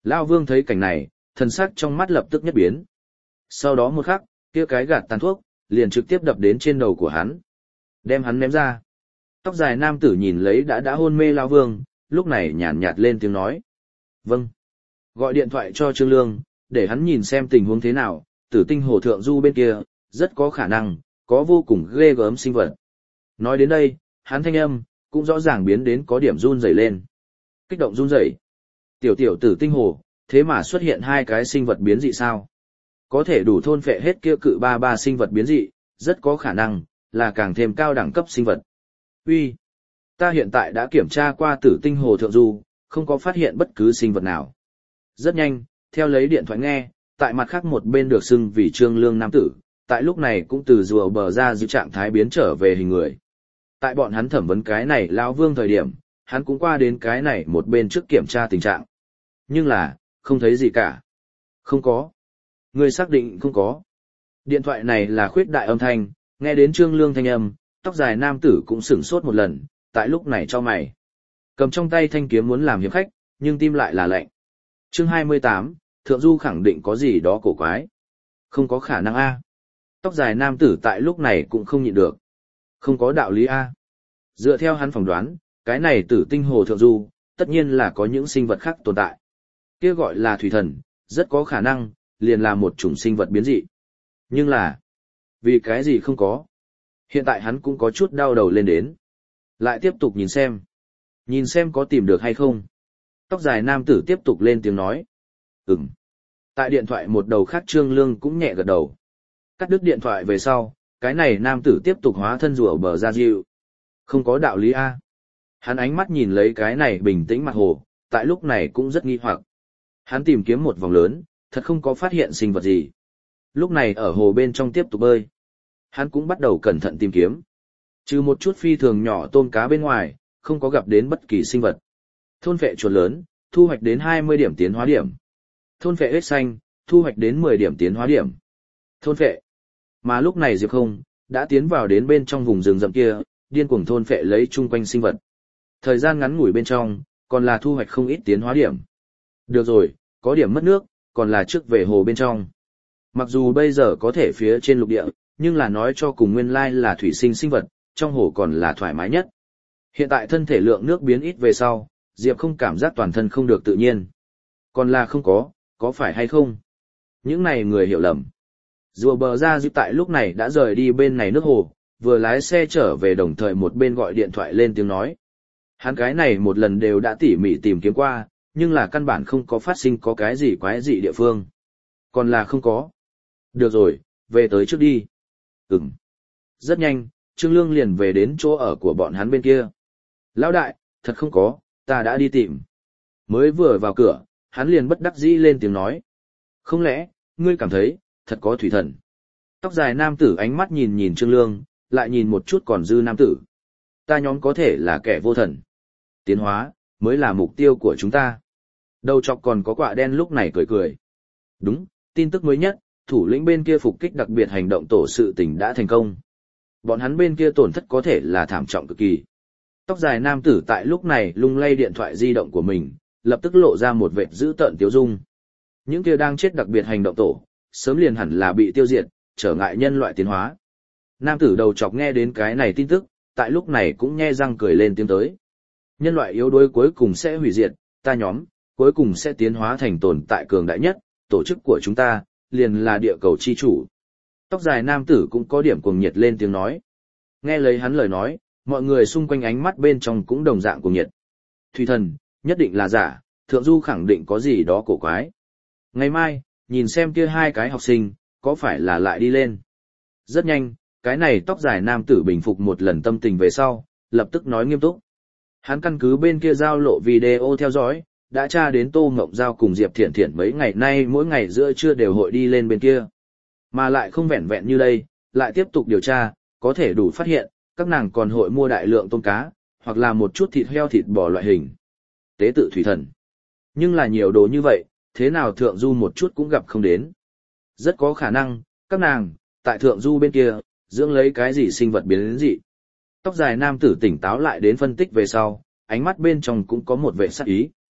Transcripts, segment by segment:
Lao Vương thấy cảnh này, thần sắc trong mắt lập tức nhất biến. Sau đó một khắc, kia cái gạt tàn thuốc, liền trực tiếp đập đến trên đầu của hắn. Đem hắn ném ra. Tóc dài nam tử nhìn lấy đã hôn mê Lao Vương, lúc này nhàn nhạt lên tiếng nói. Vâng. Gọi điện thoại cho Trương Lương, để hắn nhìn xem tình huống thế nào, Tử Tinh Hồ Thượng Du bên kia, rất có khả năng, có vô cùng ghê gớm sinh vật. Nói đến đây, hắn thanh âm, cũng rõ ràng biến đến có điểm run rẩy lên. Kích động run rẩy. Tiểu Tử Tinh Hồ, thế mà xuất hiện hai cái sinh vật biến dị sao? Có thể đủ thôn phệ hết kia cự ba sinh vật biến dị, rất có khả năng, là càng thêm cao đẳng cấp sinh vật. Uy, ta hiện tại đã kiểm tra qua Tử Tinh Hồ Thượng Du, không có phát hiện bất cứ sinh vật nào. Rất nhanh, theo lấy điện thoại nghe, tại mặt khác một bên được xưng vì Trương Lương nam tử, tại lúc này cũng từ rùa bờ ra giữ trạng thái biến trở về hình người. Tại bọn hắn thẩm vấn cái này Lão Vương thời điểm, hắn cũng qua đến cái này một bên trước kiểm tra tình trạng. Nhưng là, không thấy gì cả. Không có. Người xác định không có. Điện thoại này là khuyết đại âm thanh, nghe đến Trương Lương thanh âm, tóc dài nam tử cũng sửng sốt một lần, tại lúc này cho mày. Cầm trong tay thanh kiếm muốn làm hiệp khách, nhưng tim lại là lạnh. Chương 28, Thượng Du khẳng định có gì đó cổ quái. Không có khả năng A. Tóc dài nam tử tại lúc này cũng không nhịn được. Không có đạo lý A. Dựa theo hắn phỏng đoán, cái này Tử Tinh Hồ Thượng Du, tất nhiên là có những sinh vật khác tồn tại. Kia gọi là thủy thần, rất có khả năng, liền là một chủng sinh vật biến dị. Nhưng là, vì cái gì không có? Hiện tại hắn cũng có chút đau đầu lên đến. Lại tiếp tục nhìn xem. Nhìn xem có tìm được hay không. Tóc dài nam tử tiếp tục lên tiếng nói. Ừm. Tại điện thoại một đầu khác Trương Lương cũng nhẹ gật đầu. Cắt đứt điện thoại về sau, cái này nam tử tiếp tục hóa thân rùa bờ ra dịu. Không có đạo lý A. Hắn ánh mắt nhìn lấy cái này bình tĩnh mặt hồ, tại lúc này cũng rất nghi hoặc. Hắn tìm kiếm một vòng lớn, thật không có phát hiện sinh vật gì. Lúc này ở hồ bên trong tiếp tục bơi. Hắn cũng bắt đầu cẩn thận tìm kiếm. Trừ một chút phi thường nhỏ tôm cá bên ngoài, không có gặp đến bất kỳ sinh vật. Thôn phệ chuột lớn, thu hoạch đến 20 điểm tiến hóa điểm. Thôn phệ ếch xanh, thu hoạch đến 10 điểm tiến hóa điểm. Thôn phệ. Mà lúc này Diệp Không đã tiến vào đến bên trong vùng rừng rậm kia, điên cuồng thôn phệ lấy chung quanh sinh vật. Thời gian ngắn ngủi bên trong, còn là thu hoạch không ít tiến hóa điểm. Được rồi, có điểm mất nước, còn là trước về hồ bên trong. Mặc dù bây giờ có thể phía trên lục địa, nhưng là nói cho cùng nguyên lai là thủy sinh sinh vật, trong hồ còn là thoải mái nhất. Hiện tại thân thể lượng nước biến ít về sau, Diệp Không cảm giác toàn thân không được tự nhiên. Còn là không có phải hay không? Những này người hiểu lầm. Rùa bờ ra dịp tại lúc này đã rời đi bên này nước hồ, vừa lái xe trở về đồng thời một bên gọi điện thoại lên tiếng nói. Hắn cái này một lần đều đã tỉ mỉ tìm kiếm qua, nhưng là căn bản không có phát sinh có cái gì quái dị địa phương. Còn là không có. Được rồi, về tới trước đi. Ừm. Rất nhanh, Trương Lương liền về đến chỗ ở của bọn hắn bên kia. Lão đại, thật không có, ta đã đi tìm. Mới vừa vào cửa, hắn liền bất đắc dĩ lên tiếng nói. Không lẽ, ngươi cảm thấy, thật có thủy thần. Tóc dài nam tử ánh mắt nhìn nhìn Trương Lương, lại nhìn một chút còn dư nam tử. Ta nhóm có thể là kẻ vô thần. Tiến hóa, mới là mục tiêu của chúng ta. Đầu chọc còn có quạ đen lúc này cười cười. Đúng, tin tức mới nhất, thủ lĩnh bên kia phục kích đặc biệt hành động tổ sự tình đã thành công. Bọn hắn bên kia tổn thất có thể là thảm trọng cực kỳ. Tóc dài nam tử tại lúc này lung lay điện thoại di động của mình, lập tức lộ ra một vệt dữ tợn tiếu dung. Những kia đang chết đặc biệt hành động tổ, sớm liền hẳn là bị tiêu diệt, trở ngại nhân loại tiến hóa. Nam tử đầu chọc nghe đến cái này tin tức, tại lúc này cũng nhe răng cười lên tiếng tới. Nhân loại yếu đuối cuối cùng sẽ hủy diệt, ta nhóm, cuối cùng sẽ tiến hóa thành tồn tại cường đại nhất, tổ chức của chúng ta, liền là địa cầu chi chủ. Tóc dài nam tử cũng có điểm cuồng nhiệt lên tiếng nói. Nghe lấy hắn lời nói, mọi người xung quanh ánh mắt bên trong cũng đồng dạng cuồng nhiệt. Thủy thần, nhất định là giả, Thượng Du khẳng định có gì đó cổ quái. Ngày mai, nhìn xem kia hai cái học sinh, có phải là lại đi lên. Rất nhanh, cái này tóc dài nam tử bình phục một lần tâm tình về sau, lập tức nói nghiêm túc. Hắn căn cứ bên kia giao lộ video theo dõi, đã tra đến Tô Ngộng Giao cùng Diệp Thiển Thiển mấy ngày nay mỗi ngày giữa trưa đều hội đi lên bên kia. Mà lại không vẹn vẹn như đây, lại tiếp tục điều tra, có thể đủ phát hiện, các nàng còn hội mua đại lượng tôm cá, hoặc là một chút thịt heo thịt bò loại hình. Tế tự thủy thần. Nhưng là nhiều đồ như vậy, thế nào Thượng Du một chút cũng gặp không đến. Rất có khả năng, các nàng, tại Thượng Du bên kia, dưỡng lấy cái gì sinh vật biến đến dị. Tóc dài nam tử tỉnh táo lại đến phân tích về sau, ánh mắt bên trong cũng có một vẻ sắc ý.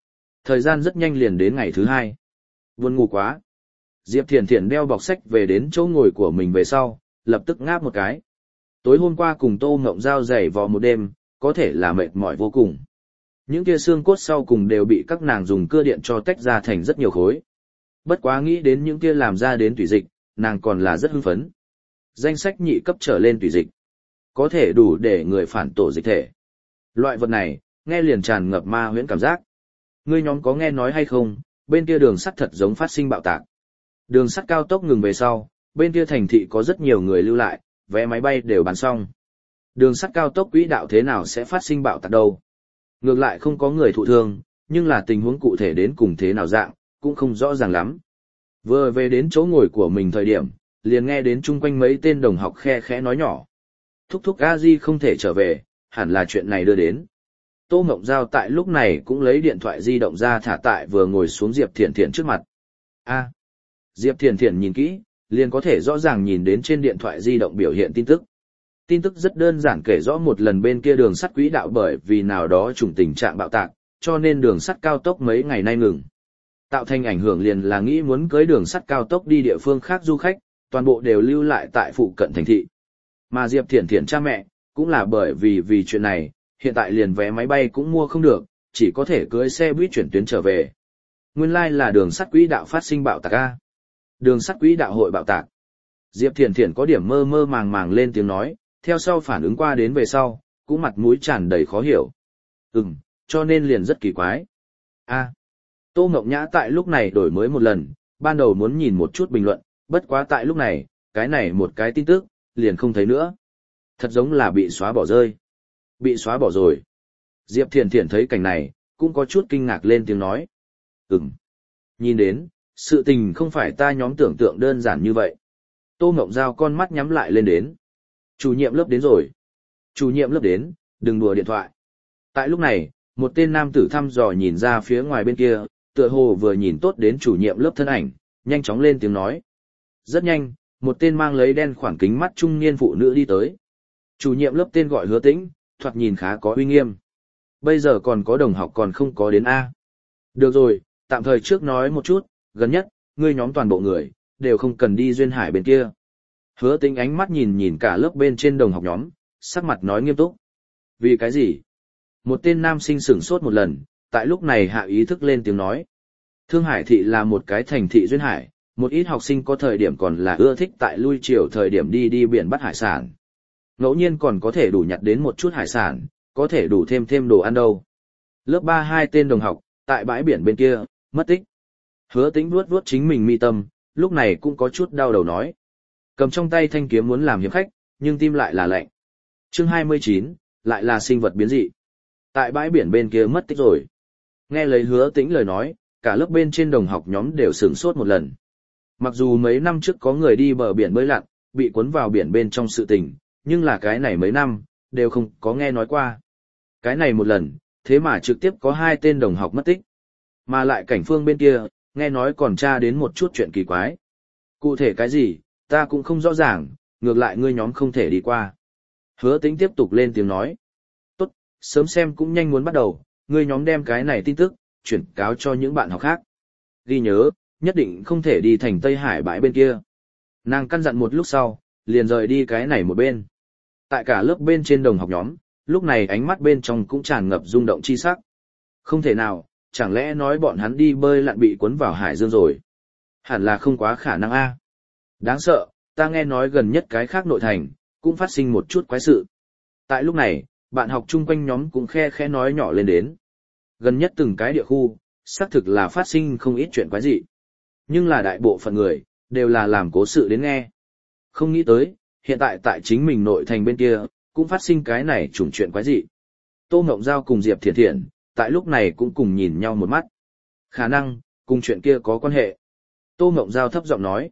Thời gian rất nhanh liền đến ngày thứ hai. Buồn ngủ quá. Diệp Thiển Thiển đeo bọc sách về đến chỗ ngồi của mình về sau, lập tức ngáp một cái. Tối hôm qua cùng Tô Ngộng Giao giày vò một đêm, có thể là mệt mỏi vô cùng. Những kia xương cốt sau cùng đều bị các nàng dùng cưa điện cho tách ra thành rất nhiều khối. Bất quá nghĩ đến những kia làm ra đến tủy dịch, nàng còn là rất hưng phấn. Danh sách nhị cấp trở lên tủy dịch, có thể đủ để người phản tổ dịch thể. Loại vật này, nghe liền tràn ngập ma huyễn cảm giác. Ngươi nhóm có nghe nói hay không, bên kia đường sắt thật giống phát sinh bạo tạc. Đường sắt cao tốc ngừng về sau, bên kia thành thị có rất nhiều người lưu lại, vé máy bay đều bán xong. Đường sắt cao tốc quỹ đạo thế nào sẽ phát sinh bạo tạc đâu? Ngược lại không có người thụ thương, nhưng là tình huống cụ thể đến cùng thế nào dạng, cũng không rõ ràng lắm. Vừa về đến chỗ ngồi của mình thời điểm, liền nghe đến chung quanh mấy tên đồng học khe khẽ nói nhỏ. Thúc thúc A-di không thể trở về, hẳn là chuyện này đưa đến. Tô Ngộng Giao tại lúc này cũng lấy điện thoại di động ra thả tại vừa ngồi xuống Diệp Thiển Thiển trước mặt. Diệp Thiển Thiển nhìn kỹ, liền có thể rõ ràng nhìn đến trên điện thoại di động biểu hiện tin tức. Tin tức rất đơn giản kể rõ một lần bên kia đường sắt quỹ đạo bởi vì nào đó trùng tình trạng bạo tạc, cho nên đường sắt cao tốc mấy ngày nay ngừng. Tạo thành ảnh hưởng liền là nghĩ muốn cưới đường sắt cao tốc đi địa phương khác du khách, toàn bộ đều lưu lại tại phụ cận thành thị. Mà Diệp Thiển Thiển cha mẹ, cũng là bởi vì chuyện này, hiện tại liền vé máy bay cũng mua không được, chỉ có thể cưới xe buýt chuyển tuyến trở về. Nguyên lai là đường sắt quỹ đạo phát sinh bạo tạc a. Đường sắt quỹ đạo hội bạo tạc. Diệp Thiển Thiển có điểm mơ mơ màng màng lên tiếng nói, theo sau phản ứng qua đến về sau, cũng mặt mũi tràn đầy khó hiểu. Cho nên liền rất kỳ quái. Tô Ngọc Nhã tại lúc này đổi mới một lần, ban đầu muốn nhìn một chút bình luận, bất quá tại lúc này, cái này một cái tin tức, liền không thấy nữa. Thật giống là bị xóa bỏ rơi. Bị xóa bỏ rồi. Diệp Thiển Thiển thấy cảnh này, cũng có chút kinh ngạc lên tiếng nói. Nhìn đến, sự tình không phải ta nhóm tưởng tượng đơn giản như vậy. Tô Ngộng Giao con mắt nhắm lại lên đến. Chủ nhiệm lớp đến rồi. Chủ nhiệm lớp đến, đừng đùa điện thoại. Tại lúc này, một tên nam tử thăm dò nhìn ra phía ngoài bên kia, tựa hồ vừa nhìn tốt đến chủ nhiệm lớp thân ảnh, nhanh chóng lên tiếng nói. Rất nhanh, một tên mang lấy đen khoảng kính mắt trung niên phụ nữ đi tới. Chủ nhiệm lớp tên gọi Hứa Tĩnh, thoạt nhìn khá có uy nghiêm. Bây giờ còn có đồng học còn không có đến A. Được rồi, tạm thời trước nói một chút, gần nhất, ngươi nhóm toàn bộ người, đều không cần đi Duyên Hải bên kia. Hứa Tĩnh ánh mắt nhìn cả lớp bên trên đồng học nhóm, sắc mặt nói nghiêm túc. Vì cái gì? Một tên nam sinh sửng sốt một lần, tại lúc này hạ ý thức lên tiếng nói. Thương Hải thị là một cái thành thị Duyên Hải, một ít học sinh có thời điểm còn là ưa thích tại lui chiều thời điểm đi biển bắt hải sản. Ngẫu nhiên còn có thể đủ nhặt đến một chút hải sản, có thể đủ thêm đồ ăn đâu. Lớp 3 hai tên đồng học, tại bãi biển bên kia, mất tích. Hứa Tĩnh vuốt chính mình mi tâm, lúc này cũng có chút đau đầu nói. Cầm trong tay thanh kiếm muốn làm hiệp khách, nhưng tim lại là lạnh. Chương 29, lại là sinh vật biến dị. Tại bãi biển bên kia mất tích rồi. Nghe lấy Hứa Tĩnh lời nói, cả lớp bên trên đồng học nhóm đều sửng sốt một lần. Mặc dù mấy năm trước có người đi bờ biển bơi lặn, bị cuốn vào biển bên trong sự tình, nhưng là cái này mấy năm, đều không có nghe nói qua. Cái này một lần, thế mà trực tiếp có hai tên đồng học mất tích. Mà lại cảnh phương bên kia, nghe nói còn tra đến một chút chuyện kỳ quái. Cụ thể cái gì, ta cũng không rõ ràng, ngược lại ngươi nhóm không thể đi qua. Hứa Tĩnh tiếp tục lên tiếng nói. Tốt, sớm xem cũng nhanh muốn bắt đầu, ngươi nhóm đem cái này tin tức, chuyển cáo cho những bạn học khác. Ghi nhớ, nhất định không thể đi thành Tây Hải bãi bên kia. Nàng căn dặn một lúc sau, liền rời đi cái này một bên. Tại cả lớp bên trên đồng học nhóm, lúc này ánh mắt bên trong cũng tràn ngập rung động chi sắc. Không thể nào, chẳng lẽ nói bọn hắn đi bơi lặn bị cuốn vào hải dương rồi? Hẳn là không quá khả năng a. Đáng sợ, ta nghe nói gần nhất cái khác nội thành, cũng phát sinh một chút quái sự. Tại lúc này, bạn học chung quanh nhóm cũng khe khẽ nói nhỏ lên đến. Gần nhất từng cái địa khu, xác thực là phát sinh không ít chuyện quái dị. Nhưng là đại bộ phận người, đều là làm cố sự đến nghe. Không nghĩ tới, hiện tại tại chính mình nội thành bên kia, cũng phát sinh cái này trùng chuyện quái dị. Tô Ngộng Giao cùng Diệp Thiển Thiển, tại lúc này cũng cùng nhìn nhau một mắt. Khả năng, cùng chuyện kia có quan hệ. Tô Ngộng Giao thấp giọng nói.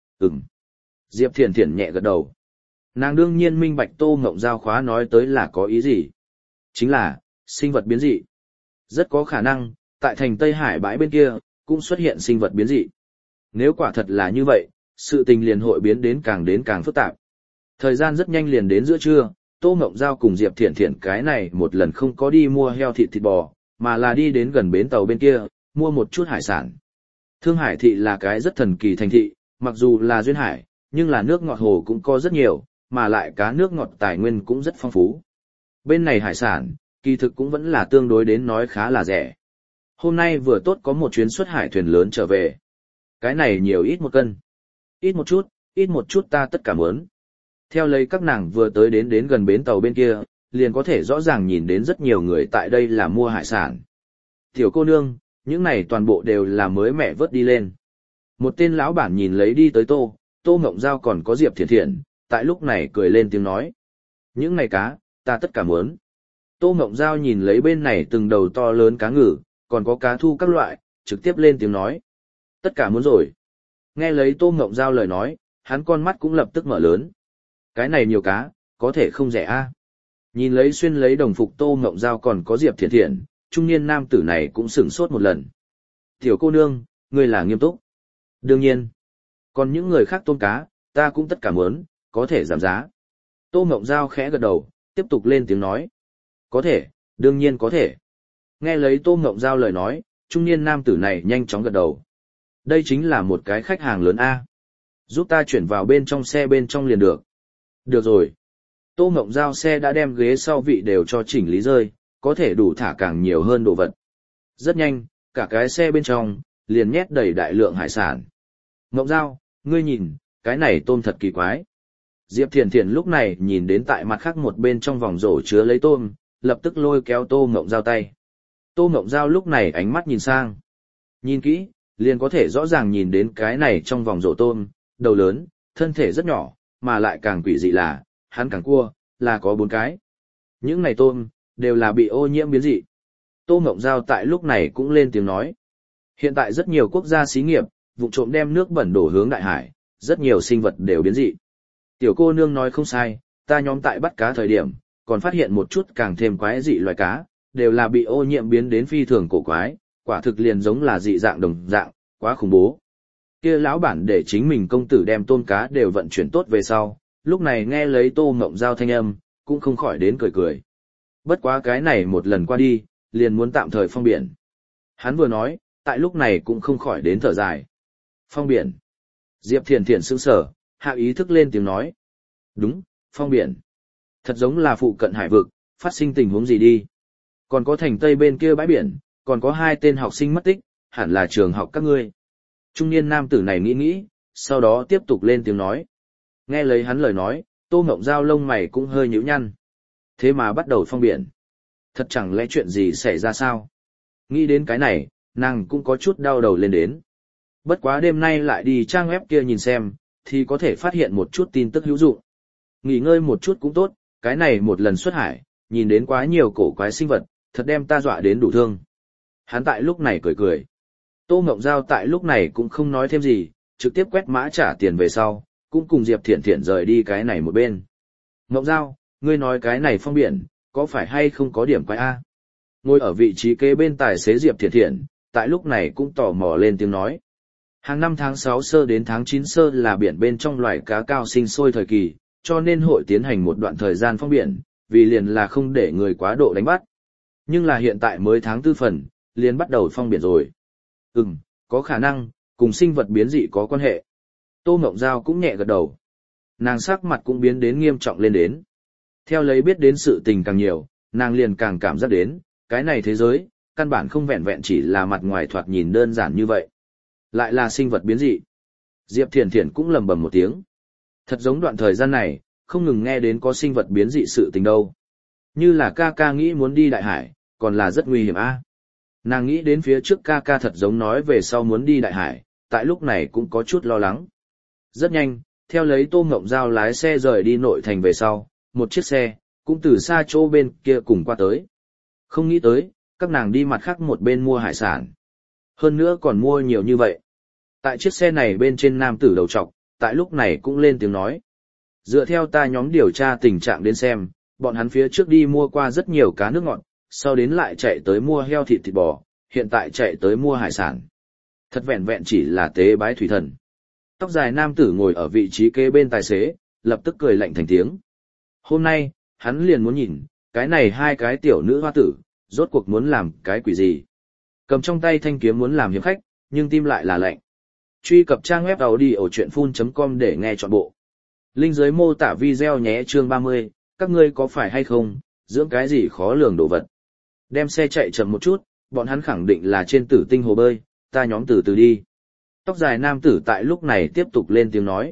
Diệp Thiển Thiển nhẹ gật đầu. Nàng đương nhiên minh bạch Tô Ngộng Giao khóa nói tới là có ý gì. Chính là, sinh vật biến dị. Rất có khả năng, tại thành Tây Hải bãi bên kia, cũng xuất hiện sinh vật biến dị. Nếu quả thật là như vậy, sự tình liền hội biến đến càng phức tạp. Thời gian rất nhanh liền đến giữa trưa, Tô Ngộng Giao cùng Diệp Thiển Thiển cái này một lần không có đi mua heo thịt bò, mà là đi đến gần bến tàu bên kia, mua một chút hải sản. Thương Hải thị là cái rất thần kỳ thành thị, mặc dù là duyên hải, nhưng là nước ngọt hồ cũng có rất nhiều, mà lại cá nước ngọt tài nguyên cũng rất phong phú. Bên này hải sản, kỳ thực cũng vẫn là tương đối đến nói khá là rẻ. Hôm nay vừa tốt có một chuyến xuất hải thuyền lớn trở về. Cái này nhiều ít một cân. Ít một chút ta tất cả muốn. Theo lấy các nàng vừa tới đến gần bến tàu bên kia, liền có thể rõ ràng nhìn đến rất nhiều người tại đây là mua hải sản. Tiểu cô nương, những này toàn bộ đều là mới mẹ vớt đi lên. Một tên lão bản nhìn lấy đi tới Tô Ngộng Giao còn có Diệp Thiện Thiện, tại lúc này cười lên tiếng nói. Những này cá, ta tất cả muốn. Tô Ngộng Giao nhìn lấy bên này từng đầu to lớn cá ngừ, còn có cá thu các loại, trực tiếp lên tiếng nói. Tất cả muốn rồi. Nghe lấy Tô Ngộng Giao lời nói, hắn con mắt cũng lập tức mở lớn. Cái này nhiều cá, có thể không rẻ a. Nhìn lấy xuyên lấy đồng phục Tô Ngộng Giao còn có Diệp Thiện Thiện, trung niên nam tử này cũng sửng sốt một lần. Tiểu cô nương, ngươi là nghiêm túc. Đương nhiên. Còn những người khác tôm cá, ta cũng tất cả muốn, có thể giảm giá. Tô Ngộng Giao khẽ gật đầu, tiếp tục lên tiếng nói. Có thể, đương nhiên có thể. Nghe lấy Tô Ngộng Giao lời nói, trung niên nam tử này nhanh chóng gật đầu. Đây chính là một cái khách hàng lớn A. Giúp ta chuyển vào bên trong xe bên trong liền được. Được rồi. Tô Ngộng Giao xe đã đem ghế sau vị đều cho chỉnh lý rơi, có thể đủ thả càng nhiều hơn đồ vật. Rất nhanh, cả cái xe bên trong, liền nhét đầy đại lượng hải sản. Ngộng Giao, ngươi nhìn, cái này tôm thật kỳ quái. Diệp Thiền Thiền lúc này nhìn đến tại mặt khác một bên trong vòng rổ chứa lấy tôm, lập tức lôi kéo Tô Ngộng Giao tay. Tô Ngộng Giao lúc này ánh mắt nhìn sang. Nhìn kỹ, liền có thể rõ ràng nhìn đến cái này trong vòng rổ tôm, đầu lớn, thân thể rất nhỏ, mà lại càng quỷ dị là, hắn càng cua, là có 4 cái. Những này tôm, đều là bị ô nhiễm biến dị. Tô Ngộng Giao tại lúc này cũng lên tiếng nói. Hiện tại rất nhiều quốc gia xí nghiệp, vụ trộm đem nước bẩn đổ hướng đại hải, rất nhiều sinh vật đều biến dị. Tiểu cô nương nói không sai, ta nhóm tại bắt cá thời điểm, còn phát hiện một chút càng thêm quái dị loài cá, đều là bị ô nhiễm biến đến phi thường cổ quái, quả thực liền giống là dị dạng đồng dạng, quá khủng bố. Kia lão bản để chính mình công tử đem tôm cá đều vận chuyển tốt về sau, lúc này nghe lấy Tô Ngộng Giao thanh âm, cũng không khỏi đến cười cười. Bất quá cái này một lần qua đi, liền muốn tạm thời phong biển. Hắn vừa nói, tại lúc này cũng không khỏi đến thở dài. Phong biển. Diệp Thiền Thiền sững sờ, hạ ý thức lên tiếng nói. Đúng, phong biển. Thật giống là phụ cận hải vực, phát sinh tình huống gì đi. Còn có thành tây bên kia bãi biển, còn có 2 tên học sinh mất tích, hẳn là trường học các ngươi. Trung niên nam tử này nghĩ, sau đó tiếp tục lên tiếng nói. Nghe lấy hắn lời nói, Tô Ngộng Giao lông mày cũng hơi nhíu nhăn. Thế mà bắt đầu phong biển. Thật chẳng lẽ chuyện gì xảy ra sao? Nghĩ đến cái này, nàng cũng có chút đau đầu lên đến. Bất quá đêm nay lại đi trang web kia nhìn xem, thì có thể phát hiện một chút tin tức hữu dụng. Nghỉ ngơi một chút cũng tốt, cái này một lần xuất hải, nhìn đến quá nhiều cổ quái sinh vật, thật đem ta dọa đến đủ thương. Hắn tại lúc này cười cười. Tô Ngộng Giao tại lúc này cũng không nói thêm gì, trực tiếp quét mã trả tiền về sau, cũng cùng Diệp Thiện Thiện rời đi cái này một bên. Ngộng Giao, ngươi nói cái này phong biển, có phải hay không có điểm quái a? Ngồi ở vị trí kế bên tài xế Diệp Thiện Thiện, tại lúc này cũng tò mò lên tiếng nói. Hàng năm tháng 6 sơ đến tháng 9 sơ là biển bên trong loài cá cao sinh sôi thời kỳ, cho nên hội tiến hành một đoạn thời gian phong biển, vì liền là không để người quá độ đánh bắt. Nhưng là hiện tại mới tháng 4 phần, liền bắt đầu phong biển rồi. Có khả năng, cùng sinh vật biến dị có quan hệ. Tô Ngộng Giao cũng nhẹ gật đầu. Nàng sắc mặt cũng biến đến nghiêm trọng lên đến. Theo lấy biết đến sự tình càng nhiều, nàng liền càng cảm giác đến, cái này thế giới, căn bản không vẹn vẹn chỉ là mặt ngoài thoạt nhìn đơn giản như vậy. Lại là sinh vật biến dị. Diệp Thiền Thiền cũng lầm bầm một tiếng. Thật giống đoạn thời gian này, không ngừng nghe đến có sinh vật biến dị sự tình đâu. Như là ca ca nghĩ muốn đi đại hải, còn là rất nguy hiểm a. Nàng nghĩ đến phía trước ca ca thật giống nói về sau muốn đi đại hải, tại lúc này cũng có chút lo lắng. Rất nhanh, theo lấy Tô Ngộng Giao lái xe rời đi nội thành về sau, một chiếc xe, cũng từ xa chỗ bên kia cùng qua tới. Không nghĩ tới, các nàng đi mặt khác một bên mua hải sản. Hơn nữa còn mua nhiều như vậy. Tại chiếc xe này bên trên nam tử đầu trọc, tại lúc này cũng lên tiếng nói. Dựa theo ta nhóm điều tra tình trạng đến xem, bọn hắn phía trước đi mua qua rất nhiều cá nước ngọt, sau đến lại chạy tới mua heo thịt thịt bò, hiện tại chạy tới mua hải sản. Thật vẹn vẹn chỉ là tế bái thủy thần. Tóc dài nam tử ngồi ở vị trí kế bên tài xế, lập tức cười lạnh thành tiếng. Hôm nay, hắn liền muốn nhìn, cái này 2 cái tiểu nữ hoa tử, rốt cuộc muốn làm cái quỷ gì. Cầm trong tay thanh kiếm muốn làm hiệp khách, nhưng tim lại là lạnh. Truy cập trang web audiochuyenphun.com để nghe trọn bộ. Link dưới mô tả video nhé. Chương 30, các ngươi có phải hay không, dưỡng cái gì khó lường đồ vật. Đem xe chạy chậm một chút, bọn hắn khẳng định là trên Tử Tinh hồ bơi, ta nhóm từ từ đi. Tóc dài nam tử tại lúc này tiếp tục lên tiếng nói.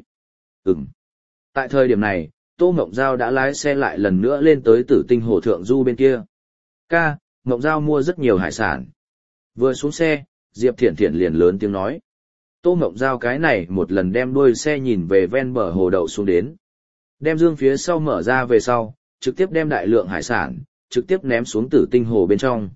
Tại thời điểm này, Tô Ngộng Giao đã lái xe lại lần nữa lên tới Tử Tinh hồ thượng du bên kia. Ca, Ngộng Giao mua rất nhiều hải sản. Vừa xuống xe, Diệp Thiển Thiển liền lớn tiếng nói. Tô Ngộng Giao cái này một lần đem đuôi xe nhìn về ven bờ hồ đậu xuống đến. Đem dương phía sau mở ra về sau, trực tiếp đem đại lượng hải sản, trực tiếp ném xuống Tử Tinh hồ bên trong.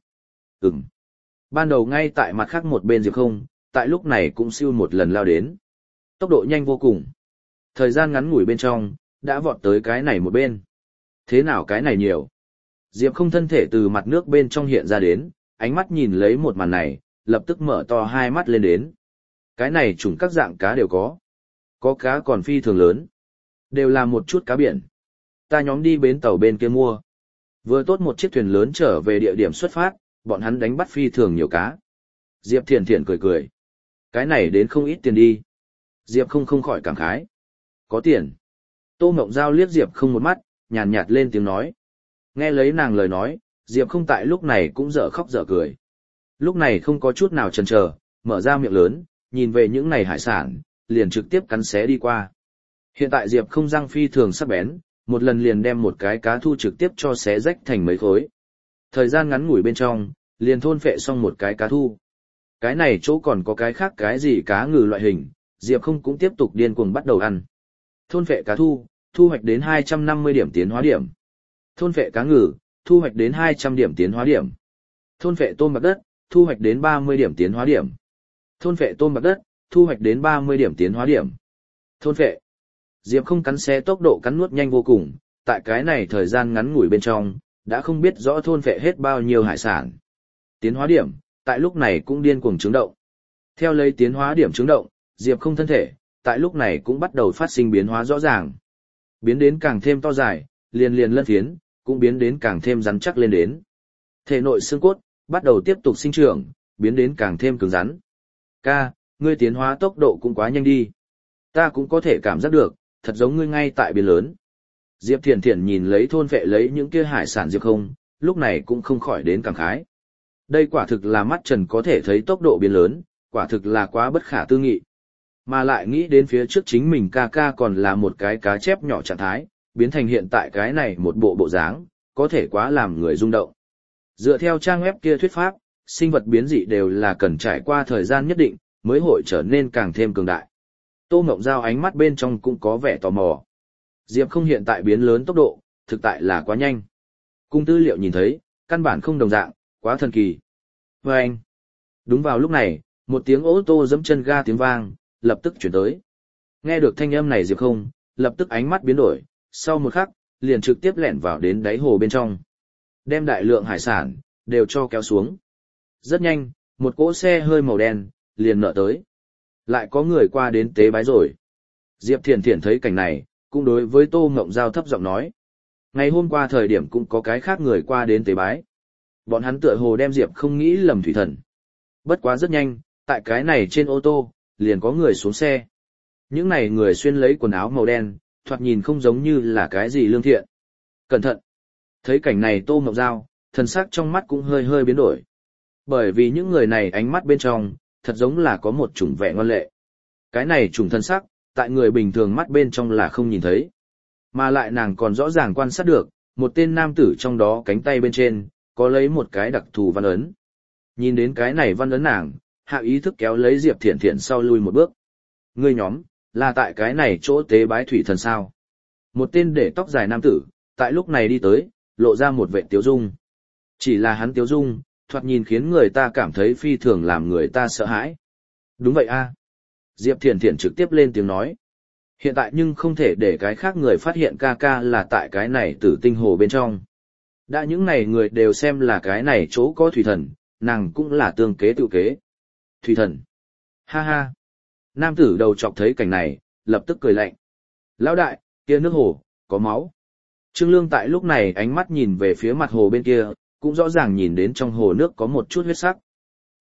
Ban đầu ngay tại mặt khác một bên Diệp không, tại lúc này cũng siêu một lần lao đến. Tốc độ nhanh vô cùng. Thời gian ngắn ngủi bên trong, đã vọt tới cái này một bên. Thế nào cái này nhiều? Diệp không thân thể từ mặt nước bên trong hiện ra đến, ánh mắt nhìn lấy một màn này, lập tức mở to hai mắt lên đến. Cái này chủng các dạng cá đều có. Có cá còn phi thường lớn. Đều là một chút cá biển. Ta nhóm đi bến tàu bên kia mua. Vừa tốt một chiếc thuyền lớn trở về địa điểm xuất phát, bọn hắn đánh bắt phi thường nhiều cá. Diệp Thiển Thiển cười cười. Cái này đến không ít tiền đi. Diệp không khỏi cảm khái. Có tiền. Tô Ngộng Giao liếc Diệp không một mắt, nhàn nhạt lên tiếng nói. Nghe lấy nàng lời nói, Diệp không tại lúc này cũng dở khóc dở cười. Lúc này không có chút nào chần chờ, mở ra miệng lớn, nhìn về những này hải sản, liền trực tiếp cắn xé đi qua. Hiện tại Diệp không răng phi thường sắc bén, một lần liền đem một cái cá thu trực tiếp cho xé rách thành mấy khối. Thời gian ngắn ngủi bên trong, liền thôn phệ xong một cái cá thu. Cái này chỗ còn có cái khác cái gì cá ngừ loại hình, Diệp không cũng tiếp tục điên cuồng bắt đầu ăn. Thôn phệ cá thu, thu hoạch đến 250 điểm tiến hóa điểm. Thôn phệ cá ngừ, thu hoạch đến 200 điểm tiến hóa điểm. Thôn phệ tôm bạc đất, thu hoạch đến 30 điểm tiến hóa điểm. Thôn phệ tôm bạc đất, thu hoạch đến 30 điểm tiến hóa điểm. Thôn phệ. Diệp không cắn xé tốc độ cắn nuốt nhanh vô cùng, tại cái này thời gian ngắn ngủi bên trong, đã không biết rõ thôn phệ hết bao nhiêu hải sản. Tiến hóa điểm, tại lúc này cũng điên cuồng chứng động. Theo lấy tiến hóa điểm chứng động, Diệp không thân thể, tại lúc này cũng bắt đầu phát sinh biến hóa rõ ràng. Biến đến càng thêm to dài, liền lân phiến, cũng biến đến càng thêm rắn chắc lên đến. Thể nội xương cốt, bắt đầu tiếp tục sinh trưởng, biến đến càng thêm cứng rắn. Ca, ngươi tiến hóa tốc độ cũng quá nhanh đi. Ta cũng có thể cảm giác được, thật giống ngươi ngay tại biển lớn. Diệp Thiển Thiển nhìn lấy thôn vệ lấy những kia hải sản Diệp không, lúc này cũng không khỏi đến cảm khái. Đây quả thực là mắt trần có thể thấy tốc độ biến lớn, quả thực là quá bất khả tư nghị. Mà lại nghĩ đến phía trước chính mình ca còn là một cái cá chép nhỏ trạng thái, biến thành hiện tại cái này một bộ dáng, có thể quá làm người rung động. Dựa theo trang web kia thuyết pháp, sinh vật biến dị đều là cần trải qua thời gian nhất định, mới hội trở nên càng thêm cường đại. Tô Ngộng Giao ánh mắt bên trong cũng có vẻ tò mò. Diệp không hiện tại biến lớn tốc độ, thực tại là quá nhanh. Cung tư liệu nhìn thấy, căn bản không đồng dạng, quá thần kỳ. Và anh, đúng vào lúc này, một tiếng ô tô giẫm chân ga tiếng vang, lập tức chuyển tới. Nghe được thanh âm này Diệp không, lập tức ánh mắt biến đổi, sau một khắc, liền trực tiếp lẻn vào đến đáy hồ bên trong. Đem đại lượng hải sản, đều cho kéo xuống. Rất nhanh, một cỗ xe hơi màu đen, liền nợ tới. Lại có người qua đến tế bái rồi. Diệp Thiển Thiển thấy cảnh này, cũng đối với Tô Ngộng Giao thấp giọng nói. Ngày hôm qua thời điểm cũng có cái khác người qua đến tế bái. Bọn hắn tựa hồ đem Diệp không nghĩ lầm thủy thần. Bất quá rất nhanh, tại cái này trên ô tô, liền có người xuống xe. Những này người xuyên lấy quần áo màu đen, thoạt nhìn không giống như là cái gì lương thiện. Cẩn thận! Thấy cảnh này Tô Ngộng Giao, thần sắc trong mắt cũng hơi hơi biến đổi. Bởi vì những người này ánh mắt bên trong, thật giống là có một chủng vẻ ngoan lệ. Cái này chủng thân sắc, tại người bình thường mắt bên trong là không nhìn thấy. Mà lại nàng còn rõ ràng quan sát được, một tên nam tử trong đó cánh tay bên trên, có lấy một cái đặc thù văn ấn. Nhìn đến cái này văn ấn nàng, hạ ý thức kéo lấy Diệp Thiển Thiển sau lui một bước. Ngươi nhóm, là tại cái này chỗ tế bái thủy thần sao. Một tên để tóc dài nam tử, tại lúc này đi tới, lộ ra một vệ tiếu dung. Chỉ là hắn tiếu dung, thoạt nhìn khiến người ta cảm thấy phi thường làm người ta sợ hãi. Đúng vậy a. Diệp Thiển Thiển trực tiếp lên tiếng nói. Hiện tại nhưng không thể để cái khác người phát hiện ca là tại cái này Tử Tinh hồ bên trong. Đã những này người đều xem là cái này chỗ có thủy thần, nàng cũng là tương kế tự kế. Thủy thần. Ha ha. Nam tử đầu chọc thấy cảnh này, lập tức cười lạnh. Lão đại, kia nước hồ, có máu. Trương Lương tại lúc này ánh mắt nhìn về phía mặt hồ bên kia, cũng rõ ràng nhìn đến trong hồ nước có một chút huyết sắc.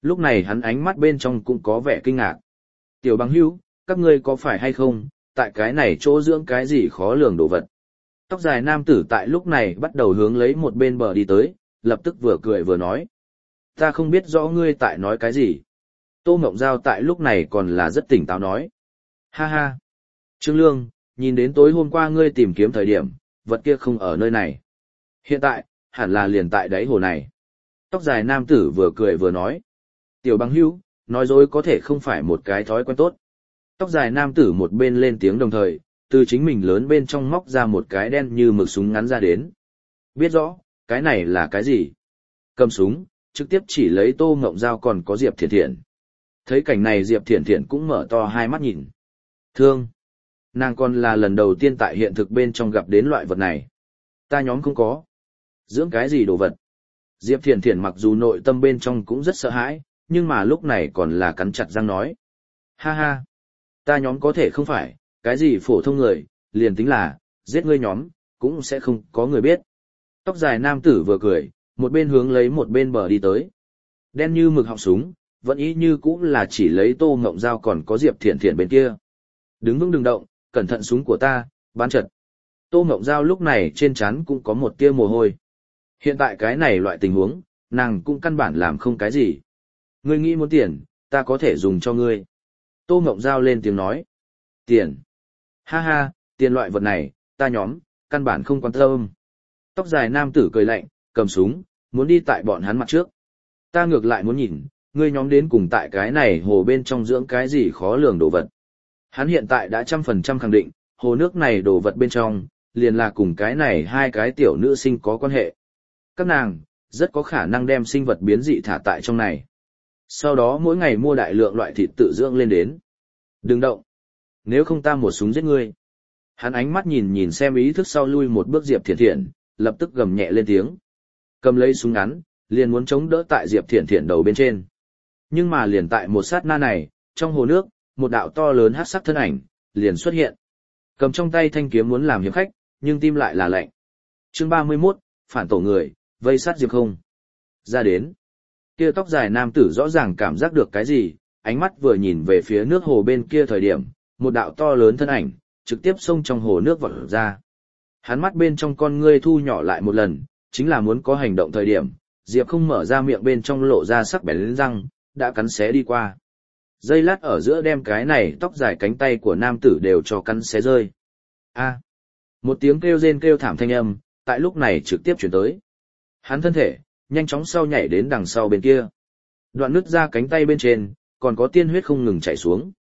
Lúc này hắn ánh mắt bên trong cũng có vẻ kinh ngạc. Tiểu bằng hữu, các ngươi có phải hay không, tại cái này chỗ dưỡng cái gì khó lường đồ vật. Tóc dài nam tử tại lúc này bắt đầu hướng lấy một bên bờ đi tới, lập tức vừa cười vừa nói. Ta không biết rõ ngươi tại nói cái gì. Tô Ngộng Giao tại lúc này còn là rất tỉnh táo nói. Ha ha. Trương Lương, nhìn đến tối hôm qua ngươi tìm kiếm thời điểm, vật kia không ở nơi này. Hiện tại, hẳn là liền tại đáy hồ này. Tóc dài nam tử vừa cười vừa nói. Tiểu bằng hữu, nói dối có thể không phải một cái thói quen tốt. Tóc dài nam tử một bên lên tiếng đồng thời, từ chính mình lớn bên trong móc ra một cái đen như mực súng ngắn ra đến. Biết rõ, cái này là cái gì? Cầm súng, trực tiếp chỉ lấy Tô Ngộng Giao còn có Diệp Thiển Thiển. Thấy cảnh này Diệp Thiển Thiển cũng mở to hai mắt nhìn. Thương! Nàng còn là lần đầu tiên tại hiện thực bên trong gặp đến loại vật này. Ta nhóm không có. Dưỡng cái gì đồ vật? Diệp Thiển Thiển mặc dù nội tâm bên trong cũng rất sợ hãi, nhưng mà lúc này còn là cắn chặt răng nói. Ha ha! Ta nhóm có thể không phải, cái gì phổ thông người, liền tính là, giết ngươi nhóm, cũng sẽ không có người biết. Tóc dài nam tử vừa cười, một bên hướng lấy một bên bờ đi tới. Đen như mực họng súng, vẫn ý như cũng là chỉ lấy Tô Ngộng Giao còn có Diệp Thiển Thiển bên kia. Đứng vững đừng động, cẩn thận súng của ta, bắn chật. Tô Ngộng Giao lúc này trên trán cũng có một tia mồ hôi. Hiện tại cái này loại tình huống, nàng cũng căn bản làm không cái gì. Ngươi nghĩ muốn tiền, ta có thể dùng cho ngươi. Tô Ngộng Giao lên tiếng nói. Tiền. Ha ha, tiền loại vật này, ta nhóm, căn bản không quan tâm. Tóc dài nam tử cười lạnh, cầm súng, muốn đi tại bọn hắn mặt trước. Ta ngược lại muốn nhìn, ngươi nhóm đến cùng tại cái này hồ bên trong dưỡng cái gì khó lường đồ vật. Hắn hiện tại đã 100% khẳng định, hồ nước này đồ vật bên trong, liền là cùng cái này hai cái tiểu nữ sinh có quan hệ. Các nàng, rất có khả năng đem sinh vật biến dị thả tại trong này. Sau đó mỗi ngày mua đại lượng loại thịt tự dưỡng lên đến. Đừng động. Nếu không ta một súng giết ngươi. Hắn ánh mắt nhìn nhìn xem ý thức sau lui một bước Diệp Thiển Thiển, lập tức gầm nhẹ lên tiếng. Cầm lấy súng ngắn, liền muốn chống đỡ tại Diệp Thiển Thiển đầu bên trên. Nhưng mà liền tại một sát na này, trong hồ nước, một đạo to lớn hắc sắc thân ảnh, liền xuất hiện. Cầm trong tay thanh kiếm muốn làm hiệp khách, nhưng tim lại là lạnh. Chương 31, phản tổ người, vây sát Diệp không. Ra đến. Kia tóc dài nam tử rõ ràng cảm giác được cái gì, ánh mắt vừa nhìn về phía nước hồ bên kia thời điểm, một đạo to lớn thân ảnh, trực tiếp xông trong hồ nước vọt ra. Hắn mắt bên trong con ngươi thu nhỏ lại một lần, chính là muốn có hành động thời điểm, Diệp không mở ra miệng bên trong lộ ra sắc bén răng, đã cắn xé đi qua. Dây lát ở giữa đem cái này tóc dài cánh tay của nam tử đều cho cắn xé rơi. A. Một tiếng kêu rên kêu thảm thanh âm, tại lúc này trực tiếp chuyển tới. Hắn thân thể, nhanh chóng sau nhảy đến đằng sau bên kia. Đoạn nứt ra cánh tay bên trên, còn có tiên huyết không ngừng chảy xuống.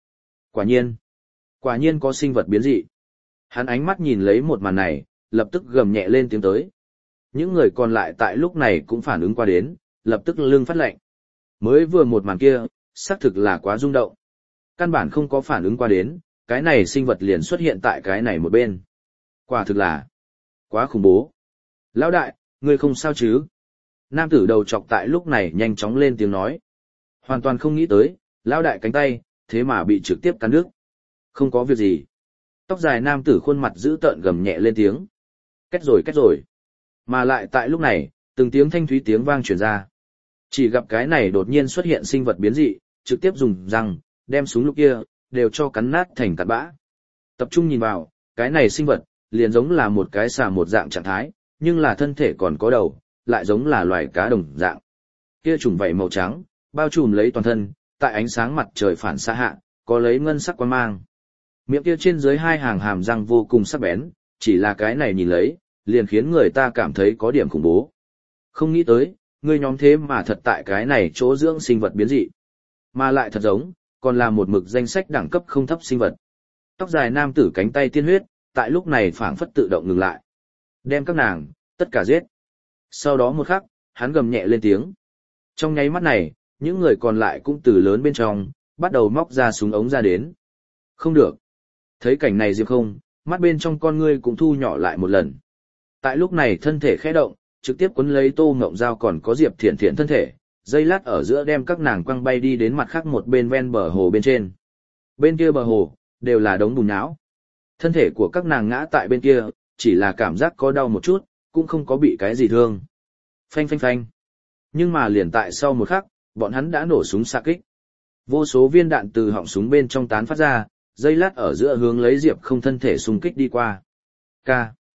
Quả nhiên có sinh vật biến dị. Hắn ánh mắt nhìn lấy một màn này, lập tức gầm nhẹ lên tiếng tới. Những người còn lại tại lúc này cũng phản ứng qua đến, lập tức lưng phát lạnh. Mới vừa một màn kia, xác thực là quá rung động. Căn bản không có phản ứng qua đến, cái này sinh vật liền xuất hiện tại cái này một bên. Quả thực là quá khủng bố. Lão đại, ngươi không sao chứ? Nam tử đầu chọc tại lúc này nhanh chóng lên tiếng nói. Hoàn toàn không nghĩ tới, lão đại cánh tay, thế mà bị trực tiếp cắn đứt. Không có việc gì. Tóc dài nam tử khuôn mặt giữ tợn gầm nhẹ lên tiếng. Kết rồi. Mà lại tại lúc này, từng tiếng thanh thúy tiếng vang truyền ra. Chỉ gặp cái này đột nhiên xuất hiện sinh vật biến dị, trực tiếp dùng răng, đem súng lúc kia, đều cho cắn nát thành cặn bã. Tập trung nhìn vào, cái này sinh vật, liền giống là một cái xà một dạng trạng thái, nhưng là thân thể còn có đầu, lại giống là loài cá đồng dạng. Kia trùng vảy màu trắng, bao trùm lấy toàn thân, tại ánh sáng mặt trời phản xạ hạ, có lấy ngân sắc quang mang. Miệng kia trên dưới hai hàng hàm răng vô cùng sắc bén, chỉ là cái này nhìn lấy, liền khiến người ta cảm thấy có điểm khủng bố. Không nghĩ tới, ngươi nhóm thế mà thật tại cái này chỗ dưỡng sinh vật biến dị. Mà lại thật giống, còn là một mực danh sách đẳng cấp không thấp sinh vật. Tóc dài nam tử cánh tay tiên huyết, tại lúc này phảng phất tự động ngừng lại. Đem các nàng, tất cả giết. Sau đó một khắc, hắn gầm nhẹ lên tiếng. Trong nháy mắt này, những người còn lại cũng từ lớn bên trong, bắt đầu móc ra súng ống ra đến. Không được. Thấy cảnh này Diệp không, mắt bên trong con ngươi cũng thu nhỏ lại một lần. Tại lúc này thân thể khẽ động, trực tiếp quấn lấy Tô Ngộng Giao còn có Diệp Thiển Thiển thân thể, dây lát ở giữa đem các nàng quăng bay đi đến mặt khác một bên ven bờ hồ bên trên. Bên kia bờ hồ, đều là đống bùn nhão. Thân thể của các nàng ngã tại bên kia, chỉ là cảm giác có đau một chút, cũng không có bị cái gì thương. Phanh phanh phanh. Nhưng mà liền tại sau một khắc, bọn hắn đã nổ súng xạ kích. Vô số viên đạn từ họng súng bên trong tán phát ra, dây lát ở giữa hướng lấy Diệp Không thân thể xung kích đi qua. K.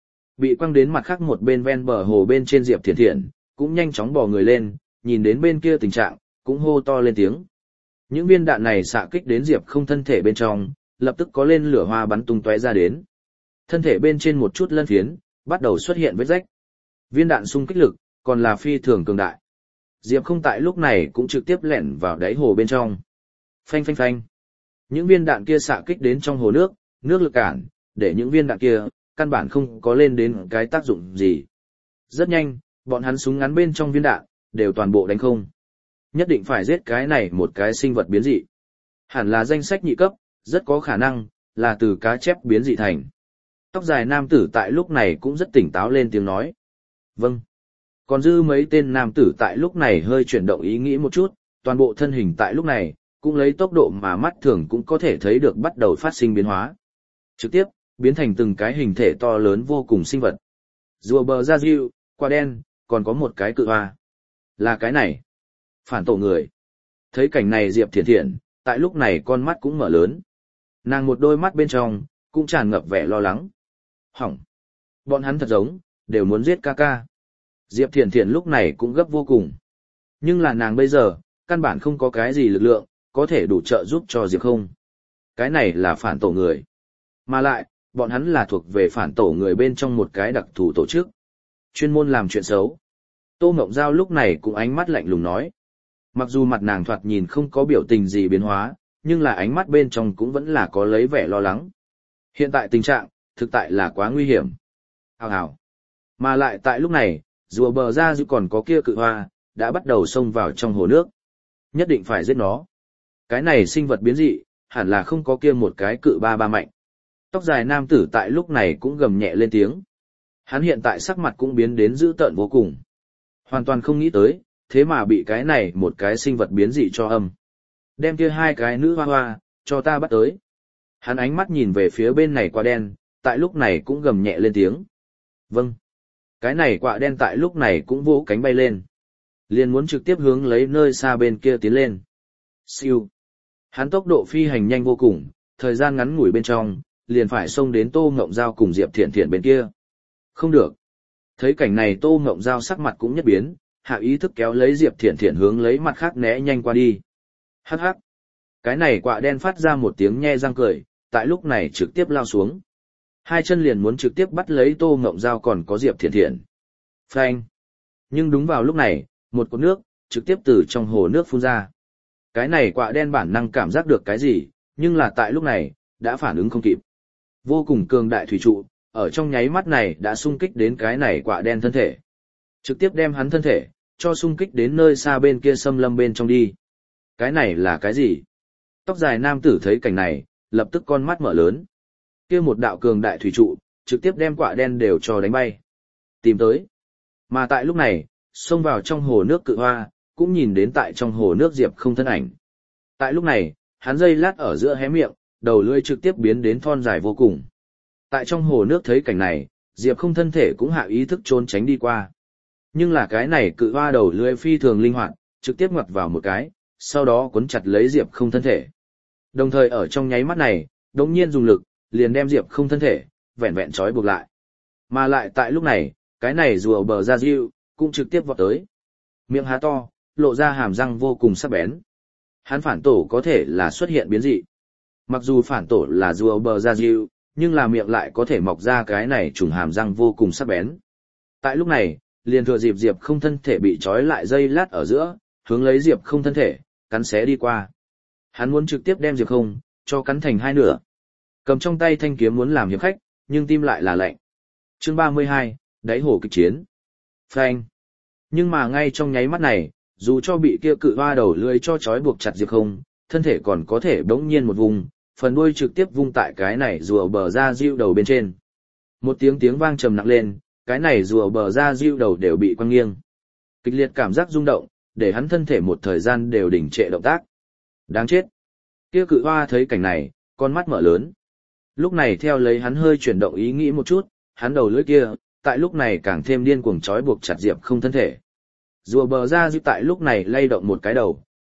Bị quăng đến mặt khác một bên ven bờ hồ bên trên Diệp Thiển Thiển, cũng nhanh chóng bò người lên, nhìn đến bên kia tình trạng, cũng hô to lên tiếng. Những viên đạn này xạ kích đến Diệp Không thân thể bên trong, lập tức có lên lửa hoa bắn tung tóe ra đến. Thân thể bên trên một chút lân phiến, bắt đầu xuất hiện vết rách. Viên đạn xung kích lực, còn là phi thường cường đại. Diệp Không tại lúc này cũng trực tiếp lẻn vào đáy hồ bên trong. Phanh phanh phanh. Những viên đạn kia xạ kích đến trong hồ nước, nước lực cản, để những viên đạn kia, căn bản không có lên đến cái tác dụng gì. Rất nhanh, bọn hắn súng ngắn bên trong viên đạn, đều toàn bộ đánh không. Nhất định phải giết cái này một cái sinh vật biến dị. Hẳn là danh sách nhị cấp, rất có khả năng, là từ cá chép biến dị thành. Tóc dài nam tử tại lúc này cũng rất tỉnh táo lên tiếng nói. Vâng. Còn dư mấy tên nam tử tại lúc này hơi chuyển động ý nghĩ một chút, toàn bộ thân hình tại lúc này, cũng lấy tốc độ mà mắt thường cũng có thể thấy được bắt đầu phát sinh biến hóa. Trực tiếp, biến thành từng cái hình thể to lớn vô cùng sinh vật. Rùa bờ ra diệu, quả đen, còn có một cái cự hoa. Là cái này. Phản tổ người. Thấy cảnh này Diệp Thiển Thiển, tại lúc này con mắt cũng mở lớn. Nàng một đôi mắt bên trong, cũng tràn ngập vẻ lo lắng. Hỏng. Bọn hắn thật giống, đều muốn giết ca ca. Diệp Thiển Thiển lúc này cũng gấp vô cùng. Nhưng là nàng bây giờ, căn bản không có cái gì lực lượng, có thể đủ trợ giúp cho Diệp Không. Cái này là phản tổ người. Mà lại, bọn hắn là thuộc về phản tổ người bên trong một cái đặc thù tổ chức. Chuyên môn làm chuyện xấu. Tô Ngộng Giao lúc này cũng ánh mắt lạnh lùng nói. Mặc dù mặt nàng thoạt nhìn không có biểu tình gì biến hóa, nhưng là ánh mắt bên trong cũng vẫn là có lấy vẻ lo lắng. Hiện tại tình trạng, thực tại là quá nguy hiểm. Hào hào. Mà lại tại lúc này, rùa bờ ra dư còn có kia cự hoa, đã bắt đầu xông vào trong hồ nước. Nhất định phải giết nó. Cái này sinh vật biến dị, hẳn là không có kia một cái cự ba mạnh. Tóc dài nam tử tại lúc này cũng gầm nhẹ lên tiếng. Hắn hiện tại sắc mặt cũng biến đến dữ tợn vô cùng. Hoàn toàn không nghĩ tới, thế mà bị cái này một cái sinh vật biến dị cho âm. Đem kia hai cái nữ hoa hoa, cho ta bắt tới. Hắn ánh mắt nhìn về phía bên này quả đen, tại lúc này cũng gầm nhẹ lên tiếng. Vâng. Cái này quả đen tại lúc này cũng vỗ cánh bay lên. Liền muốn trực tiếp hướng lấy nơi xa bên kia tiến lên. Siêu. Hắn tốc độ phi hành nhanh vô cùng, thời gian ngắn ngủi bên trong, liền phải xông đến Tô Ngộng Giao cùng Diệp Thiển Thiển bên kia. Không được. Thấy cảnh này Tô Ngộng Giao sắc mặt cũng nhất biến, hạ ý thức kéo lấy Diệp Thiển Thiển hướng lấy mặt khác né nhanh qua đi. Hắc hắc. Cái này quạ đen phát ra một tiếng nhe răng cười, tại lúc này trực tiếp lao xuống. Hai chân liền muốn trực tiếp bắt lấy Tô Ngộng Giao còn có Diệp Thiển Thiển. Phanh. Nhưng đúng vào lúc này, một cột nước, trực tiếp từ trong hồ nước phun ra. Cái này quạ đen bản năng cảm giác được cái gì, nhưng là tại lúc này, đã phản ứng không kịp. Vô cùng cường đại thủy trụ, ở trong nháy mắt này đã xung kích đến cái này quạ đen thân thể. Trực tiếp đem hắn thân thể, cho xung kích đến nơi xa bên kia xâm lâm bên trong đi. Cái này là cái gì? Tóc dài nam tử thấy cảnh này, lập tức con mắt mở lớn. Kia một đạo cường đại thủy trụ, trực tiếp đem quạ đen đều cho đánh bay. Tìm tới. Mà tại lúc này, xông vào trong hồ nước cự hoa, cũng nhìn đến tại trong hồ nước Diệp Không thân ảnh. Tại lúc này, hắn giây lát ở giữa hé miệng, đầu lưỡi trực tiếp biến đến thon dài vô cùng. Tại trong hồ nước thấy cảnh này, Diệp Không thân thể cũng hạ ý thức trốn tránh đi qua. Nhưng là cái này cự hoa đầu lưỡi phi thường linh hoạt, trực tiếp ngoặt vào một cái, sau đó cuốn chặt lấy Diệp Không thân thể. Đồng thời ở trong nháy mắt này, đống nhiên dùng lực, liền đem Diệp Không thân thể, vẹn vẹn trói buộc lại. Mà lại tại lúc này, cái này rùa bờ ra diệu, cũng trực tiếp vọt tới. Miệng há to, lộ ra hàm răng vô cùng sắc bén. Hắn phản tổ có thể là xuất hiện biến dị. Mặc dù phản tổ là rùa bờ ra diệu, nhưng là miệng lại có thể mọc ra cái này trùng hàm răng vô cùng sắc bén. Tại lúc này, liền thừa dịp Diệp Không thân thể bị trói lại dây lát ở giữa, hướng lấy Diệp Không thân thể, cắn xé đi qua. Hắn muốn trực tiếp đem Diệp Không, cho cắn thành hai nửa. Cầm trong tay thanh kiếm muốn làm hiệp khách, nhưng tim lại là lạnh. Chương 32, đáy hồ kịch chiến. Phanh. Nhưng mà ngay trong nháy mắt này, dù cho bị kia cự hoa đầu lưỡi cho trói buộc chặt Diệp Không, thân thể còn có thể bỗng nhiên một vùng, phần đuôi trực tiếp vung tại cái này rùa bờ ra diệu đầu bên trên. Một tiếng vang trầm nặng lên, cái này rùa bờ ra diệu đầu đều bị quăng nghiêng. Kịch liệt cảm giác rung động, để hắn thân thể một thời gian đều đình trệ động tác. Đáng chết. Kia cự hoa thấy cảnh này, con mắt mở lớn. Lúc này theo lấy hắn hơi chuyển động ý nghĩ một chút, hắn đầu lưỡi kia, tại lúc này càng thêm điên cuồng trói buộc chặt Diệp Không thân thể. Rùa bờ ra diệu tại lúc này lay động một cái đầu,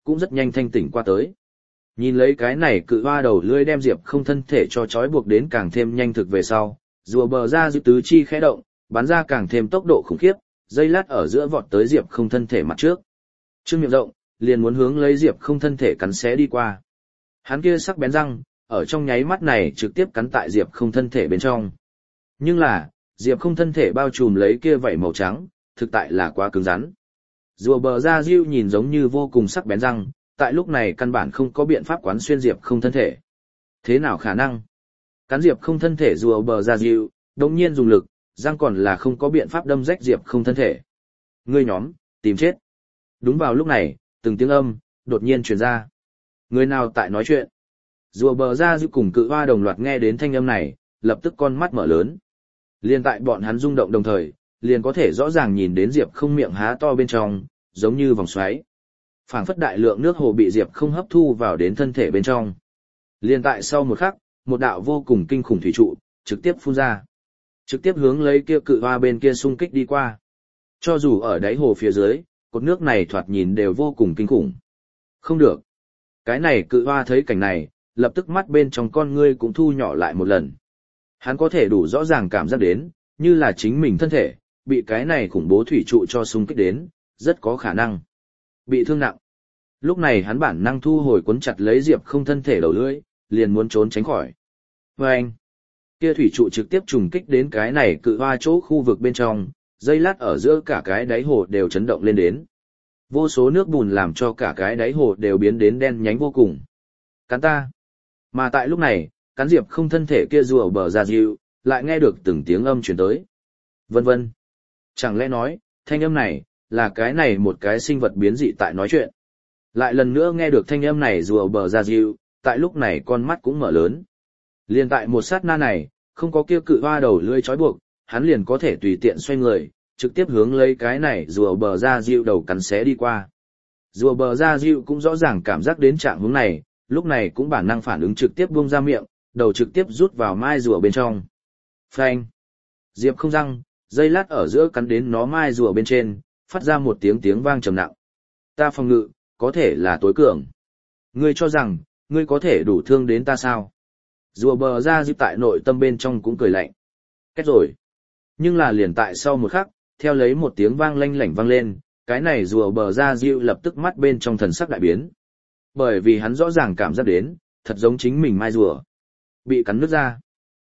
cũng rất nhanh thanh tỉnh qua tới. Nhìn lấy cái này cự hoa đầu lưỡi đem Diệp Không thân thể cho trói buộc đến càng thêm nhanh thực về sau, rùa bờ ra dư tứ chi khẽ động, bắn ra càng thêm tốc độ khủng khiếp, dây lát ở giữa vọt tới Diệp Không thân thể mặt trước. Trương miệng rộng, liền muốn hướng lấy Diệp Không thân thể cắn xé đi qua. Hắn kia sắc bén răng, ở trong nháy mắt này trực tiếp cắn tại Diệp Không thân thể bên trong. Nhưng là, Diệp Không thân thể bao trùm lấy kia vảy màu trắng, thực tại là quá cứng rắn. Rùa bờ ra diêu nhìn giống như vô cùng sắc bén răng, tại lúc này căn bản không có biện pháp quán xuyên Diệp Không thân thể. Thế nào khả năng? Cắn Diệp Không thân thể rùa bờ ra diêu, đồng nhiên dùng lực, răng còn là không có biện pháp đâm rách Diệp Không thân thể. Ngươi nhóm, tìm chết. Đúng vào lúc này, từng tiếng âm, đột nhiên truyền ra. Người nào tại nói chuyện? Rùa bờ ra diêu cùng cự hoa đồng loạt nghe đến thanh âm này, lập tức con mắt mở lớn. Liên tại bọn hắn rung động đồng thời, liền có thể rõ ràng nhìn đến Diệp Không miệng há to bên trong, giống như vòng xoáy. Phảng phất đại lượng nước hồ bị Diệp Không hấp thu vào đến thân thể bên trong. Liên tại sau một khắc, một đạo vô cùng kinh khủng thủy trụ, trực tiếp phun ra. Trực tiếp hướng lấy kia cự hoa bên kia xung kích đi qua. Cho dù ở đáy hồ phía dưới, cột nước này thoạt nhìn đều vô cùng kinh khủng. Không được. Cái này cự hoa thấy cảnh này, lập tức mắt bên trong con ngươi cũng thu nhỏ lại một lần. Hắn có thể đủ rõ ràng cảm giác đến, như là chính mình thân thể, bị cái này khủng bố thủy trụ cho xung kích đến, rất có khả năng bị thương nặng. Lúc này hắn bản năng thu hồi cuốn chặt lấy Diệp Không thân thể đầu lưỡi, liền muốn trốn tránh khỏi. Và anh, kia thủy trụ trực tiếp trùng kích đến cái này cự hoa chỗ khu vực bên trong, dây lát ở giữa cả cái đáy hồ đều chấn động lên đến. Vô số nước bùn làm cho cả cái đáy hồ đều biến đến đen nhánh vô cùng. Cắn ta. Mà tại lúc này, cắn Diệp Không thân thể kia rùa bờ ra dịu, lại nghe được từng tiếng âm truyền tới. Vân vân. Chẳng lẽ nói, thanh âm này, là cái này một cái sinh vật biến dị tại nói chuyện. Lại lần nữa nghe được thanh âm này rùa bờ ra dịu, tại lúc này con mắt cũng mở lớn. Liền tại một sát na này, không có kia cự hoa đầu lưỡi trói buộc, hắn liền có thể tùy tiện xoay người, trực tiếp hướng lấy cái này rùa bờ ra dịu đầu cắn xé đi qua. Rùa bờ ra dịu cũng rõ ràng cảm giác đến trạng hướng này, lúc này cũng bản năng phản ứng trực tiếp buông ra miệng, đầu trực tiếp rút vào mai rùa bên trong. Phanh. Diệp Không răng, dây lát ở giữa cắn đến nó mai rùa bên trên, phát ra một tiếng vang trầm nặng. Ta phòng ngự, có thể là tối cường. Ngươi cho rằng, ngươi có thể đủ thương đến ta sao? Rùa bờ ra dịp tại nội tâm bên trong cũng cười lạnh. Kết rồi. Nhưng là liền tại sau một khắc, theo lấy một tiếng vang lanh lảnh vang lên, cái này rùa bờ ra dịu lập tức mắt bên trong thần sắc đại biến. Bởi vì hắn rõ ràng cảm giác đến, thật giống chính mình mai rùa. Bị cắn nứt ra.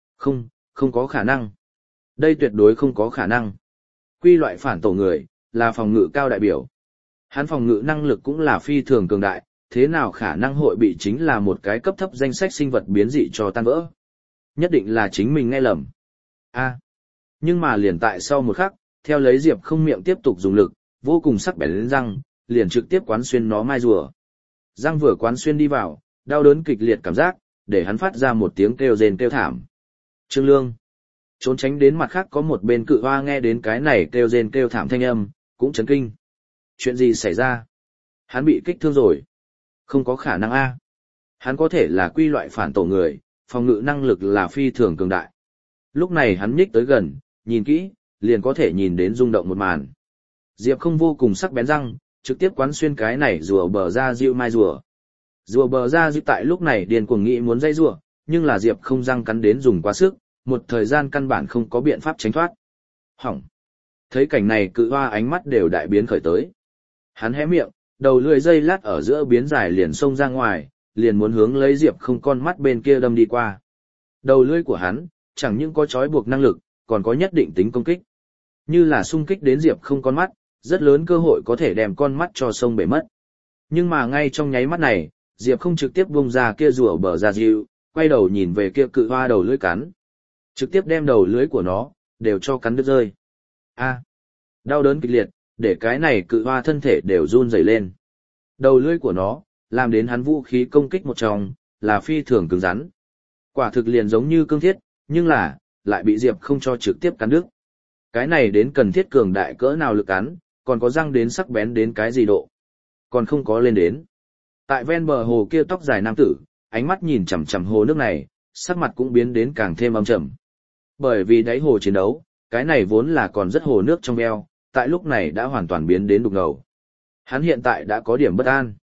Không có khả năng. Đây tuyệt đối không có khả năng. Quy loại phản tổ người, là phòng ngự cao đại biểu. Hắn phòng ngự năng lực cũng là phi thường cường đại, thế nào khả năng hội bị chính là một cái cấp thấp danh sách sinh vật biến dị cho tan vỡ. Nhất định là chính mình nghe lầm. Nhưng mà liền tại sau một khắc, theo lấy Diệp Không miệng tiếp tục dùng lực, vô cùng sắc bén răng, liền trực tiếp quán xuyên nó mai rùa. Răng vừa quán xuyên đi vào, đau đớn kịch liệt cảm giác, để hắn phát ra một tiếng kêu rên kêu thảm. Trương Lương trốn tránh đến mặt khác có một bên cự hoa nghe đến cái này kêu rên kêu thảm thanh âm, cũng chấn kinh. Chuyện gì xảy ra? Hắn bị kích thương rồi. Không có khả năng a. Hắn có thể là quy loại phản tổ người, phòng ngự năng lực là phi thường cường đại. Lúc này hắn nhích tới gần, nhìn kỹ, liền có thể nhìn đến rung động một màn. Diệp Không vô cùng sắc bén răng, trực tiếp quán xuyên cái này rùa bờ ra dịu mai rùa. Rùa bờ ra dịu tại lúc này điên cuồng nghĩ muốn dây rùa, nhưng là Diệp Không răng cắn đến dùng quá sức, một thời gian căn bản không có biện pháp tránh thoát. Hỏng. Thấy cảnh này cự hoa ánh mắt đều đại biến khởi tới. Hắn hé miệng, đầu lưỡi dây lát ở giữa biến dài liền xông ra ngoài, liền muốn hướng lấy Diệp Không con mắt bên kia đâm đi qua. Đầu lưỡi của hắn, chẳng những có trói buộc năng lực, còn có nhất định tính công kích. Như là xung kích đến Diệp Không con mắt, rất lớn cơ hội có thể đem con mắt cho xông bể mất. Nhưng mà ngay trong nháy mắt này, Diệp Không trực tiếp buông ra kia rùa bờ ra dịu, quay đầu nhìn về kia cự hoa đầu lưỡi cắn. Trực tiếp đem đầu lưỡi của nó, đều cho cắn đứt rơi. Đau đớn kịch liệt, để cái này cự hoa thân thể đều run rẩy lên. Đầu lưỡi của nó, làm đến hắn vũ khí công kích một trong, là phi thường cứng rắn. Quả thực liền giống như cương thiết, nhưng là, lại bị Diệp Không cho trực tiếp cắn đứt. Cái này đến cần thiết cường đại cỡ nào lực cắn, còn có răng đến sắc bén đến cái gì độ. Còn không có lên đến. Tại ven bờ hồ kia tóc dài nam tử, ánh mắt nhìn chằm chằm hồ nước này, sắc mặt cũng biến đến càng thêm âm trầm. Bởi vì đáy hồ chiến đấu, cái này vốn là còn rất hồ nước trong veo, tại lúc này đã hoàn toàn biến đến đục ngầu. Hắn hiện tại đã có điểm bất an.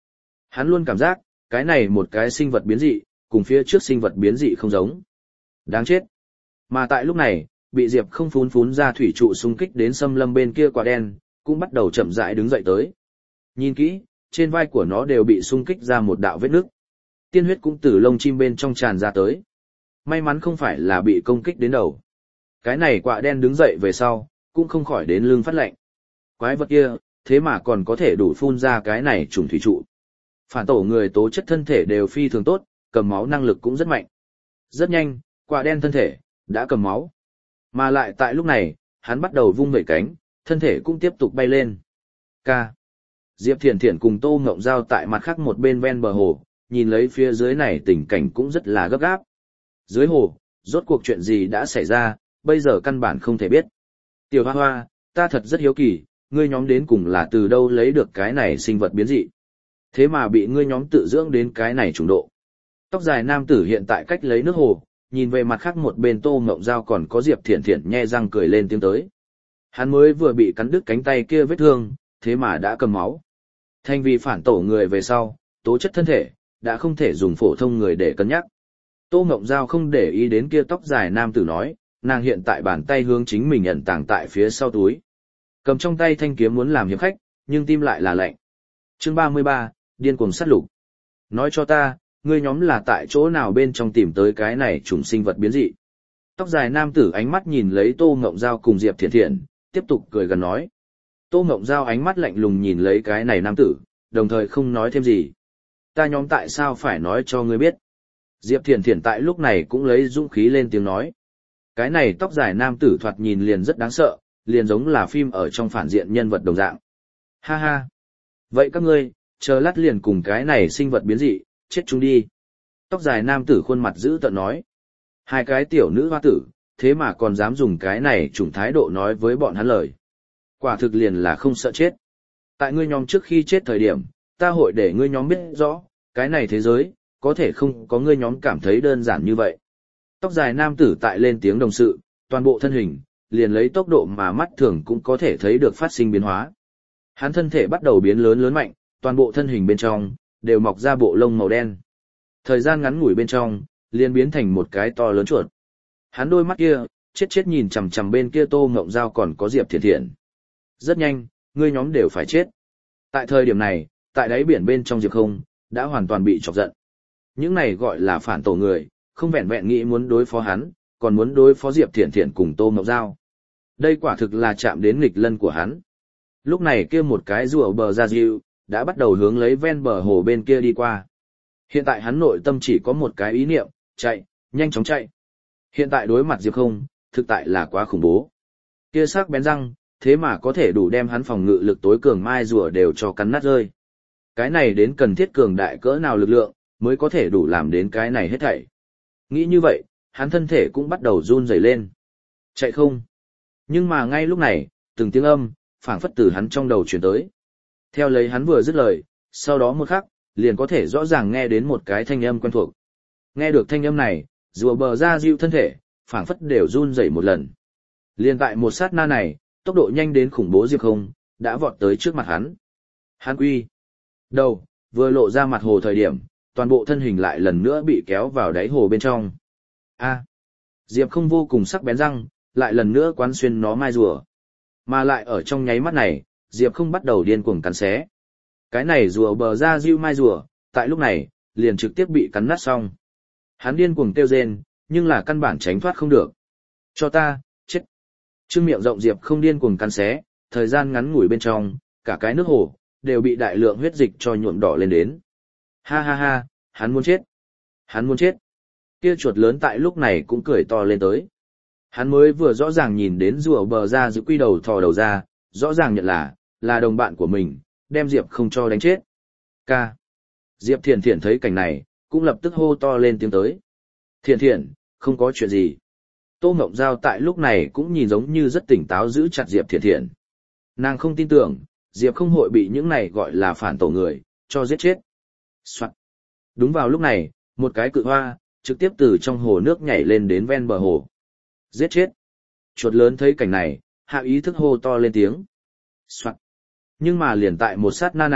Hắn luôn cảm giác, cái này một cái sinh vật biến dị, cùng phía trước sinh vật biến dị không giống. Đáng chết. Mà tại lúc này, bị Diệp không phún phún ra thủy trụ xung kích đến xâm lâm bên kia quả đen, cũng bắt đầu chậm rãi đứng dậy tới. Nhìn kỹ, trên vai của nó đều bị xung kích ra một đạo vết nứt. Tiên huyết cũng từ lông chim bên trong tràn ra tới. May mắn không phải là bị công kích đến đầu. Cái này quạ đen đứng dậy về sau, cũng không khỏi đến lưng phát lạnh. Quái vật kia, thế mà còn có thể đủ phun ra cái này trùng thủy trụ. Phản tổ người tố chất thân thể đều phi thường tốt, cầm máu năng lực cũng rất mạnh. Rất nhanh, quạ đen thân thể đã cầm máu. Mà lại tại lúc này, hắn bắt đầu vung vẩy cánh, thân thể cũng tiếp tục bay lên. Ca. Diệp Thiển Thiển cùng Tô Ngộng Giao tại mặt khác một bên ven bờ hồ, nhìn lấy phía dưới này tình cảnh cũng rất là gấp gáp. Dưới hồ, rốt cuộc chuyện gì đã xảy ra, bây giờ căn bản không thể biết. Tiểu Hoa Hoa, ta thật rất hiếu kỳ, ngươi nhóm đến cùng là từ đâu lấy được cái này sinh vật biến dị. Thế mà bị ngươi nhóm tự dưỡng đến cái này trùng độ. Tóc dài nam tử hiện tại cách lấy nước hồ, nhìn về mặt khác một bên Tô Ngộng Giao còn có Diệp Thiển Thiển nhe răng cười lên tiếng tới. Hắn mới vừa bị cắn đứt cánh tay kia vết thương, thế mà đã cầm máu. Thành vì phản tổ người về sau, tố chất thân thể, đã không thể dùng phổ thông người để cân nhắc. Tô Ngộng Giao không để ý đến kia tóc dài nam tử nói, nàng hiện tại bàn tay hướng chính mình ẩn tàng tại phía sau túi. Cầm trong tay thanh kiếm muốn làm hiệp khách, nhưng tim lại là lạnh. Chương 33, điên cuồng sát lục. Nói cho ta, ngươi nhóm là tại chỗ nào bên trong tìm tới cái này trùng sinh vật biến dị. Tóc dài nam tử ánh mắt nhìn lấy Tô Ngộng Giao cùng Diệp Thiển Thiển, tiếp tục cười gần nói. Tô Ngộng Giao ánh mắt lạnh lùng nhìn lấy cái này nam tử, đồng thời không nói thêm gì. Ta nhóm tại sao phải nói cho ngươi biết. Diệp Thiển Thiển tại lúc này cũng lấy dũng khí lên tiếng nói. Cái này tóc dài nam tử thoạt nhìn liền rất đáng sợ, liền giống là phim ở trong phản diện nhân vật đồng dạng. Ha ha. Vậy các ngươi, chờ lát liền cùng cái này sinh vật biến dị, chết chúng đi. Tóc dài nam tử khuôn mặt dữ tợn nói. Hai cái tiểu nữ hoa tử, thế mà còn dám dùng cái này trùng thái độ nói với bọn hắn lời. Quả thực liền là không sợ chết. Tại ngươi nhóm trước khi chết thời điểm, ta hội để ngươi nhóm biết rõ, cái này thế giới, có thể không có ngươi nhóm cảm thấy đơn giản như vậy. Tóc dài nam tử tại lên tiếng đồng sự, toàn bộ thân hình, liền lấy tốc độ mà mắt thường cũng có thể thấy được phát sinh biến hóa. Hắn thân thể bắt đầu biến lớn lớn mạnh, toàn bộ thân hình bên trong, đều mọc ra bộ lông màu đen. Thời gian ngắn ngủi bên trong, liền biến thành một cái to lớn chuột. Hắn đôi mắt kia, chết nhìn chằm chằm bên kia Tô Ngộng Giao còn có Diệp Thiển Thiển. Rất nhanh, ngươi nhóm đều phải chết. Tại thời điểm này, tại đáy biển bên trong Diệp Không, đã hoàn toàn bị chọc giận. Những này gọi là phản tổ người, không vẹn vẹn nghĩ muốn đối phó hắn, còn muốn đối phó Diệp Thiển Thiển cùng Tô Ngộng Giao. Đây quả thực là chạm đến nghịch lân của hắn. Lúc này kia một cái rùa bờ ra dịu, đã bắt đầu hướng lấy ven bờ hồ bên kia đi qua. Hiện tại hắn nội tâm chỉ có một cái ý niệm, chạy, nhanh chóng chạy. Hiện tại đối mặt Diệp Không, thực tại là quá khủng bố. Kia sắc bén răng, thế mà có thể đủ đem hắn phòng ngự lực tối cường mai rùa đều cho cắn nát rơi. Cái này đến cần thiết cường đại cỡ nào lực lượng, mới có thể đủ làm đến cái này hết thảy. Nghĩ như vậy, hắn thân thể cũng bắt đầu run rẩy lên. Chạy không? Nhưng mà ngay lúc này, từng tiếng âm, phảng phất từ hắn trong đầu truyền tới. Theo lấy hắn vừa dứt lời, sau đó một khắc, liền có thể rõ ràng nghe đến một cái thanh âm quen thuộc. Nghe được thanh âm này, rùa bờ ra dịu thân thể, phảng phất đều run rẩy một lần. Liền tại một sát na này, tốc độ nhanh đến khủng bố Diệp Không, đã vọt tới trước mặt hắn. Hắn quy. Đầu, vừa lộ ra mặt hồ thời điểm, toàn bộ thân hình lại lần nữa bị kéo vào đáy hồ bên trong. A. Diệp Không vô cùng sắc bén răng, lại lần nữa quán xuyên nó mai rùa. Mà lại ở trong nháy mắt này, Diệp Không bắt đầu điên cuồng cắn xé. Cái này rùa bờ ra dịu mai rùa, tại lúc này, liền trực tiếp bị cắn nát xong. Hắn điên cuồng kêu rên, nhưng là căn bản tránh thoát không được. Cho ta, chết. Trương miệng rộng Diệp Không điên cuồng cắn xé, thời gian ngắn ngủi bên trong, cả cái nước hồ, đều bị đại lượng huyết dịch cho nhuộm đỏ lên đến. Ha ha ha, hắn muốn chết. Hắn muốn chết. Kia chuột lớn tại lúc này cũng cười to lên tới. Hắn mới vừa rõ ràng nhìn đến rùa bờ ra giữ quy đầu thò đầu ra, rõ ràng nhận là đồng bạn của mình, đem Diệp Không cho đánh chết. Ca. Diệp Thiển Thiển thấy cảnh này, cũng lập tức hô to lên tiếng tới. Thiển Thiển, không có chuyện gì. Tô Ngộng Giao tại lúc này cũng nhìn giống như rất tỉnh táo giữ chặt Diệp Thiển Thiển. Nàng không tin tưởng, Diệp Không hội bị những này gọi là phản tổ người, cho giết chết. Soạn. Đúng vào lúc này, một cái cự hoa, trực tiếp từ trong hồ nước nhảy lên đến ven bờ hồ. Giết chết. Chuột lớn thấy cảnh này, hạ ý thức hô to lên tiếng. Soạn. Nhưng mà liền tại một sát na này,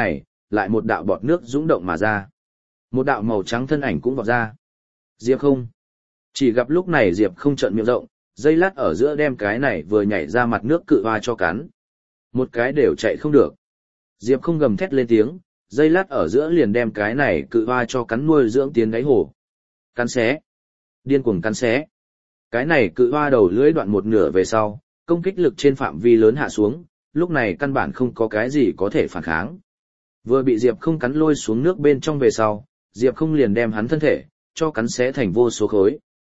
lại một đạo bọt nước dũng động mà ra. Một đạo màu trắng thân ảnh cũng vọt ra. Diệp không. Chỉ gặp lúc này Diệp không trợn miệng rộng, dây lát ở giữa đem cái này vừa nhảy ra mặt nước cự hoa cho cắn. Một cái đều chạy không được. Diệp không gầm thét lên tiếng, dây lát ở giữa liền đem cái này cự hoa cho cắn nuôi dưỡng tiến đáy hồ. Cắn xé. Điên cuồng cắn xé. Cái này cự hoa đầu lưỡi đoạn một nửa về sau, công kích lực trên phạm vi lớn hạ xuống, lúc này căn bản không có cái gì có thể phản kháng. Vừa bị Diệp không cắn lôi xuống nước bên trong về sau, Diệp không liền đem hắn thân thể, cho cắn xé thành vô số khối.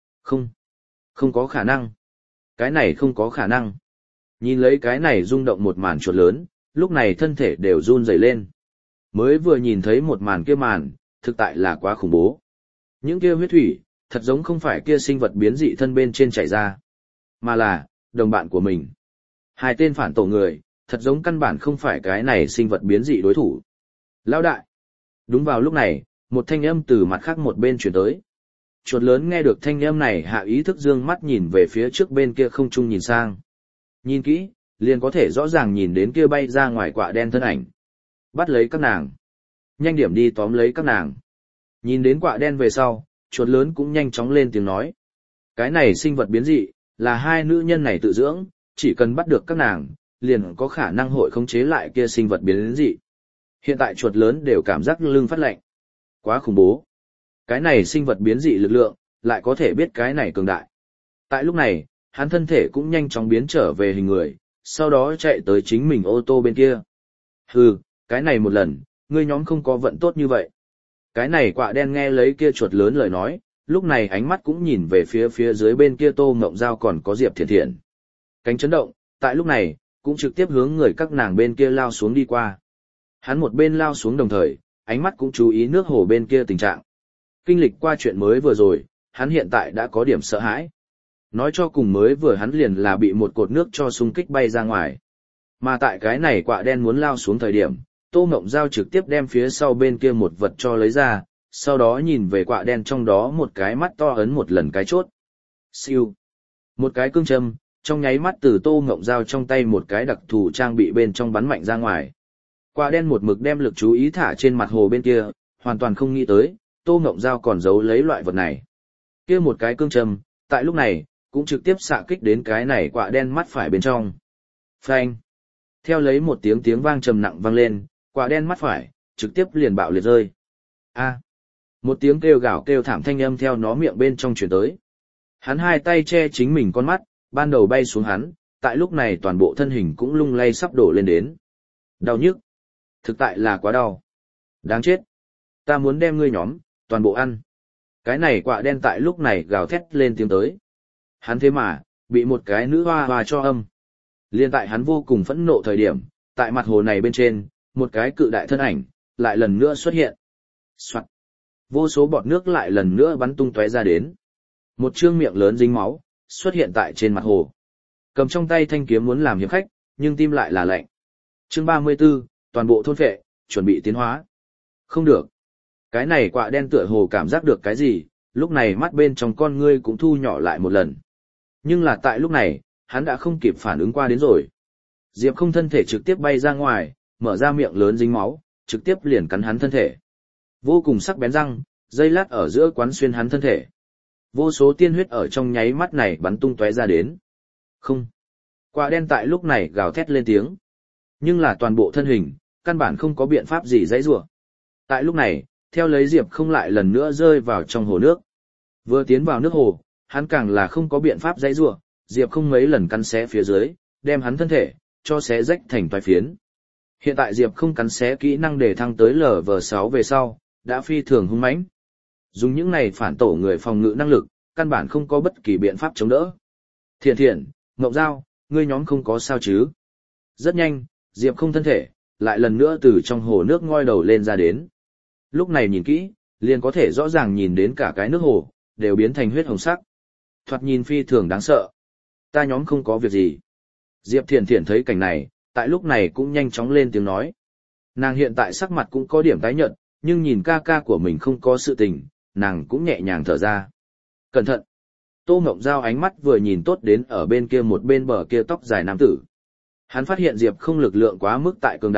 Không có khả năng. Cái này không có khả năng. Nhìn lấy cái này rung động một màn chuột lớn, lúc này thân thể đều run rẩy lên. Mới vừa nhìn thấy một màn kia màn, thực tại là quá khủng bố. Những kia huyết thủy, thật giống không phải kia sinh vật biến dị thân bên trên chảy ra, mà là đồng bạn của mình. Hai tên phản tổ người, thật giống căn bản không phải cái này sinh vật biến dị đối thủ. Lão đại. Đúng vào lúc này, một thanh âm từ mặt khác một bên truyền tới. Chuột lớn nghe được thanh âm này hạ ý thức dương mắt nhìn về phía trước bên kia không trung nhìn sang. Nhìn kỹ, liền có thể rõ ràng nhìn đến kia bay ra ngoài quạ đen thân ảnh. Bắt lấy các nàng. Nhanh điểm đi tóm lấy các nàng. Nhìn đến quạ đen về sau, chuột lớn cũng nhanh chóng lên tiếng nói. Cái này sinh vật biến dị, là hai nữ nhân này tự dưỡng, chỉ cần bắt được các nàng, liền có khả năng hội khống chế lại kia sinh vật biến dị. Hiện tại chuột lớn đều cảm giác lưng phát lạnh. Quá khủng bố. Cái này sinh vật biến dị lực lượng, lại có thể biết cái này cường đại. Tại lúc này, hắn thân thể cũng nhanh chóng biến trở về hình người, sau đó chạy tới chính mình ô tô bên kia. Hừ, cái này một lần, ngươi nhóm không có vận tốt như vậy. Cái này quạ đen nghe lấy kia chuột lớn lời nói, lúc này ánh mắt cũng nhìn về phía dưới bên kia Tô Ngộng Giao còn có Diệp Thiện Thiện. Cánh chấn động, tại lúc này, cũng trực tiếp hướng người các nàng bên kia lao xuống đi qua. Hắn một bên lao xuống đồng thời, ánh mắt cũng chú ý nước hồ bên kia tình trạng. Kinh lịch qua chuyện mới vừa rồi, hắn hiện tại đã có điểm sợ hãi. Nói cho cùng mới vừa hắn liền là bị một cột nước cho xung kích bay ra ngoài. Mà tại cái này quạ đen muốn lao xuống thời điểm, Tô Ngộng Giao trực tiếp đem phía sau bên kia một vật cho lấy ra, sau đó nhìn về quạ đen trong đó một cái mắt to ấn một lần cái chốt. Siêu. Một cái cương châm, trong nháy mắt từ Tô Ngộng Giao trong tay một cái đặc thù trang bị bên trong bắn mạnh ra ngoài. Quạ đen một mực đem lực chú ý thả trên mặt hồ bên kia, hoàn toàn không nghĩ tới, Tô Ngộng Giao còn giấu lấy loại vật này. Kia một cái cương châm, tại lúc này, cũng trực tiếp xạ kích đến cái này quạ đen mắt phải bên trong. Phanh. Theo lấy một tiếng vang trầm nặng vang lên, quạ đen mắt phải, trực tiếp liền bạo liệt rơi. A. Một tiếng kêu gào kêu thảm thanh âm theo nó miệng bên trong truyền tới. Hắn hai tay che chính mình con mắt, ban đầu bay xuống hắn, tại lúc này toàn bộ thân hình cũng lung lay sắp đổ lên đến. Đau nhức. Thực tại là quá đau. Đáng chết. Ta muốn đem ngươi nhóm, toàn bộ ăn. Cái này quạ đen tại lúc này gào thét lên tiếng tới. Hắn thế mà, bị một cái nữ hoa hoa cho âm. Liên tại hắn vô cùng phẫn nộ thời điểm, tại mặt hồ này bên trên, một cái cự đại thân ảnh, lại lần nữa xuất hiện. Soạn. Vô số bọt nước lại lần nữa bắn tung tóe ra đến. Một trương miệng lớn dính máu, xuất hiện tại trên mặt hồ. Cầm trong tay thanh kiếm muốn làm hiệp khách, nhưng tim lại là lạnh. Chương 34, toàn bộ thôn phệ, chuẩn bị tiến hóa. Không được. Cái này quạ đen tựa hồ cảm giác được cái gì, lúc này mắt bên trong con ngươi cũng thu nhỏ lại một lần. Nhưng là tại lúc này, hắn đã không kịp phản ứng qua đến rồi. Diệp không thân thể trực tiếp bay ra ngoài, mở ra miệng lớn dính máu, trực tiếp liền cắn hắn thân thể. Vô cùng sắc bén răng, dây lát ở giữa quán xuyên hắn thân thể. Vô số tiên huyết ở trong nháy mắt này bắn tung tóe ra đến. Không. Quạ đen tại lúc này gào thét lên tiếng. Nhưng là toàn bộ thân hình, căn bản không có biện pháp gì dãy rủa. Tại lúc này, theo lấy Diệp không lại lần nữa rơi vào trong hồ nước. Vừa tiến vào nước hồ, hắn càng là không có biện pháp dãy rủa, Diệp không mấy lần cắn xé phía dưới, đem hắn thân thể cho xé rách thành toái phiến. Hiện tại Diệp không cắn xé kỹ năng để thăng tới LV6 về sau, đã phi thường hung mãnh. Dùng những này phản tổ người phòng ngự năng lực, căn bản không có bất kỳ biện pháp chống đỡ. Thiện Thiện, Ngộng Giao, ngươi nhóm không có sao chứ? Rất nhanh, Diệp không thân thể, lại lần nữa từ trong hồ nước ngoi đầu lên ra đến. Lúc này nhìn kỹ, liền có thể rõ ràng nhìn đến cả cái nước hồ, đều biến thành huyết hồng sắc. Thoạt nhìn phi thường đáng sợ. Ta nhóm không có việc gì. Diệp Thiện Thiện thấy cảnh này, tại lúc này cũng nhanh chóng lên tiếng nói. Nàng hiện tại sắc mặt cũng có điểm tái nhợt, nhưng nhìn ca ca của mình không có sự tình, nàng cũng nhẹ nhàng thở ra. Cẩn thận. Tô Ngộng Giao ánh mắt vừa nhìn tốt đến ở bên kia một bên bờ kia tóc dài nam tử. Hắn phát hiện Diệp không lực lượng quá mức tại cường đại,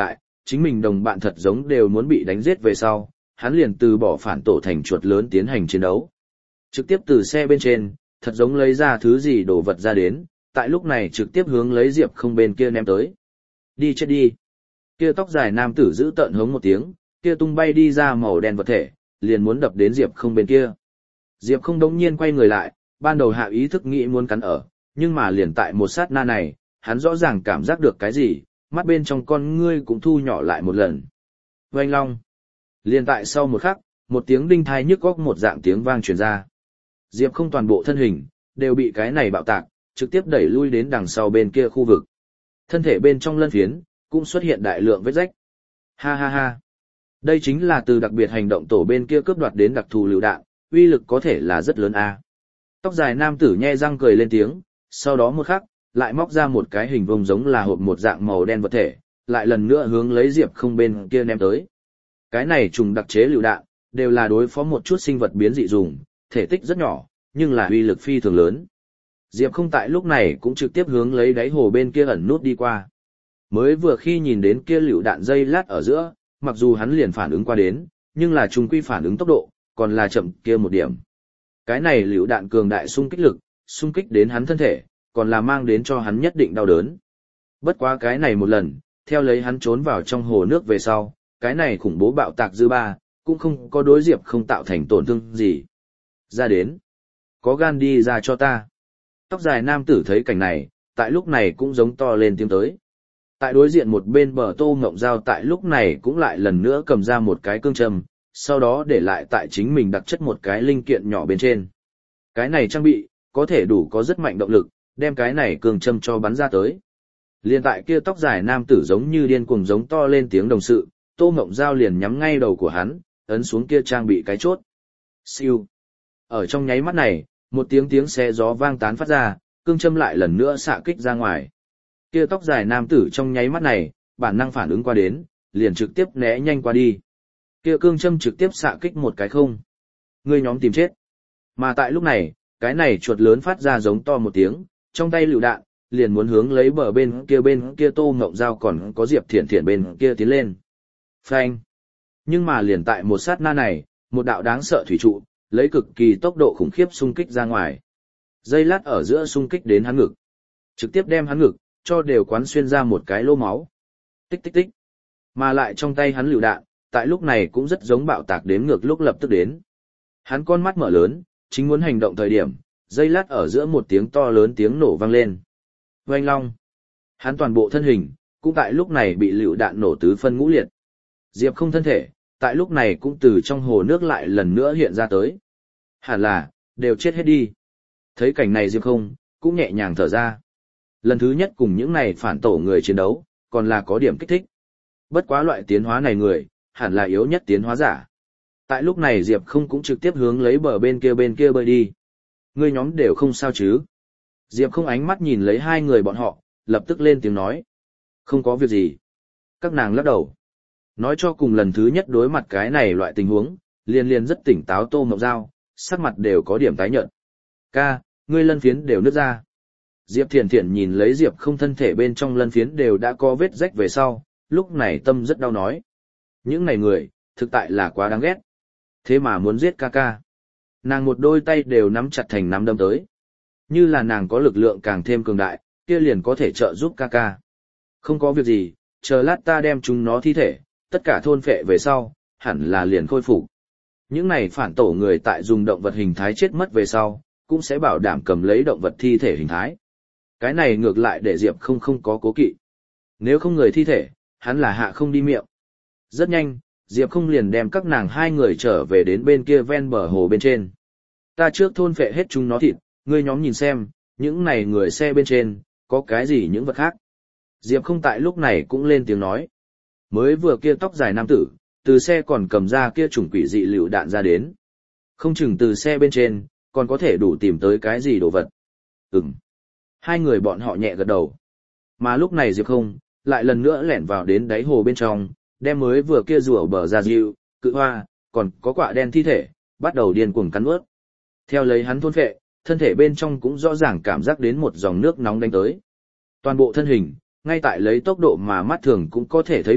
chính mình đồng bạn thật giống đều muốn bị đánh giết về sau, hắn liền từ bỏ phản tổ thành chuột lớn tiến hành chiến đấu. Trực tiếp từ xe bên trên, thật giống lấy ra thứ gì đồ vật ra đến, tại lúc này trực tiếp hướng lấy Diệp Không bên kia ném tới. Đi chết đi. Kia tóc dài nam tử giữ tợn hống một tiếng, kia tung bay đi ra màu đen vật thể, liền muốn đập đến Diệp Không bên kia. Diệp Không đống nhiên quay người lại, ban đầu hạ ý thức nghĩ muốn cắn ở, nhưng mà liền tại một sát na này, hắn rõ ràng cảm giác được cái gì, mắt bên trong con ngươi cũng thu nhỏ lại một lần. Oanh long. Liền tại sau một khắc, một tiếng đinh thai nhức góc một dạng tiếng vang truyền ra. Diệp Không toàn bộ thân hình, đều bị cái này bạo tạc, trực tiếp đẩy lui đến đằng sau bên kia khu vực. Thân thể bên trong lân phiến, cũng xuất hiện đại lượng vết rách. Ha ha ha. Đây chính là từ đặc biệt hành động tổ bên kia cướp đoạt đến đặc thù lựu đạn, uy lực có thể là rất lớn a. Tóc dài nam tử nhe răng cười lên tiếng, sau đó một khắc, lại móc ra một cái hình vuông giống là hộp một dạng màu đen vật thể, lại lần nữa hướng lấy Diệp Không bên kia ném tới. Cái này trùng đặc chế lựu đạn, đều là đối phó một chút sinh vật biến dị dùng, thể tích rất nhỏ, nhưng là uy lực phi thường lớn. Diệp Không tại lúc này cũng trực tiếp hướng lấy đáy hồ bên kia ẩn nút đi qua. Mới vừa khi nhìn đến kia lựu đạn dây lát ở giữa, mặc dù hắn liền phản ứng qua đến, nhưng là trùng quy phản ứng tốc độ, còn là chậm kia một điểm. Cái này lựu đạn cường đại xung kích lực, xung kích đến hắn thân thể, còn là mang đến cho hắn nhất định đau đớn. Bất quá cái này một lần, theo lấy hắn trốn vào trong hồ nước về sau, cái này khủng bố bạo tạc dư ba, cũng không có đối Diệp Không tạo thành tổn thương gì. Ra đến. Có gan đi ra cho ta. Tóc dài nam tử thấy cảnh này, tại lúc này cũng giống to lên tiếng tới. Tại đối diện một bên bờ Tô Ngộng Giao tại lúc này cũng lại lần nữa cầm ra một cái cương châm, sau đó để lại tại chính mình đặc chất một cái linh kiện nhỏ bên trên. Cái này trang bị, có thể đủ có rất mạnh động lực, đem cái này cương châm cho bắn ra tới. Liên tại kia tóc dài nam tử giống như điên cuồng giống to lên tiếng đồng sự, Tô Ngộng Giao liền nhắm ngay đầu của hắn, ấn xuống kia trang bị cái chốt. Siêu. Ở trong nháy mắt này, một tiếng xé gió vang tán phát ra, cương châm lại lần nữa xạ kích ra ngoài. Kia tóc dài nam tử trong nháy mắt này, bản năng phản ứng qua đến, liền trực tiếp né nhanh qua đi. Kia cương châm trực tiếp xạ kích một cái không. Ngươi nhóm tìm chết. Mà tại lúc này, cái này chuột lớn phát ra giống to một tiếng, trong tay lựu đạn, liền muốn hướng lấy bờ bên kia Tô Ngộng Giao còn có Diệp Thiển Thiển bên kia tiến lên. Phanh. Nhưng mà liền tại một sát na này, một đạo đáng sợ thủy trụ, lấy cực kỳ tốc độ khủng khiếp xung kích ra ngoài. Dây lát ở giữa xung kích đến hắn ngực. Trực tiếp đem hắn ngực, cho đều quán xuyên ra một cái lỗ máu. Tích tích tích. Mà lại trong tay hắn lựu đạn, tại lúc này cũng rất giống bạo tạc đếm ngược lúc lập tức đến. Hắn con mắt mở lớn, chính muốn hành động thời điểm, dây lát ở giữa một tiếng to lớn tiếng nổ vang lên. Oanh long. Hắn toàn bộ thân hình, cũng tại lúc này bị lựu đạn nổ tứ phân ngũ liệt. Diệp Không thân thể, tại lúc này cũng từ trong hồ nước lại lần nữa hiện ra tới. Hẳn là, đều chết hết đi. Thấy cảnh này Diệp Không, cũng nhẹ nhàng thở ra. Lần thứ nhất cùng những này phản tổ người chiến đấu, còn là có điểm kích thích. Bất quá loại tiến hóa này người, hẳn là yếu nhất tiến hóa giả. Tại lúc này Diệp Không cũng trực tiếp hướng lấy bờ bên kia bơi đi. Ngươi nhóm đều không sao chứ? Diệp Không ánh mắt nhìn lấy hai người bọn họ, lập tức lên tiếng nói. Không có việc gì. Các nàng lắc đầu. Nói cho cùng lần thứ nhất đối mặt cái này loại tình huống, liền rất tỉnh táo Tô Ngộng Giao, sắc mặt đều có điểm tái nhợt. Ca, ngươi lân phiến đều nứt ra. Diệp Thiển Thiển nhìn lấy Diệp Không thân thể bên trong lân phiến đều đã có vết rách về sau, lúc này tâm rất đau nói. Những này người, thực tại là quá đáng ghét. Thế mà muốn giết ca ca. Nàng một đôi tay đều nắm chặt thành nắm đâm tới. Như là nàng có lực lượng càng thêm cường đại, kia liền có thể trợ giúp ca ca. Không có việc gì, chờ lát ta đem chúng nó thi thể, tất cả thôn phệ về sau, hẳn là liền khôi phục. Những này phản tổ người tại dùng động vật hình thái chết mất về sau, cũng sẽ bảo đảm cầm lấy động vật thi thể hình thái. Cái này ngược lại để Diệp không có cố kỵ. Nếu không người thi thể, hắn là hạ không đi miệng. Rất nhanh, Diệp Không liền đem các nàng hai người trở về đến bên kia ven bờ hồ bên trên. Ta trước thôn phệ hết chúng nó thịt, ngươi nhóm nhìn xem, những này người xe bên trên, có cái gì những vật khác. Diệp Không tại lúc này cũng lên tiếng nói. Mới vừa kia tóc dài nam tử, từ xe còn cầm ra kia chủng quỷ dị lựu đạn ra đến. Không chừng từ xe bên trên, còn có thể đủ tìm tới cái gì đồ vật. Hai người bọn họ nhẹ gật đầu. Mà lúc này Diệp Không, lại lần nữa lẻn vào đến đáy hồ bên trong, đem mới vừa kia rùa bờ ra dịu, cự hoa, còn có quả đen thi thể, bắt đầu điên cuồng cắn ướt. Theo lấy hắn thôn phệ, thân thể bên trong cũng rõ ràng cảm giác đến một dòng nước nóng đánh tới. Toàn bộ thân hình, ngay tại lấy tốc độ mà mắt thường cũng có thể thấy được,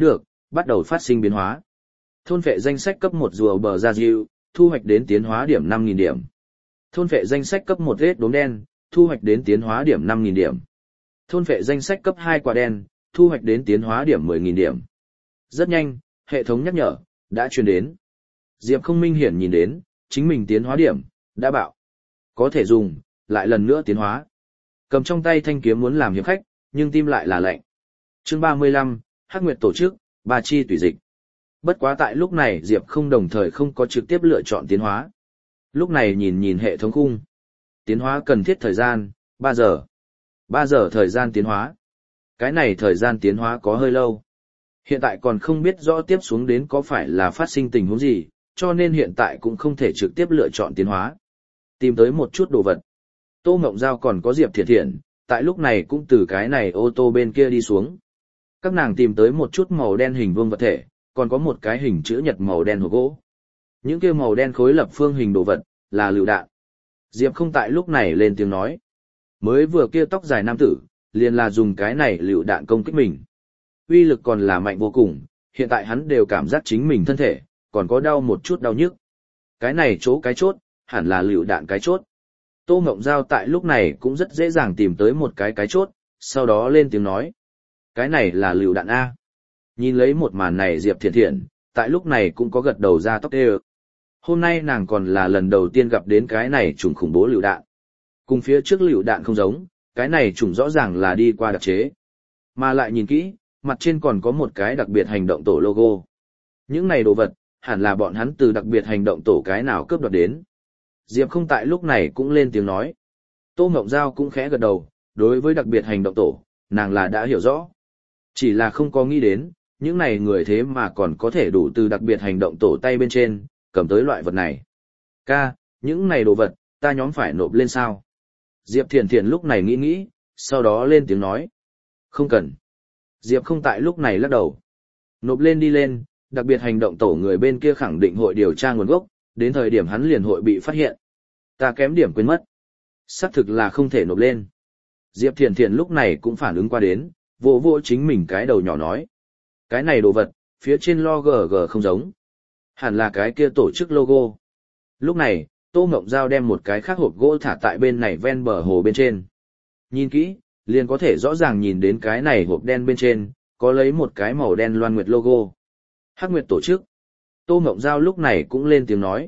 bắt đầu phát sinh biến hóa. Thôn phệ danh sách cấp 1 rùa bờ ra diệu, thu hoạch đến tiến hóa điểm 5.000 điểm. Thôn phệ danh sách cấp 1 rết đốm đen, thu hoạch đến tiến hóa điểm 5.000 điểm. Thôn phệ danh sách cấp 2 quả đen, thu hoạch đến tiến hóa điểm 10.000 điểm. Rất nhanh, hệ thống nhắc nhở đã truyền đến. Diệp Không Minh hiển nhìn đến, chính mình tiến hóa điểm đã bạo. Có thể dùng, lại lần nữa tiến hóa. Cầm trong tay thanh kiếm muốn làm hiệp khách, nhưng tim lại là lạnh. Chương 35, Hắc Nguyệt tổ chức, ba chi tùy dịch. Bất quá tại lúc này Diệp Không đồng thời không có trực tiếp lựa chọn tiến hóa. Lúc này nhìn hệ thống khung. Tiến hóa cần thiết thời gian, 3 giờ. 3 giờ thời gian tiến hóa. Cái này thời gian tiến hóa có hơi lâu. Hiện tại còn không biết rõ tiếp xuống đến có phải là phát sinh tình huống gì, cho nên hiện tại cũng không thể trực tiếp lựa chọn tiến hóa. Tìm tới một chút đồ vật. Tô Ngộng Giao còn có Diệp Thiện Thiện, tại lúc này cũng từ cái này ô tô bên kia đi xuống. Các nàng tìm tới một chút màu đen hình vuông vật thể, còn có một cái hình chữ nhật màu đen hộp gỗ. Những kia màu đen khối lập phương hình đồ vật, là lựu đạn. Diệp Không tại lúc này lên tiếng nói. Mới vừa kia tóc dài nam tử, liền là dùng cái này lựu đạn công kích mình. Uy lực còn là mạnh vô cùng, hiện tại hắn đều cảm giác chính mình thân thể, còn có đau một chút đau nhức. Cái này cái chốt, hẳn là lựu đạn cái chốt. Tô Ngộng Giao tại lúc này cũng rất dễ dàng tìm tới một cái chốt, sau đó lên tiếng nói. Cái này là lựu đạn A. Nhìn lấy một màn này Diệp Thiện Thiện, tại lúc này cũng có gật đầu ra tóc tê. Hôm nay nàng còn là lần đầu tiên gặp đến cái này chủng khủng bố lựu đạn. Cùng phía trước lựu đạn không giống, cái này chủng rõ ràng là đi qua đặc chế. Mà lại nhìn kỹ, mặt trên còn có một cái đặc biệt hành động tổ logo. Những này đồ vật, hẳn là bọn hắn từ đặc biệt hành động tổ cái nào cướp đoạt đến. Diệp Không tại lúc này cũng lên tiếng nói. Tô Ngộng Giao cũng khẽ gật đầu, đối với đặc biệt hành động tổ, nàng là đã hiểu rõ. Chỉ là không có nghĩ đến, những này người thế mà còn có thể đủ từ đặc biệt hành động tổ tay bên trên, cầm tới loại vật này. Ca, những này đồ vật, ta nhóm phải nộp lên sao? Diệp Thiện Thiện lúc này nghĩ, sau đó lên tiếng nói. Không cần. Diệp Không tại lúc này lắc đầu. Nộp lên đi lên, đặc biệt hành động tổ người bên kia khẳng định hội điều tra nguồn gốc, đến thời điểm hắn liền hội bị phát hiện. Ta kém điểm quên mất. Xác thực là không thể nộp lên. Diệp Thiện Thiện lúc này cũng phản ứng qua đến, vỗ chính mình cái đầu nhỏ nói. Cái này đồ vật, phía trên logo không giống. Hẳn là cái kia tổ chức logo. Lúc này, Tô Ngộng Giao đem một cái khác hộp gỗ thả tại bên này ven bờ hồ bên trên. Nhìn kỹ, liền có thể rõ ràng nhìn đến cái này hộp đen bên trên, có lấy một cái màu đen Loan Nguyệt logo. Hắc Nguyệt tổ chức. Tô Ngộng Giao lúc này cũng lên tiếng nói.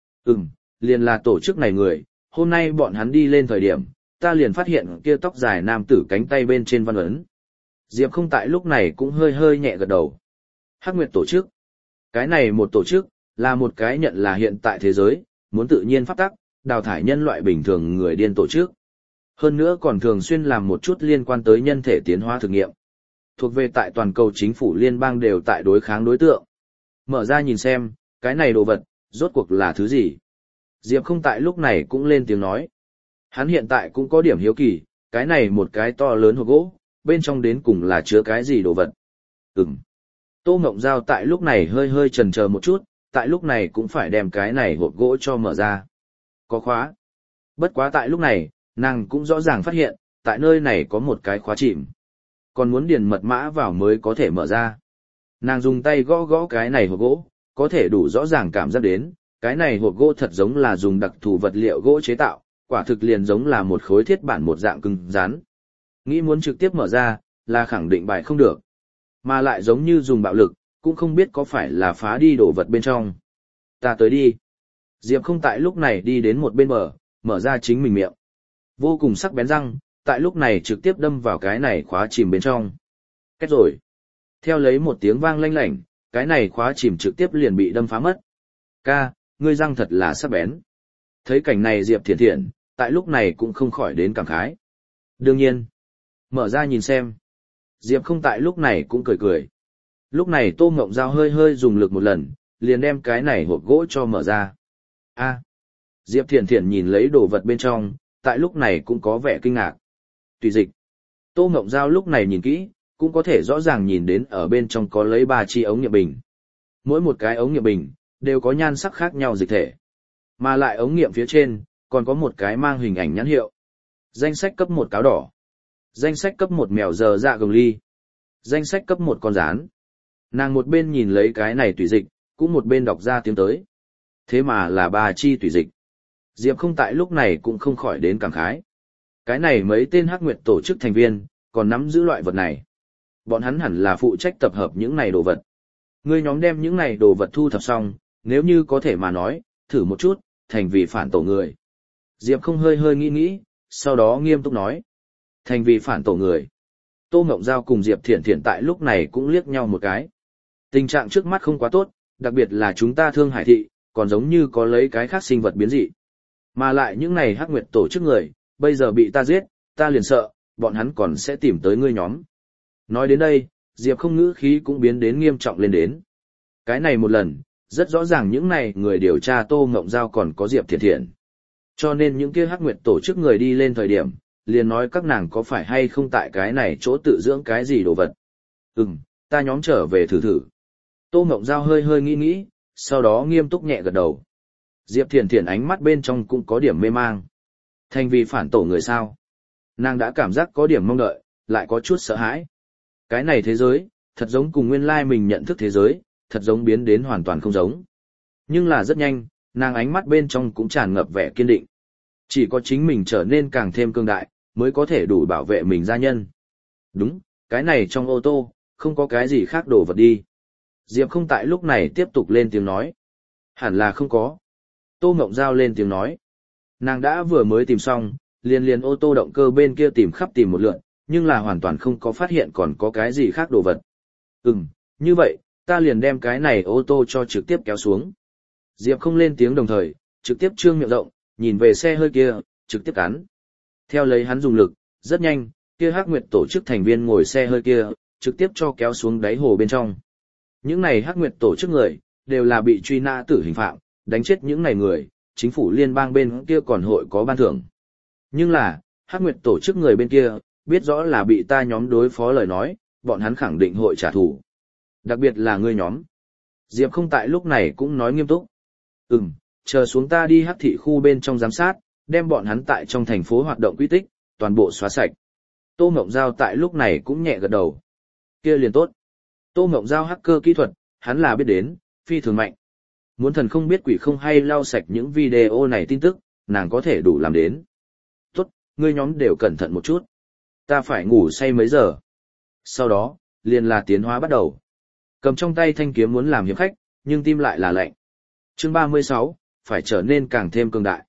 Liền là tổ chức này người, hôm nay bọn hắn đi lên thời điểm, ta liền phát hiện kia tóc dài nam tử cánh tay bên trên văn ấn. Diệp Không tại lúc này cũng hơi nhẹ gật đầu. Hắc Nguyệt tổ chức. Cái này một tổ chức, là một cái nhận là hiện tại thế giới, muốn tự nhiên pháp tắc, đào thải nhân loại bình thường người điên tổ chức. Hơn nữa còn thường xuyên làm một chút liên quan tới nhân thể tiến hóa thực nghiệm. Thuộc về tại toàn cầu chính phủ liên bang đều tại đối kháng đối tượng. Mở ra nhìn xem, cái này đồ vật, rốt cuộc là thứ gì? Diệp Không tại lúc này cũng lên tiếng nói. Hắn hiện tại cũng có điểm hiếu kỳ, cái này một cái to lớn hộp gỗ, bên trong đến cùng là chứa cái gì đồ vật? Tô Ngộng Giao tại lúc này hơi chần chờ một chút, tại lúc này cũng phải đem cái này hộp gỗ cho mở ra. Có khóa. Bất quá tại lúc này, nàng cũng rõ ràng phát hiện, tại nơi này có một cái khóa chìm. Còn muốn điền mật mã vào mới có thể mở ra. Nàng dùng tay gõ cái này hộp gỗ, có thể đủ rõ ràng cảm giác đến, cái này hộp gỗ thật giống là dùng đặc thù vật liệu gỗ chế tạo, quả thực liền giống là một khối thiết bản một dạng cứng rắn. Nghĩ muốn trực tiếp mở ra, là khẳng định bài không được. Mà lại giống như dùng bạo lực, cũng không biết có phải là phá đi đồ vật bên trong. Ta tới đi. Diệp Không tại lúc này đi đến một bên mở ra chính mình miệng. Vô cùng sắc bén răng, tại lúc này trực tiếp đâm vào cái này khóa chìm bên trong. Kết rồi. Theo lấy một tiếng vang lanh lảnh, cái này khóa chìm trực tiếp liền bị đâm phá mất. Ca, ngươi răng thật là sắc bén. Thấy cảnh này Diệp Thiện Thiện, tại lúc này cũng không khỏi đến cảm khái. Đương nhiên. Mở ra nhìn xem. Diệp Không tại lúc này cũng cười. Lúc này Tô Ngộng Giao hơi dùng lực một lần, liền đem cái này hộp gỗ cho mở ra. Diệp Thiện Thiện nhìn lấy đồ vật bên trong, tại lúc này cũng có vẻ kinh ngạc. Tùy dịch. Tô Ngộng Giao lúc này nhìn kỹ, cũng có thể rõ ràng nhìn đến ở bên trong có lấy 3 chi ống nghiệm bình. Mỗi một cái ống nghiệm bình, đều có nhan sắc khác nhau dịch thể. Mà lại ống nghiệm phía trên, còn có một cái mang hình ảnh nhãn hiệu. Danh sách cấp 1 cáo đỏ. Danh sách cấp 1 mèo giờ dạ gồng ly. Danh sách cấp 1 con rán. Nàng một bên nhìn lấy cái này tùy dịch, cũng một bên đọc ra tiếng tới. Thế mà là 3 chi tùy dịch. Diệp không tại lúc này cũng không khỏi đến cảm khái. Cái này mấy tên Hắc Nguyệt tổ chức thành viên, còn nắm giữ loại vật này. Bọn hắn hẳn là phụ trách tập hợp những này đồ vật. Ngươi nhóm đem những này đồ vật thu thập xong, nếu như có thể mà nói, thử một chút, thành vì phản tổ người. Diệp không hơi hơi nghĩ, sau đó nghiêm túc nói. Thành vì phản tổ người. Tô Ngộng Giao cùng Diệp Thiển Thiển tại lúc này cũng liếc nhau một cái. Tình trạng trước mắt không quá tốt, đặc biệt là chúng ta Thương Hải thị, còn giống như có lấy cái khác sinh vật biến dị. Mà lại những này Hắc Nguyệt tổ chức người, bây giờ bị ta giết, ta liền sợ, bọn hắn còn sẽ tìm tới ngươi nhóm. Nói đến đây, Diệp không ngữ khí cũng biến đến nghiêm trọng lên đến. Cái này một lần, rất rõ ràng những này người điều tra Tô Ngộng Giao còn có Diệp Thiển Thiển. Cho nên những kia Hắc Nguyệt tổ chức người đi lên thời điểm, liền nói các nàng có phải hay không tại cái này chỗ tự dưỡng cái gì đồ vật. Ta nhóm trở về thử thử. Tô Ngộng Giao hơi hơi nghĩ, sau đó nghiêm túc nhẹ gật đầu. Diệp Thiển Thiển ánh mắt bên trong cũng có điểm mê mang. Thành vì phản tổ người sao? Nàng đã cảm giác có điểm mong đợi, lại có chút sợ hãi. Cái này thế giới, thật giống cùng nguyên lai mình nhận thức thế giới, thật giống biến đến hoàn toàn không giống. Nhưng là rất nhanh, nàng ánh mắt bên trong cũng tràn ngập vẻ kiên định. Chỉ có chính mình trở nên càng thêm cương đại, mới có thể đủ bảo vệ mình gia nhân. Đúng, cái này trong ô tô, không có cái gì khác đổ vật đi. Diệp không tại lúc này tiếp tục lên tiếng nói. Hẳn là không có. Tô Ngộng Giao lên tiếng nói. Nàng đã vừa mới tìm xong, liền ô tô động cơ bên kia tìm khắp tìm một lượt, nhưng là hoàn toàn không có phát hiện còn có cái gì khác đồ vật. Như vậy, ta liền đem cái này ô tô cho trực tiếp kéo xuống. Diệp không lên tiếng đồng thời, trực tiếp trương miệng rộng, nhìn về xe hơi kia, trực tiếp cắn. Theo lấy hắn dùng lực, rất nhanh, kia Hắc Nguyệt tổ chức thành viên ngồi xe hơi kia, trực tiếp cho kéo xuống đáy hồ bên trong. Những này Hắc Nguyệt tổ chức người, đều là bị truy nã tử hình phạm, đánh chết những này người, chính phủ liên bang bên kia còn hội có ban thưởng. Nhưng là, Hắc Nguyệt tổ chức người bên kia, biết rõ là bị ta nhóm đối phó lời nói, bọn hắn khẳng định hội trả thù. Đặc biệt là ngươi nhóm. Diệp không tại lúc này cũng nói nghiêm túc. Chờ xuống ta đi Hắc thị khu bên trong giám sát, đem bọn hắn tại trong thành phố hoạt động quy tích, toàn bộ xóa sạch. Tô Ngộng Giao tại lúc này cũng nhẹ gật đầu. Kia liền tốt. Tô Ngộng Giao hacker kỹ thuật, hắn là biết đến, phi thường mạnh. Muốn thần không biết quỷ không hay lau sạch những video này tin tức, nàng có thể đủ làm đến. Tốt, ngươi nhóm đều cẩn thận một chút. Ta phải ngủ say mấy giờ. Sau đó, liền là tiến hóa bắt đầu. Cầm trong tay thanh kiếm muốn làm hiệp khách, nhưng tim lại là lạnh. Chương 36, phải trở nên càng thêm cường đại.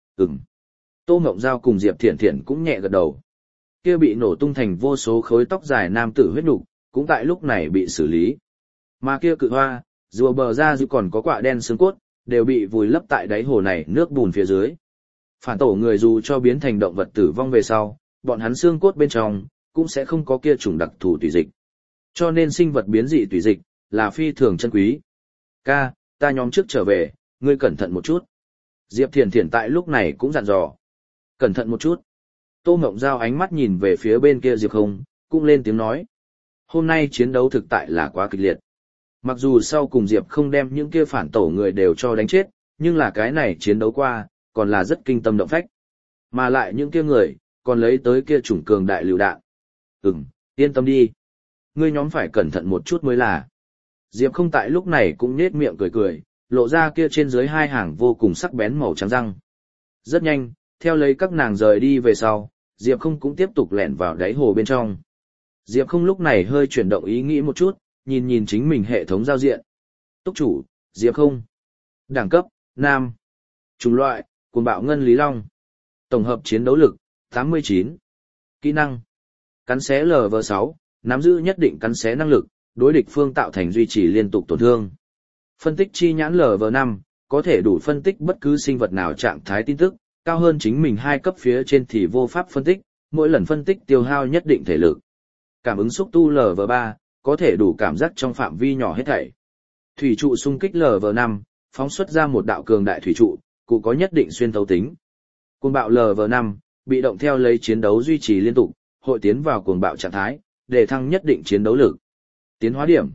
Tô Ngộng Giao cùng Diệp Thiển Thiển cũng nhẹ gật đầu. Kia bị nổ tung thành vô số khối tóc dài nam tử huyết nục, cũng tại lúc này bị xử lý. Mà kia cự hoa, rùa bờ ra dù còn có quả đen xương cốt, đều bị vùi lấp tại đáy hồ này nước bùn phía dưới. Phản tổ người dù cho biến thành động vật tử vong về sau, bọn hắn xương cốt bên trong, cũng sẽ không có kia chủng đặc thù tùy dịch. Cho nên sinh vật biến dị tùy dịch, là phi thường chân quý. Ca, ta nhóm trước trở về, ngươi cẩn thận một chút. Diệp Thiển Thiển tại lúc này cũng dặn dò. Cẩn thận một chút. Tô Ngộng Giao ánh mắt nhìn về phía bên kia Diệp không, cũng lên tiếng nói. Hôm nay chiến đấu thực tại là quá kịch liệt. Mặc dù sau cùng Diệp không đem những kia phản tổ người đều cho đánh chết, nhưng là cái này chiến đấu qua, còn là rất kinh tâm động phách. Mà lại những kia người, còn lấy tới kia chủng cường đại lựu đạn. Yên tâm đi. Ngươi nhóm phải cẩn thận một chút mới là. Diệp không tại lúc này cũng nhếch miệng cười, lộ ra kia trên dưới hai hàng vô cùng sắc bén màu trắng răng. Rất nhanh, theo lấy các nàng rời đi về sau, Diệp không cũng tiếp tục lẻn vào đáy hồ bên trong. Diệp không lúc này hơi chuyển động ý nghĩ một chút, nhìn chính mình hệ thống giao diện. Túc chủ, Diệp không. Đẳng cấp, Nam. Chủng loại, cuồng bạo ngân lý long. Tổng hợp chiến đấu lực, 89. Kỹ năng. Cắn xé LV6, nắm giữ nhất định cắn xé năng lực, đối địch phương tạo thành duy trì liên tục tổn thương. Phân tích chi nhãn LV5, có thể đủ phân tích bất cứ sinh vật nào trạng thái tin tức, cao hơn chính mình 2 cấp phía trên thì vô pháp phân tích, mỗi lần phân tích tiêu hao nhất định thể lực. Cảm ứng xúc tu LV3, có thể đủ cảm giác trong phạm vi nhỏ hết thảy. Thủy trụ xung kích LV5, phóng xuất ra một đạo cường đại thủy trụ, cụ có nhất định xuyên thấu tính. Cuồng bạo LV5, bị động theo lấy chiến đấu duy trì liên tục, hội tiến vào cuồng bạo trạng thái, để thăng nhất định chiến đấu lực. Tiến hóa điểm,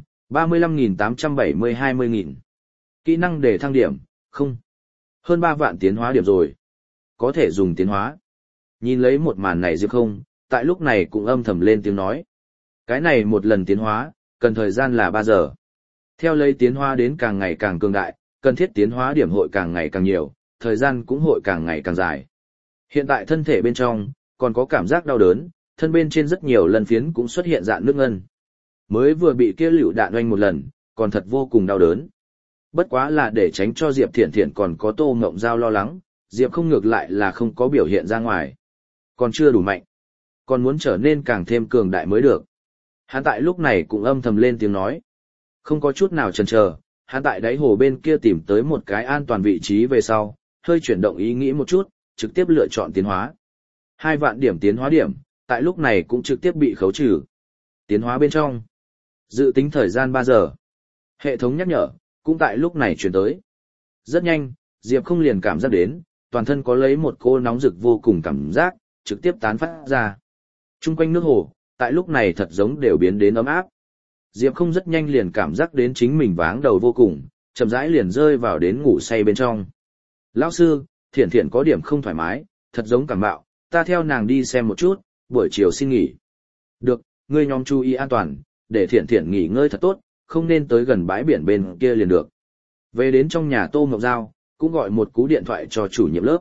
35.870-20.000. Kỹ năng để thăng điểm, không. Hơn 3 vạn tiến hóa điểm rồi. Có thể dùng tiến hóa. Nhìn lấy một màn này Diệp không, tại lúc này cũng âm thầm lên tiếng nói. Cái này một lần tiến hóa, cần thời gian là 3 giờ. Theo lấy tiến hóa đến càng ngày càng cường đại, cần thiết tiến hóa điểm hội càng ngày càng nhiều, thời gian cũng hội càng ngày càng dài. Hiện tại thân thể bên trong, còn có cảm giác đau đớn, thân bên trên rất nhiều lần phiến cũng xuất hiện rạn nước ngân. Mới vừa bị kia lựu đạn oanh một lần, còn thật vô cùng đau đớn. Bất quá là để tránh cho Diệp Thiển Thiển còn có Tô Ngộng Giao lo lắng, Diệp không ngược lại là không có biểu hiện ra ngoài. Còn chưa đủ mạnh. Còn muốn trở nên càng thêm cường đại mới được. Hắn tại lúc này cũng âm thầm lên tiếng nói. Không có chút nào chần chờ, hắn tại đáy hồ bên kia tìm tới một cái an toàn vị trí về sau, hơi chuyển động ý nghĩ một chút, trực tiếp lựa chọn tiến hóa. 2 vạn điểm tiến hóa điểm, tại lúc này cũng trực tiếp bị khấu trừ. Tiến hóa bên trong. Dự tính thời gian 3 giờ. Hệ thống nhắc nhở, cũng tại lúc này chuyển tới. Rất nhanh, Diệp không liền cảm giác đến, toàn thân có lấy một cô nóng rực vô cùng cảm giác, trực tiếp tán phát ra. Trung quanh nước hồ, tại lúc này thật giống đều biến đến ấm áp. Diệp không rất nhanh liền cảm giác đến chính mình váng đầu vô cùng, chậm rãi liền rơi vào đến ngủ say bên trong. Lão sư, Thiển Thiển có điểm không thoải mái, thật giống cảm bạo, ta theo nàng đi xem một chút, buổi chiều xin nghỉ. Được, ngươi nhóm chú ý an toàn, để Thiển Thiển nghỉ ngơi thật tốt, không nên tới gần bãi biển bên kia liền được. Về đến trong nhà Tô Ngọc Giao, cũng gọi một cú điện thoại cho chủ nhiệm lớp.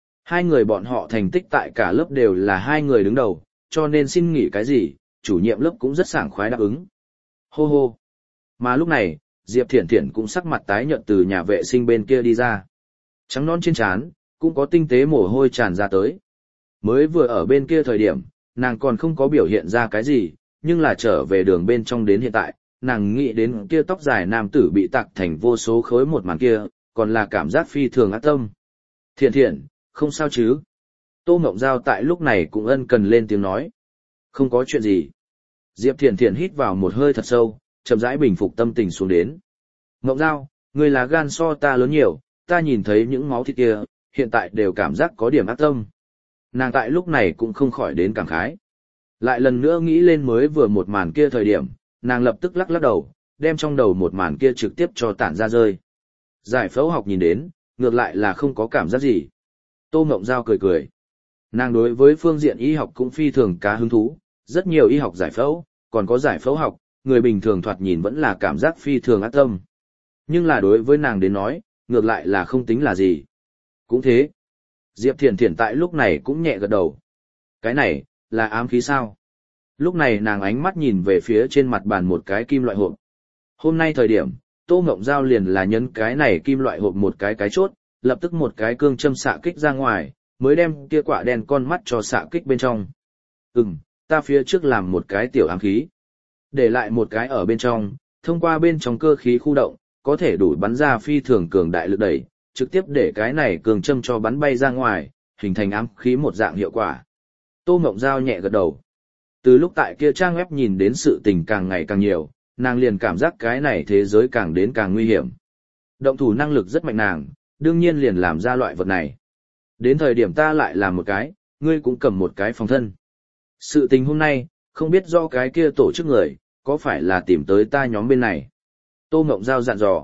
2 người bọn họ thành tích tại cả lớp đều là 2 người đứng đầu, cho nên xin nghỉ cái gì, chủ nhiệm lớp cũng rất sảng khoái đáp ứng. Hô hô. Mà lúc này, Diệp Thiển Thiển cũng sắc mặt tái nhợt từ nhà vệ sinh bên kia đi ra. Trắng non trên trán, cũng có tinh tế mồ hôi tràn ra tới. Mới vừa ở bên kia thời điểm, nàng còn không có biểu hiện ra cái gì, nhưng là trở về đường bên trong đến hiện tại, nàng nghĩ đến kia tóc dài nam tử bị tạc thành vô số khối một màn kia, còn là cảm giác phi thường ác tâm. Thiển Thiển, không sao chứ? Tô Ngộng Giao tại lúc này cũng ân cần lên tiếng nói. Không có chuyện gì. Diệp Thiển Thiển hít vào một hơi thật sâu, chậm rãi bình phục tâm tình xuống đến. Ngộng Giao, người là gan so ta lớn nhiều, ta nhìn thấy những máu thịt kia, hiện tại đều cảm giác có điểm ác tâm. Nàng tại lúc này cũng không khỏi đến cảm khái. Lại lần nữa nghĩ lên mới vừa một màn kia thời điểm, nàng lập tức lắc lắc đầu, đem trong đầu một màn kia trực tiếp cho tản ra rơi. Giải phẫu học nhìn đến, ngược lại là không có cảm giác gì. Tô Ngộng Giao cười cười. Nàng đối với phương diện y học cũng phi thường cá hứng thú, rất nhiều y học giải phẫu, còn có giải phẫu học, người bình thường thoạt nhìn vẫn là cảm giác phi thường ác tâm. Nhưng là đối với nàng đến nói, ngược lại là không tính là gì. Cũng thế. Diệp Thiển Thiển tại lúc này cũng nhẹ gật đầu. Cái này, là ám khí sao? Lúc này nàng ánh mắt nhìn về phía trên mặt bàn một cái kim loại hộp. Hôm nay thời điểm, Tô Ngộng Giao liền là nhấn cái này kim loại hộp một cái chốt, lập tức một cái cương châm xạ kích ra ngoài, mới đem kia quả đen con mắt cho xạ kích bên trong. Ta phía trước làm một cái tiểu ám khí. Để lại một cái ở bên trong, thông qua bên trong cơ khí khu động, có thể đủ bắn ra phi thường cường đại lực đẩy, trực tiếp để cái này cường châm cho bắn bay ra ngoài, hình thành ám khí một dạng hiệu quả. Tô Ngộng Giao nhẹ gật đầu. Từ lúc tại kia trang web nhìn đến sự tình càng ngày càng nhiều, nàng liền cảm giác cái này thế giới càng đến càng nguy hiểm. Động thủ năng lực rất mạnh nàng, đương nhiên liền làm ra loại vật này. Đến thời điểm ta lại làm một cái, ngươi cũng cầm một cái phòng thân. Sự tình hôm nay, không biết do cái kia tổ chức người, có phải là tìm tới ta nhóm bên này. Tô Ngộng Giao dặn dò.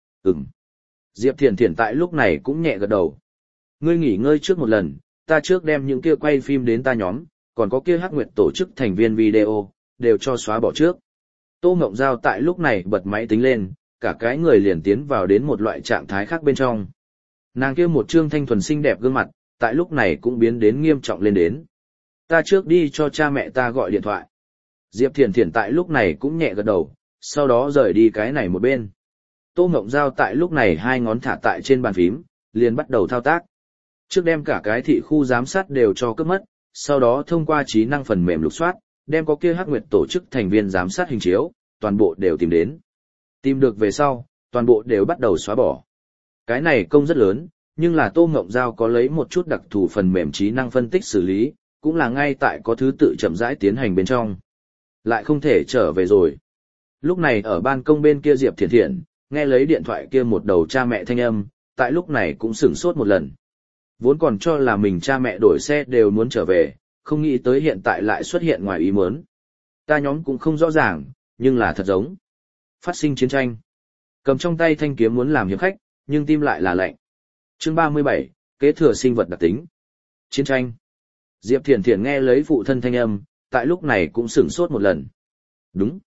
Diệp Thiển Thiển tại lúc này cũng nhẹ gật đầu. Ngươi nghỉ ngơi trước một lần, ta trước đem những kia quay phim đến ta nhóm, còn có kia Hắc Nguyệt tổ chức thành viên video, đều cho xóa bỏ trước. Tô Ngộng Giao tại lúc này bật máy tính lên, cả cái người liền tiến vào đến một loại trạng thái khác bên trong. Nàng kia một trương thanh thuần xinh đẹp gương mặt, tại lúc này cũng biến đến nghiêm trọng lên đến. Ta trước đi cho cha mẹ ta gọi điện thoại. Diệp Thiển Thiển tại lúc này cũng nhẹ gật đầu, sau đó rời đi cái này một bên. Tô Ngộng Giao tại lúc này 2 ngón thả tại trên bàn phím, liền bắt đầu thao tác. Trước đem cả cái thị khu giám sát đều cho cướp mất, sau đó thông qua trí năng phần mềm lục soát, đem có kia Hắc Nguyệt tổ chức thành viên giám sát hình chiếu, toàn bộ đều tìm đến. Tìm được về sau, toàn bộ đều bắt đầu xóa bỏ. Cái này công rất lớn, nhưng là Tô Ngộng Giao có lấy một chút đặc thù phần mềm trí năng phân tích xử lý, cũng là ngay tại có thứ tự chậm rãi tiến hành bên trong. Lại không thể trở về rồi. Lúc này ở ban công bên kia Diệp Thiển Thiển, nghe lấy điện thoại kia một đầu cha mẹ thanh âm, tại lúc này cũng sửng sốt một lần. Vốn còn cho là mình cha mẹ đổi xe đều muốn trở về, không nghĩ tới hiện tại lại xuất hiện ngoài ý muốn. Ta nhóm cũng không rõ ràng, nhưng là thật giống. Phát sinh chiến tranh. Cầm trong tay thanh kiếm muốn làm hiệp khách, nhưng tim lại là lạnh. Chương 37, kế thừa sinh vật đặc tính. Chiến tranh. Diệp Thiển Thiển nghe lấy phụ thân thanh âm, tại lúc này cũng sửng sốt một lần. Đúng.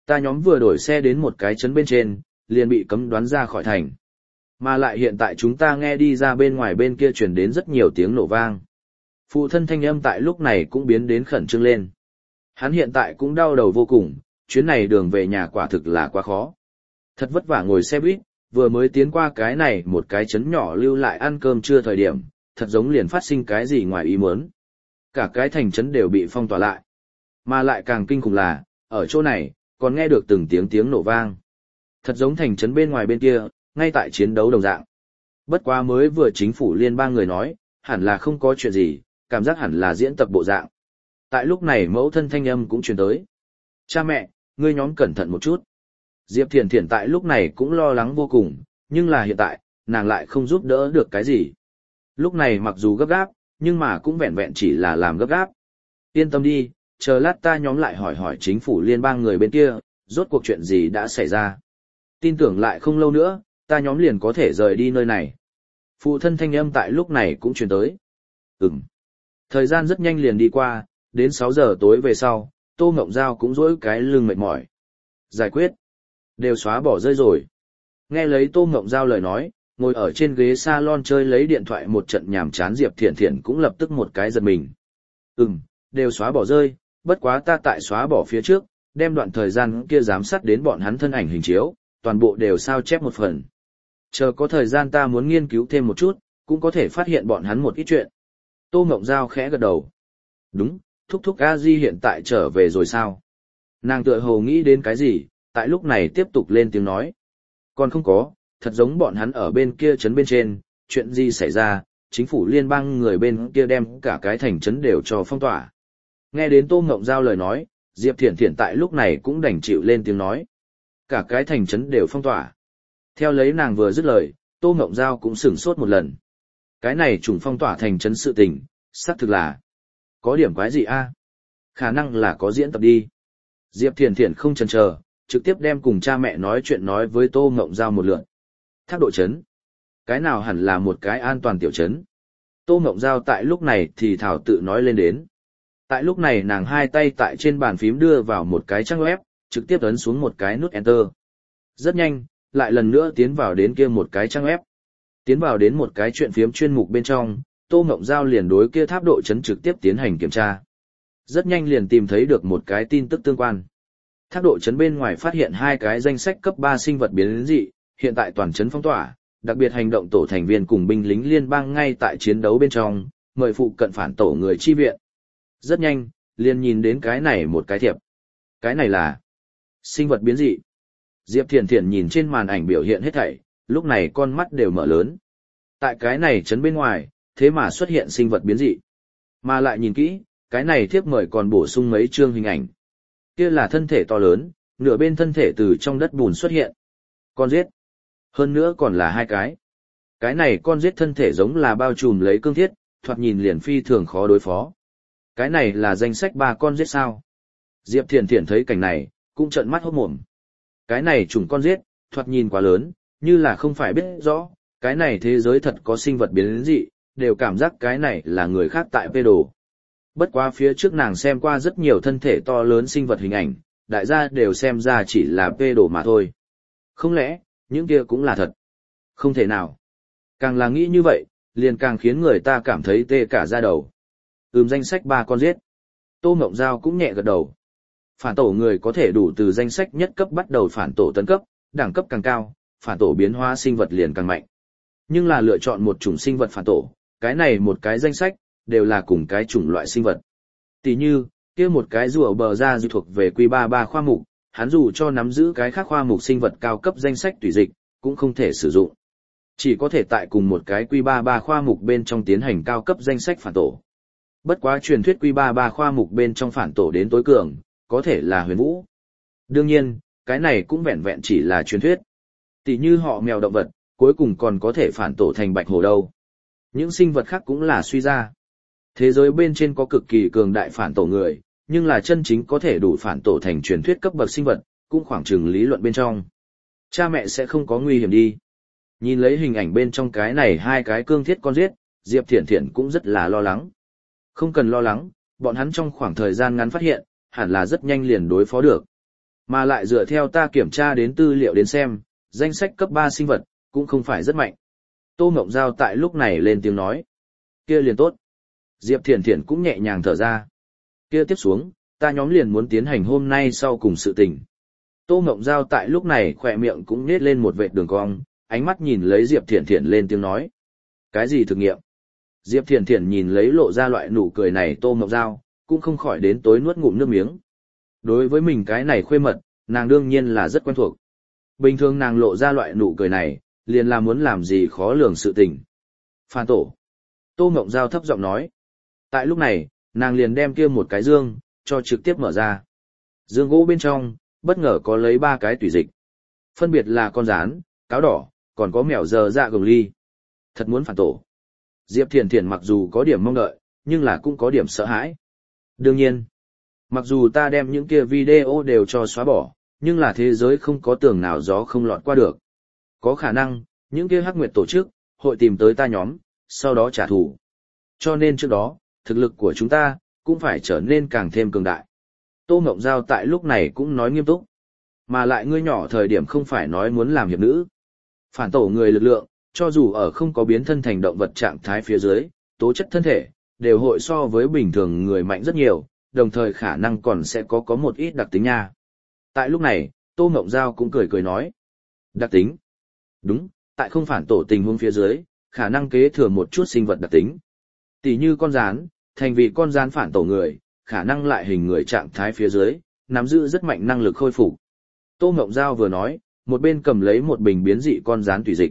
Ta nhóm vừa đổi xe đến một cái trấn bên trên, liền bị cấm đoán ra khỏi thành. Mà lại hiện tại chúng ta nghe đi ra bên ngoài bên kia truyền đến rất nhiều tiếng nổ vang. Phụ thân thanh âm tại lúc này cũng biến đến khẩn trương lên. Hắn hiện tại cũng đau đầu vô cùng, chuyến này đường về nhà quả thực là quá khó. Thật vất vả ngồi xe buýt, vừa mới tiến qua cái này một cái trấn nhỏ lưu lại ăn cơm trưa thời điểm, thật giống liền phát sinh cái gì ngoài ý muốn. Cả cái thành trấn đều bị phong tỏa lại. Mà lại càng kinh khủng là, ở chỗ này, còn nghe được từng tiếng nổ vang. Thật giống thành trấn bên ngoài bên kia, ngay tại chiến đấu đồng dạng. Bất quá mới vừa chính phủ liên bang người nói, hẳn là không có chuyện gì, cảm giác hẳn là diễn tập bộ dạng. Tại lúc này mẫu thân thanh âm cũng truyền tới. Cha mẹ, ngươi nhóm cẩn thận một chút. Diệp Thiển Thiển tại lúc này cũng lo lắng vô cùng, nhưng là hiện tại, nàng lại không giúp đỡ được cái gì. Lúc này mặc dù gấp gáp, nhưng mà cũng vẹn vẹn chỉ là làm gấp gáp. Yên tâm đi, chờ lát ta nhóm lại hỏi hỏi chính phủ liên bang người bên kia, rốt cuộc chuyện gì đã xảy ra. Tin tưởng lại không lâu nữa, ta nhóm liền có thể rời đi nơi này. Phụ thân thanh âm tại lúc này cũng truyền tới. Thời gian rất nhanh liền đi qua, đến 6 giờ tối về sau, Tô Ngộng Giao cũng dỗi cái lưng mệt mỏi. Giải quyết. Đều xóa bỏ rơi rồi. Nghe lấy Tô Ngộng Giao lời nói, ngồi ở trên ghế salon chơi lấy điện thoại một trận nhàm chán Diệp Thiển Thiển cũng lập tức một cái giật mình. Đều xóa bỏ rơi, bất quá ta tại xóa bỏ phía trước, đem đoạn thời gian kia giám sát đến bọn hắn thân ảnh hình chiếu, toàn bộ đều sao chép một phần. Chờ có thời gian ta muốn nghiên cứu thêm một chút, cũng có thể phát hiện bọn hắn một ít chuyện. Tô Ngộng Giao khẽ gật đầu. Đúng, thúc thúc a di hiện tại trở về rồi sao? Nàng tựa hồ nghĩ đến cái gì, tại lúc này tiếp tục lên tiếng nói. Còn không có, thật giống bọn hắn ở bên kia trấn bên trên, chuyện gì xảy ra, chính phủ liên bang người bên kia đem cả cái thành trấn đều cho phong tỏa. Nghe đến Tô Ngộng Giao lời nói, Diệp Thiển Thiển tại lúc này cũng đành chịu lên tiếng nói. Cả cái thành trấn đều phong tỏa. Theo lấy nàng vừa dứt lời, Tô Ngộng Giao cũng sửng sốt một lần. Cái này trùng phong tỏa thành trấn sự tình, xác thực là có điểm quái gì a? Khả năng là có diễn tập đi. Diệp Thiển Thiển không chần chờ, trực tiếp đem cùng cha mẹ nói chuyện nói với Tô Ngộng Giao một lượt. Thác độ trấn. Cái nào hẳn là một cái an toàn tiểu trấn. Tô Ngộng Giao tại lúc này thì thảo tự nói lên đến. Tại lúc này nàng hai tay tại trên bàn phím đưa vào một cái trang web, trực tiếp ấn xuống một cái nút Enter. Rất nhanh, lại lần nữa tiến vào đến kia một cái trang web. Tiến vào đến một cái chuyện phiếm chuyên mục bên trong, Tô Ngộng Giao liền đối kia tháp độ trấn trực tiếp tiến hành kiểm tra. Rất nhanh liền tìm thấy được một cái tin tức tương quan. Tháp độ trấn bên ngoài phát hiện 2 cái danh sách cấp 3 sinh vật biến dị, hiện tại toàn trấn phong tỏa, đặc biệt hành động tổ thành viên cùng binh lính liên bang ngay tại chiến đấu bên trong, mời phụ cận phản tổ người chi viện. Rất nhanh, liền nhìn đến cái này một cái thiệp. Cái này là sinh vật biến dị. Diệp Thiển Thiển nhìn trên màn ảnh biểu hiện hết thảy, lúc này con mắt đều mở lớn. Tại cái này trấn bên ngoài, thế mà xuất hiện sinh vật biến dị. Mà lại nhìn kỹ, cái này thiếp mời còn bổ sung mấy chương hình ảnh. Kia là thân thể to lớn, nửa bên thân thể từ trong đất bùn xuất hiện. Con giết. Hơn nữa còn là 2 cái. Cái này con giết thân thể giống là bao trùm lấy cương thiết, thoạt nhìn liền phi thường khó đối phó. Cái này là danh sách 3 con giết sao? Diệp Thiển Thiển thấy cảnh này, cũng trợn mắt hốt mồm. Cái này chủng con giết, thoạt nhìn quá lớn, như là không phải biết rõ, cái này thế giới thật có sinh vật biến dị, đều cảm giác cái này là người khác tại phê đồ. Bất quá phía trước nàng xem qua rất nhiều thân thể to lớn sinh vật hình ảnh, đại gia đều xem ra chỉ là phê đồ mà thôi. Không lẽ, những kia cũng là thật? Không thể nào. Càng là nghĩ như vậy, liền càng khiến người ta cảm thấy tê cả da đầu. Danh sách 3 con giết. Tô Ngộng Giao cũng nhẹ gật đầu. Phản tổ người có thể đủ từ danh sách nhất cấp bắt đầu phản tổ tấn cấp, đẳng cấp càng cao, phản tổ biến hóa sinh vật liền càng mạnh. Nhưng là lựa chọn một chủng sinh vật phản tổ, cái này một cái danh sách, đều là cùng cái chủng loại sinh vật. Tỷ như, kia một cái rùa bờ ra dự thuộc về Q33 khoa mục, hắn dù cho nắm giữ cái khác khoa mục sinh vật cao cấp danh sách tùy dịch, cũng không thể sử dụng. Chỉ có thể tại cùng một cái Q33 khoa mục bên trong tiến hành cao cấp danh sách phản tổ. Bất quá truyền thuyết Q33 khoa mục bên trong phản tổ đến tối cường, có thể là huyền vũ. Đương nhiên, cái này cũng vẹn vẹn chỉ là truyền thuyết. Tỷ như họ mèo động vật, cuối cùng còn có thể phản tổ thành bạch hổ đâu. Những sinh vật khác cũng là suy ra. Thế giới bên trên có cực kỳ cường đại phản tổ người, nhưng là chân chính có thể đủ phản tổ thành truyền thuyết cấp bậc sinh vật, cũng khoảng chừng lý luận bên trong. Cha mẹ sẽ không có nguy hiểm đi. Nhìn lấy hình ảnh bên trong cái này 2 cái cương thiết con giết, Diệp Thiển Thiển cũng rất là lo lắng. Không cần lo lắng, bọn hắn trong khoảng thời gian ngắn phát hiện, hẳn là rất nhanh liền đối phó được. Mà lại dựa theo ta kiểm tra đến tư liệu đến xem, danh sách cấp 3 sinh vật, cũng không phải rất mạnh. Tô Ngộng Giao tại lúc này lên tiếng nói. Kia liền tốt. Diệp Thiển Thiển cũng nhẹ nhàng thở ra. Kia tiếp xuống, ta nhóm liền muốn tiến hành hôm nay sau cùng sự tình. Tô Ngộng Giao tại lúc này khỏe miệng cũng nết lên một vệt đường cong, ánh mắt nhìn lấy Diệp Thiển Thiển lên tiếng nói. Cái gì thực nghiệm? Diệp Thiển Thiển nhìn lấy lộ ra loại nụ cười này Tô Ngộng Giao, cũng không khỏi đến tối nuốt ngụm nước miếng. Đối với mình cái này khuê mật, nàng đương nhiên là rất quen thuộc. Bình thường nàng lộ ra loại nụ cười này, liền là muốn làm gì khó lường sự tình. Phản tổ. Tô Ngộng Giao thấp giọng nói. Tại lúc này, nàng liền đem kia một cái dương, cho trực tiếp mở ra. Dương gỗ bên trong, bất ngờ có lấy 3 cái tủy dịch. Phân biệt là con rán, cáo đỏ, còn có mèo giờ dạ gồng ly. Thật muốn phản tổ. Diệp Thiển Thiển mặc dù có điểm mong đợi, nhưng là cũng có điểm sợ hãi. Đương nhiên, mặc dù ta đem những kia video đều cho xóa bỏ, nhưng là thế giới không có tường nào gió không lọt qua được. Có khả năng, những kia hắc nguyệt tổ chức, hội tìm tới ta nhóm, sau đó trả thù. Cho nên trước đó, thực lực của chúng ta, cũng phải trở nên càng thêm cường đại. Tô Ngộng Giao tại lúc này cũng nói nghiêm túc. Mà lại ngươi nhỏ thời điểm không phải nói muốn làm hiệp nữ. Phản tổ người lực lượng, cho dù ở không có biến thân thành động vật trạng thái phía dưới, tố chất thân thể, đều hội so với bình thường người mạnh rất nhiều, đồng thời khả năng còn sẽ có một ít đặc tính nha. Tại lúc này, Tô Ngộng Giao cũng cười cười nói. Đặc tính? Đúng, tại không phản tổ tình huống phía dưới, khả năng kế thừa một chút sinh vật đặc tính. Tỷ như con rán, thành vì con rán phản tổ người, khả năng lại hình người trạng thái phía dưới, nắm giữ rất mạnh năng lực khôi phục. Tô Ngộng Giao vừa nói, một bên cầm lấy một bình biến dị con rán tùy dịch.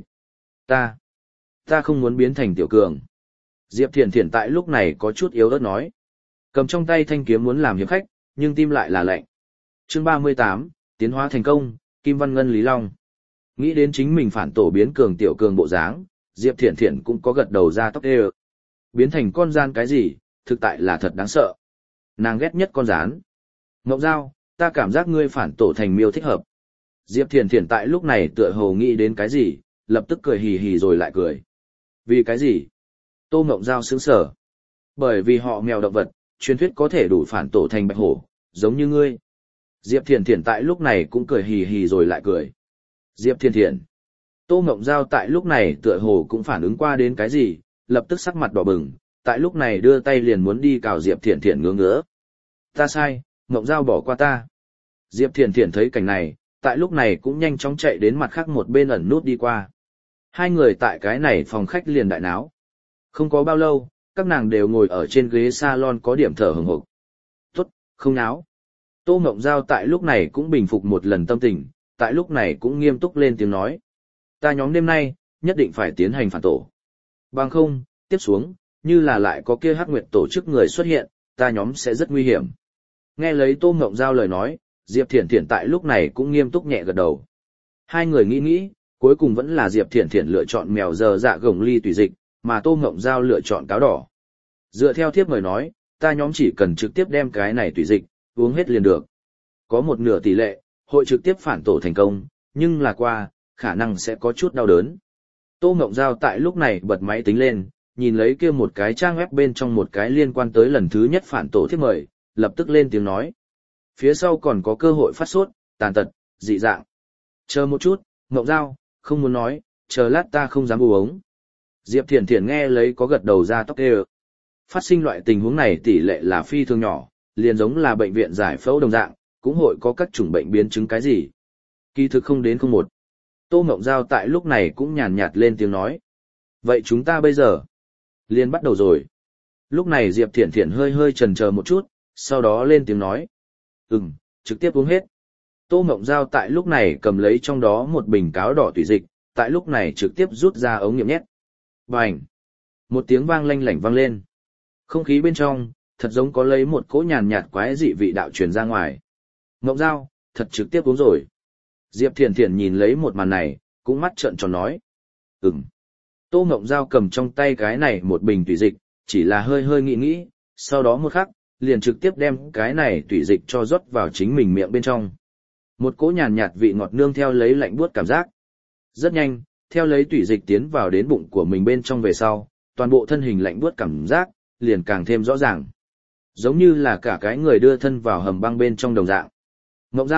Ta không muốn biến thành tiểu cường. Diệp Thiển Thiển tại lúc này có chút yếu ớt nói. Cầm trong tay thanh kiếm muốn làm hiệp khách, nhưng tim lại là lạnh. Chương 38, tiến hóa thành công, Kim Văn Ngân Lý Long. Nghĩ đến chính mình phản tổ biến cường tiểu cường bộ dáng, Diệp Thiển Thiển cũng có gật đầu ra tóc đê. Biến thành con rán cái gì, thực tại là thật đáng sợ. Nàng ghét nhất con rán. Ngộng Giao, ta cảm giác ngươi phản tổ thành miêu thích hợp. Diệp Thiển Thiển tại lúc này tựa hồ nghĩ đến cái gì, lập tức cười hì hì rồi lại cười. Vì cái gì? Tô Ngộng Giao sững sờ. Bởi vì họ mèo động vật, truyền thuyết có thể đủ phản tổ thành bạch hổ, giống như ngươi. Diệp Thiển Thiển tại lúc này cũng cười hì hì rồi lại cười. Diệp Thiển Thiển. Tô Ngộng Giao tại lúc này tựa hồ cũng phản ứng qua đến cái gì, lập tức sắc mặt đỏ bừng, tại lúc này đưa tay liền muốn đi cào Diệp Thiển Thiển ngứa ngứa. Ta sai, Ngộng Giao bỏ qua ta. Diệp Thiển Thiển thấy cảnh này, tại lúc này cũng nhanh chóng chạy đến mặt khác một bên ẩn nút đi qua. Hai người tại cái này phòng khách liền đại náo. Không có bao lâu, các nàng đều ngồi ở trên ghế salon có điểm thở hừng hực. Tốt, không náo. Tô Ngộng Giao tại lúc này cũng bình phục một lần tâm tình, tại lúc này cũng nghiêm túc lên tiếng nói. Ta nhóm đêm nay, nhất định phải tiến hành phản tổ. Bằng không, tiếp xuống, như là lại có kia hắc nguyệt tổ chức người xuất hiện, ta nhóm sẽ rất nguy hiểm. Nghe lấy Tô Ngộng Giao lời nói, Diệp Thiển Thiển tại lúc này cũng nghiêm túc nhẹ gật đầu. Hai người nghĩ, cuối cùng vẫn là Diệp Thiển Thiển lựa chọn mèo giờ dạ gồng ly tùy dịch, mà Tô Ngộng Giao lựa chọn cáo đỏ. Dựa theo thiếp mời nói, ta nhóm chỉ cần trực tiếp đem cái này tùy dịch, uống hết liền được. Có một nửa tỷ lệ, hội trực tiếp phản tổ thành công, nhưng là qua, khả năng sẽ có chút đau đớn. Tô Ngộng Giao tại lúc này bật máy tính lên, nhìn lấy kia một cái trang web bên trong một cái liên quan tới lần thứ nhất phản tổ thiếp mời, lập tức lên tiếng nói. Phía sau còn có cơ hội phát sốt, tàn tật, dị dạng. Chờ một chút, Ngộng Giao, không muốn nói, chờ lát ta không dám uống. Diệp Thiển Thiển nghe lấy có gật đầu ra tóc đê. Phát sinh loại tình huống này tỷ lệ là phi thường nhỏ, liền giống là bệnh viện giải phẫu đồng dạng, cũng hội có các chủng bệnh biến chứng cái gì. Kỳ thực không đến không một. Tô Ngộng Giao tại lúc này cũng nhàn nhạt lên tiếng nói. Vậy chúng ta bây giờ, liền bắt đầu rồi. Lúc này Diệp Thiển Thiển hơi chần chờ một chút, sau đó lên tiếng nói. Trực tiếp uống hết. Tô Ngộng Giao tại lúc này cầm lấy trong đó một bình cáo đỏ tùy dịch, tại lúc này trực tiếp rút ra ống nghiệm nhét. Bành! Một tiếng vang lanh lảnh vang lên. Không khí bên trong, thật giống có lấy một cỗ nhàn nhạt quái dị vị đạo truyền ra ngoài. Ngộng Giao, thật trực tiếp uống rồi. Diệp Thiển Thiển nhìn lấy một màn này, cũng mắt trợn tròn nói. Tô Ngộng Giao cầm trong tay cái này một bình tùy dịch, chỉ là hơi nghĩ, sau đó một khắc, liền trực tiếp đem cái này tùy dịch cho rót vào chính mình miệng bên trong. Một cỗ nhàn nhạt vị ngọt nương theo lấy lạnh buốt cảm giác. Rất nhanh, theo lấy tùy dịch tiến vào đến bụng của mình bên trong về sau, toàn bộ thân hình lạnh buốt cảm giác, liền càng thêm rõ ràng. Giống như là cả cái người đưa thân vào hầm băng bên trong đồng dạng. Ngộng Giao,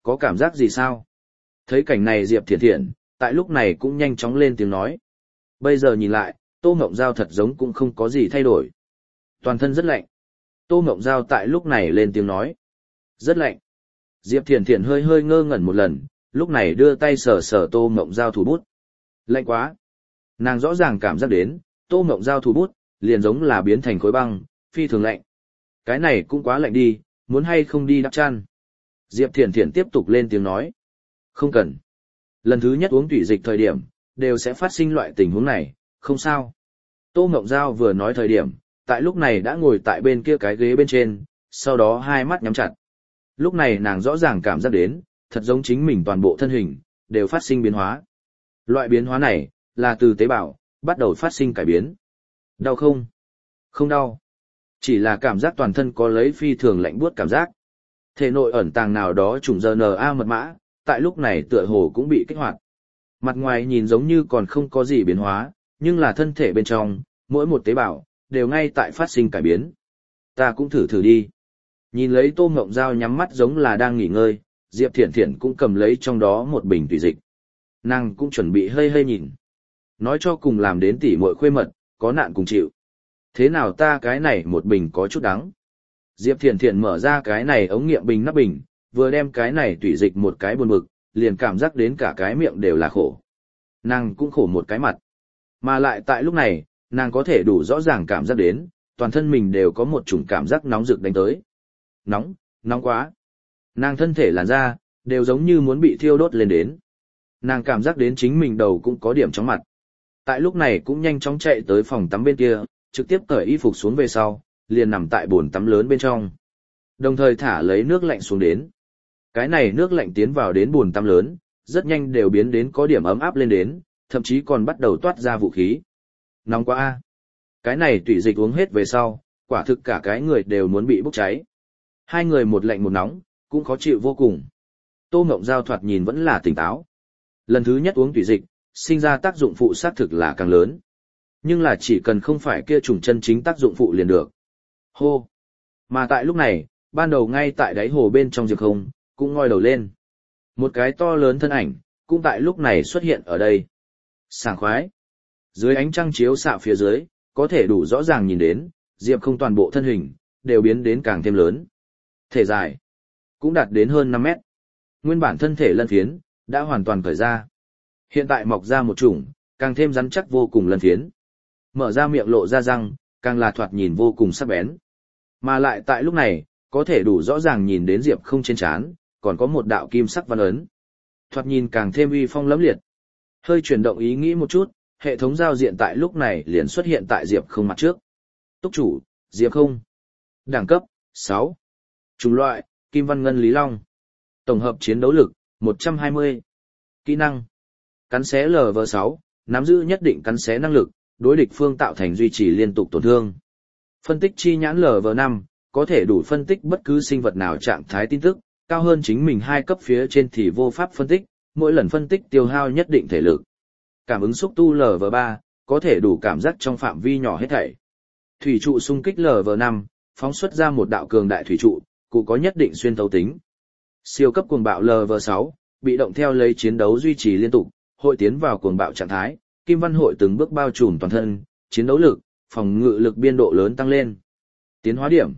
có cảm giác gì sao? Thấy cảnh này Diệp Thiển Thiển, tại lúc này cũng nhanh chóng lên tiếng nói. Bây giờ nhìn lại, Tô Ngộng Giao thật giống cũng không có gì thay đổi. Toàn thân rất lạnh. Tô Ngộng Giao tại lúc này lên tiếng nói. Rất lạnh. Diệp Thiển Thiển hơi hơi ngơ ngẩn một lần, lúc này đưa tay sờ sờ Tô Ngộng Giao thủ bút. Lạnh quá. Nàng rõ ràng cảm giác đến, Tô Ngộng Giao thủ bút, liền giống là biến thành khối băng, phi thường lạnh. Cái này cũng quá lạnh đi, muốn hay không đi đắp chăn. Diệp Thiển Thiển tiếp tục lên tiếng nói. Không cần. Lần thứ nhất uống tủy dịch thời điểm, đều sẽ phát sinh loại tình huống này, không sao. Tô Ngộng Giao vừa nói thời điểm, tại lúc này đã ngồi tại bên kia cái ghế bên trên, sau đó hai mắt nhắm chặt. Lúc này nàng rõ ràng cảm giác đến, thật giống chính mình toàn bộ thân hình, đều phát sinh biến hóa. Loại biến hóa này, là từ tế bào, bắt đầu phát sinh cải biến. Đau không? Không đau. Chỉ là cảm giác toàn thân có lấy phi thường lạnh buốt cảm giác. Thể nội ẩn tàng nào đó chủng RNA mật mã, tại lúc này tựa hồ cũng bị kích hoạt. Mặt ngoài nhìn giống như còn không có gì biến hóa, nhưng là thân thể bên trong, mỗi một tế bào, đều ngay tại phát sinh cải biến. Ta cũng thử thử đi. Nhìn lấy Tô Ngộng Giao nhắm mắt giống là đang nghỉ ngơi, Diệp Thiển Thiển cũng cầm lấy trong đó một bình tùy dịch. Nàng cũng chuẩn bị hơi hơi nhìn. Nói cho cùng làm đến tỉ muội khuê mật, có nạn cùng chịu. Thế nào ta cái này một bình có chút đắng. Diệp Thiển Thiển mở ra cái này ống nghiệm bình nắp bình, vừa đem cái này tùy dịch một cái buồn bực, liền cảm giác đến cả cái miệng đều là khổ. Nàng cũng khổ một cái mặt. Mà lại tại lúc này, nàng có thể đủ rõ ràng cảm giác đến, toàn thân mình đều có một chủng cảm giác nóng rực đánh tới. Nóng, nóng quá. Nàng thân thể làn da, đều giống như muốn bị thiêu đốt lên đến. Nàng cảm giác đến chính mình đầu cũng có điểm chóng mặt. Tại lúc này cũng nhanh chóng chạy tới phòng tắm bên kia, trực tiếp cởi y phục xuống về sau, liền nằm tại bồn tắm lớn bên trong. Đồng thời thả lấy nước lạnh xuống đến. Cái này nước lạnh tiến vào đến bồn tắm lớn, rất nhanh đều biến đến có điểm ấm áp lên đến, thậm chí còn bắt đầu toát ra vũ khí. Nóng quá a. Cái này tùy dịch uống hết về sau, quả thực cả cái người đều muốn bị bốc cháy. Hai người một lạnh một nóng, cũng khó chịu vô cùng. Tô Ngộng Giao thoạt nhìn vẫn là tỉnh táo. Lần thứ nhất uống tùy dịch, sinh ra tác dụng phụ xác thực là càng lớn. Nhưng là chỉ cần không phải kia trùng chân chính tác dụng phụ liền được. Hô! Mà tại lúc này, ban đầu ngay tại đáy hồ bên trong Diệp Không, cũng ngoi đầu lên. Một cái to lớn thân ảnh, cũng tại lúc này xuất hiện ở đây. Sảng khoái! Dưới ánh trăng chiếu xạ phía dưới, có thể đủ rõ ràng nhìn đến, Diệp Không toàn bộ thân hình, đều biến đến càng thêm lớn. Thể dài, cũng đạt đến hơn 5 mét. Nguyên bản thân thể lân phiến, đã hoàn toàn cởi ra. Hiện tại mọc ra một chủng, càng thêm rắn chắc vô cùng lân phiến. Mở ra miệng lộ ra răng, càng là thoạt nhìn vô cùng sắc bén. Mà lại tại lúc này, có thể đủ rõ ràng nhìn đến Diệp Không trên trán, còn có một đạo kim sắc văn ấn. Thoạt nhìn càng thêm uy phong lẫm liệt. Hơi chuyển động ý nghĩ một chút, hệ thống giao diện tại lúc này liền xuất hiện tại Diệp Không mặt trước. Túc chủ, Diệp Không. Đẳng cấp, 6. Chủng loại, Kim Văn Ngân Lý Long. Tổng hợp chiến đấu lực, 120. Kỹ năng. Cắn xé LV6, nắm giữ nhất định cắn xé năng lực, đối địch phương tạo thành duy trì liên tục tổn thương. Phân tích chi nhãn LV5, có thể đủ phân tích bất cứ sinh vật nào trạng thái tin tức, cao hơn chính mình 2 cấp phía trên thì vô pháp phân tích, mỗi lần phân tích tiêu hao nhất định thể lực. Cảm ứng xúc tu LV3, có thể đủ cảm giác trong phạm vi nhỏ hết thảy. Thủy trụ xung kích LV5, phóng xuất ra một đạo cường đại thủy trụ, cụ có nhất định xuyên thấu tính. Siêu cấp cuồng bạo LV6, bị động theo lấy chiến đấu duy trì liên tục, hội tiến vào cuồng bạo trạng thái, Kim Văn hội từng bước bao trùm toàn thân, chiến đấu lực, phòng ngự lực biên độ lớn tăng lên. Tiến hóa điểm,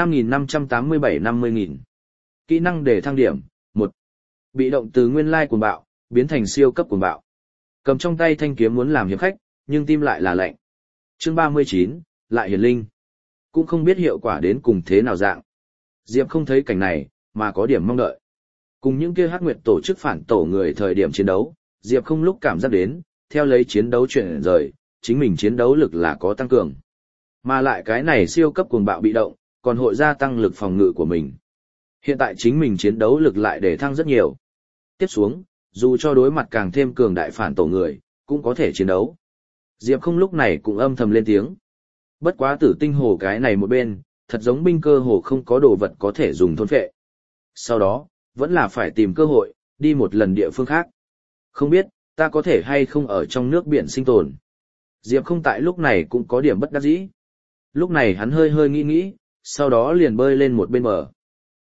5.587-50.000. Kỹ năng để thăng điểm, 1. Bị động từ nguyên lai cuồng bạo, biến thành siêu cấp cuồng bạo. Cầm trong tay thanh kiếm muốn làm hiệp khách, nhưng tim lại là lạnh. Chương 39, lại hiển linh. Cũng không biết hiệu quả đến cùng thế nào dạng. Diệp Không thấy cảnh này, mà có điểm mong đợi. Cùng những kia Hắc Nguyệt tổ chức phản tổ người thời điểm chiến đấu, Diệp Không lúc cảm giác đến, theo lấy chiến đấu chuyển rời, chính mình chiến đấu lực là có tăng cường. Mà lại cái này siêu cấp cuồng bạo bị động, còn hội gia tăng lực phòng ngự của mình. Hiện tại chính mình chiến đấu lực lại để thăng rất nhiều. Tiếp xuống, dù cho đối mặt càng thêm cường đại phản tổ người, cũng có thể chiến đấu. Diệp Không lúc này cũng âm thầm lên tiếng. Bất quá Tử Tinh Hồ cái này một bên, thật giống binh cơ hồ không có đồ vật có thể dùng thôn phệ. Sau đó, vẫn là phải tìm cơ hội, đi một lần địa phương khác. Không biết, ta có thể hay không ở trong nước biển sinh tồn. Diệp Không tại lúc này cũng có điểm bất đắc dĩ. Lúc này hắn hơi hơi nghĩ nghĩ, sau đó liền bơi lên một bên bờ.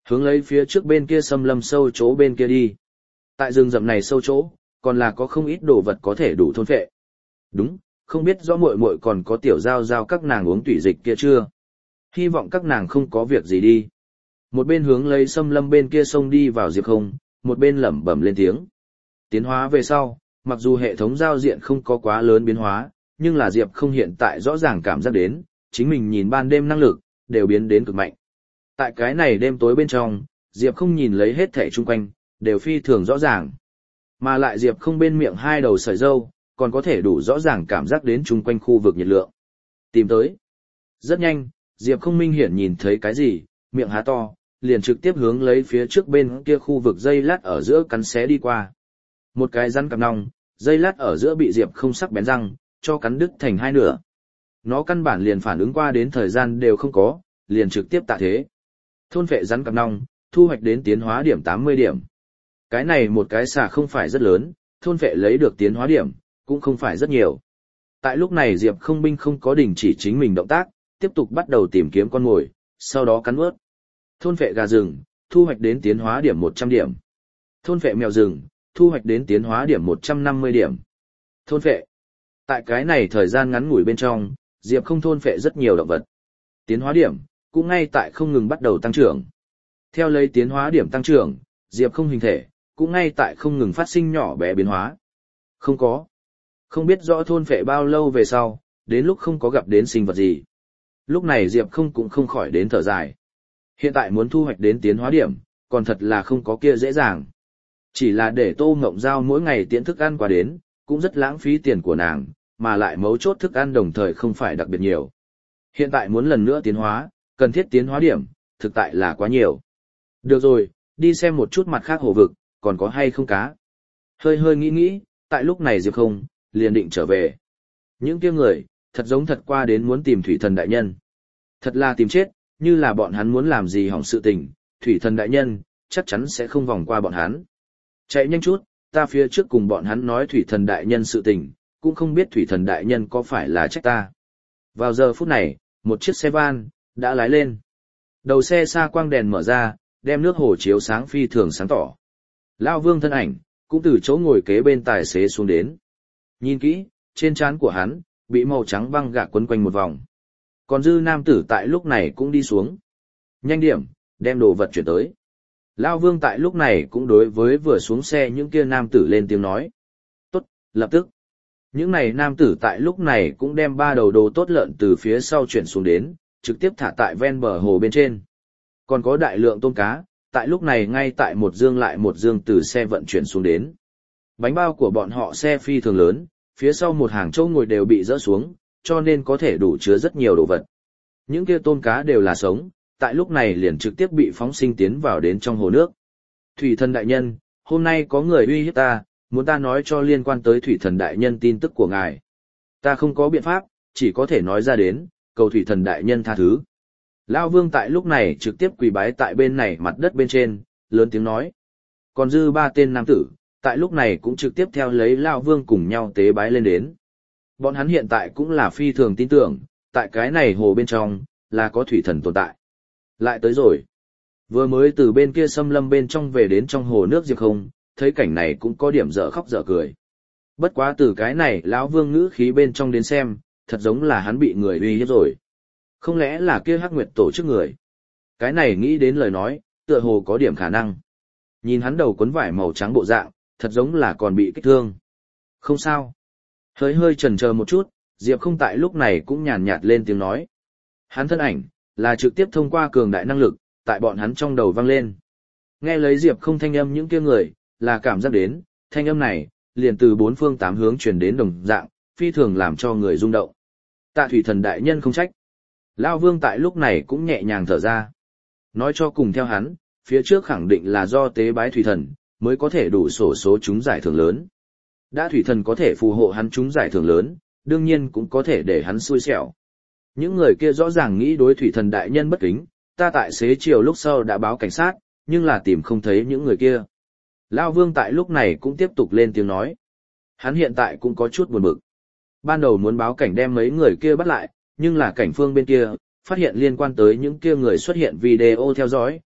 Hướng lấy phía trước bên kia xâm lâm sâu chỗ bên kia đi. Tại rừng rậm này sâu chỗ, còn là có không ít đồ vật có thể đủ thôn phệ. Đúng, không biết rõ muội muội còn có tiểu giao giao các nàng uống tủy dịch kia chưa? Hy vọng các nàng không có việc gì đi. Một bên hướng lấy xâm lâm bên kia sông đi vào Diệp Không, một bên lẩm bẩm lên tiếng. Tiến hóa về sau, mặc dù hệ thống giao diện không có quá lớn biến hóa, nhưng là Diệp Không hiện tại rõ ràng cảm giác đến, chính mình nhìn ban đêm năng lực, đều biến đến cực mạnh. Tại cái này đêm tối bên trong, Diệp Không nhìn lấy hết thảy chung quanh, đều phi thường rõ ràng. Mà lại Diệp Không bên miệng hai đầu sợi râu, còn có thể đủ rõ ràng cảm giác đến chung quanh khu vực nhiệt lượng. Tìm tới. Rất nhanh, Diệp Không minh hiển nhìn thấy cái gì, miệng há to, liền trực tiếp hướng lấy phía trước bên kia khu vực dây lát ở giữa cắn xé đi qua. Một cái rắn cặp nòng, dây lát ở giữa bị Diệp Không sắc bén răng, cho cắn đứt thành hai nửa. Nó căn bản liền phản ứng qua đến thời gian đều không có, liền trực tiếp tạ thế. Thôn phệ rắn cặp nòng, thu hoạch đến tiến hóa điểm 80 điểm. Cái này một cái xà không phải rất lớn, thôn phệ lấy được tiến hóa điểm, cũng không phải rất nhiều. Tại lúc này Diệp Không binh không có đình chỉ chính mình động tác, tiếp tục bắt đầu tìm kiếm con mồi, sau đó cắn ướt. Thôn phệ gà rừng, thu hoạch đến tiến hóa điểm 100 điểm. Thôn phệ mèo rừng, thu hoạch đến tiến hóa điểm 150 điểm. Thôn phệ. Tại cái này thời gian ngắn ngủi bên trong, Diệp Không thôn phệ rất nhiều động vật. Tiến hóa điểm, cũng ngay tại không ngừng bắt đầu tăng trưởng. Theo lấy tiến hóa điểm tăng trưởng, Diệp Không hình thể, cũng ngay tại không ngừng phát sinh nhỏ bé biến hóa. Không có. Không biết rõ thôn phệ bao lâu về sau, đến lúc không có gặp đến sinh vật gì. Lúc này Diệp Không cũng không khỏi đến thở dài. Hiện tại muốn thu hoạch đến tiến hóa điểm, còn thật là không có kia dễ dàng. Chỉ là để Tô Ngộng Giao mỗi ngày tiễn thức ăn qua đến, cũng rất lãng phí tiền của nàng, mà lại mấu chốt thức ăn đồng thời không phải đặc biệt nhiều. Hiện tại muốn lần nữa tiến hóa, cần thiết tiến hóa điểm, thực tại là quá nhiều. Được rồi, đi xem một chút mặt khác hồ vực, còn có hay không cá. Hơi hơi nghĩ, tại lúc này Diệp Không, liền định trở về. Những kia người, thật giống thật qua đến muốn tìm Thủy Thần Đại Nhân. Thật là tìm chết, như là bọn hắn muốn làm gì hỏng sự tình, Thủy Thần Đại Nhân, chắc chắn sẽ không vòng qua bọn hắn. Chạy nhanh chút, ta phía trước cùng bọn hắn nói Thủy Thần Đại Nhân sự tình, cũng không biết Thủy Thần Đại Nhân có phải là trách ta. Vào giờ phút này, một chiếc xe van, đã lái lên. Đầu xe xa quang đèn mở ra, đem nước hồ chiếu sáng phi thường sáng tỏ. Lão Vương thân ảnh, cũng từ chỗ ngồi kế bên tài xế xuống đến. Nhìn kỹ, trên trán của hắn, bị màu trắng băng gạc quấn quanh một vòng. Còn dư nam tử tại lúc này cũng đi xuống. Nhanh điểm, đem đồ vật chuyển tới. Lão Vương tại lúc này cũng đối với vừa xuống xe những kia nam tử lên tiếng nói. Tốt, lập tức. Những này nam tử tại lúc này cũng đem 3 đầu đồ tốt lợn từ phía sau chuyển xuống đến, trực tiếp thả tại ven bờ hồ bên trên. Còn có đại lượng tôm cá, tại lúc này ngay tại một dương lại một dương từ xe vận chuyển xuống đến. Bánh bao của bọn họ xe phi thường lớn, phía sau một hàng chỗ ngồi đều bị dỡ xuống, cho nên có thể đủ chứa rất nhiều đồ vật. Những kia tôm cá đều là sống, tại lúc này liền trực tiếp bị phóng sinh tiến vào đến trong hồ nước. Thủy Thần Đại Nhân, hôm nay có người uy hiếp ta, muốn ta nói cho liên quan tới Thủy Thần Đại Nhân tin tức của ngài. Ta không có biện pháp, chỉ có thể nói ra đến, cầu Thủy Thần Đại Nhân tha thứ. Lão Vương tại lúc này trực tiếp quỳ bái tại bên này mặt đất bên trên, lớn tiếng nói. Còn dư 3 tên nam tử, tại lúc này cũng trực tiếp theo lấy Lão Vương cùng nhau tế bái lên đến. Bọn hắn hiện tại cũng là phi thường tin tưởng, tại cái này hồ bên trong, là có thủy thần tồn tại. Lại tới rồi. Vừa mới từ bên kia xâm lâm bên trong về đến trong hồ nước Diệp Không, thấy cảnh này cũng có điểm dở khóc dở cười. Bất quá từ cái này Lão Vương ngữ khí bên trong đến xem, thật giống là hắn bị người uy hiếp rồi. Không lẽ là kia Hắc Nguyệt tổ chức người? Cái này nghĩ đến lời nói, tựa hồ có điểm khả năng. Nhìn hắn đầu quấn vải màu trắng bộ dạng, thật giống là còn bị kích thương. Không sao. Hơi hơi chần chờ một chút, Diệp Không tại lúc này cũng nhàn nhạt lên tiếng nói. Hắn thân ảnh, là trực tiếp thông qua cường đại năng lực, tại bọn hắn trong đầu vang lên. Nghe lấy Diệp Không thanh âm những kia người, là cảm giác đến, thanh âm này, liền từ 4 phương 8 hướng truyền đến đồng dạng, phi thường làm cho người rung động. Tạ Thủy Thần Đại Nhân không trách. Lão Vương tại lúc này cũng nhẹ nhàng thở ra. Nói cho cùng theo hắn, phía trước khẳng định là do tế bái Thủy Thần, mới có thể đủ sổ số chúng giải thưởng lớn. Đã Thủy Thần có thể phù hộ hắn chúng giải thưởng lớn, đương nhiên cũng có thể để hắn xui xẻo. Những người kia rõ ràng nghĩ đối Thủy Thần Đại Nhân bất kính, ta tại xế chiều lúc sau đã báo cảnh sát, nhưng là tìm không thấy những người kia. Lão Vương tại lúc này cũng tiếp tục lên tiếng nói. Hắn hiện tại cũng có chút buồn bực. Ban đầu muốn báo cảnh đem mấy người kia bắt lại, nhưng là cảnh phương bên kia, phát hiện liên quan tới những kia người xuất hiện video theo dõi,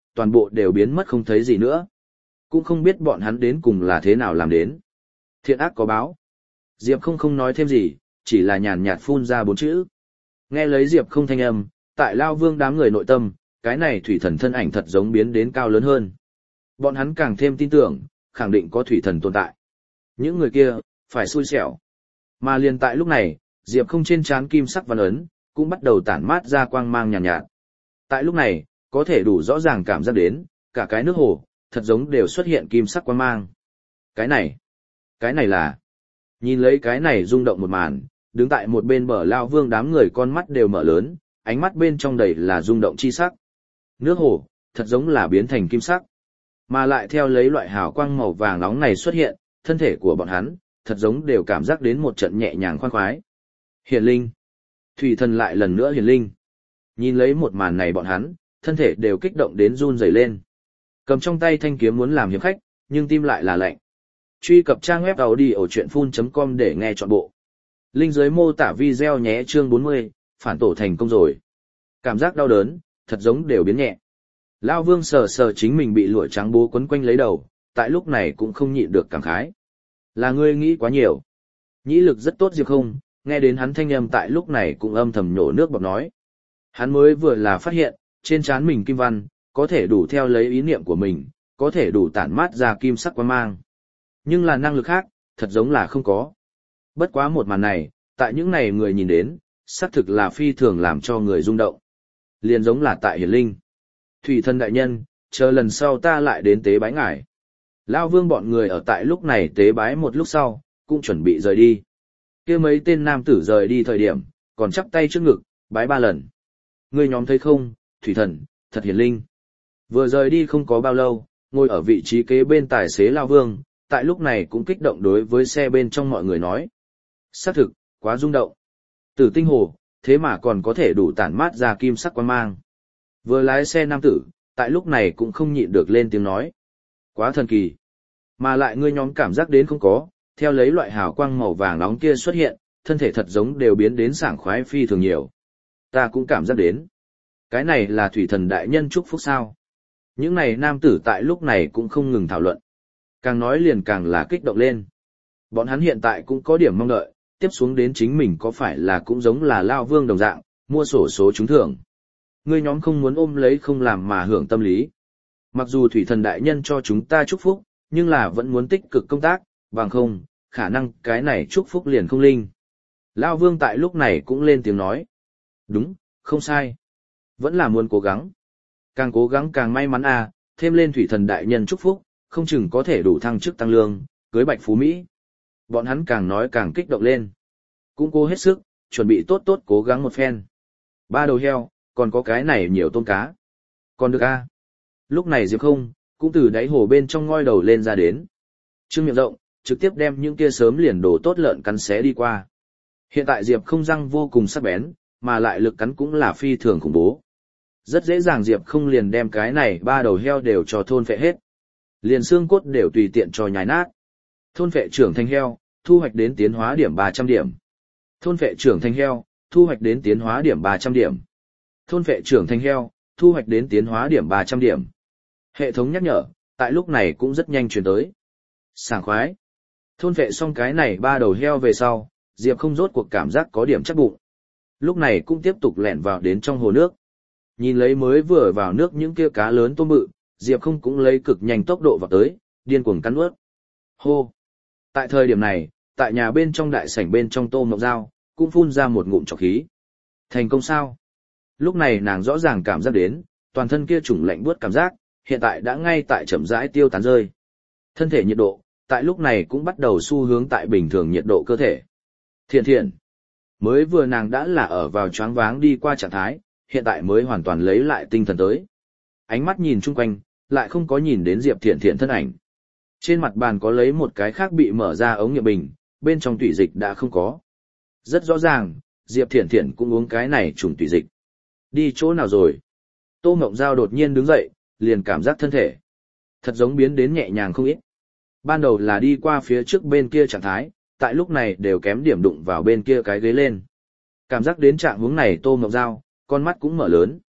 toàn bộ đều biến mất không thấy gì nữa. Cũng không biết bọn hắn đến cùng là thế nào làm đến. Thiện ác có báo. Diệp không nói thêm gì, chỉ là nhàn nhạt phun ra 4 chữ. Nghe lấy Diệp không thanh âm, tại Lao Vương đám người nội tâm, cái này thủy thần thân ảnh thật giống biến đến cao lớn hơn. Bọn hắn càng thêm tin tưởng, khẳng định có thủy thần tồn tại. Những người kia, phải xui xẻo. Mà liền tại lúc này, Diệp không trên trán kim sắc văn ấn, cũng bắt đầu tản mát ra quang mang nhàn nhạt. Tại lúc này, có thể đủ rõ ràng cảm giác đến, cả cái nước hồ, thật giống đều xuất hiện kim sắc quang mang. Cái này là... Nhìn lấy cái này rung động một màn, đứng tại một bên bờ Lao Vương đám người con mắt đều mở lớn, ánh mắt bên trong đầy là rung động chi sắc. Nước hồ, thật giống là biến thành kim sắc. Mà lại theo lấy loại hào quang màu vàng nóng này xuất hiện, thân thể của bọn hắn, thật giống đều cảm giác đến một trận nhẹ nhàng khoan khoái. Hiển linh. Thủy thần lại lần nữa hiển linh. Nhìn lấy một màn này bọn hắn, thân thể đều kích động đến run rẩy lên. Cầm trong tay thanh kiếm muốn làm hiệp khách, nhưng tim lại là lạnh. Truy cập trang web audiochuyenphun.com để nghe trọn bộ. Link dưới mô tả video nhé. Chương 40, phản tổ thành công rồi. Cảm giác đau đớn, thật giống đều biến nhẹ. Lao Vương sờ sờ chính mình bị lụa trắng bố quấn quanh lấy đầu, tại lúc này cũng không nhịn được cảm khái. Là ngươi nghĩ quá nhiều. Nhĩ lực rất tốt Diệp không, nghe đến hắn thanh âm tại lúc này cũng âm thầm nhổ nước bọt nói. Hắn mới vừa là phát hiện, trên trán mình kim văn, có thể đủ theo lấy ý niệm của mình, có thể đủ tản mát ra kim sắc quang mang. Nhưng là năng lực khác, thật giống là không có. Bất quá một màn này, tại những này người nhìn đến, xác thực là phi thường làm cho người rung động. Liền giống là tại hiển linh. Thủy thần đại nhân, chờ lần sau ta lại đến tế bái ngài. Lao Vương bọn người ở tại lúc này tế bái một lúc sau, cũng chuẩn bị rời đi. Kia mấy tên nam tử rời đi thời điểm, còn chắp tay trước ngực, bái 3 lần. Người nhóm thấy không, thủy thần, thật hiển linh. Vừa rời đi không có bao lâu, ngồi ở vị trí kế bên tài xế Lao Vương, tại lúc này cũng kích động đối với xe bên trong mọi người nói. Xác thực, quá rung động. Tử tinh hồ, thế mà còn có thể đủ tản mát ra kim sắc quang mang. Vừa lái xe nam tử, tại lúc này cũng không nhịn được lên tiếng nói. Quá thần kỳ. Mà lại ngươi nhóm cảm giác đến không có, theo lấy loại hào quang màu vàng nóng kia xuất hiện, thân thể thật giống đều biến đến sảng khoái phi thường nhiều. Ta cũng cảm giác đến. Cái này là thủy thần đại nhân chúc phúc sao. Những này nam tử tại lúc này cũng không ngừng thảo luận. Càng nói liền càng là kích động lên. Bọn hắn hiện tại cũng có điểm mong đợi, tiếp xuống đến chính mình có phải là cũng giống là Lao Vương đồng dạng, mua sổ số trúng thưởng. Ngươi nhóm không muốn ôm lấy không làm mà hưởng tâm lý. Mặc dù thủy thần đại nhân cho chúng ta chúc phúc, nhưng là vẫn muốn tích cực công tác, bằng không, khả năng cái này chúc phúc liền không linh. Lao Vương tại lúc này cũng lên tiếng nói. Đúng, không sai. Vẫn là muốn cố gắng. Càng cố gắng càng may mắn à, thêm lên thủy thần đại nhân chúc phúc, không chừng có thể đủ thăng chức tăng lương, cưới bạch phú Mỹ. Bọn hắn càng nói càng kích động lên. Cũng cố hết sức, chuẩn bị tốt tốt cố gắng một phen. 3 đầu heo, còn có cái này nhiều tôm cá. Còn được à. Lúc này Diệp không, cũng từ đáy hồ bên trong ngoi đầu lên ra đến. Trương miệng rộng, trực tiếp đem những kia sớm liền đổ tốt lợn cắn xé đi qua. Hiện tại Diệp không răng vô cùng sắc bén, mà lại lực cắn cũng là phi thường khủng bố. Rất dễ dàng Diệp không liền đem cái này 3 đầu heo đều cho thôn phệ hết. Liền xương cốt đều tùy tiện cho nhái nát. Thôn phệ trưởng thành heo, thu hoạch đến tiến hóa điểm 300 điểm. Thôn phệ trưởng thành heo, thu hoạch đến tiến hóa điểm 300 điểm. Thôn phệ trưởng thành heo, thu hoạch đến tiến hóa điểm 300 điểm. Hệ thống nhắc nhở, tại lúc này cũng rất nhanh truyền tới. Sảng khoái. Thôn phệ xong cái này 3 đầu heo về sau, Diệp không rốt cuộc cảm giác có điểm chắc bụng. Lúc này cũng tiếp tục lẻn vào đến trong hồ nước. Nhìn lấy mới vừa vào nước những kia cá lớn tôm bự, Diệp không cũng lấy cực nhanh tốc độ vào tới, điên cuồng cắn nuốt. Hô. Tại thời điểm này, tại nhà bên trong đại sảnh bên trong Tô Mộng Dao, cũng phun ra một ngụm trọc khí. Thành công sao? Lúc này nàng rõ ràng cảm giác đến, toàn thân kia trùng lạnh buốt cảm giác, hiện tại đã ngay tại chậm rãi tiêu tán rơi. Thân thể nhiệt độ, tại lúc này cũng bắt đầu xu hướng tại bình thường nhiệt độ cơ thể. Thiện thiện. Mới vừa nàng đã là ở vào choáng váng đi qua trạng thái, hiện tại mới hoàn toàn lấy lại tinh thần tới. Ánh mắt nhìn chung quanh, lại không có nhìn đến Diệp Thiện Thiện thân ảnh. Trên mặt bàn có lấy một cái khác bị mở ra ống nghiệm bình, bên trong tủy dịch đã không có. Rất rõ ràng, Diệp Thiện Thiện cũng uống cái này trùng tủy dịch. Đi chỗ nào rồi? Tô Mộng Dao đột nhiên đứng dậy, liền cảm giác thân thể. Thật giống biến đến nhẹ nhàng không ít. Ban đầu là đi qua phía trước bên kia trạng thái, tại lúc này đều kém điểm đụng vào bên kia cái ghế lên. Cảm giác đến trạng hướng này Tô Mộng Dao, con mắt cũng mở lớn.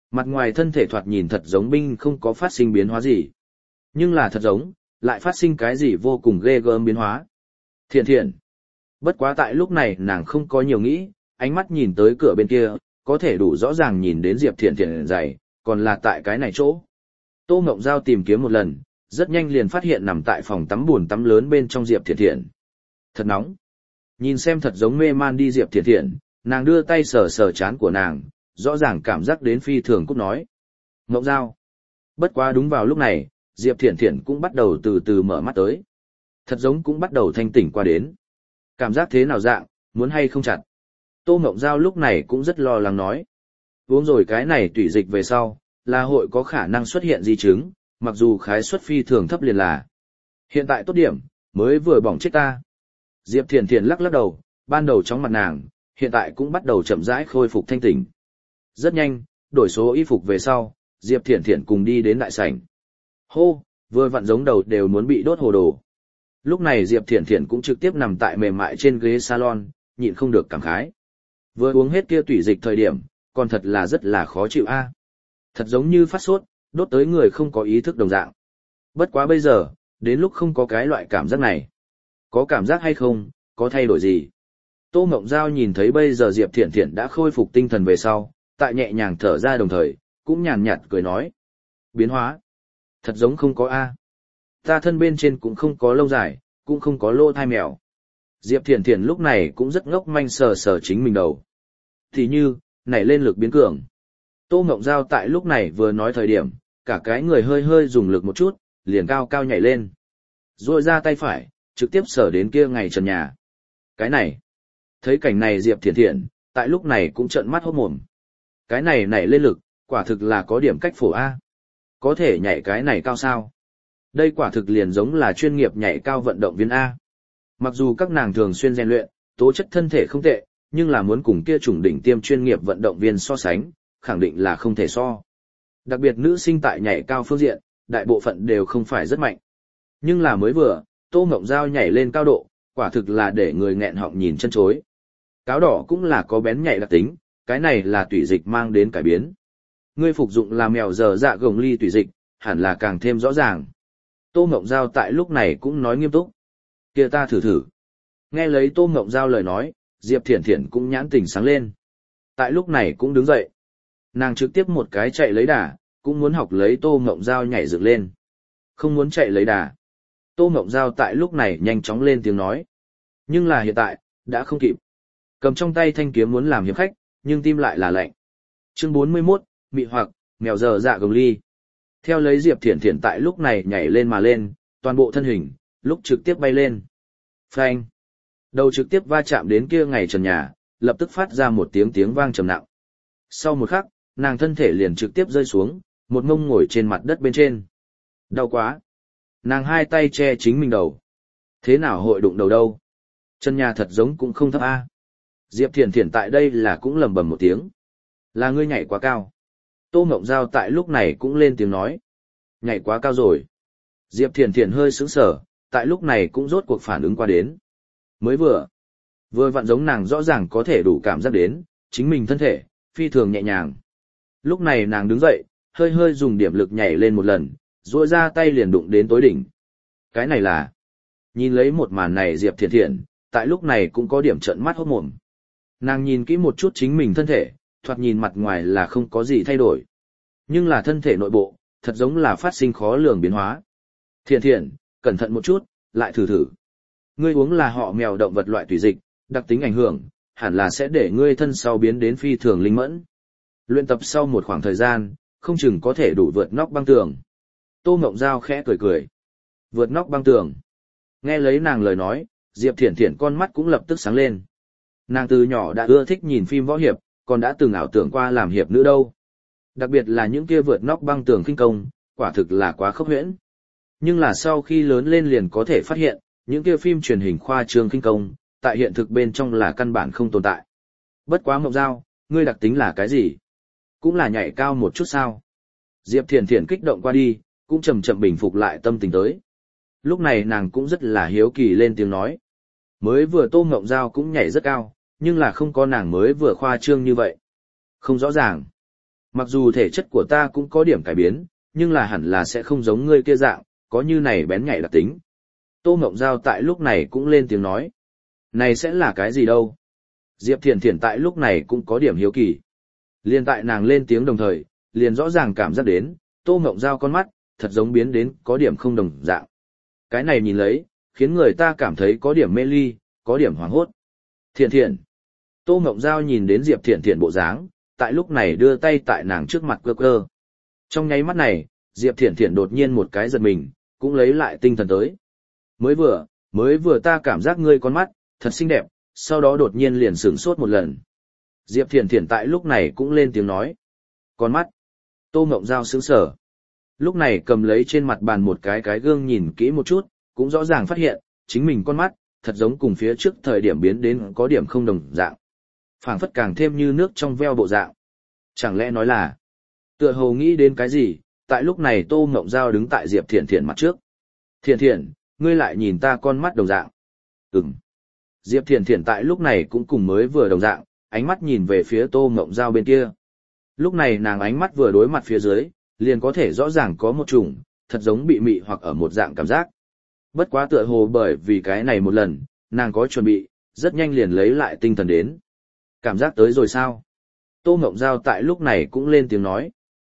Mặt ngoài thân thể thoạt nhìn thật giống binh không có phát sinh biến hóa gì. Nhưng là thật giống, lại phát sinh cái gì vô cùng ghê gớm biến hóa. Thiện thiện. Bất quá tại lúc này nàng không có nhiều nghĩ, ánh mắt nhìn tới cửa bên kia, có thể đủ rõ ràng nhìn đến Diệp Thiện Thiện dày, còn là tại cái này chỗ. Tô Ngộng Giao tìm kiếm một lần, rất nhanh liền phát hiện nằm tại phòng tắm buồn tắm lớn bên trong Diệp Thiện Thiện. Thật nóng. Nhìn xem thật giống mê man đi Diệp Thiện Thiện, nàng đưa tay sờ sờ trán của nàng, rõ ràng cảm giác đến phi thường cúc nói. Ngộng Giao. Bất quá đúng vào lúc này, Diệp Thiện Thiện cũng bắt đầu từ từ mở mắt tới. Thật giống cũng bắt đầu thanh tỉnh qua đến. Cảm giác thế nào dạng, muốn hay không chặt. Tô Ngộng Giao lúc này cũng rất lo lắng nói. Uống rồi cái này tủy dịch về sau, là hội có khả năng xuất hiện di chứng, mặc dù khái suất phi thường thấp liền là. Hiện tại tốt điểm, mới vừa bỏng chết ta. Diệp Thiện Thiện lắc lắc đầu, ban đầu chóng mặt nàng, hiện tại cũng bắt đầu chậm rãi khôi phục thanh tỉnh. Rất nhanh, đổi số y phục về sau, Diệp Thiện Thiện cùng đi đến đại sảnh. Hô, vừa vặn giống đầu đều muốn bị đốt hồ đồ. Lúc này Diệp Thiện Thiện cũng trực tiếp nằm tại mềm mại trên ghế salon, nhịn không được cảm khái. Vừa uống hết kia tủy dịch thời điểm, còn thật là rất là khó chịu a. Thật giống như phát sốt, đốt tới người không có ý thức đồng dạng. Bất quá bây giờ, đến lúc không có cái loại cảm giác này. Có cảm giác hay không, có thay đổi gì? Tô Ngộng Giao nhìn thấy bây giờ Diệp Thiện Thiện đã khôi phục tinh thần về sau, tại nhẹ nhàng thở ra đồng thời, cũng nhàn nhạt cười nói. Biến hóa. Thật giống không có a. Ta thân bên trên cũng không có lông dài, cũng không có lỗ thai mèo. Diệp Thiện Thiện lúc này cũng rất ngốc manh sờ sờ chính mình đầu. Thì như, nảy lên lực biến cường. Tô Ngộng Giao tại lúc này vừa nói thời điểm, cả cái người hơi hơi dùng lực một chút, liền cao cao nhảy lên. Rồi ra tay phải, trực tiếp sờ đến kia ngày trần nhà. Cái này. Thấy cảnh này Diệp Thiện Thiện, tại lúc này cũng trợn mắt hốt mồm. Cái này nảy lên lực, quả thực là có điểm cách phổ A. Có thể nhảy cái này cao sao? Đây quả thực liền giống là chuyên nghiệp nhảy cao vận động viên A. Mặc dù các nàng thường xuyên rèn luyện, tố chất thân thể không tệ, nhưng là muốn cùng kia chủng đỉnh tiêm chuyên nghiệp vận động viên so sánh, khẳng định là không thể so. Đặc biệt nữ sinh tại nhảy cao phương diện, đại bộ phận đều không phải rất mạnh. Nhưng là mới vừa, Tô Ngộng Giao nhảy lên cao độ, quả thực là để người nghẹn họng nhìn chân chối. Cáo đỏ cũng là có bén nhạy đặc tính, cái này là tủy dịch mang đến cải biến. Ngươi phục dụng là mèo giờ dạ gồng ly tủy dịch, hẳn là càng thêm rõ ràng. Tô Ngộng Giao tại lúc này cũng nói nghiêm túc. Kia ta thử thử. Nghe lấy Tô Ngộng Giao lời nói, Diệp Thiện Thiện cũng nhãn tình sáng lên. Tại lúc này cũng đứng dậy. Nàng trực tiếp một cái chạy lấy đà, cũng muốn học lấy Tô Ngộng Giao nhảy dựng lên. Không muốn chạy lấy đà. Tô Ngộng Giao tại lúc này nhanh chóng lên tiếng nói. Nhưng là hiện tại, đã không kịp. Cầm trong tay thanh kiếm muốn làm hiệp khách, nhưng tim lại là lạnh. Chương 41, mị hoặc, mèo giờ dạ gồng ly. Theo lấy Diệp Thiện Thiện tại lúc này nhảy lên mà lên, toàn bộ thân hình, lúc trực tiếp bay lên. Phanh. Đầu trực tiếp va chạm đến kia ngày trần nhà, lập tức phát ra một tiếng vang trầm nặng. Sau một khắc, nàng thân thể liền trực tiếp rơi xuống, một mông ngồi trên mặt đất bên trên. Đau quá. Nàng hai tay che chính mình đầu. Thế nào hội đụng đầu đâu? Chân nhà thật giống cũng không thấp a. Diệp Thiện Thiện tại đây là cũng lầm bầm một tiếng. Là ngươi nhảy quá cao. Tô Ngộng Giao tại lúc này cũng lên tiếng nói. Nhảy quá cao rồi. Diệp Thiện Thiện hơi sững sờ, tại lúc này cũng rốt cuộc phản ứng qua đến. Mới vừa vặn giống nàng rõ ràng có thể đủ cảm giác đến, chính mình thân thể, phi thường nhẹ nhàng. Lúc này nàng đứng dậy, hơi hơi dùng điểm lực nhảy lên một lần, duỗi ra tay liền đụng đến tối đỉnh. Cái này là... Nhìn lấy một màn này Diệp Thiện Thiện, tại lúc này cũng có điểm trợn mắt hốt mồm. Nàng nhìn kỹ một chút chính mình thân thể, thoạt nhìn mặt ngoài là không có gì thay đổi. Nhưng là thân thể nội bộ, thật giống là phát sinh khó lường biến hóa. Thiện Thiện, cẩn thận một chút, lại thử thử. Ngươi uống là họ mèo động vật loại tùy dịch, đặc tính ảnh hưởng, hẳn là sẽ để ngươi thân sau biến đến phi thường linh mẫn. Luyện tập sau một khoảng thời gian, không chừng có thể đủ vượt nóc băng tường. Tô Ngộng Giao khẽ cười cười. Vượt nóc băng tường. Nghe lấy nàng lời nói, Diệp Thiện Thiện con mắt cũng lập tức sáng lên. Nàng từ nhỏ đã ưa thích nhìn phim võ hiệp, còn đã từng ảo tưởng qua làm hiệp nữ đâu. Đặc biệt là những kia vượt nóc băng tường khinh công, quả thực là quá khốc huyễn. Nhưng là sau khi lớn lên liền có thể phát hiện, những kia phim truyền hình khoa trương khinh công, tại hiện thực bên trong là căn bản không tồn tại. Bất quá Ngộng Giao, ngươi đặc tính là cái gì? Cũng là nhảy cao một chút sao? Diệp Thiện Thiện kích động qua đi, cũng chậm chậm bình phục lại tâm tình tới. Lúc này nàng cũng rất là hiếu kỳ lên tiếng nói. Mới vừa Tô Ngộng Giao cũng nhảy rất cao, nhưng là không có nàng mới vừa khoa trương như vậy. Không rõ ràng. Mặc dù thể chất của ta cũng có điểm cải biến, nhưng là hẳn là sẽ không giống ngươi kia dạng, có như này bén nhạy đặc tính. Tô Ngộng Giao tại lúc này cũng lên tiếng nói. Này sẽ là cái gì đâu? Diệp Thiển Thiển tại lúc này cũng có điểm hiếu kỳ. Liên tại nàng lên tiếng đồng thời, liền rõ ràng cảm giác đến, Tô Ngộng Giao con mắt, thật giống biến đến có điểm không đồng dạng. Cái này nhìn lấy, khiến người ta cảm thấy có điểm mê ly, có điểm hoảng hốt. Thiển Thiển. Tô Ngộng Giao nhìn đến Diệp Thiển Thiển bộ dáng, tại lúc này đưa tay tại nàng trước mặt cơ cơ. Trong nháy mắt này, Diệp Thiển Thiển đột nhiên một cái giật mình, cũng lấy lại tinh thần tới. Mới vừa ta cảm giác ngươi con mắt, thật xinh đẹp, sau đó đột nhiên liền sửng sốt một lần. Diệp Thiển Thiển tại lúc này cũng lên tiếng nói. Con mắt. Tô Ngộng Giao sững sờ. Lúc này cầm lấy trên mặt bàn một cái gương nhìn kỹ một chút, cũng rõ ràng phát hiện, chính mình con mắt, thật giống cùng phía trước thời điểm biến đến có điểm không đồng dạng. Phảng phất càng thêm như nước trong veo bộ dạng. Chẳng lẽ nói là, tựa hồ nghĩ đến cái gì, tại lúc này Tô Ngộng Giao đứng tại Diệp Thiển Thiển mặt trước. Thiển Thiển, ngươi lại nhìn ta con mắt đồng dạng. Ừm. Diệp Thiển Thiển tại lúc này cũng cùng mới vừa đồng dạng, ánh mắt nhìn về phía Tô Ngộng Giao bên kia. Lúc này nàng ánh mắt vừa đối mặt phía dưới, liền có thể rõ ràng có một chủng, thật giống bị mị hoặc ở một dạng cảm giác. Bất quá tựa hồ bởi vì cái này một lần, nàng có chuẩn bị, rất nhanh liền lấy lại tinh thần đến. Cảm giác tới rồi sao? Tô Ngộng Giao tại lúc này cũng lên tiếng nói.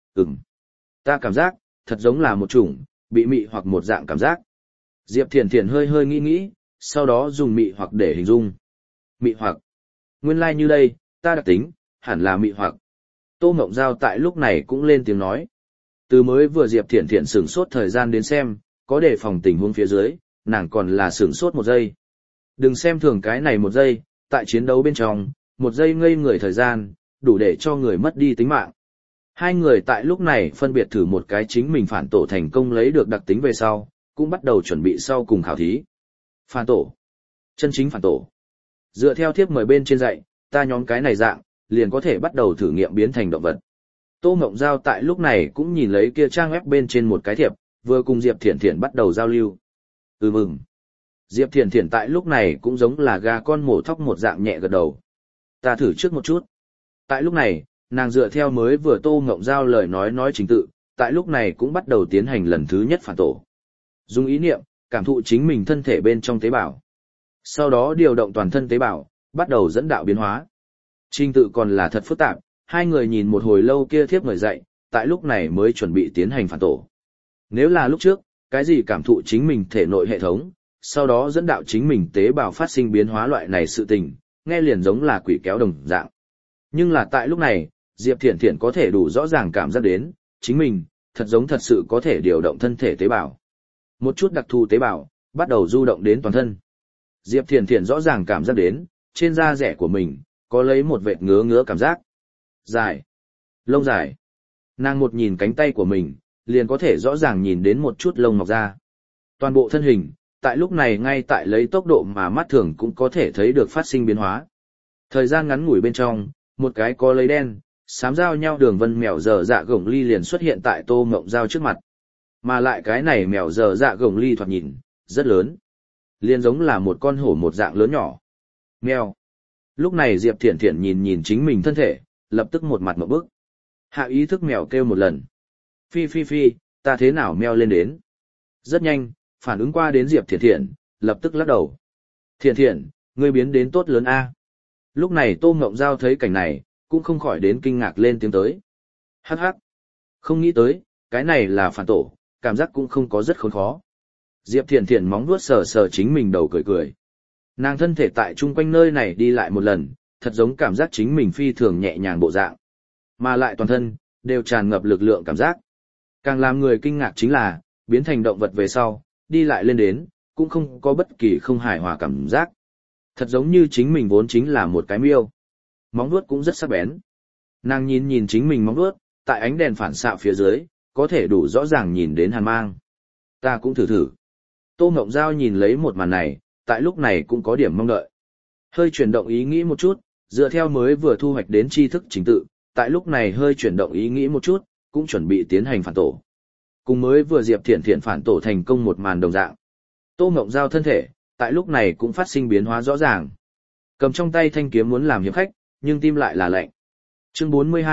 Ta cảm giác, thật giống là một chủng, bị mị hoặc một dạng cảm giác. Diệp Thiển Thiển hơi hơi nghĩ, sau đó dùng mị hoặc để hình dung. Mị hoặc. Nguyên lai như đây, ta đặc tính, hẳn là mị hoặc. Tô Ngộng Giao tại lúc này cũng lên tiếng nói. Từ mới vừa Diệp Thiển Thiển sửng sốt thời gian đến xem, có đề phòng tình huống phía dưới, nàng còn là sửng sốt một giây. Đừng xem thường cái này một giây, tại chiến đấu bên trong, một giây ngây người thời gian, đủ để cho người mất đi tính mạng. Hai người tại lúc này phân biệt thử một cái chính mình phản tổ thành công lấy được đặc tính về sau, cũng bắt đầu chuẩn bị sau cùng khảo thí. Phản tổ. Chân chính phản tổ. Dựa theo thiếp mời bên trên dạy, ta nhóm cái này dạng, liền có thể bắt đầu thử nghiệm biến thành động vật. Tô Ngộng Giao tại lúc này cũng nhìn lấy kia trang web bên trên một cái thiệp, vừa cùng Diệp Thiển Thiển bắt đầu giao lưu. Mừng. Diệp Thiển Thiển tại lúc này cũng giống là gà con mổ thóc một dạng nhẹ gật đầu. Ta thử trước một chút. Tại lúc này, nàng dựa theo mới vừa Tô Ngộng Giao lời nói trình tự, tại lúc này cũng bắt đầu tiến hành lần thứ nhất phản tổ. Dùng ý niệm, cảm thụ chính mình thân thể bên trong tế bào. Sau đó điều động toàn thân tế bào, bắt đầu dẫn đạo biến hóa. Trình tự còn là thật phức tạp, hai người nhìn một hồi lâu kia thiếp người dạy, tại lúc này mới chuẩn bị tiến hành phản tổ. Nếu là lúc trước, cái gì cảm thụ chính mình thể nội hệ thống, sau đó dẫn đạo chính mình tế bào phát sinh biến hóa loại này sự tình, nghe liền giống là quỷ kéo đồng dạng. Nhưng là tại lúc này, Diệp Thiển Thiển có thể đủ rõ ràng cảm giác đến, chính mình, thật giống thật sự có thể điều động thân thể tế bào. Một chút đặc thù tế bào, bắt đầu du động đến toàn thân. Diệp Thiển Thiển rõ ràng cảm giác đến, trên da rẻ của mình, có lấy một vệt ngứa ngứa cảm giác. Dài. Lông dài. Nàng một nhìn cánh tay của mình, liền có thể rõ ràng nhìn đến một chút lông mọc ra. Toàn bộ thân hình, tại lúc này ngay tại lấy tốc độ mà mắt thường cũng có thể thấy được phát sinh biến hóa. Thời gian ngắn ngủi bên trong, một cái có lấy đen, xám giao nhau đường vân mèo dở dạ gổng ly liền xuất hiện tại Tô Ngộng Giao trước mặt. Mà lại cái này mèo dở dạ gổng ly thoạt nhìn, rất lớn. Liền giống là một con hổ một dạng lớn nhỏ. Mèo. Lúc này Diệp Thiển Thiển nhìn chính mình thân thể, lập tức một mặt ngộp bức. Hạ ý thức mèo kêu một lần. Phi phi phi, ta thế nào mèo lên đến. Rất nhanh, phản ứng qua đến Diệp Thiển Thiển, lập tức lắc đầu. Thiển Thiển, ngươi biến đến tốt lớn a. Lúc này Tô Ngộng Giao thấy cảnh này, cũng không khỏi đến kinh ngạc lên tiếng tới. Hắc hắc. Không nghĩ tới, cái này là phản tổ, cảm giác cũng không có rất khốn khó. Diệp Thiển Thiển móng vuốt sờ sờ chính mình đầu cười cười. Nàng thân thể tại chung quanh nơi này đi lại một lần, thật giống cảm giác chính mình phi thường nhẹ nhàng bộ dạng. Mà lại toàn thân, đều tràn ngập lực lượng cảm giác. Càng làm người kinh ngạc chính là, biến thành động vật về sau, đi lại lên đến, cũng không có bất kỳ không hài hòa cảm giác. Thật giống như chính mình vốn chính là một cái miêu. Móng vuốt cũng rất sắc bén. Nàng nhìn chính mình móng vuốt, tại ánh đèn phản xạ phía dưới, có thể đủ rõ ràng nhìn đến hàn mang. Ta cũng thử. Tô Ngộng Giao nhìn lấy một màn này, tại lúc này cũng có điểm mong đợi. Hơi chuyển động ý nghĩ một chút, dựa theo mới vừa thu hoạch đến tri thức trình tự, tại lúc này hơi chuyển động ý nghĩ một chút, cũng chuẩn bị tiến hành phản tổ. Cùng mới vừa Diệp Thiển Thiển phản tổ thành công một màn đồng dạng. Tô Ngộng Giao thân thể, tại lúc này cũng phát sinh biến hóa rõ ràng. Cầm trong tay thanh kiếm muốn làm hiệp khách, nhưng tim lại là lạnh. Chương 42,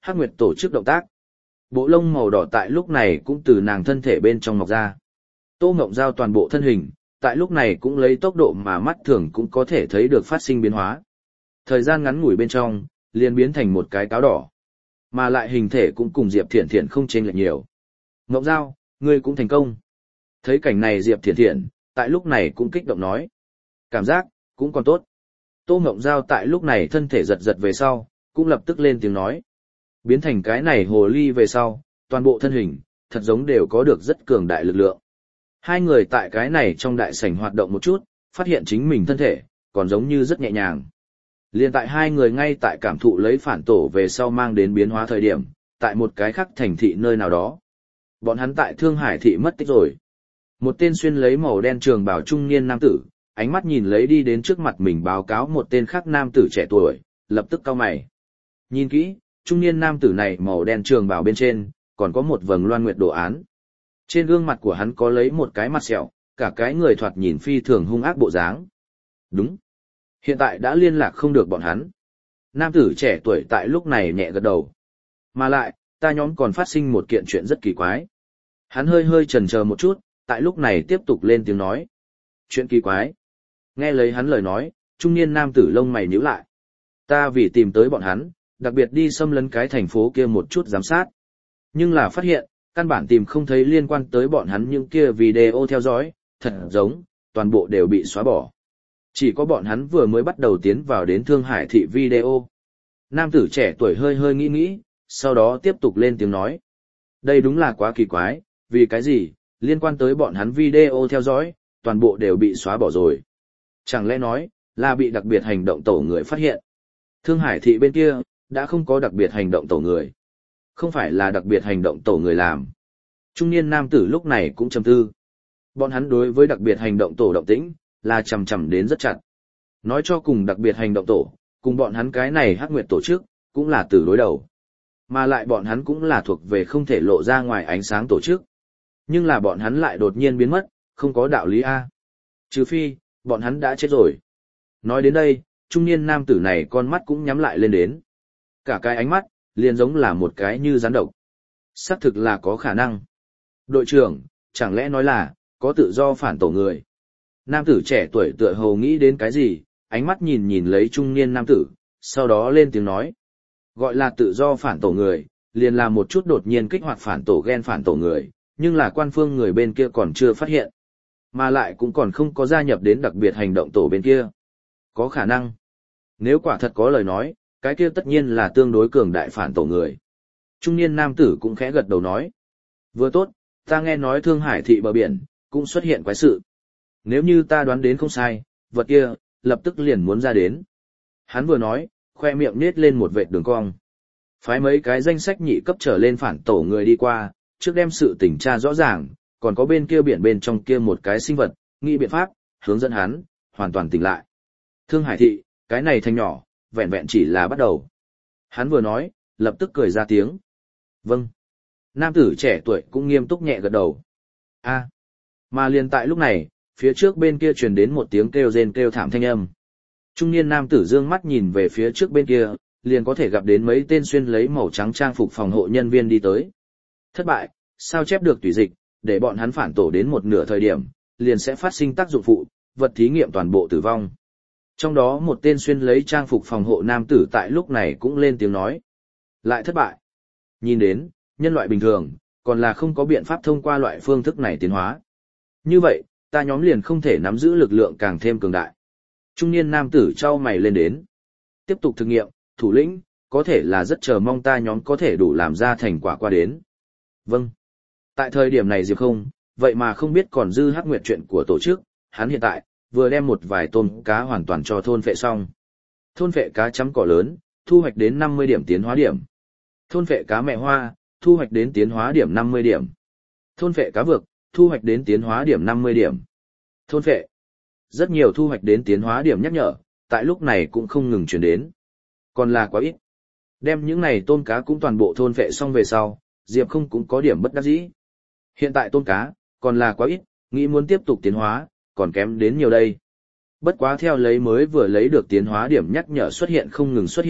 Hắc Nguyệt tổ chức động tác. Bộ lông màu đỏ tại lúc này cũng từ nàng thân thể bên trong mọc ra. Tô Ngộng Giao toàn bộ thân hình, tại lúc này cũng lấy tốc độ mà mắt thường cũng có thể thấy được phát sinh biến hóa. Thời gian ngắn ngủi bên trong, liền biến thành một cái cáo đỏ. Mà lại hình thể cũng cùng Diệp Thiển Thiển không chênh lệch nhiều. Ngộng Giao, ngươi cũng thành công. Thấy cảnh này Diệp Thiển Thiển, tại lúc này cũng kích động nói. Cảm giác, cũng còn tốt. Tô Ngộng Giao tại lúc này thân thể giật giật về sau, cũng lập tức lên tiếng nói. Biến thành cái này hồ ly về sau, toàn bộ thân hình, thật giống đều có được rất cường đại lực lượng. Hai người tại cái này trong đại sảnh hoạt động một chút, phát hiện chính mình thân thể, còn giống như rất nhẹ nhàng. Liên tại hai người ngay tại cảm thụ lấy phản tổ về sau mang đến biến hóa thời điểm, tại một cái khác thành thị nơi nào đó. Bọn hắn tại Thương Hải thị mất tích rồi. Một tên xuyên lấy màu đen trường bào trung niên nam tử, ánh mắt nhìn lấy đi đến trước mặt mình báo cáo một tên khác nam tử trẻ tuổi, lập tức cau mày. Nhìn kỹ, trung niên nam tử này màu đen trường bào bên trên, còn có một vầng loan nguyệt đồ án. Trên gương mặt của hắn có lấy một cái mặt sẹo, cả cái người thoạt nhìn phi thường hung ác bộ dáng. Đúng. Hiện tại đã liên lạc không được bọn hắn. Nam tử trẻ tuổi tại lúc này nhẹ gật đầu. Mà lại, ta nhóm còn phát sinh một kiện chuyện rất kỳ quái. Hắn hơi hơi chần chờ một chút, tại lúc này tiếp tục lên tiếng nói. Chuyện kỳ quái. Nghe lấy hắn lời nói, trung niên nam tử lông mày nhíu lại. Ta vì tìm tới bọn hắn, đặc biệt đi xâm lấn cái thành phố kia một chút giám sát. Nhưng là phát hiện, căn bản tìm không thấy liên quan tới bọn hắn những kia video theo dõi, thật giống, toàn bộ đều bị xóa bỏ. Chỉ có bọn hắn vừa mới bắt đầu tiến vào đến Thương Hải thị video. Nam tử trẻ tuổi hơi hơi nghĩ, sau đó tiếp tục lên tiếng nói. Đây đúng là quá kỳ quái, vì cái gì, liên quan tới bọn hắn video theo dõi, toàn bộ đều bị xóa bỏ rồi. Chẳng lẽ nói, là bị đặc biệt hành động tổ người phát hiện. Thương Hải thị bên kia, đã không có đặc biệt hành động tổ người. Không phải là đặc biệt hành động tổ người làm. Trung niên nam tử lúc này cũng trầm tư. Bọn hắn đối với đặc biệt hành động tổ động tĩnh, là chằm chằm đến rất chặt. Nói cho cùng đặc biệt hành động tổ, cùng bọn hắn cái này Hắc Nguyệt tổ chức, cũng là từ đối đầu. Mà lại bọn hắn cũng là thuộc về không thể lộ ra ngoài ánh sáng tổ chức. Nhưng là bọn hắn lại đột nhiên biến mất, không có đạo lý A. Trừ phi, bọn hắn đã chết rồi. Nói đến đây, trung niên nam tử này con mắt cũng nhắm lại lên đến. Cả cái ánh mắt, liền giống là một cái như rắn độc. Xác thực là có khả năng. Đội trưởng, chẳng lẽ nói là, có tự do phản tổ người. Nam tử trẻ tuổi tựa hồ nghĩ đến cái gì, ánh mắt nhìn lấy trung niên nam tử, sau đó lên tiếng nói. Gọi là tự do phản tổ người, liền là một chút đột nhiên kích hoạt phản tổ gen phản tổ người, nhưng là quan phương người bên kia còn chưa phát hiện. Mà lại cũng còn không có gia nhập đến đặc biệt hành động tổ bên kia. Có khả năng. Nếu quả thật có lời nói, cái kia tất nhiên là tương đối cường đại phản tổ người. Trung niên nam tử cũng khẽ gật đầu nói. Vừa tốt, ta nghe nói Thương Hải thị bờ biển, cũng xuất hiện quái sự. Nếu như ta đoán đến không sai, vật kia, lập tức liền muốn ra đến. Hắn vừa nói, khoe miệng nết lên một vệt đường cong. Phái mấy cái danh sách nhị cấp trở lên phản tổ người đi qua, trước đem sự tình tra rõ ràng, còn có bên kia biển bên trong kia một cái sinh vật, nghĩ biện pháp, hướng dẫn hắn, hoàn toàn tỉnh lại. Thương Hải thị, cái này thành nhỏ, vẹn vẹn chỉ là bắt đầu. Hắn vừa nói, lập tức cười ra tiếng. Vâng. Nam tử trẻ tuổi cũng nghiêm túc nhẹ gật đầu. A. Mà liền tại lúc này, phía trước bên kia truyền đến một tiếng kêu rên kêu thảm thanh âm. Trung niên nam tử dương mắt nhìn về phía trước bên kia, liền có thể gặp đến mấy tên xuyên lấy màu trắng trang phục phòng hộ nhân viên đi tới. Thất bại, sao chép được tùy dịch, để bọn hắn phản tổ đến một nửa thời điểm, liền sẽ phát sinh tác dụng phụ, vật thí nghiệm toàn bộ tử vong. Trong đó một tên xuyên lấy trang phục phòng hộ nam tử tại lúc này cũng lên tiếng nói. Lại thất bại. Nhìn đến, nhân loại bình thường, còn là không có biện pháp thông qua loại phương thức này tiến hóa. Như vậy, ta nhóm liền không thể nắm giữ lực lượng càng thêm cường đại. Trung niên nam tử trao mày lên đến. Tiếp tục thực nghiệm, thủ lĩnh, có thể là rất chờ mong ta nhóm có thể đủ làm ra thành quả qua đến. Vâng. Tại thời điểm này Diệp không, vậy mà không biết còn dư Hắc Nguyệt chuyện của tổ chức, hắn hiện tại, vừa đem một vài tôm cá hoàn toàn cho thôn phệ xong. Thôn phệ cá chấm cỏ lớn, thu hoạch đến 50 điểm tiến hóa điểm. Thôn phệ cá mẹ hoa, thu hoạch đến tiến hóa điểm 50 điểm. Thôn phệ cá vực, thu hoạch đến tiến hóa điểm 50 điểm. Thôn phệ. Rất nhiều thu hoạch đến tiến hóa điểm nhắc nhở, tại lúc này cũng không ngừng chuyển đến. Còn là quá ít. Đem những này tôm cá cũng toàn bộ thôn phệ xong về sau, Diệp không cũng có điểm bất đắc dĩ. Hiện tại tôm cá, còn là quá ít, nghĩ muốn tiếp tục tiến hóa, còn kém đến nhiều đây. Bất quá theo lấy mới vừa lấy được tiến hóa điểm nhắc nhở xuất hiện không ngừng xuất hiện,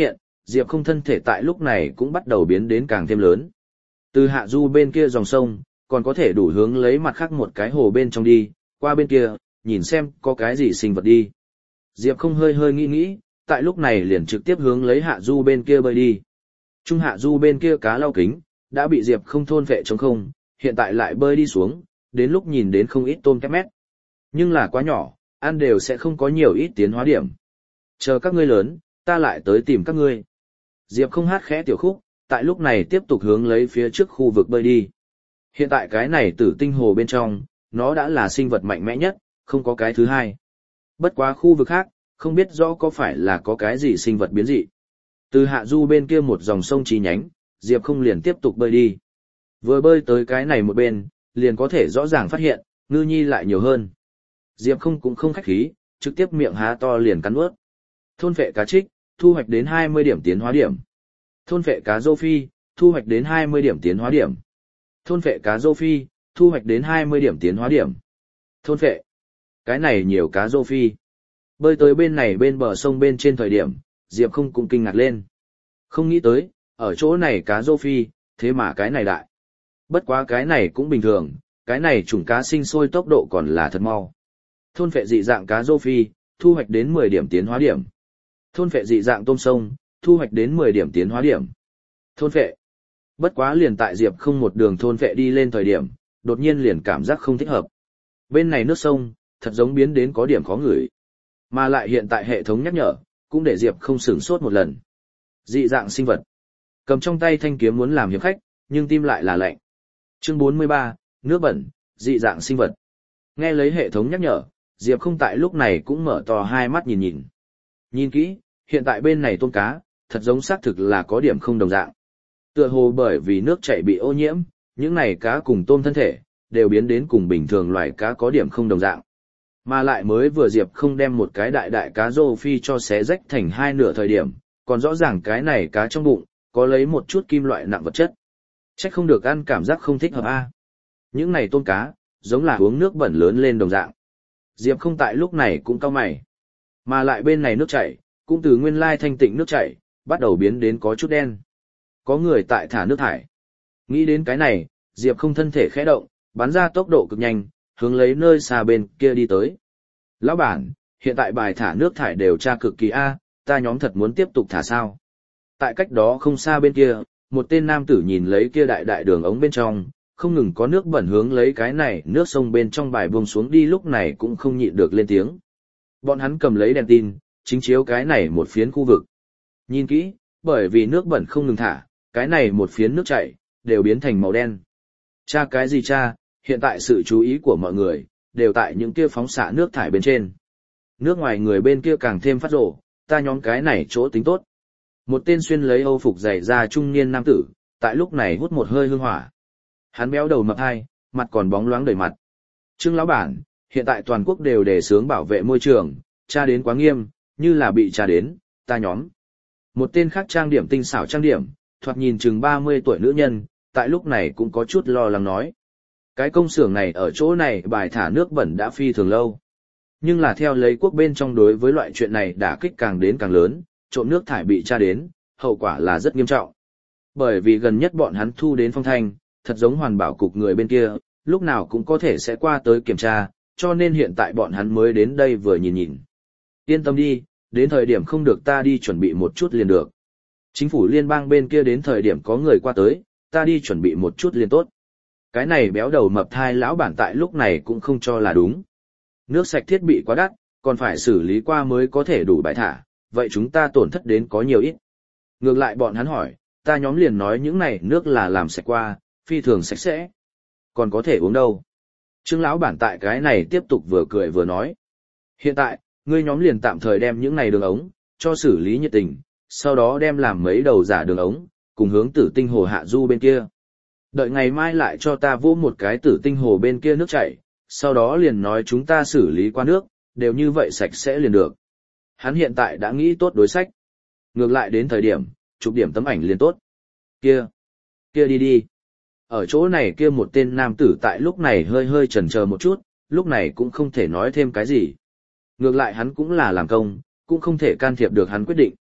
Diệp không thân thể tại lúc này cũng bắt đầu biến đến càng thêm lớn. Từ hạ du bên kia dòng sông, còn có thể đủ hướng lấy mặt khác một cái hồ bên trong đi, qua bên kia, nhìn xem có cái gì sinh vật đi. Diệp không hơi hơi nghĩ, tại lúc này liền trực tiếp hướng lấy hạ du bên kia bơi đi. Trung hạ du bên kia cá lau kính, đã bị Diệp không thôn vệ trống không, hiện tại lại bơi đi xuống, đến lúc nhìn đến không ít tôm kép mét. Nhưng là quá nhỏ, ăn đều sẽ không có nhiều ít tiến hóa điểm. Chờ các ngươi lớn, ta lại tới tìm các ngươi. Diệp không hát khẽ tiểu khúc, tại lúc này tiếp tục hướng lấy phía trước khu vực bơi đi. Hiện tại cái này tử tinh hồ bên trong, nó đã là sinh vật mạnh mẽ nhất, không có cái thứ hai. Bất quá khu vực khác, không biết rõ có phải là có cái gì sinh vật biến dị. Từ hạ du bên kia một dòng sông chi nhánh, Diệp không liền tiếp tục bơi đi. Vừa bơi tới cái này một bên, liền có thể rõ ràng phát hiện, ngư nhi lại nhiều hơn. Diệp không cũng không khách khí, trực tiếp miệng há to liền cắn nuốt. Thôn phệ cá trích, thu hoạch đến 20 điểm tiến hóa điểm. Thôn phệ cá rô phi, thu hoạch đến 20 điểm tiến hóa điểm. Thôn phệ cá rô phi, thu hoạch đến 20 điểm tiến hóa điểm. Thôn phệ. Cái này nhiều cá rô phi. Bơi tới bên này bên bờ sông bên trên thời điểm, Diệp không cũng kinh ngạc lên. Không nghĩ tới, ở chỗ này cá rô phi, thế mà cái này đại. Bất quá cái này cũng bình thường, cái này chủng cá sinh sôi tốc độ còn là thật mau. Thôn phệ dị dạng cá rô phi, thu hoạch đến 10 điểm tiến hóa điểm. Thôn phệ dị dạng tôm sông, thu hoạch đến 10 điểm tiến hóa điểm. Thôn phệ. Bất quá liền tại Diệp không một đường thôn phệ đi lên thời điểm, đột nhiên liền cảm giác không thích hợp. Bên này nước sông, thật giống biến đến có điểm khó ngửi. Mà lại hiện tại hệ thống nhắc nhở, cũng để Diệp không sửng sốt một lần. Dị dạng sinh vật. Cầm trong tay thanh kiếm muốn làm hiệp khách, nhưng tim lại là lạnh. Chương 43, nước bẩn, dị dạng sinh vật. Nghe lấy hệ thống nhắc nhở, Diệp không tại lúc này cũng mở to hai mắt nhìn nhìn. Nhìn kỹ, hiện tại bên này tôm cá, thật giống xác thực là có điểm không đồng dạng. Tựa hồ bởi vì nước chảy bị ô nhiễm, những này cá cùng tôm thân thể, đều biến đến cùng bình thường loài cá có điểm không đồng dạng. Mà lại mới vừa Diệp không đem một cái đại đại cá rô phi cho xé rách thành hai nửa thời điểm, còn rõ ràng cái này cá trong bụng, có lấy một chút kim loại nặng vật chất. Chắc không được ăn cảm giác không thích hợp a. Những này tôm cá, giống là uống nước bẩn lớn lên đồng dạng. Diệp không tại lúc này cũng cau mày. Mà lại bên này nước chảy, cũng từ nguyên lai thanh tịnh nước chảy, bắt đầu biến đến có chút đen. Có người tại thả nước thải. Nghĩ đến cái này, Diệp không thân thể khẽ động, bắn ra tốc độ cực nhanh, hướng lấy nơi xa bên kia đi tới. Lão bản, hiện tại bài thả nước thải đều tra cực kỳ A, ta nhóm thật muốn tiếp tục thả sao. Tại cách đó không xa bên kia, một tên nam tử nhìn lấy kia đại đại đường ống bên trong, không ngừng có nước bẩn hướng lấy cái này nước sông bên trong bài buông xuống đi lúc này cũng không nhịn được lên tiếng. Bọn hắn cầm lấy đèn tin, chính chiếu cái này một phiến khu vực. Nhìn kỹ, bởi vì nước bẩn không ngừng thả, cái này một phiến nước chảy, đều biến thành màu đen. Cha cái gì cha, hiện tại sự chú ý của mọi người, đều tại những kia phóng xạ nước thải bên trên. Nước ngoài người bên kia càng thêm phát rổ, ta nhóm cái này chỗ tính tốt. Một tên xuyên lấy âu phục dày ra trung niên nam tử, tại lúc này hút một hơi hương hỏa. Hắn béo đầu mập hai, mặt còn bóng loáng đầy mặt. Trương lão bản, hiện tại toàn quốc đều đề xướng bảo vệ môi trường, tra đến quá nghiêm, như là bị tra đến, ta nhóm. Một tên khác trang điểm tinh xảo trang điểm, thoạt nhìn chừng 30 tuổi nữ nhân, tại lúc này cũng có chút lo lắng nói. Cái công xưởng này ở chỗ này bài thả nước bẩn đã phi thường lâu. Nhưng là theo lấy quốc bên trong đối với loại chuyện này đả kích càng đến càng lớn, trộm nước thải bị tra đến, hậu quả là rất nghiêm trọng. Bởi vì gần nhất bọn hắn thu đến phong thanh, thật giống hoàn bảo cục người bên kia, lúc nào cũng có thể sẽ qua tới kiểm tra, cho nên hiện tại bọn hắn mới đến đây vừa nhìn nhìn. Yên tâm đi, đến thời điểm không được ta đi chuẩn bị một chút liền được. Chính phủ liên bang bên kia đến thời điểm có người qua tới, ta đi chuẩn bị một chút liền tốt. Cái này béo đầu mập thai lão bản tại lúc này cũng không cho là đúng. Nước sạch thiết bị quá đắt, còn phải xử lý qua mới có thể đủ bài thả, vậy chúng ta tổn thất đến có nhiều ít. Ngược lại bọn hắn hỏi, ta nhóm liền nói những này nước là làm sạch qua, phi thường sạch sẽ. Còn có thể uống đâu. Trương lão bản tại cái này tiếp tục vừa cười vừa nói. Hiện tại, ngươi nhóm liền tạm thời đem những này đường ống, cho xử lý nhiệt tình, sau đó đem làm mấy đầu giả đường ống, cùng hướng tử tinh hồ hạ du bên kia. Đợi ngày mai lại cho ta vô một cái tử tinh hồ bên kia nước chảy, sau đó liền nói chúng ta xử lý qua nước, đều như vậy sạch sẽ liền được. Hắn hiện tại đã nghĩ tốt đối sách. Ngược lại đến thời điểm, chụp điểm tấm ảnh liền tốt. Kia đi đi. Ở chỗ này kia một tên nam tử tại lúc này hơi hơi chần chờ một chút, lúc này cũng không thể nói thêm cái gì. Ngược lại hắn cũng là làm công, cũng không thể can thiệp được hắn quyết định.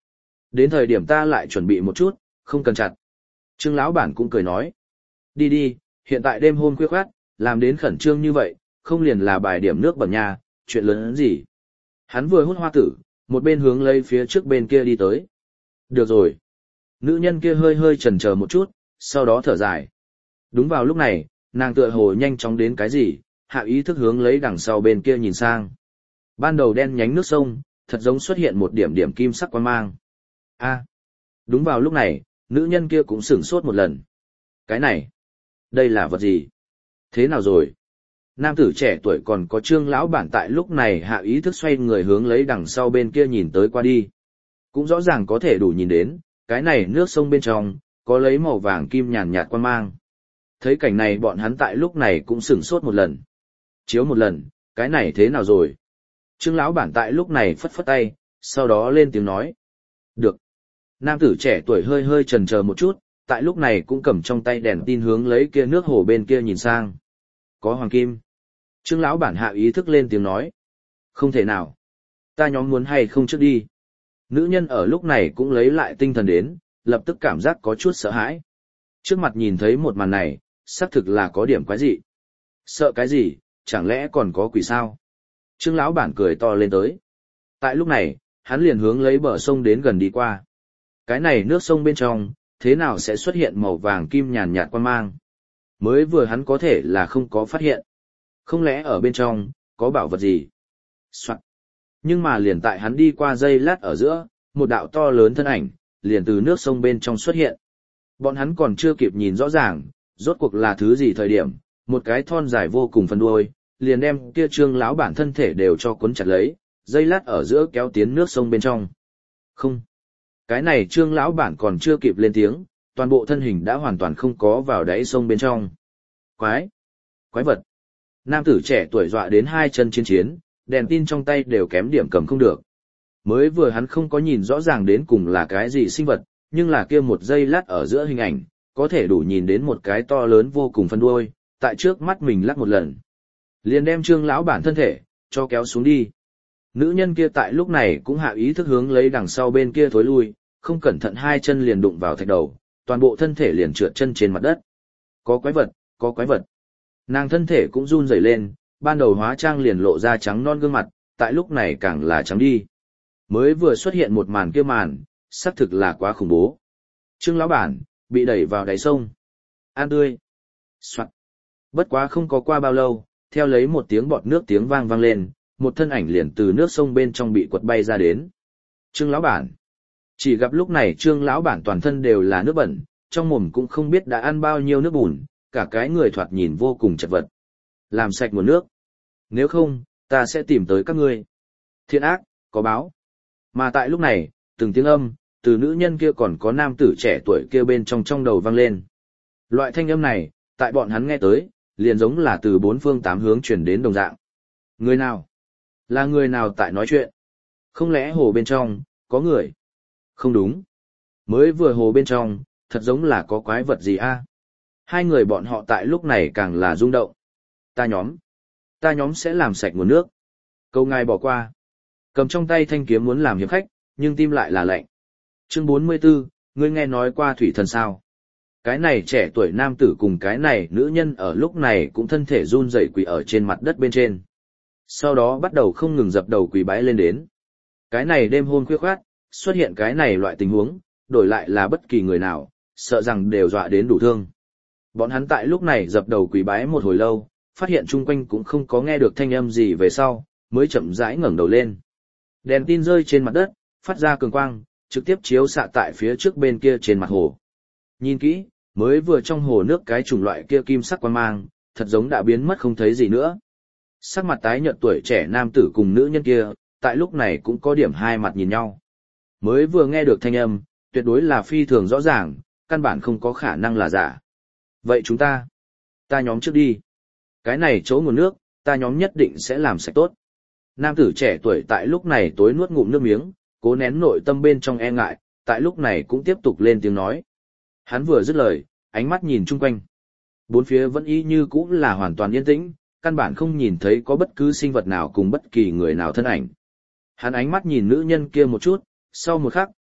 Đến thời điểm ta lại chuẩn bị một chút, không cần chặt. Trương lão bản cũng cười nói. Đi đi, hiện tại đêm hôm khuya khoát, làm đến khẩn trương như vậy, không liền là bài điểm nước bẩn nhà, chuyện lớn hơn gì. Hắn vừa hút hoa tử, một bên hướng lấy phía trước bên kia đi tới. Được rồi. Nữ nhân kia hơi hơi chần chờ một chút, sau đó thở dài. Đúng vào lúc này, nàng tựa hồ nhanh chóng đến cái gì, hạ ý thức hướng lấy đằng sau bên kia nhìn sang. Ban đầu đen nhánh nước sông, thật giống xuất hiện một điểm điểm kim sắc quang mang. A. Đúng vào lúc này, nữ nhân kia cũng sửng sốt một lần. Cái này, đây là vật gì? Thế nào rồi? Nam tử trẻ tuổi còn có Trương lão bản tại lúc này hạ ý thức xoay người hướng lấy đằng sau bên kia nhìn tới qua đi. Cũng rõ ràng có thể đủ nhìn đến, cái này nước sông bên trong, có lấy màu vàng kim nhàn nhạt quang mang. Thấy cảnh này bọn hắn tại lúc này cũng sửng sốt một lần. Chiếu một lần, cái này thế nào rồi? Trương lão bản tại lúc này phất phất tay, sau đó lên tiếng nói. Được. Nam tử trẻ tuổi hơi hơi chần chờ một chút, tại lúc này cũng cầm trong tay đèn tin hướng lấy kia nước hồ bên kia nhìn sang. Có hoàng kim. Trương lão bản hạ ý thức lên tiếng nói. Không thể nào. Ta nhóm muốn hay không trước đi. Nữ nhân ở lúc này cũng lấy lại tinh thần đến, lập tức cảm giác có chút sợ hãi. Trước mặt nhìn thấy một màn này, xác thực là có điểm quái dị. Sợ cái gì, chẳng lẽ còn có quỷ sao? Trương lão bản cười to lên tới. Tại lúc này, hắn liền hướng lấy bờ sông đến gần đi qua. Cái này nước sông bên trong, thế nào sẽ xuất hiện màu vàng kim nhàn nhạt quang mang? Mới vừa hắn có thể là không có phát hiện. Không lẽ ở bên trong, có bảo vật gì? Soạn. Nhưng mà liền tại hắn đi qua giây lát ở giữa, một đạo to lớn thân ảnh, liền từ nước sông bên trong xuất hiện. Bọn hắn còn chưa kịp nhìn rõ ràng, rốt cuộc là thứ gì thời điểm, một cái thon dài vô cùng phân đuôi, liền đem kia Trương lão bản thân thể đều cho cuốn chặt lấy, giây lát ở giữa kéo tiến nước sông bên trong. Không. Cái này Trương lão bản còn chưa kịp lên tiếng, toàn bộ thân hình đã hoàn toàn không có vào đáy sông bên trong. Quái vật. Nam tử trẻ tuổi dọa đến hai chân chiến, đèn tin trong tay đều kém điểm cầm không được. Mới vừa hắn không có nhìn rõ ràng đến cùng là cái gì sinh vật, nhưng là kia một giây lát ở giữa hình ảnh, có thể đủ nhìn đến một cái to lớn vô cùng phân đuôi, tại trước mắt mình lắc một lần. Liền đem Trương lão bản thân thể, cho kéo xuống đi. Nữ nhân kia tại lúc này cũng hạ ý thức hướng lấy đằng sau bên kia thối lui, không cẩn thận hai chân liền đụng vào thạch đầu, toàn bộ thân thể liền trượt chân trên mặt đất. Có quái vật. Nàng thân thể cũng run rẩy lên, ban đầu hóa trang liền lộ ra trắng non gương mặt, tại lúc này càng là trắng đi. Mới vừa xuất hiện một màn kia màn, xác thực là quá khủng bố. Trương lão bản, bị đẩy vào đáy sông. An tươi. Soạn. Bất quá không có qua bao lâu, theo lấy một tiếng bọt nước tiếng vang vang lên, một thân ảnh liền từ nước sông bên trong bị quật bay ra đến. Trương lão bản. Chỉ gặp lúc này Trương lão bản toàn thân đều là nước bẩn, trong mồm cũng không biết đã ăn bao nhiêu nước bùn, cả cái người thoạt nhìn vô cùng chật vật. Làm sạch nguồn nước. Nếu không, ta sẽ tìm tới các ngươi. Thiện ác, có báo. Mà tại lúc này, từng tiếng âm, từ nữ nhân kia còn có nam tử trẻ tuổi kia bên trong đầu vang lên. Loại thanh âm này, tại bọn hắn nghe tới, liền giống là từ bốn phương tám hướng truyền đến đồng dạng. Người nào? Là người nào tại nói chuyện? Không lẽ hồ bên trong, có người? Không đúng. Mới vừa hồ bên trong, thật giống là có quái vật gì a? Hai người bọn họ tại lúc này càng là rung động. Ta nhóm sẽ làm sạch nguồn nước. Câu ngài bỏ qua. Cầm trong tay thanh kiếm muốn làm hiệp khách, nhưng tim lại là lạnh. Chương 44, ngươi nghe nói qua thủy thần sao? Cái này trẻ tuổi nam tử cùng cái này nữ nhân ở lúc này cũng thân thể run rẩy quỳ ở trên mặt đất bên trên. Sau đó bắt đầu không ngừng dập đầu quỳ bái lên đến. Cái này đêm hôm khuya khoát, xuất hiện cái này loại tình huống, đổi lại là bất kỳ người nào, sợ rằng đều dọa đến đủ thương. Bọn hắn tại lúc này dập đầu quỳ bái một hồi lâu, phát hiện chung quanh cũng không có nghe được thanh âm gì về sau, mới chậm rãi ngẩng đầu lên. Đèn tin rơi trên mặt đất, phát ra cường quang, trực tiếp chiếu xạ tại phía trước bên kia trên mặt hồ. Nhìn kỹ, mới vừa trong hồ nước cái chủng loại kia kim sắc quang mang, thật giống đã biến mất không thấy gì nữa. Sắc mặt tái nhợt tuổi trẻ nam tử cùng nữ nhân kia, tại lúc này cũng có điểm hai mặt nhìn nhau. Mới vừa nghe được thanh âm, tuyệt đối là phi thường rõ ràng, căn bản không có khả năng là giả. Vậy chúng ta nhóm trước đi. Cái này chỗ nguồn nước, ta nhóm nhất định sẽ làm sạch tốt. Nam tử trẻ tuổi tại lúc này tối nuốt ngụm nước miếng, cố nén nội tâm bên trong e ngại, tại lúc này cũng tiếp tục lên tiếng nói. Hắn vừa dứt lời, ánh mắt nhìn chung quanh. Bốn phía vẫn y như cũ là hoàn toàn yên tĩnh, căn bản không nhìn thấy có bất cứ sinh vật nào cùng bất kỳ người nào thân ảnh. Hắn ánh mắt nhìn nữ nhân kia một chút, sau một khắc,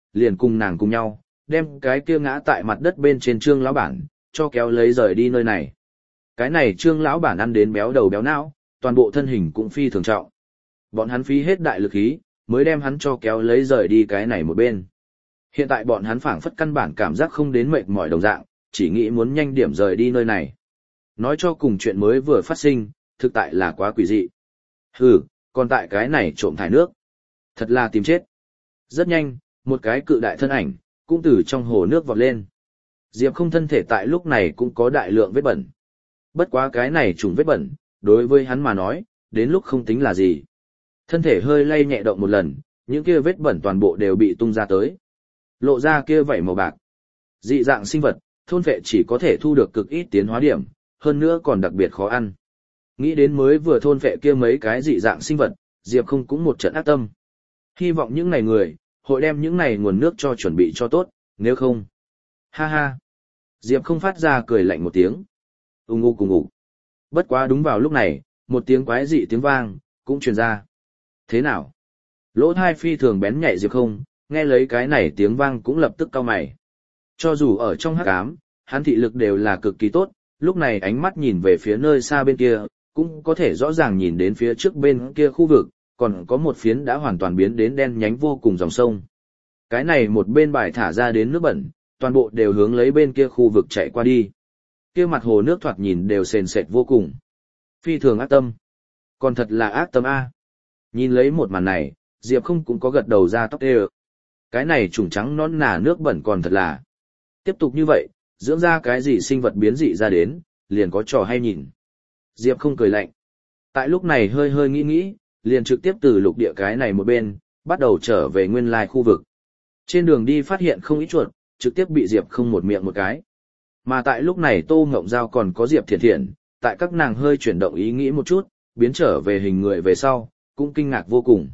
liền cùng nàng cùng nhau, đem cái kia ngã tại mặt đất bên trên Trương lão bản, cho kéo lấy rời đi nơi này. Cái này Trương lão bản ăn đến béo đầu béo não, toàn bộ thân hình cũng phi thường trọng. Bọn hắn phí hết đại lực khí, mới đem hắn cho kéo lấy rời đi cái này một bên. Hiện tại bọn hắn phảng phất căn bản cảm giác không đến mệt mỏi đồng dạng, chỉ nghĩ muốn nhanh điểm rời đi nơi này. Nói cho cùng chuyện mới vừa phát sinh, thực tại là quá quỷ dị. Hừ, còn tại cái này trộm thải nước. Thật là tìm chết. Rất nhanh, một cái cự đại thân ảnh, cũng từ trong hồ nước vọt lên. Diệp Không thân thể tại lúc này cũng có đại lượng vết bẩn. Bất quá cái này trùng vết bẩn, đối với hắn mà nói, đến lúc không tính là gì. Thân thể hơi lay nhẹ động một lần, những kia vết bẩn toàn bộ đều bị tung ra tới. Lộ ra kia vảy màu bạc. Dị dạng sinh vật, thôn vệ chỉ có thể thu được cực ít tiến hóa điểm, hơn nữa còn đặc biệt khó ăn. Nghĩ đến mới vừa thôn vệ kia mấy cái dị dạng sinh vật, Diệp Không cũng một trận ác tâm. Hy vọng những này người, hội đem những này nguồn nước cho chuẩn bị cho tốt, nếu không. Ha ha. Diệp Không phát ra cười lạnh một tiếng. Ung ung cùng ngủ. Bất quá đúng vào lúc này, một tiếng quái dị tiếng vang, cũng truyền ra. Thế nào? Lỗ thai phi thường bén nhạy Diệp Không, nghe lấy cái này tiếng vang cũng lập tức cau mày. Cho dù ở trong hắc ám, hắn thị lực đều là cực kỳ tốt, lúc này ánh mắt nhìn về phía nơi xa bên kia, cũng có thể rõ ràng nhìn đến phía trước bên kia khu vực, còn có một phiến đã hoàn toàn biến đến đen nhánh vô cùng dòng sông. Cái này một bên bài thả ra đến nước bẩn, toàn bộ đều hướng lấy bên kia khu vực chạy qua đi. Kia mặt hồ nước thoạt nhìn đều sền sệt vô cùng. Phi thường ác tâm. Còn thật là ác tâm A. Nhìn lấy một màn này, Diệp Không cũng có gật đầu ra tóc tê. Cái này trùng trắng nón nà nước bẩn còn thật là. Tiếp tục như vậy, dưỡng ra cái gì sinh vật biến dị ra đến, liền có trò hay nhìn. Diệp Không cười lạnh. Tại lúc này hơi hơi nghĩ, liền trực tiếp từ lục địa cái này một bên, bắt đầu trở về nguyên lai khu vực. Trên đường đi phát hiện không ít chuột, trực tiếp bị Diệp Không một miệng một cái. Mà tại lúc này Tô Ngộng Giao còn có Diệp Thiện Thiện, tại các nàng hơi chuyển động ý nghĩ một chút, biến trở về hình người về sau, cũng kinh ngạc vô cùng.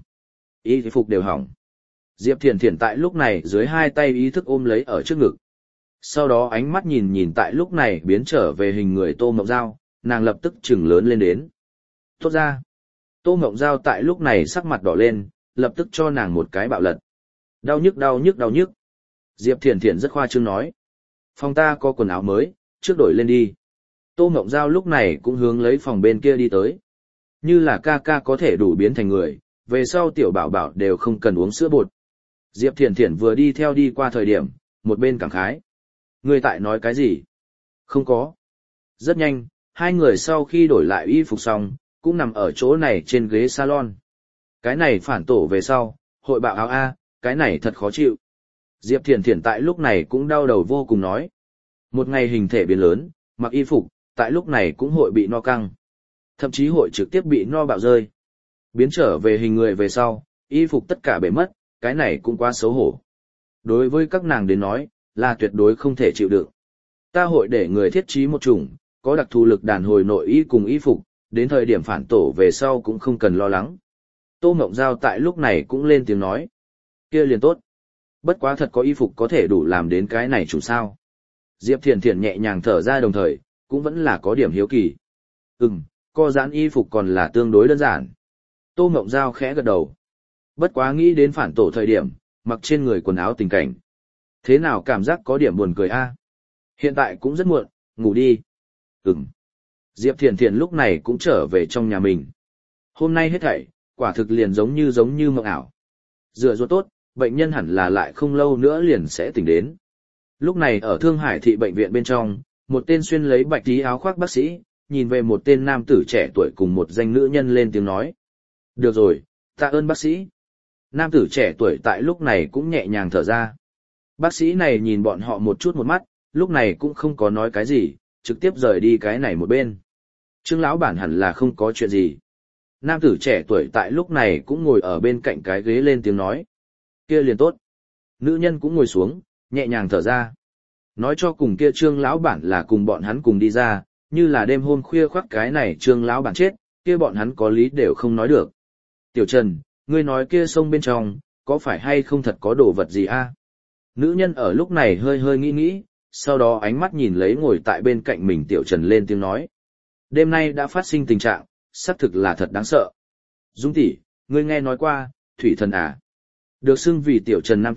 Y phục đều hỏng. Diệp Thiện Thiện tại lúc này dưới hai tay ý thức ôm lấy ở trước ngực. Sau đó ánh mắt nhìn tại lúc này biến trở về hình người Tô Ngộng Giao, nàng lập tức trừng lớn lên đến. Tốt ra. Tô Ngộng Giao tại lúc này sắc mặt đỏ lên, lập tức cho nàng một cái bạo lật. Đau nhức đau nhức đau nhức. Diệp Thiện Thiện rất khoa trương nói. Phòng ta có quần áo mới, trước đổi lên đi. Tô Ngộng Giao lúc này cũng hướng lấy phòng bên kia đi tới. Như là ca ca có thể đủ biến thành người, về sau tiểu bảo bảo đều không cần uống sữa bột. Diệp Thiện Thiện vừa đi theo đi qua thời điểm, một bên cảm khái. Người tại nói cái gì? Không có. Rất nhanh, hai người sau khi đổi lại y phục xong, cũng nằm ở chỗ này trên ghế salon. Cái này phản tổ về sau, hội bạo áo A, cái này thật khó chịu. Diệp Thiện Thiện tại lúc này cũng đau đầu vô cùng nói. Một ngày hình thể biến lớn, mặc y phục, tại lúc này cũng hội bị no căng. Thậm chí hội trực tiếp bị no bạo rơi. Biến trở về hình người về sau, y phục tất cả bể mất, cái này cũng quá xấu hổ. Đối với các nàng đến nói, là tuyệt đối không thể chịu đựng. Ta hội để người thiết trí một chủng, có đặc thù lực đàn hồi nội y cùng y phục, đến thời điểm phản tổ về sau cũng không cần lo lắng. Tô Ngộng Giao tại lúc này cũng lên tiếng nói. Kia liền tốt. Bất quá thật có y phục có thể đủ làm đến cái này chủ sao. Diệp Thiện Thiện nhẹ nhàng thở ra đồng thời, cũng vẫn là có điểm hiếu kỳ. Co giãn y phục còn là tương đối đơn giản. Tô Ngộng Giao khẽ gật đầu. Bất quá nghĩ đến phản tổ thời điểm, mặc trên người quần áo tình cảnh. Thế nào cảm giác có điểm buồn cười a? Hiện tại cũng rất muộn, ngủ đi. Diệp Thiện Thiện lúc này cũng trở về trong nhà mình. Hôm nay hết thảy, quả thực liền giống như mộng ảo. Rửa ruột tốt, bệnh nhân hẳn là lại không lâu nữa liền sẽ tỉnh đến. Lúc này ở Thương Hải thị bệnh viện bên trong, một tên xuyên lấy bạch tí áo khoác bác sĩ, nhìn về một tên nam tử trẻ tuổi cùng một danh nữ nhân lên tiếng nói. Được rồi, tạ ơn bác sĩ. Nam tử trẻ tuổi tại lúc này cũng nhẹ nhàng thở ra. Bác sĩ này nhìn bọn họ một chút một mắt, lúc này cũng không có nói cái gì, trực tiếp rời đi cái này một bên. Trương lão bản hẳn là không có chuyện gì. Nam tử trẻ tuổi tại lúc này cũng ngồi ở bên cạnh cái ghế lên tiếng nói. Kia liền tốt. Nữ nhân cũng ngồi xuống, nhẹ nhàng thở ra. Nói cho cùng kia Trương lão bản là cùng bọn hắn cùng đi ra, như là đêm hôm khuya khoác cái này Trương lão bản chết, kia bọn hắn có lý đều không nói được. Tiểu Trần, ngươi nói kia sông bên trong, có phải hay không thật có đồ vật gì a? Nữ nhân ở lúc này hơi hơi nghĩ, sau đó ánh mắt nhìn lấy ngồi tại bên cạnh mình Tiểu Trần lên tiếng nói. Đêm nay đã phát sinh tình trạng, xác thực là thật đáng sợ. Dung tỷ, ngươi nghe nói qua, thủy thần à? Được xưng vì Tiểu Trần nam tử,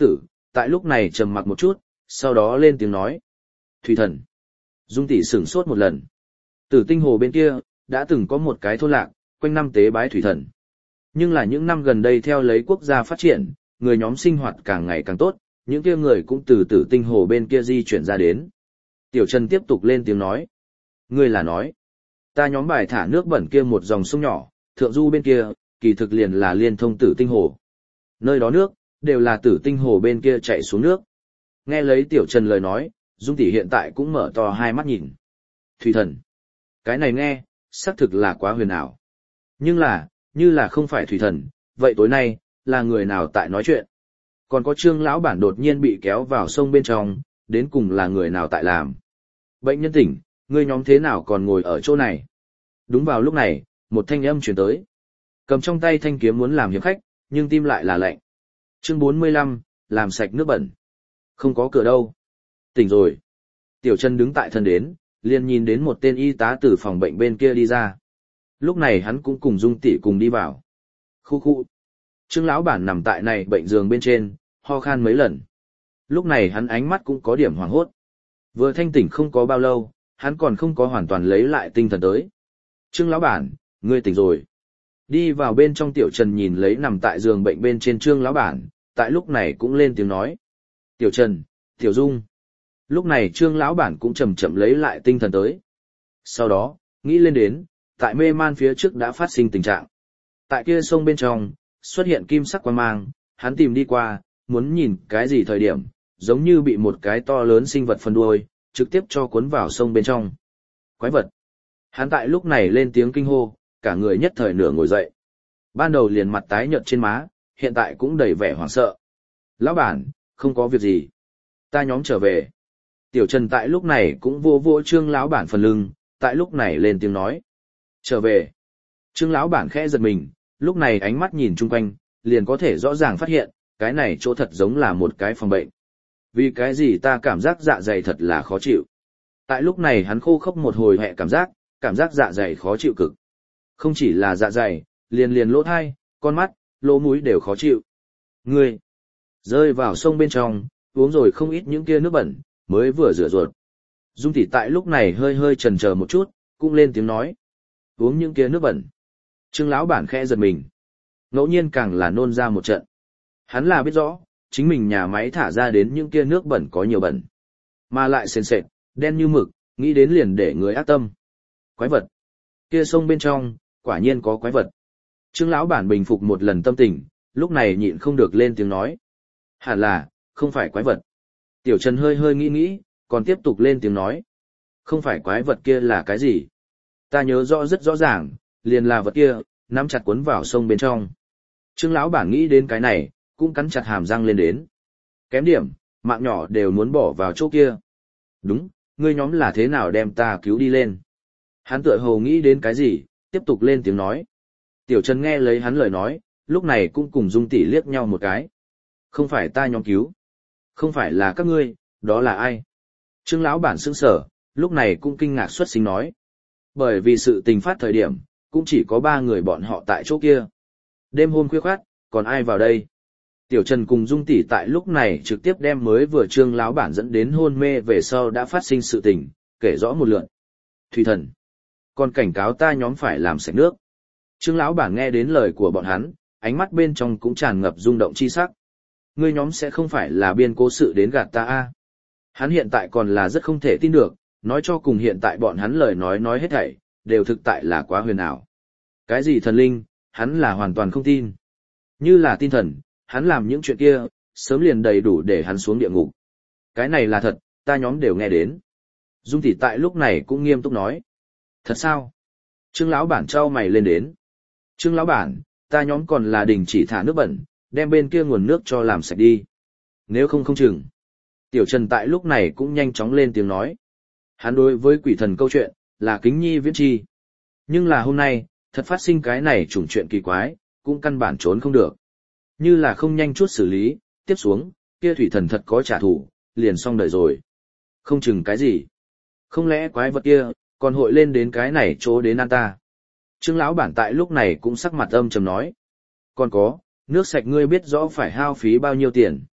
tại lúc này trầm mặc một chút, sau đó lên tiếng nói. Thủy thần. Dung tỷ sửng sốt một lần. Tử Tinh Hồ bên kia, đã từng có một cái thôn lạc, quanh năm tế bái thủy thần. Nhưng là những năm gần đây theo lấy quốc gia phát triển, người nhóm sinh hoạt càng ngày càng tốt, những kia người cũng từ Tử Tinh Hồ bên kia di chuyển ra đến. Tiểu Trần tiếp tục lên tiếng nói. Ngươi là nói, ta nhóm bài thả nước bẩn kia một dòng sông nhỏ, thượng du bên kia, kỳ thực liền là liên thông Tử Tinh Hồ. Nơi đó nước, đều là Tử Tinh Hồ bên kia chạy xuống nước. Nghe lấy Tiểu Trần lời nói, Dung tỷ hiện tại cũng mở to hai mắt nhìn. Thủy thần. Cái này nghe, xác thực là quá huyền ảo. Nhưng là, như là không phải thủy thần, vậy tối nay, là người nào tại nói chuyện? Còn có Trương lão bản đột nhiên bị kéo vào sông bên trong, đến cùng là người nào tại làm? Bệnh nhân tỉnh, ngươi nhóm thế nào còn ngồi ở chỗ này? Đúng vào lúc này, một thanh âm truyền tới. Cầm trong tay thanh kiếm muốn làm hiệp khách, nhưng tim lại là lạnh. Chương 45, làm sạch nước bẩn. Không có cửa đâu. Tỉnh rồi. Tiểu Trần đứng tại thân đến, liền nhìn đến một tên y tá từ phòng bệnh bên kia đi ra. Lúc này hắn cũng cùng Dung tỷ cùng đi vào. Khu khu. Trương lão bản nằm tại này bệnh giường bên trên, ho khan mấy lần. Lúc này hắn ánh mắt cũng có điểm hoảng hốt. Vừa thanh tỉnh không có bao lâu, hắn còn không có hoàn toàn lấy lại tinh thần tới. Trương lão bản, ngươi tỉnh rồi. Đi vào bên trong Tiểu Trần nhìn lấy nằm tại giường bệnh bên trên Trương lão bản, tại lúc này cũng lên tiếng nói. Tiểu Trần, Tiểu Dung. Lúc này Trương lão bản cũng chậm chậm lấy lại tinh thần tới. Sau đó, nghĩ lên đến, tại mê man phía trước đã phát sinh tình trạng. Tại kia sông bên trong, xuất hiện kim sắc quang mang, hắn tìm đi qua, muốn nhìn cái gì thời điểm, giống như bị một cái to lớn sinh vật phân đuôi, trực tiếp cho cuốn vào sông bên trong. Quái vật. Hắn tại lúc này lên tiếng kinh hô, cả người nhất thời nửa ngồi dậy. Ban đầu liền mặt tái nhợt trên má, hiện tại cũng đầy vẻ hoảng sợ. Lão bản, không có việc gì. Ta nhóm trở về. Tiểu Trần tại lúc này cũng vô vô Trương lão bản phần lưng, tại lúc này lên tiếng nói. Trở về. Trương lão bản khẽ giật mình, lúc này ánh mắt nhìn chung quanh, liền có thể rõ ràng phát hiện, cái này chỗ thật giống là một cái phòng bệnh. Vì cái gì ta cảm giác dạ dày thật là khó chịu. Tại lúc này hắn khô khốc một hồi hẹ cảm giác dạ dày khó chịu cực. Không chỉ là dạ dày, liền lỗ thai, con mắt, lỗ mũi đều khó chịu. Ngươi, rơi vào sông bên trong, uống rồi không ít những kia nước bẩn, mới vừa rửa ruột. Dung tỷ tại lúc này hơi hơi chần chờ một chút, cũng lên tiếng nói. Uống những kia nước bẩn. Trương lão bản khẽ giật mình. Ngẫu nhiên càng là nôn ra một trận. Hắn là biết rõ, chính mình nhà máy thả ra đến những kia nước bẩn có nhiều bẩn. Mà lại sền sệt, đen như mực, nghĩ đến liền để người ác tâm. Quái vật. Kia sông bên trong, quả nhiên có quái vật. Trương lão bản bình phục một lần tâm tình, lúc này nhịn không được lên tiếng nói. Hẳn là, không phải quái vật. Tiểu Trần hơi hơi nghĩ, còn tiếp tục lên tiếng nói. Không phải quái vật kia là cái gì? Ta nhớ rõ rất rõ ràng, liền là vật kia, nắm chặt cuốn vào sông bên trong. Trương lão bản nghĩ đến cái này, cũng cắn chặt hàm răng lên đến. Kém điểm, mạng nhỏ đều muốn bỏ vào chỗ kia. Đúng, ngươi nhóm là thế nào đem ta cứu đi lên? Hắn tựa hồ nghĩ đến cái gì, tiếp tục lên tiếng nói. Tiểu Trần nghe lấy hắn lời nói, lúc này cũng cùng Dung tỷ liếc nhau một cái. Không phải ta nhóm cứu. Không phải là các ngươi, đó là ai? Trương lão bản sững sờ, lúc này cũng kinh ngạc xuất sinh nói. Bởi vì sự tình phát thời điểm, cũng chỉ có 3 người bọn họ tại chỗ kia. Đêm hôm khuya khoắt, còn ai vào đây? Tiểu Trần cùng Dung tỷ tại lúc này trực tiếp đem mới vừa Trương lão bản dẫn đến hôn mê về sau đã phát sinh sự tình, kể rõ một lượt. Thủy thần, còn cảnh cáo ta nhóm phải làm sạch nước. Trương lão bản nghe đến lời của bọn hắn, ánh mắt bên trong cũng tràn ngập rung động chi sắc. Ngươi nhóm sẽ không phải là biên cố sự đến gạt ta a? Hắn hiện tại còn là rất không thể tin được, nói cho cùng hiện tại bọn hắn lời nói hết thảy, đều thực tại là quá huyền ảo. Cái gì thần linh, hắn là hoàn toàn không tin. Như là tin thần, hắn làm những chuyện kia, sớm liền đầy đủ để hắn xuống địa ngục. Cái này là thật, ta nhóm đều nghe đến. Dung tỷ tại lúc này cũng nghiêm túc nói. Thật sao? Trương lão bản trao mày lên đến. Trương lão bản, ta nhóm còn là đình chỉ thả nước bẩn, đem bên kia nguồn nước cho làm sạch đi. Nếu không chừng. Tiểu Trần tại lúc này cũng nhanh chóng lên tiếng nói. Hắn đối với quỷ thần câu chuyện, là kính nhi viễn chi. Nhưng là hôm nay, thật phát sinh cái này chủng chuyện kỳ quái, cũng căn bản trốn không được. Như là không nhanh chút xử lý, tiếp xuống, kia thủy thần thật có trả thù, liền xong đời rồi. Không chừng cái gì. Không lẽ quái vật kia, còn hội lên đến cái này chỗ đến ăn ta. Trương lão bản tại lúc này cũng sắc mặt âm trầm nói. Còn có, nước sạch ngươi biết rõ phải hao phí bao nhiêu tiền.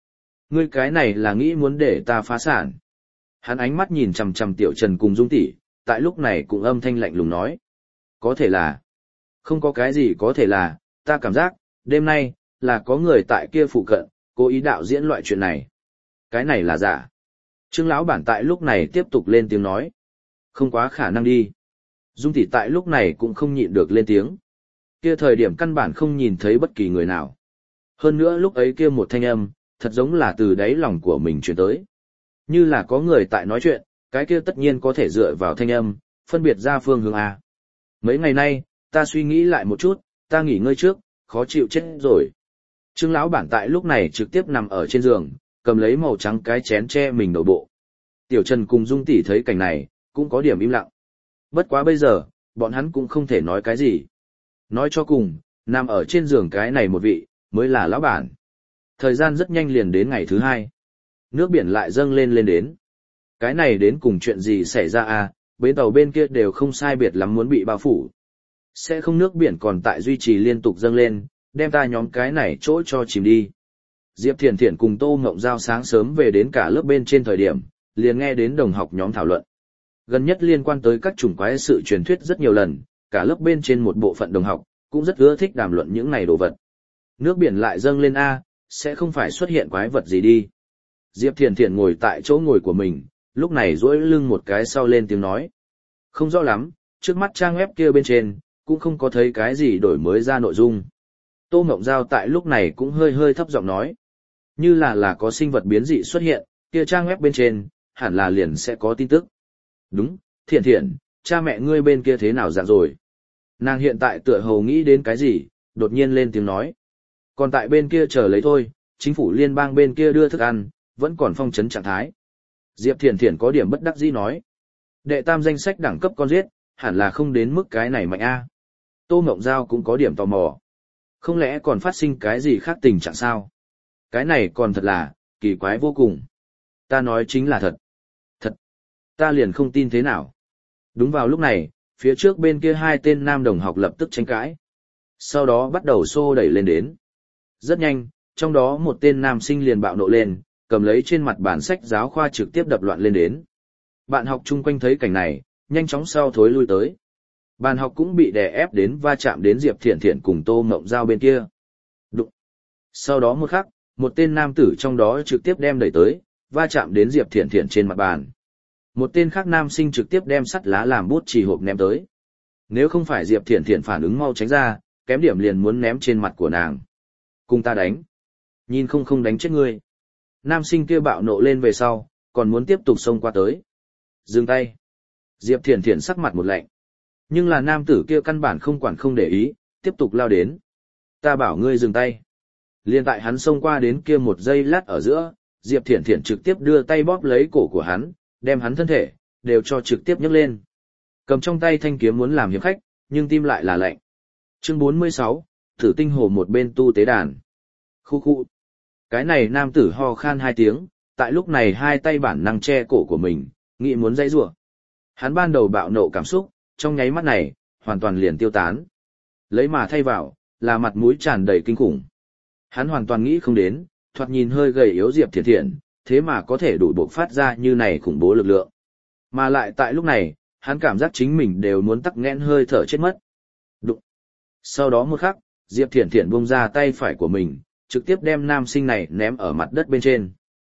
Ngươi cái này là nghĩ muốn để ta phá sản. Hắn ánh mắt nhìn chằm chằm Tiểu Trần cùng Dung tỷ, tại lúc này cũng âm thanh lạnh lùng nói. Có thể là, không có cái gì có thể là, ta cảm giác, đêm nay, là có người tại kia phụ cận, cố ý đạo diễn loại chuyện này. Cái này là giả. Trương lão bản tại lúc này tiếp tục lên tiếng nói. Không quá khả năng đi. Dung tỷ tại lúc này cũng không nhịn được lên tiếng. Kia thời điểm căn bản không nhìn thấy bất kỳ người nào. Hơn nữa lúc ấy kia một thanh âm, thật giống là từ đáy lòng của mình truyền tới. Như là có người tại nói chuyện, cái kia tất nhiên có thể dựa vào thanh âm, phân biệt ra phương hướng A. Mấy ngày nay, ta suy nghĩ lại một chút, ta nghỉ ngơi trước, khó chịu chết rồi. Trương lão bản tại lúc này trực tiếp nằm ở trên giường, cầm lấy màu trắng cái chén che mình đầu bộ. Tiểu Trần cùng Dung tỷ thấy cảnh này, cũng có điểm im lặng. Bất quá bây giờ, bọn hắn cũng không thể nói cái gì. Nói cho cùng, nằm ở trên giường cái này một vị, mới là lão bản. Thời gian rất nhanh liền đến ngày thứ hai. Nước biển lại dâng lên đến. Cái này đến cùng chuyện gì xảy ra à, bến tàu bên kia đều không sai biệt lắm muốn bị bao phủ. Sẽ không nước biển còn tại duy trì liên tục dâng lên, đem ta nhóm cái này chỗ cho chìm đi. Diệp Thiển Thiển cùng Tô Ngộng Giao sáng sớm về đến cả lớp bên trên thời điểm, liền nghe đến đồng học nhóm thảo luận. Gần nhất liên quan tới các chủng quái sự truyền thuyết rất nhiều lần, cả lớp bên trên một bộ phận đồng học, cũng rất ưa thích đàm luận những này đồ vật. Nước biển lại dâng lên A, sẽ không phải xuất hiện quái vật gì đi. Diệp Thiển Thiển ngồi tại chỗ ngồi của mình, lúc này duỗi lưng một cái sau lên tiếng nói. Không rõ lắm, trước mắt trang web kia bên trên, cũng không có thấy cái gì đổi mới ra nội dung. Tô Ngộng Giao tại lúc này cũng hơi hơi thấp giọng nói. Như là có sinh vật biến dị xuất hiện, kia trang web bên trên, hẳn là liền sẽ có tin tức. Đúng, Thiển Thiển, cha mẹ ngươi bên kia thế nào dạng rồi? Nàng hiện tại tựa hồ nghĩ đến cái gì, đột nhiên lên tiếng nói. Còn tại bên kia chờ lấy thôi, chính phủ liên bang bên kia đưa thức ăn, vẫn còn phong trấn trạng thái. Diệp Thiển Thiển có điểm bất đắc dĩ nói. Đệ tam danh sách đẳng cấp con giết, hẳn là không đến mức cái này mạnh a. Tô Ngộng Giao cũng có điểm tò mò. Không lẽ còn phát sinh cái gì khác tình trạng sao? Cái này còn thật là, kỳ quái vô cùng. Ta nói chính là thật. Thật. Ta liền không tin thế nào. Đúng vào lúc này, phía trước bên kia hai tên nam đồng học lập tức tranh cãi. Sau đó bắt đầu xô đẩy lên đến. Rất nhanh, trong đó một tên nam sinh liền bạo nộ lên, cầm lấy trên mặt bản sách giáo khoa trực tiếp đập loạn lên đến. Bạn học chung quanh thấy cảnh này, nhanh chóng sau thối lui tới. Bạn học cũng bị đè ép đến va chạm đến Diệp Thiển Thiển cùng Tô Ngộng Giao bên kia. Đụng. Sau đó một khắc, một tên nam tử trong đó trực tiếp đem đẩy tới, va chạm đến Diệp Thiển Thiển trên mặt bàn. Một tên khác nam sinh trực tiếp đem sắt lá làm bút chì hộp ném tới. Nếu không phải Diệp Thiển Thiển phản ứng mau tránh ra, kém điểm liền muốn ném trên mặt của nàng. Cùng ta đánh. Nhìn không đánh chết ngươi. Nam sinh kia bạo nộ lên về sau, còn muốn tiếp tục xông qua tới. Dừng tay. Diệp Thiển Thiển sắc mặt một lạnh. Nhưng là nam tử kia căn bản không quản không để ý, tiếp tục lao đến. Ta bảo ngươi dừng tay. Liên tại hắn xông qua đến kia một giây lát ở giữa, Diệp Thiển Thiển trực tiếp đưa tay bóp lấy cổ của hắn, đem hắn thân thể, đều cho trực tiếp nhấc lên. Cầm trong tay thanh kiếm muốn làm hiệp khách, nhưng tim lại là lạnh. Chương 46, Thử Tinh Hồ một bên tu tế đàn. Khu khu. Cái này nam tử ho khan hai tiếng, tại lúc này hai tay bản năng che cổ của mình, nghĩ muốn dãy rủa. Hắn ban đầu bạo nộ cảm xúc, trong nháy mắt này, hoàn toàn liền tiêu tán. Lấy mà thay vào, là mặt mũi tràn đầy kinh khủng. Hắn hoàn toàn nghĩ không đến, thoạt nhìn hơi gầy yếu Diệp Thiển Thiển, thế mà có thể đủ bộc phát ra như này khủng bố lực lượng. Mà lại tại lúc này, hắn cảm giác chính mình đều muốn tắc nghẽn hơi thở chết mất. Đụng. Sau đó một khắc, Diệp Thiển Thiển buông ra tay phải của mình, trực tiếp đem nam sinh này ném ở mặt đất bên trên.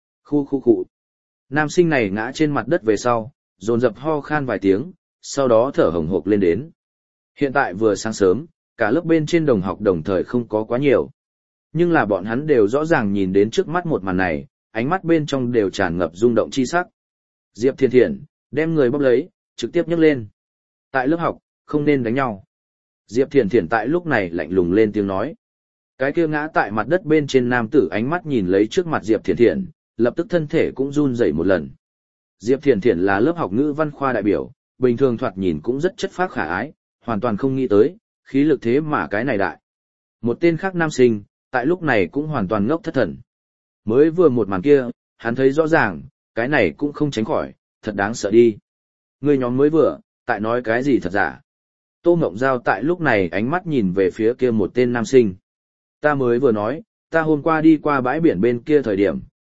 Khu. Nam sinh này ngã trên mặt đất về sau, dồn dập ho khan vài tiếng, sau đó thở hồng hộc lên đến. Hiện tại vừa sáng sớm, cả lớp bên trên đồng học đồng thời không có quá nhiều. Nhưng là bọn hắn đều rõ ràng nhìn đến trước mắt một màn này, ánh mắt bên trong đều tràn ngập rung động chi sắc. Diệp Thiển Thiển, đem người bóp lấy, trực tiếp nhấc lên. Tại lớp học, không nên đánh nhau. Diệp Thiển Thiển tại lúc này lạnh lùng lên tiếng nói. Cái kia ngã tại mặt đất bên trên nam tử ánh mắt nhìn lấy trước mặt Diệp Thiển Thiển, lập tức thân thể cũng run rẩy một lần. Diệp Thiển Thiển là lớp học ngữ văn khoa đại biểu, bình thường thoạt nhìn cũng rất chất phác khả ái, hoàn toàn không nghĩ tới, khí lực thế mà cái này đại. Một tên khác nam sinh, tại lúc này cũng hoàn toàn ngốc thất thần. Mới vừa một màn kia, hắn thấy rõ ràng, cái này cũng không tránh khỏi, thật đáng sợ đi. Người nhóm mới vừa, tại nói cái gì thật giả. Tô Ngộng Giao tại lúc này ánh mắt nhìn về phía kia một tên nam sinh. Ta mới vừa nói, ta hôm qua đi qua bãi biển bên kia thời điểm,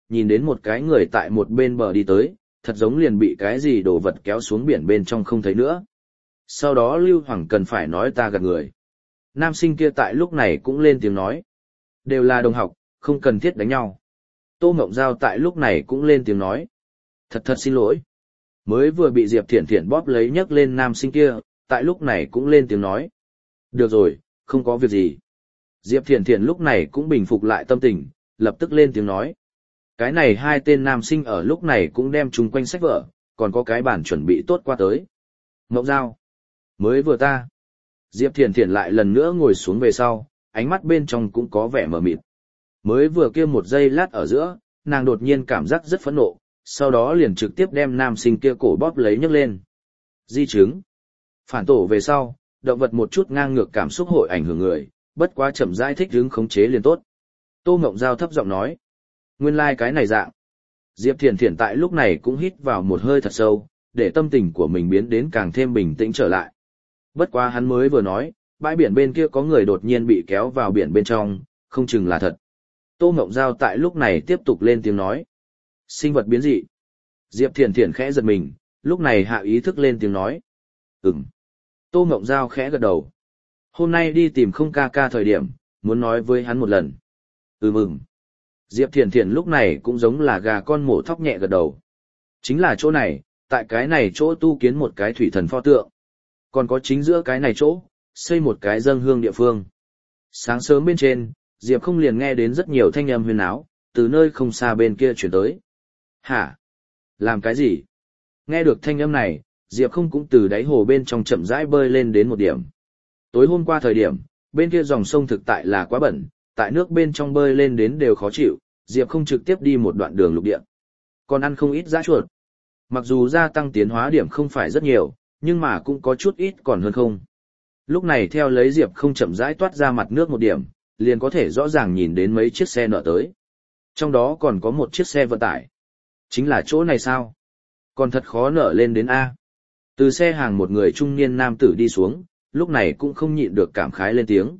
nhìn đến một cái người tại một bên bờ đi tới, thật giống liền bị cái gì đồ vật kéo xuống biển bên trong không thấy nữa. Sau đó Lưu Hoàng cần phải nói ta gạt người. Nam sinh kia tại lúc này cũng lên tiếng nói. Đều là đồng học, không cần thiết đánh nhau. Tô Ngộng Giao tại lúc này cũng lên tiếng nói. Thật thật xin lỗi. Mới vừa bị Diệp Thiển Thiển bóp lấy nhấc lên nam sinh kia, tại lúc này cũng lên tiếng nói. Được rồi, không có việc gì. Diệp Thiển Thiển lúc này cũng bình phục lại tâm tình, lập tức lên tiếng nói. Cái này hai tên nam sinh ở lúc này cũng đem chung quanh sách vở, còn có cái bản chuẩn bị tốt qua tới. Ngộng Giao. Mới vừa ta. Diệp Thiển Thiển lại lần nữa ngồi xuống về sau, ánh mắt bên trong cũng có vẻ mờ mịt. Mới vừa kia một giây lát ở giữa, nàng đột nhiên cảm giác rất phẫn nộ, sau đó liền trực tiếp đem nam sinh kia cổ bóp lấy nhấc lên. Di chứng. Phản tổ về sau, động vật một chút ngang ngược cảm xúc hội ảnh hưởng người, bất quá chậm rãi thích hứng khống chế liền tốt. Tô Ngộng Giao thấp giọng nói. Nguyên lai cái này dạng. Diệp Thiển Thiển tại lúc này cũng hít vào một hơi thật sâu, để tâm tình của mình biến đến càng thêm bình tĩnh trở lại. Bất quá hắn mới vừa nói, bãi biển bên kia có người đột nhiên bị kéo vào biển bên trong, không chừng là thật. Tô Ngộng Giao tại lúc này tiếp tục lên tiếng nói. Sinh vật biến dị. Diệp Thiển Thiển khẽ giật mình, lúc này hạ ý thức lên tiếng nói. Ừm. Tô Ngộng Giao khẽ gật đầu. Hôm nay đi tìm không ca ca thời điểm, muốn nói với hắn một lần. Ừm. Diệp Thiển Thiển lúc này cũng giống là gà con mổ thóc nhẹ gật đầu. Chính là chỗ này, tại cái này chỗ tu kiến một cái thủy thần pho tượng. Còn có chính giữa cái này chỗ, xây một cái dâng hương địa phương. Sáng sớm bên trên, Diệp không liền nghe đến rất nhiều thanh âm huyên áo, từ nơi không xa bên kia chuyển tới. Hả? Làm cái gì? Nghe được thanh âm này, Diệp không cũng từ đáy hồ bên trong chậm rãi bơi lên đến một điểm. Tối hôm qua thời điểm, bên kia dòng sông thực tại là quá bẩn, tại nước bên trong bơi lên đến đều khó chịu, Diệp không trực tiếp đi một đoạn đường lục địa. Còn ăn không ít dã chuột. Mặc dù gia tăng tiến hóa điểm không phải rất nhiều, nhưng mà cũng có chút ít còn hơn không. Lúc này theo lấy Diệp không chậm rãi toát ra mặt nước một điểm, liền có thể rõ ràng nhìn đến mấy chiếc xe nở tới. Trong đó còn có một chiếc xe vận tải. Chính là chỗ này sao? Còn thật khó nở lên đến A. Từ xe hàng một người trung niên nam tử đi xuống, lúc này cũng không nhịn được cảm khái lên tiếng.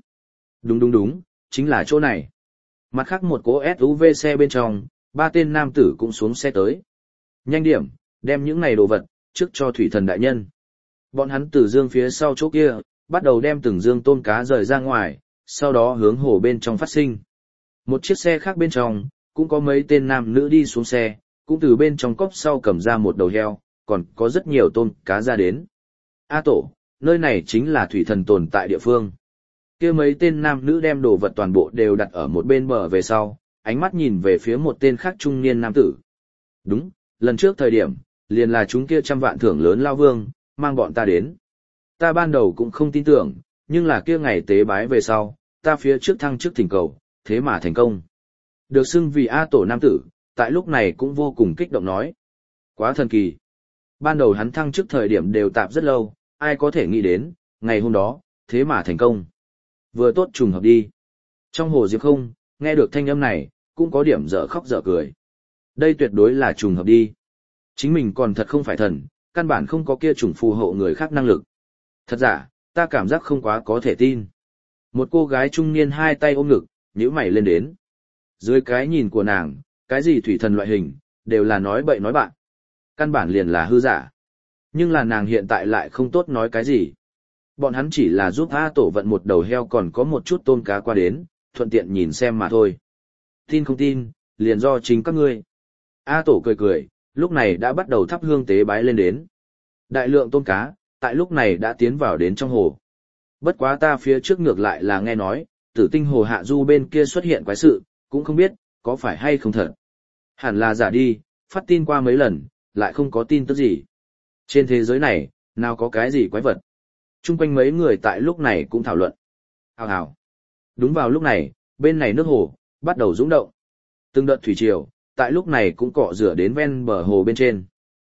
Đúng, chính là chỗ này. Mặt khác một cỗ SUV xe bên trong, ba tên nam tử cũng xuống xe tới. Nhanh điểm, đem những này đồ vật, trước cho thủy thần đại nhân. Bọn hắn từ dương phía sau chỗ kia, bắt đầu đem từng dương tôm cá rời ra ngoài, sau đó hướng hồ bên trong phát sinh. Một chiếc xe khác bên trong, cũng có mấy tên nam nữ đi xuống xe, cũng từ bên trong cốp sau cầm ra một đầu heo, còn có rất nhiều tôm cá ra đến. A tổ, nơi này chính là thủy thần tồn tại địa phương. Kia mấy tên nam nữ đem đồ vật toàn bộ đều đặt ở một bên bờ về sau, ánh mắt nhìn về phía một tên khác trung niên nam tử. Đúng, lần trước thời điểm, liền là chúng kia trăm vạn thưởng lớn lao vương, mang bọn ta đến. Ta ban đầu cũng không tin tưởng, nhưng là kia ngày tế bái về sau, ta phía trước thăng chức thỉnh cầu, thế mà thành công. Được xưng vì A tổ nam tử, tại lúc này cũng vô cùng kích động nói. Quá thần kỳ. Ban đầu hắn thăng chức thời điểm đều tạp rất lâu, ai có thể nghĩ đến, ngày hôm đó, thế mà thành công. Vừa tốt trùng hợp đi. Trong hồ Diệp không, nghe được thanh âm này, cũng có điểm dở khóc dở cười. Đây tuyệt đối là trùng hợp đi. Chính mình còn thật không phải thần, căn bản không có kia chủng phù hộ người khác năng lực. Thật giả, ta cảm giác không quá có thể tin. Một cô gái trung niên hai tay ôm ngực, nhíu mày lên đến. Dưới cái nhìn của nàng, cái gì thủy thần loại hình, đều là nói bậy nói bạn. Căn bản liền là hư giả. Nhưng là nàng hiện tại lại không tốt nói cái gì. Bọn hắn chỉ là giúp A tổ vận một đầu heo còn có một chút tôm cá qua đến, thuận tiện nhìn xem mà thôi. Tin không tin, liền do chính các ngươi. A tổ cười cười, lúc này đã bắt đầu thắp hương tế bái lên đến. Đại lượng tôm cá, tại lúc này đã tiến vào đến trong hồ. Bất quá ta phía trước ngược lại là nghe nói, Tử Tinh hồ hạ du bên kia xuất hiện quái sự, cũng không biết, có phải hay không thật. Hẳn là giả đi, phát tin qua mấy lần, lại không có tin tức gì. Trên thế giới này, nào có cái gì quái vật. Trung quanh mấy người tại lúc này cũng thảo luận. Hào. Đúng vào lúc này, bên này nước hồ, bắt đầu rung động. Từng đợt thủy triều, tại lúc này cũng cọ rửa đến ven bờ hồ bên trên.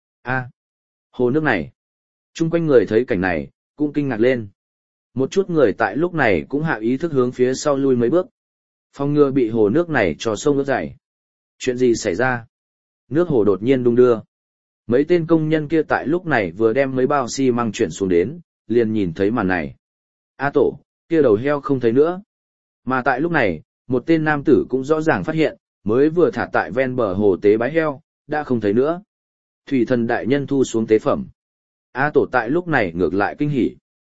Hồ nước này. Trung quanh người thấy cảnh này, cũng kinh ngạc lên. Một chút người tại lúc này cũng hạ ý thức hướng phía sau lui mấy bước. Phòng ngừa bị hồ nước này cho sông nước dày. Chuyện gì xảy ra? Nước hồ đột nhiên đung đưa. Mấy tên công nhân kia tại lúc này vừa đem mấy bao xi măng chuyển xuống đến, liền nhìn thấy màn này. A tổ, kia đầu heo không thấy nữa. Mà tại lúc này, một tên nam tử cũng rõ ràng phát hiện, mới vừa thả tại ven bờ hồ tế bái heo, đã không thấy nữa. Thủy thần đại nhân thu xuống tế phẩm. A Tổ tại lúc này ngược lại kinh hỉ.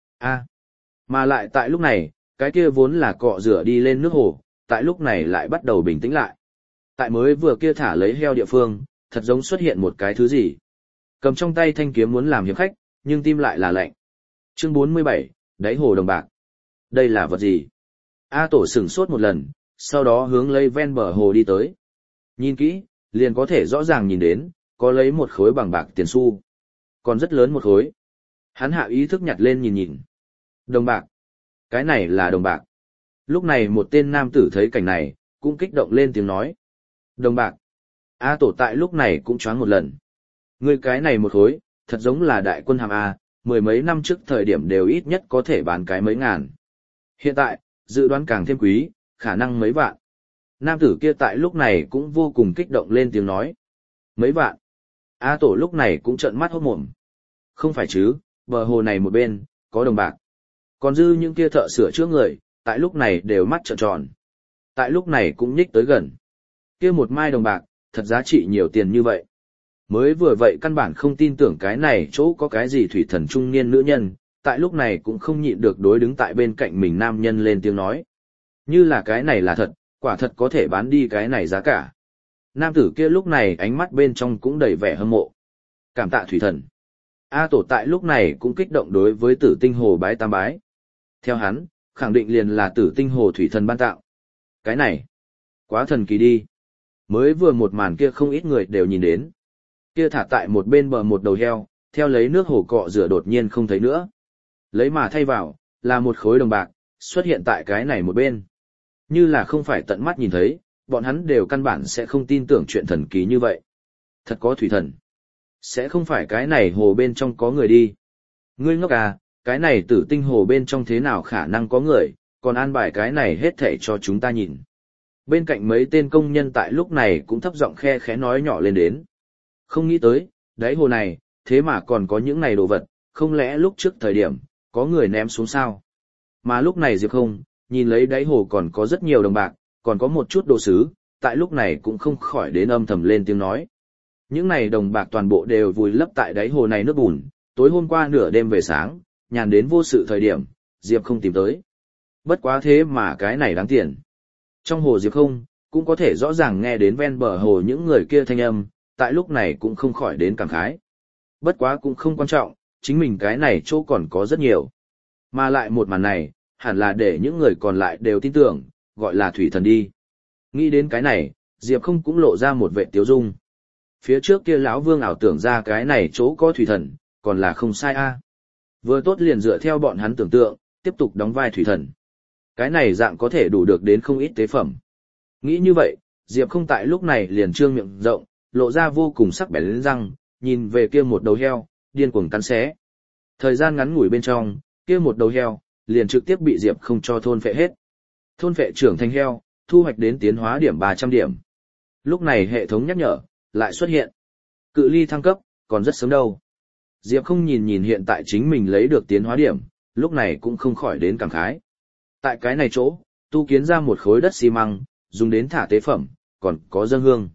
Mà lại tại lúc này, cái kia vốn là cọ rửa đi lên nước hồ, tại lúc này lại bắt đầu bình tĩnh lại. Tại mới vừa kia thả lấy heo địa phương, thật giống xuất hiện một cái thứ gì. Cầm trong tay thanh kiếm muốn làm hiệp khách, nhưng tim lại là lạnh. Chương 47, đáy hồ đồng bạc. Đây là vật gì? A Tổ sửng sốt một lần, sau đó hướng lấy ven bờ hồ đi tới. Nhìn kỹ, liền có thể rõ ràng nhìn đến, có lấy một khối bằng bạc tiền xu. Còn rất lớn một khối. Hắn hạ ý thức nhặt lên nhìn nhìn. Đồng bạc. Cái này là đồng bạc. Lúc này một tên nam tử thấy cảnh này, cũng kích động lên tiếng nói. Đồng bạc. A Tổ tại lúc này cũng choáng một lần. Người cái này một khối, thật giống là đại quân hàm A, mười mấy năm trước thời điểm đều ít nhất có thể bán cái mấy ngàn. Hiện tại, dự đoán càng thêm quý, khả năng mấy vạn. Nam tử kia tại lúc này cũng vô cùng kích động lên tiếng nói. Mấy vạn. A Tổ lúc này cũng trợn mắt hốt mồm. Không phải chứ, bờ hồ này một bên, có đồng bạc. Còn dư những kia thợ sửa chữa người, tại lúc này đều mắt trợn tròn. Tại lúc này cũng nhích tới gần. Kia một mai đồng bạc, thật giá trị nhiều tiền như vậy. Mới vừa vậy căn bản không tin tưởng cái này chỗ có cái gì thủy thần trung niên nữ nhân, tại lúc này cũng không nhịn được đối đứng tại bên cạnh mình nam nhân lên tiếng nói. Như là cái này là thật, quả thật có thể bán đi cái này giá cả. Nam tử kia lúc này ánh mắt bên trong cũng đầy vẻ hâm mộ. Cảm tạ thủy thần. A Tổ tại lúc này cũng kích động đối với Tử Tinh Hồ bái tam bái. Theo hắn, khẳng định liền là Tử Tinh Hồ thủy thần ban tạo. Cái này, quá thần kỳ đi. Mới vừa một màn kia không ít người đều nhìn đến. Kia thả tại một bên bờ một đầu heo, theo lấy nước hồ cọ rửa đột nhiên không thấy nữa. Lấy mà thay vào, là một khối đồng bạc, xuất hiện tại cái này một bên. Như là không phải tận mắt nhìn thấy, bọn hắn đều căn bản sẽ không tin tưởng chuyện thần kỳ như vậy. Thật có thủy thần. Sẽ không phải cái này hồ bên trong có người đi. Ngươi ngốc à, cái này Tử Tinh Hồ bên trong thế nào khả năng có người, còn an bài cái này hết thảy cho chúng ta nhìn. Bên cạnh mấy tên công nhân tại lúc này cũng thấp giọng khe khẽ nói nhỏ lên đến. Không nghĩ tới, đáy hồ này, thế mà còn có những này đồ vật, không lẽ lúc trước thời điểm, có người ném xuống sao? Mà lúc này Diệp Không, nhìn lấy đáy hồ còn có rất nhiều đồng bạc, còn có một chút đồ sứ, tại lúc này cũng không khỏi đến âm thầm lên tiếng nói. Những này đồng bạc toàn bộ đều vùi lấp tại đáy hồ này nước bùn, tối hôm qua nửa đêm về sáng, nhàn đến vô sự thời điểm, Diệp Không tìm tới. Bất quá thế mà cái này đáng tiền. Trong hồ Diệp Không, cũng có thể rõ ràng nghe đến ven bờ hồ những người kia thanh âm, tại lúc này cũng không khỏi đến cảm khái. Bất quá cũng không quan trọng, chính mình cái này chỗ còn có rất nhiều. Mà lại một màn này, hẳn là để những người còn lại đều tin tưởng, gọi là thủy thần đi. Nghĩ đến cái này, Diệp Không cũng lộ ra một vệ tiếu dung. Phía trước kia lão Vương ảo tưởng ra cái này chỗ có thủy thần, còn là không sai a. Vừa tốt liền dựa theo bọn hắn tưởng tượng, tiếp tục đóng vai thủy thần. Cái này dạng có thể đủ được đến không ít tế phẩm. Nghĩ như vậy, Diệp Không tại lúc này liền trương miệng rộng, lộ ra vô cùng sắc bén răng, nhìn về kia một đầu heo, điên cuồng cắn xé. Thời gian ngắn ngủi bên trong, kia một đầu heo, liền trực tiếp bị Diệp Không cho thôn phệ hết. Thôn phệ trưởng thành heo, thu hoạch đến tiến hóa điểm 300 điểm. Lúc này hệ thống nhắc nhở, lại xuất hiện. Cự ly thăng cấp, còn rất sớm đâu. Diệp Không nhìn nhìn hiện tại chính mình lấy được tiến hóa điểm, lúc này cũng không khỏi đến cảm khái. Tại cái này chỗ, tu kiến ra một khối đất xi măng, dùng đến thả tế phẩm, còn có dâng hương.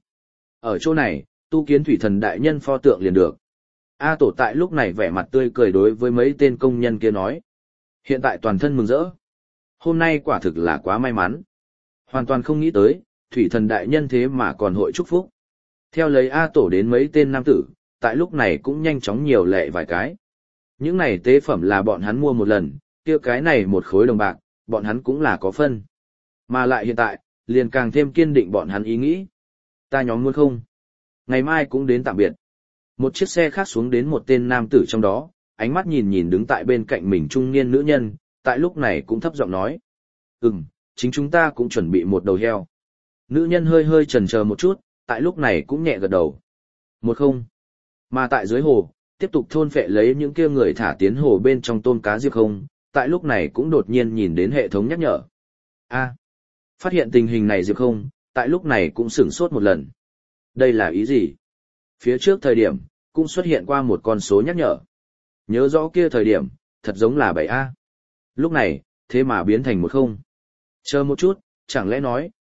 Ở chỗ này, tu kiến thủy thần đại nhân pho tượng liền được. A Tổ tại lúc này vẻ mặt tươi cười đối với mấy tên công nhân kia nói. Hiện tại toàn thân mừng rỡ. Hôm nay quả thực là quá may mắn. Hoàn toàn không nghĩ tới, thủy thần đại nhân thế mà còn hội chúc phúc. Theo lấy A Tổ đến mấy tên nam tử, tại lúc này cũng nhanh chóng nhiều lệ vài cái. Những này tế phẩm là bọn hắn mua một lần, kia cái này một khối đồng bạc, bọn hắn cũng là có phân. Mà lại hiện tại, liền càng thêm kiên định bọn hắn ý nghĩ. Ta nhóm muốn không? Ngày mai cũng đến tạm biệt. Một chiếc xe khác xuống đến một tên nam tử trong đó, ánh mắt nhìn nhìn đứng tại bên cạnh mình trung niên nữ nhân, tại lúc này cũng thấp giọng nói. Chính chúng ta cũng chuẩn bị một đầu heo. Nữ nhân hơi hơi chần chờ một chút, tại lúc này cũng nhẹ gật đầu. Một không. Mà tại dưới hồ, tiếp tục thôn phệ lấy những kia người thả tiến hồ bên trong tôm cá Diệp Không, tại lúc này cũng đột nhiên nhìn đến hệ thống nhắc nhở. Phát hiện tình hình này Diệp Không, tại lúc này cũng sửng sốt một lần. Đây là ý gì? Phía trước thời điểm, cũng xuất hiện qua một con số nhắc nhở. Nhớ rõ kia thời điểm, thật giống là 7A. Lúc này, thế mà biến thành 10. Chờ một chút, chẳng lẽ nói,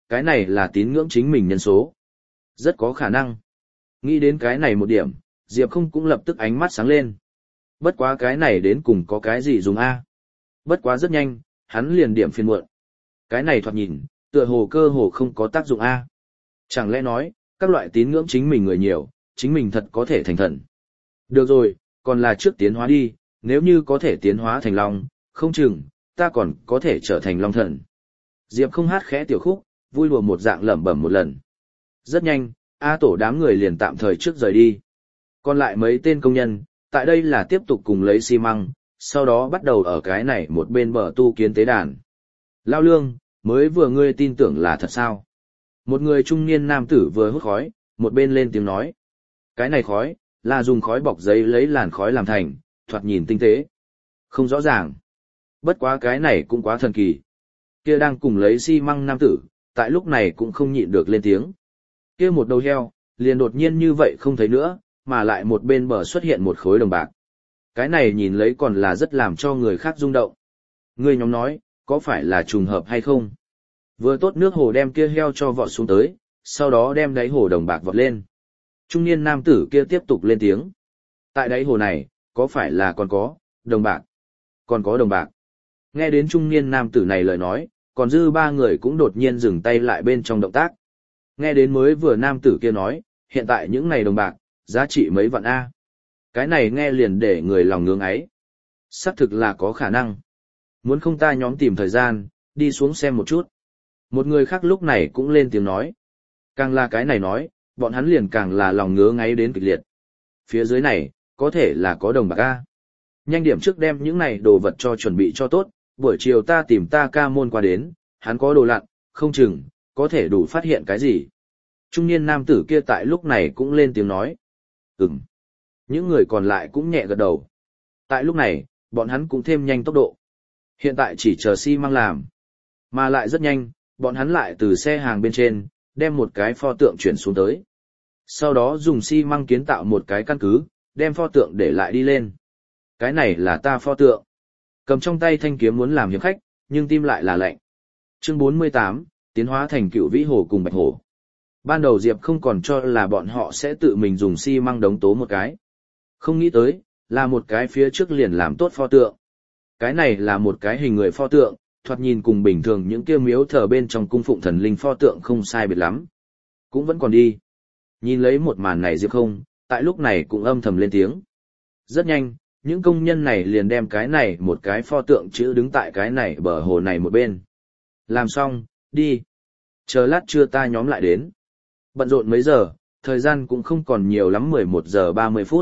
cái này là tín ngưỡng chính mình nhân số. Rất có khả năng. Nghĩ đến cái này một điểm, Diệp không cũng lập tức ánh mắt sáng lên. Bất quá cái này đến cùng có cái gì dùng a? Bất quá rất nhanh, hắn liền điểm phiền muộn. Cái này thoạt nhìn, tựa hồ cơ hồ không có tác dụng a. Chẳng lẽ nói, các loại tín ngưỡng chính mình người nhiều, chính mình thật có thể thành thần. Được rồi, còn là trước tiến hóa đi, nếu như có thể tiến hóa thành long, không chừng, ta còn có thể trở thành long thần. Diệp không hát khẽ tiểu khúc, vui đùa một dạng lẩm bẩm một lần. Rất nhanh, A Tổ đám người liền tạm thời trước rời đi. Còn lại mấy tên công nhân, tại đây là tiếp tục cùng lấy xi măng, sau đó bắt đầu ở cái này một bên bờ tu kiến tế đàn. Lao Lương, mới vừa ngươi tin tưởng là thật sao? Một người trung niên nam tử vừa hút khói, một bên lên tiếng nói. Cái này khói, là dùng khói bọc giấy lấy làn khói làm thành, thoạt nhìn tinh tế. Không rõ ràng. Bất quá cái này cũng quá thần kỳ. Kia đang cùng lấy xi măng nam tử, tại lúc này cũng không nhịn được lên tiếng. Kia một đầu heo, liền đột nhiên như vậy không thấy nữa, mà lại một bên bờ xuất hiện một khối đồng bạc. Cái này nhìn lấy còn là rất làm cho người khác rung động. Người nhóm nói, có phải là trùng hợp hay không? Vừa tốt nước hồ đem kia heo cho vọt xuống tới, sau đó đem đáy hồ đồng bạc vọt lên. Trung niên nam tử kia tiếp tục lên tiếng. Tại đáy hồ này, có phải là còn có đồng bạc? Còn có đồng bạc. Nghe đến trung niên nam tử này lời nói, còn dư ba người cũng đột nhiên dừng tay lại bên trong động tác. Nghe đến mới vừa nam tử kia nói, hiện tại những này đồng bạc, giá trị mấy vạn A. Cái này nghe liền để người lòng ngưỡng ấy. Xác thực là có khả năng. Muốn không ta nhóm tìm thời gian, đi xuống xem một chút. Một người khác lúc này cũng lên tiếng nói. Càng là cái này nói, bọn hắn liền càng là lòng ngứa ngáy đến kịch liệt. Phía dưới này, có thể là có đồng bạc A. Nhanh điểm trước đem những này đồ vật cho chuẩn bị cho tốt, buổi chiều ta tìm ta ca môn qua đến, hắn có đồ lặn, không chừng, có thể đủ phát hiện cái gì. Trung niên nam tử kia tại lúc này cũng lên tiếng nói. Ừm. Những người còn lại cũng nhẹ gật đầu. Tại lúc này, bọn hắn cũng thêm nhanh tốc độ. Hiện tại chỉ chờ xi măng làm. Mà lại rất nhanh, bọn hắn lại từ xe hàng bên trên, đem một cái pho tượng chuyển xuống tới. Sau đó dùng xi măng kiến tạo một cái căn cứ, đem pho tượng để lại đi lên. Cái này là ta pho tượng. Cầm trong tay thanh kiếm muốn làm hiệp khách, nhưng tim lại là lạnh. Chương 48, tiến hóa thành cựu vĩ hồ cùng bạch hổ. Ban đầu Diệp không còn cho là bọn họ sẽ tự mình dùng xi măng đống tố một cái. Không nghĩ tới, là một cái phía trước liền làm tốt pho tượng. Cái này là một cái hình người pho tượng, thoạt nhìn cùng bình thường những kia miếu thờ bên trong cung phụng thần linh pho tượng không sai biệt lắm. Cũng vẫn còn đi. Nhìn lấy một màn này Diệp không, tại lúc này cũng âm thầm lên tiếng. Rất nhanh, những công nhân này liền đem cái này một cái pho tượng chữ đứng tại cái này bờ hồ này một bên. Làm xong, đi. Chờ lát trưa ta nhóm lại đến. Bận rộn mấy giờ, thời gian cũng không còn nhiều lắm 11 giờ 30 phút.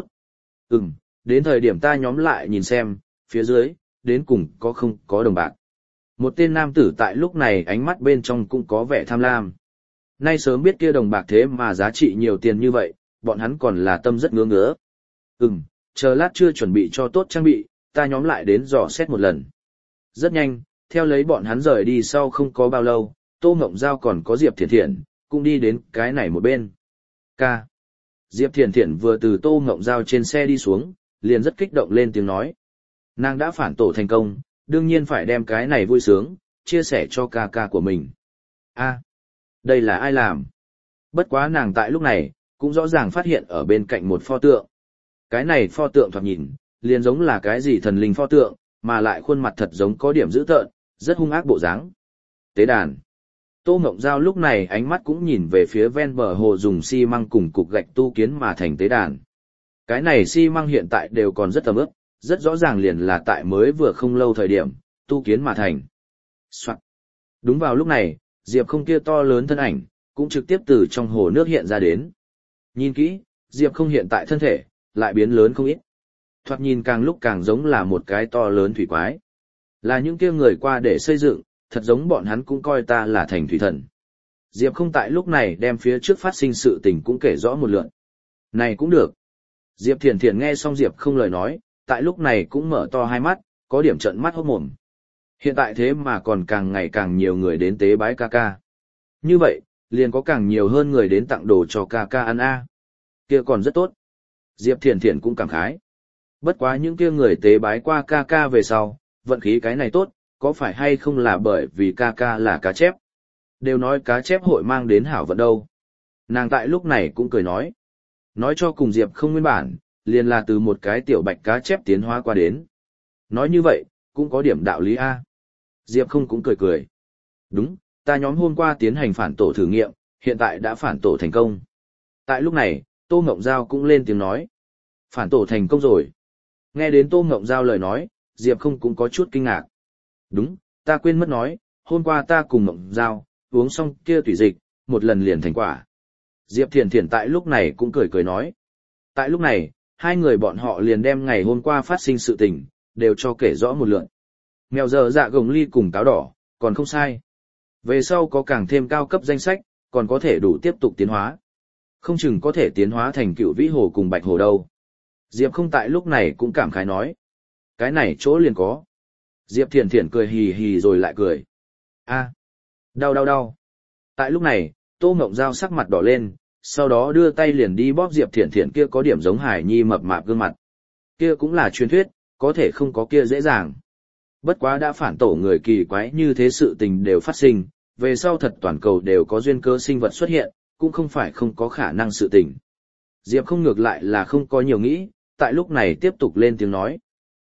Đến thời điểm ta nhóm lại nhìn xem, phía dưới, đến cùng có không có đồng bạc. Một tên nam tử tại lúc này ánh mắt bên trong cũng có vẻ tham lam. Nay sớm biết kia đồng bạc thế mà giá trị nhiều tiền như vậy, bọn hắn còn là tâm rất ngứa ngứa. Chờ lát chưa chuẩn bị cho tốt trang bị, ta nhóm lại đến dò xét một lần. Rất nhanh, theo lấy bọn hắn rời đi sau không có bao lâu, Tô Ngộng Giao còn có Diệp Thiển Thiển, cũng đi đến cái này một bên. Ca. Diệp Thiển Thiển vừa từ Tô Ngộng Giao trên xe đi xuống, liền rất kích động lên tiếng nói. Nàng đã phản tổ thành công, đương nhiên phải đem cái này vui sướng, chia sẻ cho ca ca của mình. Đây là ai làm? Bất quá nàng tại lúc này, cũng rõ ràng phát hiện ở bên cạnh một pho tượng. Cái này pho tượng thoạt nhìn, liền giống là cái gì thần linh pho tượng, mà lại khuôn mặt thật giống có điểm dữ tợn, rất hung ác bộ dáng. Tế đàn. Tô Ngộng Giao lúc này ánh mắt cũng nhìn về phía ven bờ hồ dùng xi măng cùng cục gạch tu kiến mà thành tế đàn. Cái này xi măng hiện tại đều còn rất tầm ướp, rất rõ ràng liền là tại mới vừa không lâu thời điểm, tu kiến mà thành. Soạn. Đúng vào lúc này, Diệp không kia to lớn thân ảnh, cũng trực tiếp từ trong hồ nước hiện ra đến. Nhìn kỹ, Diệp không hiện tại thân thể, lại biến lớn không ít. Thoạt nhìn càng lúc càng giống là một cái to lớn thủy quái. Là những kia người qua để xây dựng, thật giống bọn hắn cũng coi ta là thành thủy thần. Diệp không tại lúc này đem phía trước phát sinh sự tình cũng kể rõ một lượt. Này cũng được. Diệp Thiển Thiển nghe xong Diệp không lời nói, tại lúc này cũng mở to hai mắt, có điểm trợn mắt hốt mồm. Hiện tại thế mà còn càng ngày càng nhiều người đến tế bái ca ca. Như vậy, liền có càng nhiều hơn người đến tặng đồ cho ca ca ăn a. Kia còn rất tốt. Diệp Thiển Thiển cũng cảm khái. Bất quá những kia người tế bái qua ca ca về sau, vận khí cái này tốt, có phải hay không là bởi vì ca ca là cá chép? Đều nói cá chép hội mang đến hảo vận đâu. Nàng tại lúc này cũng cười nói. Nói cho cùng Diệp không nguyên bản, liền là từ một cái tiểu bạch cá chép tiến hóa qua đến. Nói như vậy, cũng có điểm đạo lý A. Diệp không cũng cười cười. Đúng, ta nhóm hôm qua tiến hành phản tổ thử nghiệm, hiện tại đã phản tổ thành công. Tại lúc này, Tô Ngộng Giao cũng lên tiếng nói. Phản tổ thành công rồi. Nghe đến Tô Ngộng Giao lời nói, Diệp không cũng có chút kinh ngạc. Đúng, ta quên mất nói, hôm qua ta cùng Ngộng Giao, uống xong kia tùy dịch, một lần liền thành quả. Diệp Thiển Thiển tại lúc này cũng cười cười nói. Tại lúc này, hai người bọn họ liền đem ngày hôm qua phát sinh sự tình, đều cho kể rõ một lượt. Mèo giờ dạ gồng ly cùng táo đỏ, còn không sai. Về sau có càng thêm cao cấp danh sách, còn có thể đủ tiếp tục tiến hóa. Không chừng có thể tiến hóa thành cựu vĩ hồ cùng bạch hồ đâu. Diệp không tại lúc này cũng cảm khái nói. Cái này chỗ liền có. Diệp Thiển Thiển cười hì hì rồi lại cười. A, đau đau đau. Tại lúc này, Tô Ngộng Giao sắc mặt đỏ lên, sau đó đưa tay liền đi bóp Diệp Thiển Thiển kia có điểm giống Hải Nhi mập mạp gương mặt. Kia cũng là truyền thuyết, có thể không có kia dễ dàng. Bất quá đã phản tổ người kỳ quái như thế sự tình đều phát sinh, về sau thật toàn cầu đều có duyên cơ sinh vật xuất hiện, cũng không phải không có khả năng sự tình. Diệp không ngược lại là không có nhiều nghĩ, tại lúc này tiếp tục lên tiếng nói.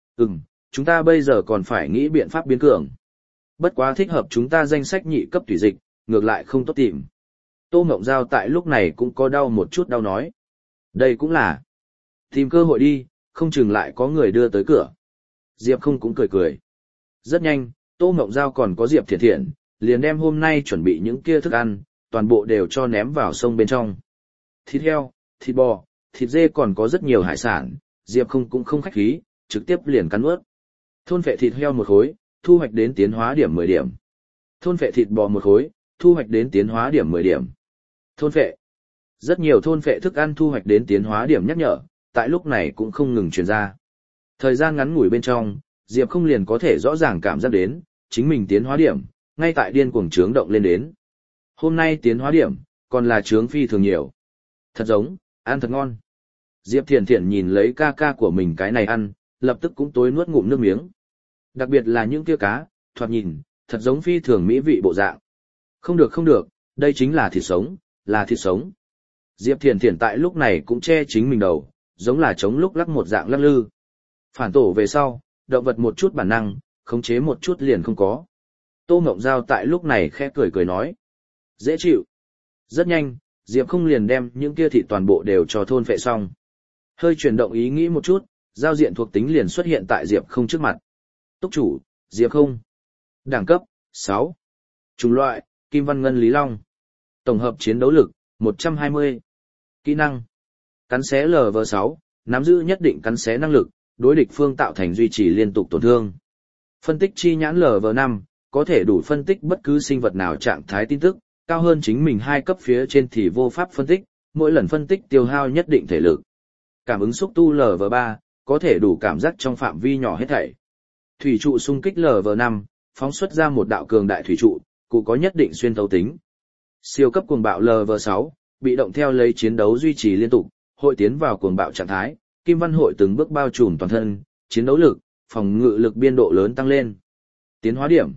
Chúng ta bây giờ còn phải nghĩ biện pháp biến cường. Bất quá thích hợp chúng ta danh sách nhị cấp thủy dịch, ngược lại không tốt tìm. Tô Ngộng Giao tại lúc này cũng có đau một chút đau nói. Đây cũng là. Tìm cơ hội đi, không chừng lại có người đưa tới cửa. Diệp không cũng cười cười. Rất nhanh, Tô Ngộng Giao còn có Diệp Thiển Thiển, liền đem hôm nay chuẩn bị những kia thức ăn, toàn bộ đều cho ném vào sông bên trong. Thịt heo, thịt bò, thịt dê còn có rất nhiều hải sản, Diệp không cũng không khách khí, trực tiếp liền cắn ướt. Thôn phệ thịt heo một khối, thu hoạch đến tiến hóa điểm 10 điểm. Thôn phệ thịt bò một khối, thu hoạch đến tiến hóa điểm 10 điểm. Thôn phệ. Rất nhiều thôn phệ thức ăn thu hoạch đến tiến hóa điểm nhắc nhở, tại lúc này cũng không ngừng truyền ra. Thời gian ngắn ngủi bên trong, Diệp không liền có thể rõ ràng cảm giác đến, chính mình tiến hóa điểm, ngay tại điên cuồng trướng động lên đến. Hôm nay tiến hóa điểm, còn là trướng phi thường nhiều. Thật giống, ăn thật ngon. Diệp Thiển Thiển nhìn lấy ca ca của mình cái này ăn, lập tức cũng tối nuốt ngụm nước miếng. Đặc biệt là những kia cá, thoạt nhìn, thật giống phi thường mỹ vị bộ dạng. Không được không được, đây chính là thịt sống, là thịt sống. Diệp Thiển Thiển tại lúc này cũng che chính mình đầu, giống là chống lúc lắc một dạng lắc lư. Phản tổ về sau, động vật một chút bản năng, khống chế một chút liền không có. Tô Ngộng Giao tại lúc này khẽ cười cười nói. Dễ chịu. Rất nhanh, Diệp không liền đem những kia thịt toàn bộ đều cho thôn phệ xong. Hơi chuyển động ý nghĩ một chút, giao diện thuộc tính liền xuất hiện tại Diệp không trước mặt. Túc chủ, Diệp không. Đẳng cấp, 6. Chủng loại, Kim Văn Ngân Lý Long. Tổng hợp chiến đấu lực, 120. Kỹ năng. Cắn xé LV6, nắm giữ nhất định cắn xé năng lực, đối địch phương tạo thành duy trì liên tục tổn thương. Phân tích chi nhãn LV5, có thể đủ phân tích bất cứ sinh vật nào trạng thái tin tức, cao hơn chính mình 2 cấp phía trên thì vô pháp phân tích, mỗi lần phân tích tiêu hao nhất định thể lực. Cảm ứng xúc tu LV3, có thể đủ cảm giác trong phạm vi nhỏ hết thảy. Thủy trụ xung kích LV5, phóng xuất ra một đạo cường đại thủy trụ, cụ có nhất định xuyên thấu tính. Siêu cấp cuồng bạo LV6, bị động theo lấy chiến đấu duy trì liên tục, hội tiến vào cuồng bạo trạng thái, Kim Văn hội từng bước bao trùm toàn thân, chiến đấu lực, phòng ngự lực biên độ lớn tăng lên. Tiến hóa điểm,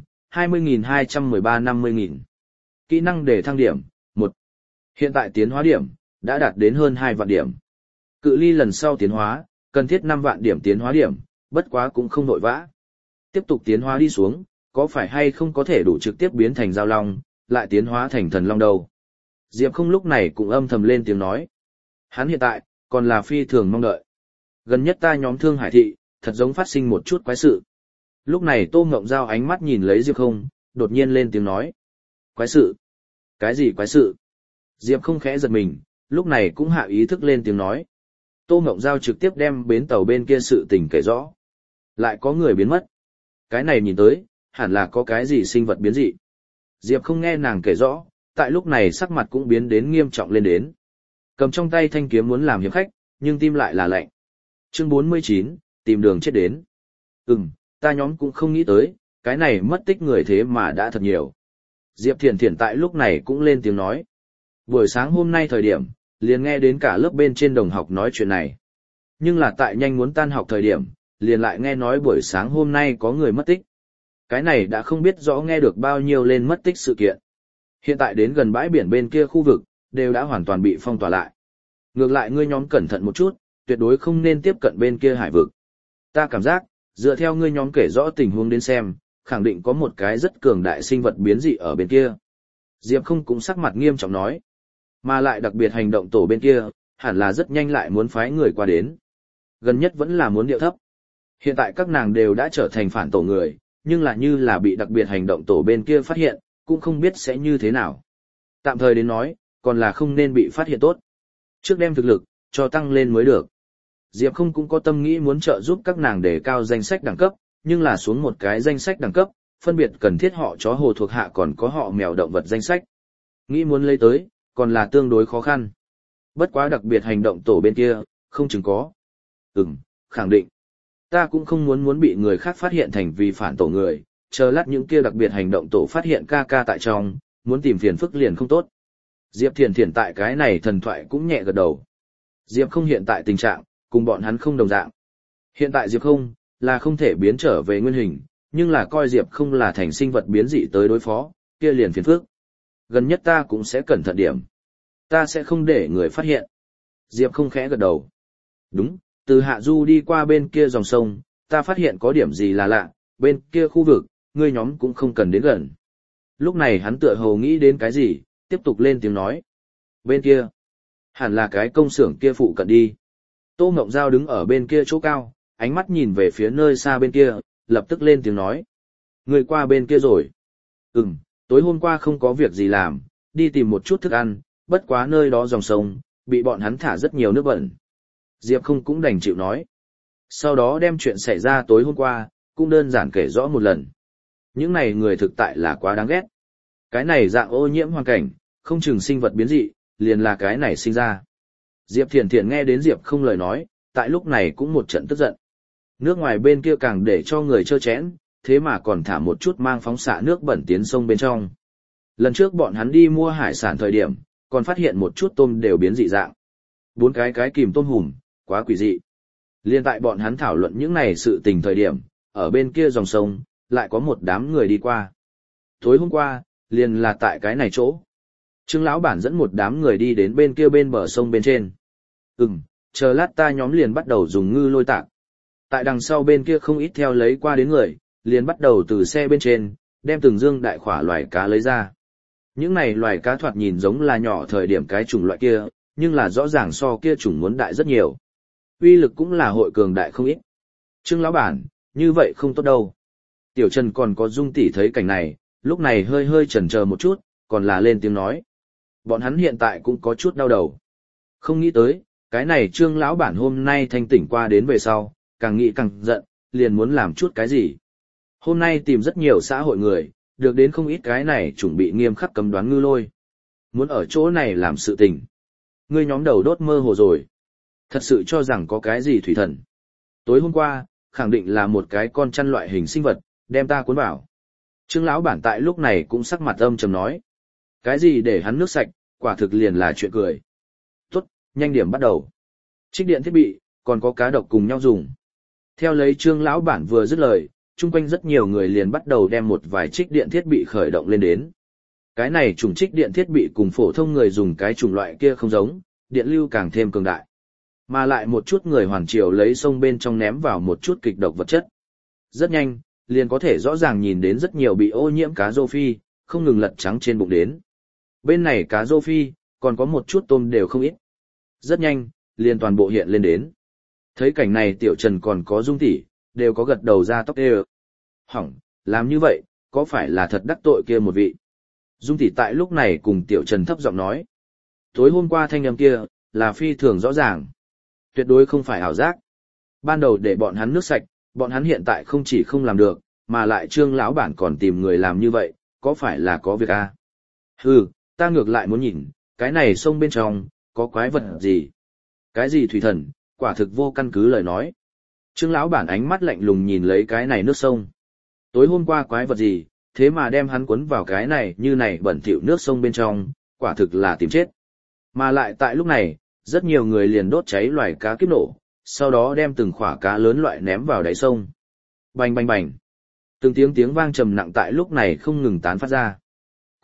20.213-50.000. Kỹ năng để thăng điểm, 1. Hiện tại tiến hóa điểm, đã đạt đến hơn 2 vạn điểm. Cự ly lần sau tiến hóa, cần thiết 5 vạn điểm tiến hóa điểm, bất quá cũng không nội vã. Tiếp tục tiến hóa đi xuống, có phải hay không có thể đủ trực tiếp biến thành giao long, lại tiến hóa thành thần long đâu. Diệp không lúc này cũng âm thầm lên tiếng nói. Hắn hiện tại, còn là phi thường mong đợi. Gần nhất ta nhóm Thương Hải Thị, thật giống phát sinh một chút quái sự. Lúc này Tô Ngộng Giao ánh mắt nhìn lấy Diệp không, đột nhiên lên tiếng nói. Quái sự? Cái gì quái sự? Diệp không khẽ giật mình, lúc này cũng hạ ý thức lên tiếng nói. Tô Ngộng Giao trực tiếp đem bến tàu bên kia sự tình kể rõ. Lại có người biến mất. Cái này nhìn tới, hẳn là có cái gì sinh vật biến dị. Diệp không nghe nàng kể rõ, tại lúc này sắc mặt cũng biến đến nghiêm trọng lên đến. Cầm trong tay thanh kiếm muốn làm hiệp khách, nhưng tim lại là lạnh. Chương 49, tìm đường chết đến. Ta nhóm cũng không nghĩ tới, cái này mất tích người thế mà đã thật nhiều. Diệp Thiển Thiển tại lúc này cũng lên tiếng nói. Buổi sáng hôm nay thời điểm, liền nghe đến cả lớp bên trên đồng học nói chuyện này. Nhưng là tại nhanh muốn tan học thời điểm, liền lại nghe nói buổi sáng hôm nay có người mất tích. Cái này đã không biết rõ nghe được bao nhiêu lên mất tích sự kiện. Hiện tại đến gần bãi biển bên kia khu vực, đều đã hoàn toàn bị phong tỏa lại. Ngược lại ngươi nhóm cẩn thận một chút, tuyệt đối không nên tiếp cận bên kia hải vực. Ta cảm giác, dựa theo ngươi nhóm kể rõ tình huống đến xem, khẳng định có một cái rất cường đại sinh vật biến dị ở bên kia. Diệp không cũng sắc mặt nghiêm trọng nói. Mà lại đặc biệt hành động tổ bên kia, hẳn là rất nhanh lại muốn phái người qua đến. Gần nhất vẫn là muốn điệu thấp. Hiện tại các nàng đều đã trở thành phản tổ người, nhưng là như là bị đặc biệt hành động tổ bên kia phát hiện, cũng không biết sẽ như thế nào. Tạm thời đến nói, còn là không nên bị phát hiện tốt. Trước đem thực lực, cho tăng lên mới được. Diệp không cũng có tâm nghĩ muốn trợ giúp các nàng đề cao danh sách đẳng cấp, nhưng là xuống một cái danh sách đẳng cấp, phân biệt cần thiết họ chó hồ thuộc hạ còn có họ mèo động vật danh sách. Nghĩ muốn lấy tới, còn là tương đối khó khăn. Bất quá đặc biệt hành động tổ bên kia, không chừng có. Khẳng định. Ta cũng không muốn bị người khác phát hiện thành vì phản tổ người, chờ lát những kia đặc biệt hành động tổ phát hiện ca ca tại trong, muốn tìm phiền phức liền không tốt. Diệp Thiền Thiền tại cái này thần thoại cũng nhẹ gật đầu. Diệp không hiện tại tình trạng, cùng bọn hắn không đồng dạng. Hiện tại Diệp không, là không thể biến trở về nguyên hình, nhưng là coi Diệp không là thành sinh vật biến dị tới đối phó, kia liền phiền phức. Gần nhất ta cũng sẽ cẩn thận điểm. Ta sẽ không để người phát hiện. Diệp không khẽ gật đầu. Đúng, từ Hạ Du đi qua bên kia dòng sông, ta phát hiện có điểm gì là lạ, bên kia khu vực, ngươi nhóm cũng không cần đến gần. Lúc này hắn tựa hồ nghĩ đến cái gì, tiếp tục lên tiếng nói. Bên kia, hẳn là cái công xưởng kia phụ cận đi. Tô Ngộng Giao đứng ở bên kia chỗ cao, ánh mắt nhìn về phía nơi xa bên kia, lập tức lên tiếng nói. Người qua bên kia rồi. Tối hôm qua không có việc gì làm, đi tìm một chút thức ăn, bất quá nơi đó dòng sông, bị bọn hắn thả rất nhiều nước bẩn. Diệp không cũng đành chịu nói. Sau đó đem chuyện xảy ra tối hôm qua, cũng đơn giản kể rõ một lần. Những này người thực tại là quá đáng ghét. Cái này dạng ô nhiễm hoàn cảnh, không chừng sinh vật biến dị, liền là cái này sinh ra. Diệp Thiền Thiền nghe đến Diệp không lời nói, tại lúc này cũng một trận tức giận. Nước ngoài bên kia càng để cho người trơ chẽn, thế mà còn thả một chút mang phóng xạ nước bẩn tiến sông bên trong. Lần trước bọn hắn đi mua hải sản thời điểm, còn phát hiện một chút tôm đều biến dị dạng. 4 cái kìm tôm hùm, quá quỷ dị. Liên tại bọn hắn thảo luận những này sự tình thời điểm, ở bên kia dòng sông, lại có một đám người đi qua. Tối hôm qua, liền là tại cái này chỗ. Trương lão bản dẫn một đám người đi đến bên kia bên bờ sông bên trên. Chờ lát ta nhóm liền bắt đầu dùng ngư lôi tạc. Tại đằng sau bên kia không ít theo lấy qua đến người, liền bắt đầu từ xe bên trên, đem từng dương đại khỏa loài cá lấy ra. Những này loài cá thoạt nhìn giống là nhỏ thời điểm cái chủng loại kia, nhưng là rõ ràng so kia chủng muốn đại rất nhiều. Uy lực cũng là hội cường đại không ít. Trương lão bản, như vậy không tốt đâu. Tiểu Trần còn có Dung tỷ thấy cảnh này, lúc này hơi chần chờ một chút, còn là lên tiếng nói. Bọn hắn hiện tại cũng có chút đau đầu. Không nghĩ tới, cái này Trương lão bản hôm nay thanh tỉnh qua đến về sau, càng nghĩ càng giận, liền muốn làm chút cái gì. Hôm nay tìm rất nhiều xã hội người, được đến không ít cái này chuẩn bị nghiêm khắc cấm đoán ngư lôi. Muốn ở chỗ này làm sự tình. Ngươi nhóm đầu đốt mơ hồ rồi. Thật sự cho rằng có cái gì thủy thần. Tối hôm qua, khẳng định là một cái con chăn loại hình sinh vật, đem ta cuốn vào. Trương lão bản tại lúc này cũng sắc mặt âm trầm nói. Cái gì để hắn nước sạch, quả thực liền là chuyện cười. Tốt, nhanh điểm bắt đầu. Trích điện thiết bị, còn có cá độc cùng nhau dùng. Theo lấy Trương lão bản vừa dứt lời, chung quanh rất nhiều người liền bắt đầu đem một vài trích điện thiết bị khởi động lên đến. Cái này chủng trích điện thiết bị cùng phổ thông người dùng cái chủng loại kia không giống, điện lưu càng thêm cường đại. Mà lại một chút người hoàn triều lấy sông bên trong ném vào một chút kịch độc vật chất. Rất nhanh, liền có thể rõ ràng nhìn đến rất nhiều bị ô nhiễm cá rô phi, không ngừng lật trắng trên bụng đến. Bên này cá rô phi, còn có một chút tôm đều không ít. Rất nhanh, liền toàn bộ hiện lên đến. Thấy cảnh này Tiểu Trần còn có Dung tỷ, đều có gật đầu ra tóc đê. Hỏng, làm như vậy, có phải là thật đắc tội kia một vị? Dung tỷ tại lúc này cùng Tiểu Trần thấp giọng nói. Tối hôm qua thanh âm kia, là phi thường rõ ràng. Tuyệt đối không phải ảo giác. Ban đầu để bọn hắn nước sạch, bọn hắn hiện tại không chỉ không làm được, mà lại Trương lão bản còn tìm người làm như vậy, có phải là có việc à? Ta ngược lại muốn nhìn, cái này sông bên trong, có quái vật gì? Cái gì thủy thần, quả thực vô căn cứ lời nói. Trương lão bản ánh mắt lạnh lùng nhìn lấy cái này nước sông. Tối hôm qua quái vật gì, thế mà đem hắn cuốn vào cái này như này bẩn thỉu nước sông bên trong, quả thực là tìm chết. Mà lại tại lúc này, rất nhiều người liền đốt cháy loài cá kiếp nổ, sau đó đem từng khỏa cá lớn loại ném vào đáy sông. Bành bành bành. Từng tiếng vang trầm nặng tại lúc này không ngừng tán phát ra.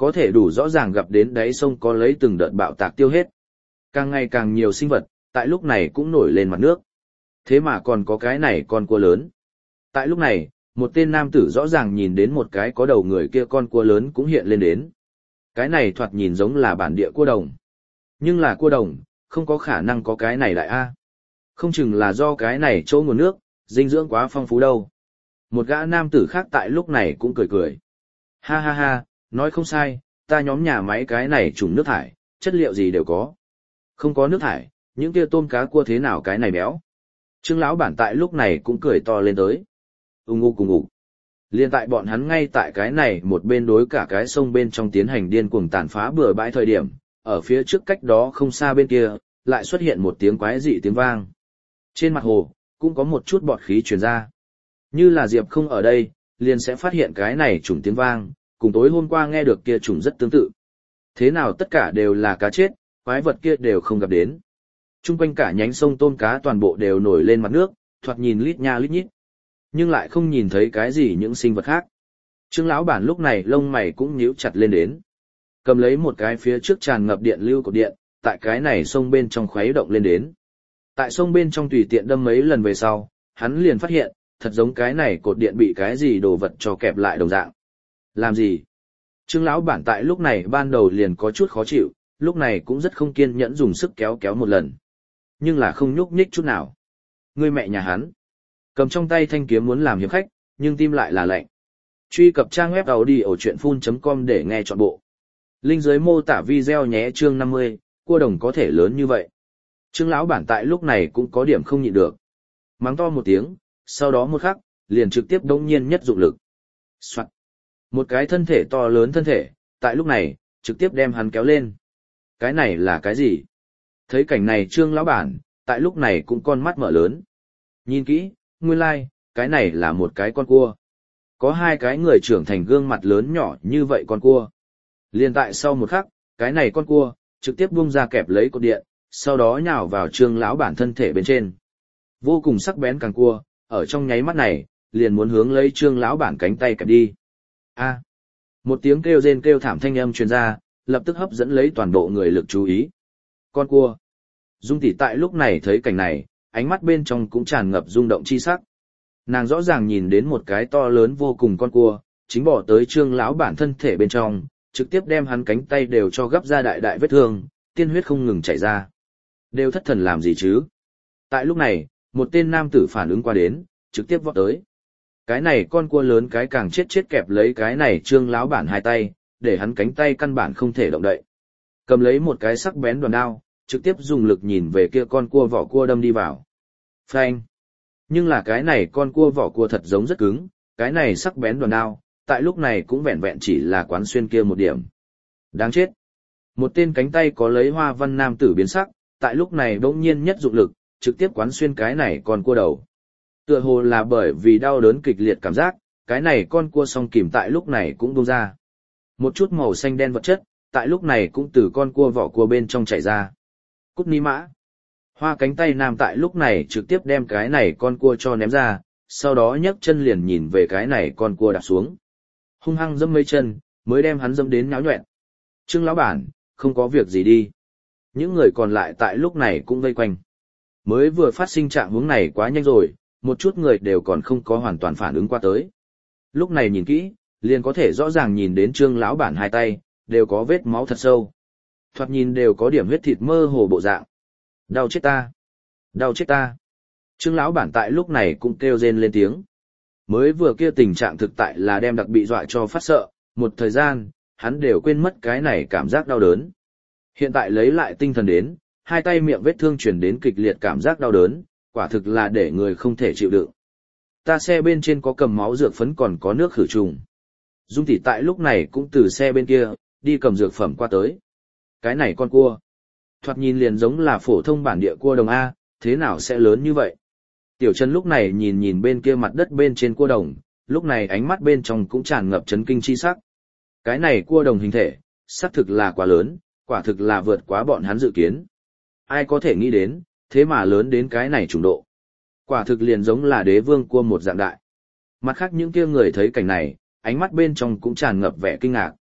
có thể đủ rõ ràng gặp đến đáy sông có lấy từng đợt bạo tạc tiêu hết. Càng ngày càng nhiều sinh vật, tại lúc này cũng nổi lên mặt nước. Thế mà còn có cái này con cua lớn. Tại lúc này, một tên nam tử rõ ràng nhìn đến một cái có đầu người kia con cua lớn cũng hiện lên đến. Cái này thoạt nhìn giống là bản địa cua đồng. Nhưng là cua đồng, không có khả năng có cái này đại A. Không chừng là do cái này chỗ nguồn nước, dinh dưỡng quá phong phú đâu. Một gã nam tử khác tại lúc này cũng cười cười. Ha ha ha, nói không sai, ta nhóm nhà máy cái này trùng nước thải, chất liệu gì đều có. Không có nước thải, những kia tôm cá cua thế nào cái này béo. Trương lão bản tại lúc này cũng cười to lên tới. Ung cùng ngủ. Liên tại bọn hắn ngay tại cái này một bên đối cả cái sông bên trong tiến hành điên cuồng tàn phá bừa bãi thời điểm, ở phía trước cách đó không xa bên kia, lại xuất hiện một tiếng quái dị tiếng vang. Trên mặt hồ, cũng có một chút bọt khí truyền ra. Như là Diệp không ở đây, liền sẽ phát hiện cái này trùng tiếng vang, cùng tối hôm qua nghe được kia trùng rất tương tự. Thế nào tất cả đều là cá chết, quái vật kia đều không gặp đến. Trung quanh cả nhánh sông tôm cá toàn bộ đều nổi lên mặt nước, thoạt nhìn lít nha lít nhít. Nhưng lại không nhìn thấy cái gì những sinh vật khác. Trương lão bản lúc này lông mày cũng nhíu chặt lên đến. Cầm lấy một cái phía trước tràn ngập điện lưu cột điện, tại cái này sông bên trong khuấy động lên đến. Tại sông bên trong tùy tiện đâm mấy lần về sau, hắn liền phát hiện, thật giống cái này cột điện bị cái gì đồ vật cho kẹp lại đồng dạng. Làm gì? Trương lão bản tại lúc này ban đầu liền có chút khó chịu, lúc này cũng rất không kiên nhẫn dùng sức kéo kéo một lần. Nhưng là không nhúc nhích chút nào. Người mẹ nhà hắn. Cầm trong tay thanh kiếm muốn làm hiệp khách, nhưng tim lại là lạnh. Truy cập trang web audiochuyenphun.com để nghe trọn bộ. Link dưới mô tả video nhé. Chương 50, cua đồng có thể lớn như vậy. Trương lão bản tại lúc này cũng có điểm không nhịn được. Mắng to một tiếng, sau đó một khắc, liền trực tiếp đống nhiên nhất dụng lực. Soạn. Một cái thân thể to lớn thân thể, tại lúc này, trực tiếp đem hắn kéo lên. Cái này là cái gì? Thấy cảnh này Trương lão bản, tại lúc này cũng con mắt mở lớn. Nhìn kỹ, nguyên lai, cái này là một cái con cua. Có hai cái người trưởng thành gương mặt lớn nhỏ như vậy con cua. Liên tại sau một khắc, cái này con cua, trực tiếp bung ra kẹp lấy cột điện, sau đó nhào vào Trương lão bản thân thể bên trên. Vô cùng sắc bén càng cua, ở trong nháy mắt này, liền muốn hướng lấy Trương lão bản cánh tay kẹp đi. A. Một tiếng kêu rên kêu thảm thanh âm truyền ra, lập tức hấp dẫn lấy toàn bộ người lực chú ý. Con cua. Dung tỷ tại lúc này thấy cảnh này, ánh mắt bên trong cũng tràn ngập rung động chi sắc. Nàng rõ ràng nhìn đến một cái to lớn vô cùng con cua, chính bỏ tới Trương lão bản thân thể bên trong, trực tiếp đem hắn cánh tay đều cho gấp ra đại đại vết thương, tiên huyết không ngừng chảy ra. Đều thất thần làm gì chứ? Tại lúc này, một tên nam tử phản ứng qua đến, trực tiếp vọt tới. Cái này con cua lớn cái càng chết chết kẹp lấy cái này Trương lão bản hai tay, để hắn cánh tay căn bản không thể động đậy. Cầm lấy một cái sắc bén đoàn đao, trực tiếp dùng lực nhìn về kia con cua vỏ cua đâm đi vào. Phanh! Nhưng là cái này con cua vỏ cua thật giống rất cứng, cái này sắc bén đoàn đao, tại lúc này cũng vẹn vẹn chỉ là quán xuyên kia một điểm. Đáng chết! Một tên cánh tay có lấy hoa văn nam tử biến sắc, tại lúc này bỗng nhiên nhất dụng lực, trực tiếp quán xuyên cái này con cua đầu. Tựa hồ là bởi vì đau đớn kịch liệt cảm giác, cái này con cua song kìm tại lúc này cũng bung ra. Một chút màu xanh đen vật chất, tại lúc này cũng từ con cua vỏ cua bên trong chảy ra. Cút ni mã. Hoa cánh tay nam tại lúc này trực tiếp đem cái này con cua cho ném ra, sau đó nhấc chân liền nhìn về cái này con cua đạp xuống. Hung hăng dẫm mấy chân, mới đem hắn dẫm đến nháo nhoẹn. Trương lão bản, không có việc gì đi. Những người còn lại tại lúc này cũng vây quanh. Mới vừa phát sinh trạng huống này quá nhanh rồi, một chút người đều còn không có hoàn toàn phản ứng qua tới. Lúc này nhìn kỹ, liền có thể rõ ràng nhìn đến Trương lão bản hai tay, đều có vết máu thật sâu. Thoạt nhìn đều có điểm huyết thịt mơ hồ bộ dạng. Đau chết ta! Đau chết ta! Trương lão bản tại lúc này cũng kêu rên lên tiếng. Mới vừa kia tình trạng thực tại là đem đặc bị dọa cho phát sợ, một thời gian, hắn đều quên mất cái này cảm giác đau đớn. Hiện tại lấy lại tinh thần đến, hai tay miệng vết thương chuyển đến kịch liệt cảm giác đau đớn, quả thực là để người không thể chịu đựng. Ta xe bên trên có cầm máu dược phấn còn có nước khử trùng. Dung tỷ tại lúc này cũng từ xe bên kia, đi cầm dược phẩm qua tới. Cái này con cua. Thoạt nhìn liền giống là phổ thông bản địa cua đồng A, thế nào sẽ lớn như vậy? Tiểu Trần lúc này nhìn nhìn bên kia mặt đất bên trên cua đồng, lúc này ánh mắt bên trong cũng tràn ngập chấn kinh chi sắc. Cái này cua đồng hình thể, xác thực là quá lớn, quả thực là vượt quá bọn hắn dự kiến. Ai có thể nghĩ đến, thế mà lớn đến cái này trùng độ. Quả thực liền giống là đế vương cua một dạng đại. Mặt khác những kia người thấy cảnh này, ánh mắt bên trong cũng tràn ngập vẻ kinh ngạc.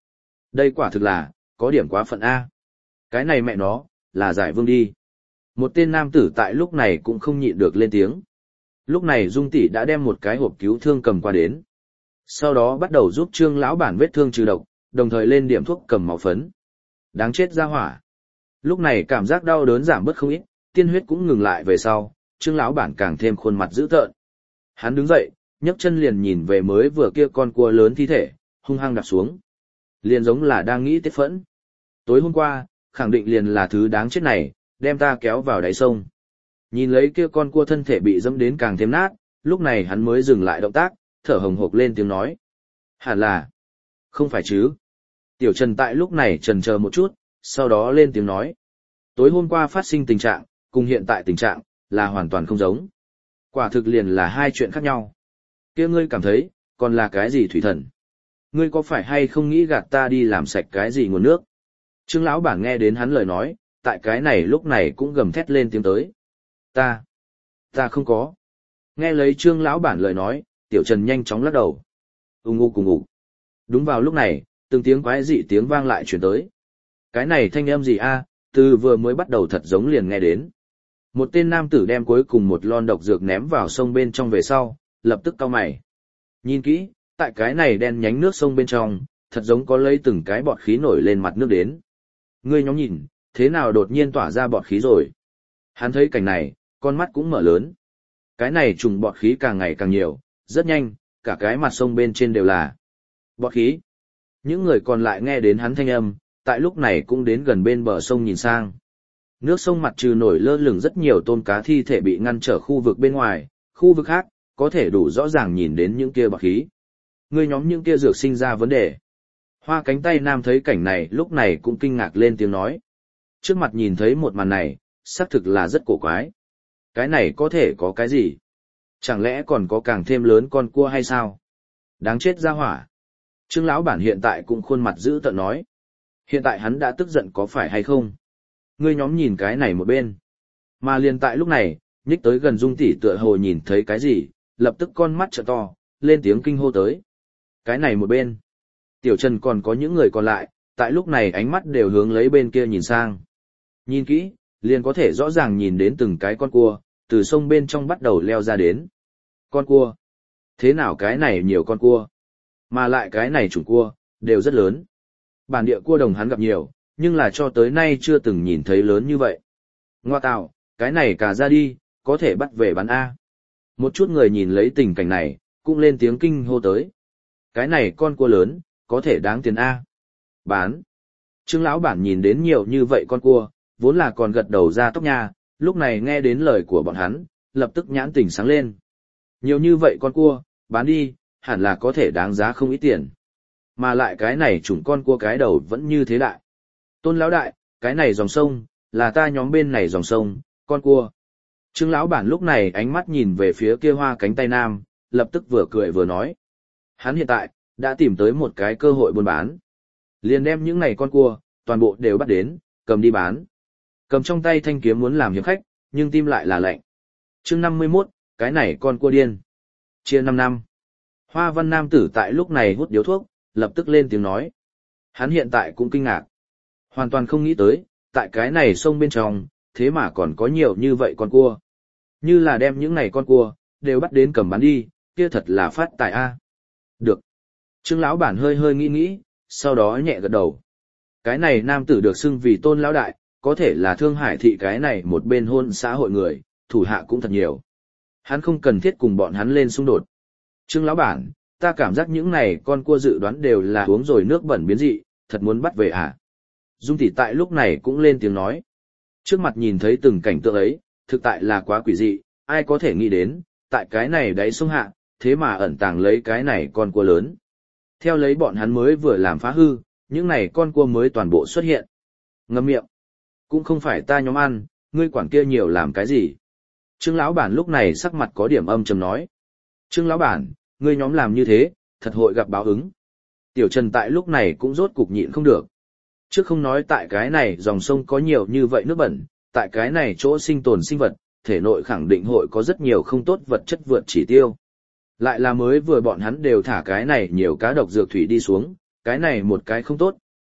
Đây quả thực là, có điểm quá phận A. Cái này mẹ nó, là giải vương đi. Một tên nam tử tại lúc này cũng không nhịn được lên tiếng. Lúc này Dung tỷ đã đem một cái hộp cứu thương cầm qua đến. Sau đó bắt đầu giúp Trương lão bản vết thương trừ độc, đồng thời lên điểm thuốc cầm máu phấn. Đáng chết ra hỏa. Lúc này cảm giác đau đớn giảm bớt không ít, tiên huyết cũng ngừng lại về sau, Trương lão bản càng thêm khuôn mặt dữ tợn. Hắn đứng dậy, nhấc chân liền nhìn về mới vừa kia con cua lớn thi thể, hung hăng đạp xuống. Liền giống là đang nghĩ tiết phẫn. Tối hôm qua, khẳng định liền là thứ đáng chết này, đem ta kéo vào đáy sông. Nhìn lấy kia con cua thân thể bị dẫm đến càng thêm nát, lúc này hắn mới dừng lại động tác, thở hồng hộc lên tiếng nói. Hẳn là, không phải chứ. Tiểu Trần tại lúc này chần chờ một chút, sau đó lên tiếng nói. Tối hôm qua phát sinh tình trạng, cùng hiện tại tình trạng, là hoàn toàn không giống. Quả thực liền là hai chuyện khác nhau. Kia ngươi cảm thấy, còn là cái gì thủy thần? Ngươi có phải hay không nghĩ gạt ta đi làm sạch cái gì nguồn nước? Trương lão bản nghe đến hắn lời nói, tại cái này lúc này cũng gầm thét lên tiếng tới. Ta không có. Nghe lấy Trương lão bản lời nói, Tiểu Trần nhanh chóng lắc đầu. Ung ung cùng ục. Đúng vào lúc này, từng tiếng quái dị tiếng vang lại truyền tới. Cái này thanh âm gì a? Từ vừa mới bắt đầu thật giống liền nghe đến. Một tên nam tử đem cuối cùng một lon độc dược ném vào sông bên trong về sau, lập tức cau mày. Nhìn kỹ, tại cái này đen nhánh nước sông bên trong, thật giống có lấy từng cái bọt khí nổi lên mặt nước đến. Ngươi nhóm nhìn, thế nào đột nhiên tỏa ra bọt khí rồi? Hắn thấy cảnh này, con mắt cũng mở lớn. Cái này trùng bọt khí càng ngày càng nhiều, rất nhanh, cả cái mặt sông bên trên đều là bọt khí. Những người còn lại nghe đến hắn thanh âm, tại lúc này cũng đến gần bên bờ sông nhìn sang. Nước sông mặt trừ nổi lơ lửng rất nhiều tôm cá thi thể bị ngăn trở khu vực bên ngoài, khu vực khác, có thể đủ rõ ràng nhìn đến những kia bọt khí. Ngươi nhóm những kia dược sinh ra vấn đề. Hoa cánh tay nam thấy cảnh này lúc này cũng kinh ngạc lên tiếng nói. Trước mặt nhìn thấy một màn này, xác thực là rất cổ quái. Cái này có thể có cái gì? Chẳng lẽ còn có càng thêm lớn con cua hay sao? Đáng chết ra hỏa. Trương lão bản hiện tại cũng khuôn mặt dữ tợn nói. Hiện tại hắn đã tức giận có phải hay không? Ngươi nhóm nhìn cái này một bên. Mà liền tại lúc này, nhích tới gần Dung tỷ tựa hồ nhìn thấy cái gì, lập tức con mắt trợ to, lên tiếng kinh hô tới. Cái này một bên. Tiểu Trần còn có những người còn lại, tại lúc này ánh mắt đều hướng lấy bên kia nhìn sang. Nhìn kỹ, liền có thể rõ ràng nhìn đến từng cái con cua, từ sông bên trong bắt đầu leo ra đến. Con cua? Thế nào cái này nhiều con cua? Mà lại cái này chủng cua, đều rất lớn. Bản địa cua đồng hắn gặp nhiều, nhưng là cho tới nay chưa từng nhìn thấy lớn như vậy. Ngoa tạo, cái này cả ra đi, có thể bắt về bán A. Một chút người nhìn lấy tình cảnh này, cũng lên tiếng kinh hô tới. Cái này con cua lớn, có thể đáng tiền A. Bán. Trương lão bản nhìn đến nhiều như vậy con cua, vốn là còn gật đầu ra tóc nha, lúc này nghe đến lời của bọn hắn, lập tức nhãn tỉnh sáng lên. Nhiều như vậy con cua, bán đi, hẳn là có thể đáng giá không ít tiền. Mà lại cái này chủng con cua cái đầu vẫn như thế đại. Tôn lão đại, cái này dòng sông, là ta nhóm bên này dòng sông, con cua. Trương lão bản lúc này ánh mắt nhìn về phía kia hoa cánh tay nam, lập tức vừa cười vừa nói. Hắn hiện tại, đã tìm tới một cái cơ hội buôn bán. Liền đem những này con cua, toàn bộ đều bắt đến, cầm đi bán. Cầm trong tay thanh kiếm muốn làm hiệp khách, nhưng tim lại là lạnh. Chương 51, cái này con cua điên. Chia 5 năm. Hoa văn nam tử tại lúc này hút điếu thuốc, lập tức lên tiếng nói. Hắn hiện tại cũng kinh ngạc. Hoàn toàn không nghĩ tới, tại cái này sông bên trong, thế mà còn có nhiều như vậy con cua. Như là đem những này con cua, đều bắt đến cầm bán đi, kia thật là phát tài a. Được. Trương lão bản hơi hơi nghĩ, sau đó nhẹ gật đầu. Cái này nam tử được xưng vì Tôn lão đại, có thể là Thương Hải thị cái này một bên hôn xã hội người, thủ hạ cũng thật nhiều. Hắn không cần thiết cùng bọn hắn lên xung đột. Trương lão bản, ta cảm giác những này con cua dự đoán đều là uống rồi nước bẩn biến dị, thật muốn bắt về à? Dung tỷ tại lúc này cũng lên tiếng nói. Trước mặt nhìn thấy từng cảnh tượng ấy, thực tại là quá quỷ dị, ai có thể nghĩ đến, tại cái này đáy sông hạ, thế mà ẩn tàng lấy cái này con cua lớn. Theo lấy bọn hắn mới vừa làm phá hư, những này con cua mới toàn bộ xuất hiện. Ngậm miệng. Cũng không phải ta nhóm ăn, ngươi quản kia nhiều làm cái gì. Trương lão bản lúc này sắc mặt có điểm âm trầm nói. Trương lão bản, ngươi nhóm làm như thế, thật hội gặp báo ứng. Tiểu Trần tại lúc này cũng rốt cục nhịn không được. Trước không nói tại cái này dòng sông có nhiều như vậy nước bẩn, tại cái này chỗ sinh tồn sinh vật, thể nội khẳng định hội có rất nhiều không tốt vật chất vượt chỉ tiêu. Lại là mới vừa bọn hắn đều thả cái này nhiều cá độc dược thủy đi xuống, cái này một cái không tốt,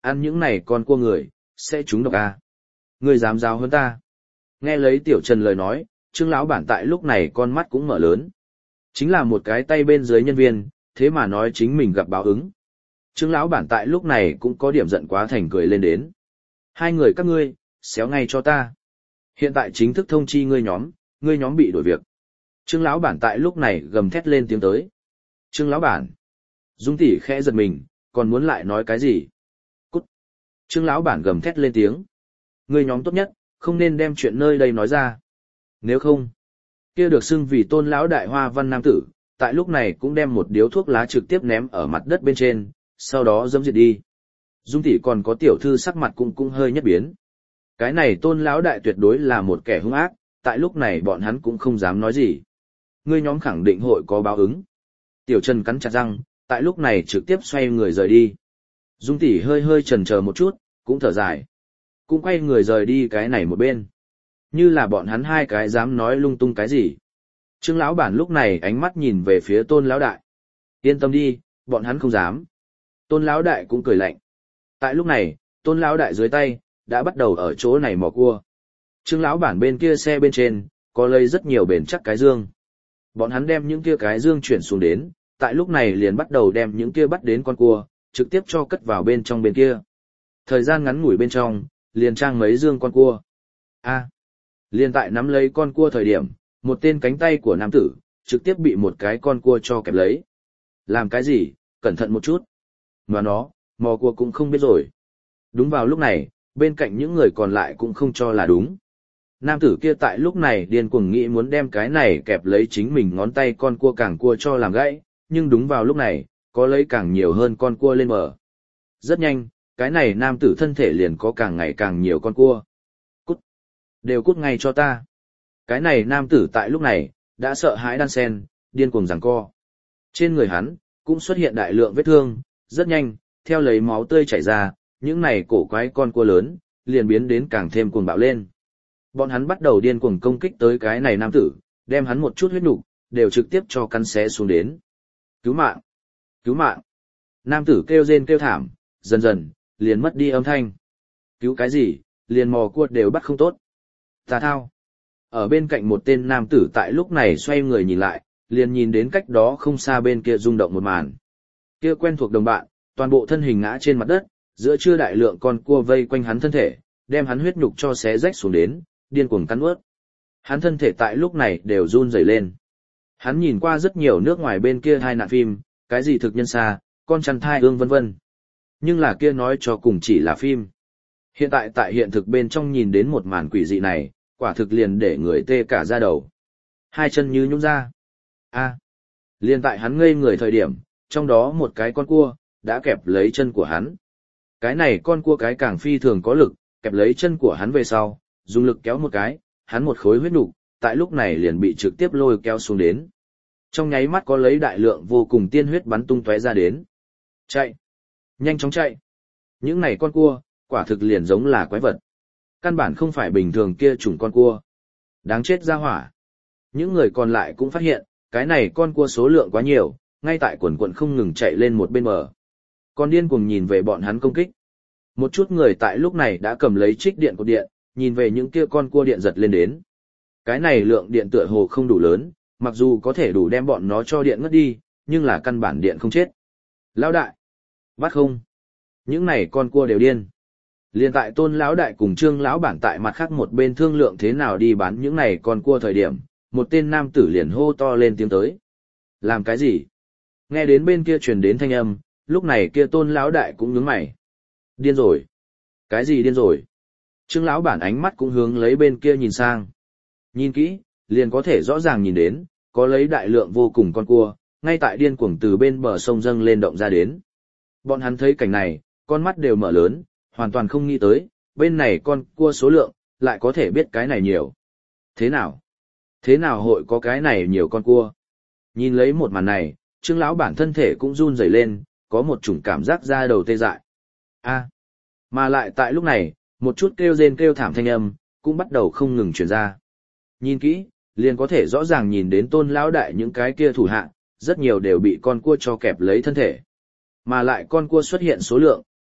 ăn những này con cua người, sẽ trúng độc à. Ngươi dám giáo hơn ta. Nghe lấy Tiểu Trần lời nói, Trương lão bản tại lúc này con mắt cũng mở lớn. Chính là một cái tay bên dưới nhân viên, thế mà nói chính mình gặp báo ứng. Trương lão bản tại lúc này cũng có điểm giận quá thành cười lên đến. Hai người các ngươi, xéo ngay cho ta. Hiện tại chính thức thông chi ngươi nhóm bị đổi việc. Trương lão bản tại lúc này gầm thét lên tiếng tới. Trương lão bản. Dung tỷ khẽ giật mình, còn muốn lại nói cái gì? Cút. Trương lão bản gầm thét lên tiếng. Ngươi nhóm tốt nhất, không nên đem chuyện nơi đây nói ra. Nếu không, kia được xưng vì Tôn lão đại hoa văn nam tử, tại lúc này cũng đem một điếu thuốc lá trực tiếp ném ở mặt đất bên trên, sau đó dẫm diệt đi. Dung tỷ còn có tiểu thư sắc mặt cũng hơi nhất biến. Cái này Tôn lão đại tuyệt đối là một kẻ hung ác, tại lúc này bọn hắn cũng không dám nói gì. Ngươi nhóm khẳng định hội có báo ứng. Tiểu Trần cắn chặt răng, tại lúc này trực tiếp xoay người rời đi. Dung tỷ hơi chần chờ một chút, cũng thở dài. Cũng quay người rời đi cái này một bên. Như là bọn hắn hai cái dám nói lung tung cái gì. Trương lão bản lúc này ánh mắt nhìn về phía Tôn lão đại. Yên tâm đi, bọn hắn không dám. Tôn lão đại cũng cười lạnh. Tại lúc này, Tôn lão đại dưới tay đã bắt đầu ở chỗ này mò cua. Trương lão bản bên kia xe bên trên có lấy rất nhiều bền chắc cái dương. Bọn hắn đem những kia cái dương chuyển xuống đến, tại lúc này liền bắt đầu đem những kia bắt đến con cua, trực tiếp cho cất vào bên trong bên kia. Thời gian ngắn ngủi bên trong, liền trang mấy dương con cua. Liền tại nắm lấy con cua thời điểm, một tên cánh tay của nam tử, trực tiếp bị một cái con cua cho kẹp lấy. Làm cái gì, cẩn thận một chút. Mà nó, mò cua cũng không biết rồi. Đúng vào lúc này, bên cạnh những người còn lại cũng không cho là đúng. Nam tử kia tại lúc này điên cuồng nghĩ muốn đem cái này kẹp lấy chính mình ngón tay con cua càng cua cho làm gãy, nhưng đúng vào lúc này, có lấy càng nhiều hơn con cua lên bờ. Rất nhanh, cái này nam tử thân thể liền có càng ngày càng nhiều con cua. Cút! Đều cút ngay cho ta! Cái này nam tử tại lúc này, đã sợ hãi đan sen, điên cuồng giằng co. Trên người hắn, cũng xuất hiện đại lượng vết thương, rất nhanh, theo lấy máu tươi chảy ra, những này cổ quái con cua lớn, liền biến đến càng thêm cuồng bạo lên. Bọn hắn bắt đầu điên cuồng công kích tới cái này nam tử, đem hắn một chút huyết nục đều trực tiếp cho cắn xé xuống đến. Cứu mạng! Cứu mạng! Nam tử kêu rên kêu thảm, dần dần, liền mất đi âm thanh. Cứu cái gì, liền mò cua đều bắt không tốt. Tà thao! Ở bên cạnh một tên nam tử tại lúc này xoay người nhìn lại, liền nhìn đến cách đó không xa bên kia rung động một màn. Kia quen thuộc đồng bạn, toàn bộ thân hình ngã trên mặt đất, giữa chưa đại lượng con cua vây quanh hắn thân thể, đem hắn huyết nhục cho xé rách xuống đến, điên cuồng cắn nuốt. Hắn thân thể tại lúc này đều run rẩy lên. Hắn nhìn qua rất nhiều nước ngoài bên kia hai nạn phim, cái gì thực nhân xa, con chăn thai ương vân vân. Nhưng là kia nói cho cùng chỉ là phim. Hiện tại tại hiện thực bên trong nhìn đến một màn quỷ dị này, quả thực liền để người tê cả da đầu. Hai chân như nhũn ra. Liền tại hắn ngây người thời điểm, trong đó một cái con cua, đã kẹp lấy chân của hắn. Cái này con cua cái càng phi thường có lực, kẹp lấy chân của hắn về sau, dùng lực kéo một cái, hắn một khối huyết nục, tại lúc này liền bị trực tiếp lôi kéo xuống đến. Trong nháy mắt có lấy đại lượng vô cùng tiên huyết bắn tung tóe ra đến. Chạy! Nhanh chóng chạy! Những này con cua, quả thực liền giống là quái vật. Căn bản không phải bình thường kia chủng con cua. Đáng chết ra hỏa. Những người còn lại cũng phát hiện, cái này con cua số lượng quá nhiều, ngay tại quần quần không ngừng chạy lên một bên bờ. Con điên cuồng nhìn về bọn hắn công kích. Một chút người tại lúc này đã cầm lấy trích điện cột điện, nhìn về những kia con cua điện giật lên đến. Cái này lượng điện tựa hồ không đủ lớn, mặc dù có thể đủ đem bọn nó cho điện ngất đi, nhưng là căn bản điện không chết. Lão đại! Bắt không! Những này con cua đều điên. Liên tại Tôn lão đại cùng Trương lão bản tại mặt khác một bên thương lượng thế nào đi bán những này con cua thời điểm, một tên nam tử liền hô to lên tiếng tới. Làm cái gì? Nghe đến bên kia truyền đến thanh âm, lúc này kia Tôn lão đại cũng nhướng mày. Điên rồi. Cái gì điên rồi? Trương lão bản ánh mắt cũng hướng lấy bên kia nhìn sang. Nhìn kỹ, liền có thể rõ ràng nhìn đến, có lấy đại lượng vô cùng con cua, ngay tại điên cuồng từ bên bờ sông dâng lên động ra đến. Bọn hắn thấy cảnh này, con mắt đều mở lớn, hoàn toàn không nghĩ tới, bên này con cua số lượng, lại có thể biết cái này nhiều. Thế nào? Thế nào hội có cái này nhiều con cua? Nhìn lấy một màn này, Trương lão bản thân thể cũng run rẩy lên, có một chủng cảm giác da đầu tê dại. Mà lại tại lúc này, một chút kêu rên kêu thảm thanh âm, cũng bắt đầu không ngừng truyền ra. Nhìn kỹ, liền có thể rõ ràng nhìn đến Tôn lão đại những cái kia thủ hạ, rất nhiều đều bị con cua cho kẹp lấy thân thể. Mà lại con cua xuất hiện số lượng,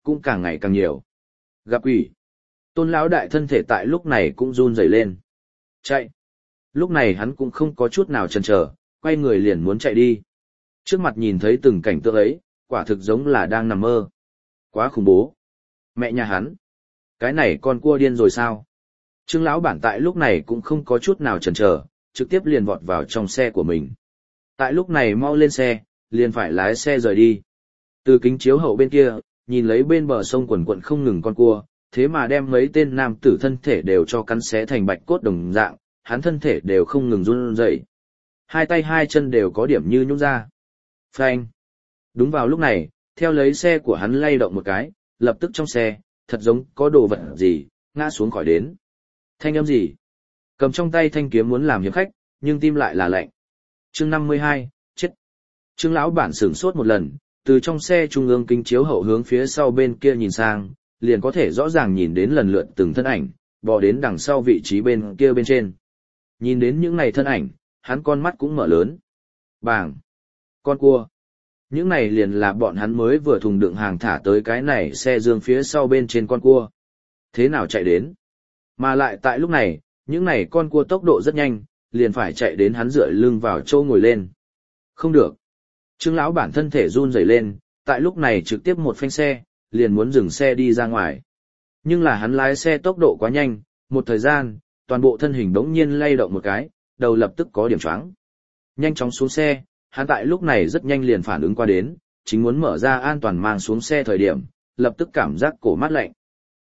cũng càng ngày càng nhiều. Gặp quỷ. Tôn lão đại thân thể tại lúc này cũng run rẩy lên. Chạy. Lúc này hắn cũng không có chút nào chần chờ, quay người liền muốn chạy đi. Trước mặt nhìn thấy từng cảnh tượng ấy, quả thực giống là đang nằm mơ. Quá khủng bố. Mẹ nhà hắn. Cái này con cua điên rồi sao? Trương lão bản tại lúc này cũng không có chút nào chần chờ, trực tiếp liền vọt vào trong xe của mình. Tại lúc này mau lên xe, liền phải lái xe rời đi. Từ kính chiếu hậu bên kia, nhìn lấy bên bờ sông quần quận không ngừng con cua, thế mà đem mấy tên nam tử thân thể đều cho cắn xé thành bạch cốt đồng dạng, hắn thân thể đều không ngừng run rẩy. Hai tay hai chân đều có điểm như nhũn ra. Phanh. Đúng vào lúc này, theo lấy xe của hắn lay động một cái, lập tức trong xe, thật giống có đồ vật gì, ngã xuống khỏi đến. Thanh âm gì? Cầm trong tay thanh kiếm muốn làm hiệp khách, nhưng tim lại là lạnh. Chương 52, chết. Trương lão bản sửng sốt một lần, từ trong xe trung ương kính chiếu hậu hướng phía sau bên kia nhìn sang, liền có thể rõ ràng nhìn đến lần lượt từng thân ảnh, bò đến đằng sau vị trí bên kia bên trên. Nhìn đến những này thân ảnh, hắn con mắt cũng mở lớn. Bàng! Con cua! Những này liền là bọn hắn mới vừa thùng đựng hàng thả tới cái này xe dương phía sau bên trên con cua. Thế nào chạy đến? Mà lại tại lúc này, những này con cua tốc độ rất nhanh, liền phải chạy đến hắn dựa lưng vào châu ngồi lên. Không được. Trương lão bản thân thể run rẩy lên, tại lúc này trực tiếp một phanh xe, liền muốn dừng xe đi ra ngoài. Nhưng là hắn lái xe tốc độ quá nhanh, một thời gian, toàn bộ thân hình đống nhiên lay động một cái, đầu lập tức có điểm choáng. Nhanh chóng xuống xe, hắn tại lúc này rất nhanh liền phản ứng qua đến, chính muốn mở ra an toàn mang xuống xe thời điểm, lập tức cảm giác cổ mát lạnh.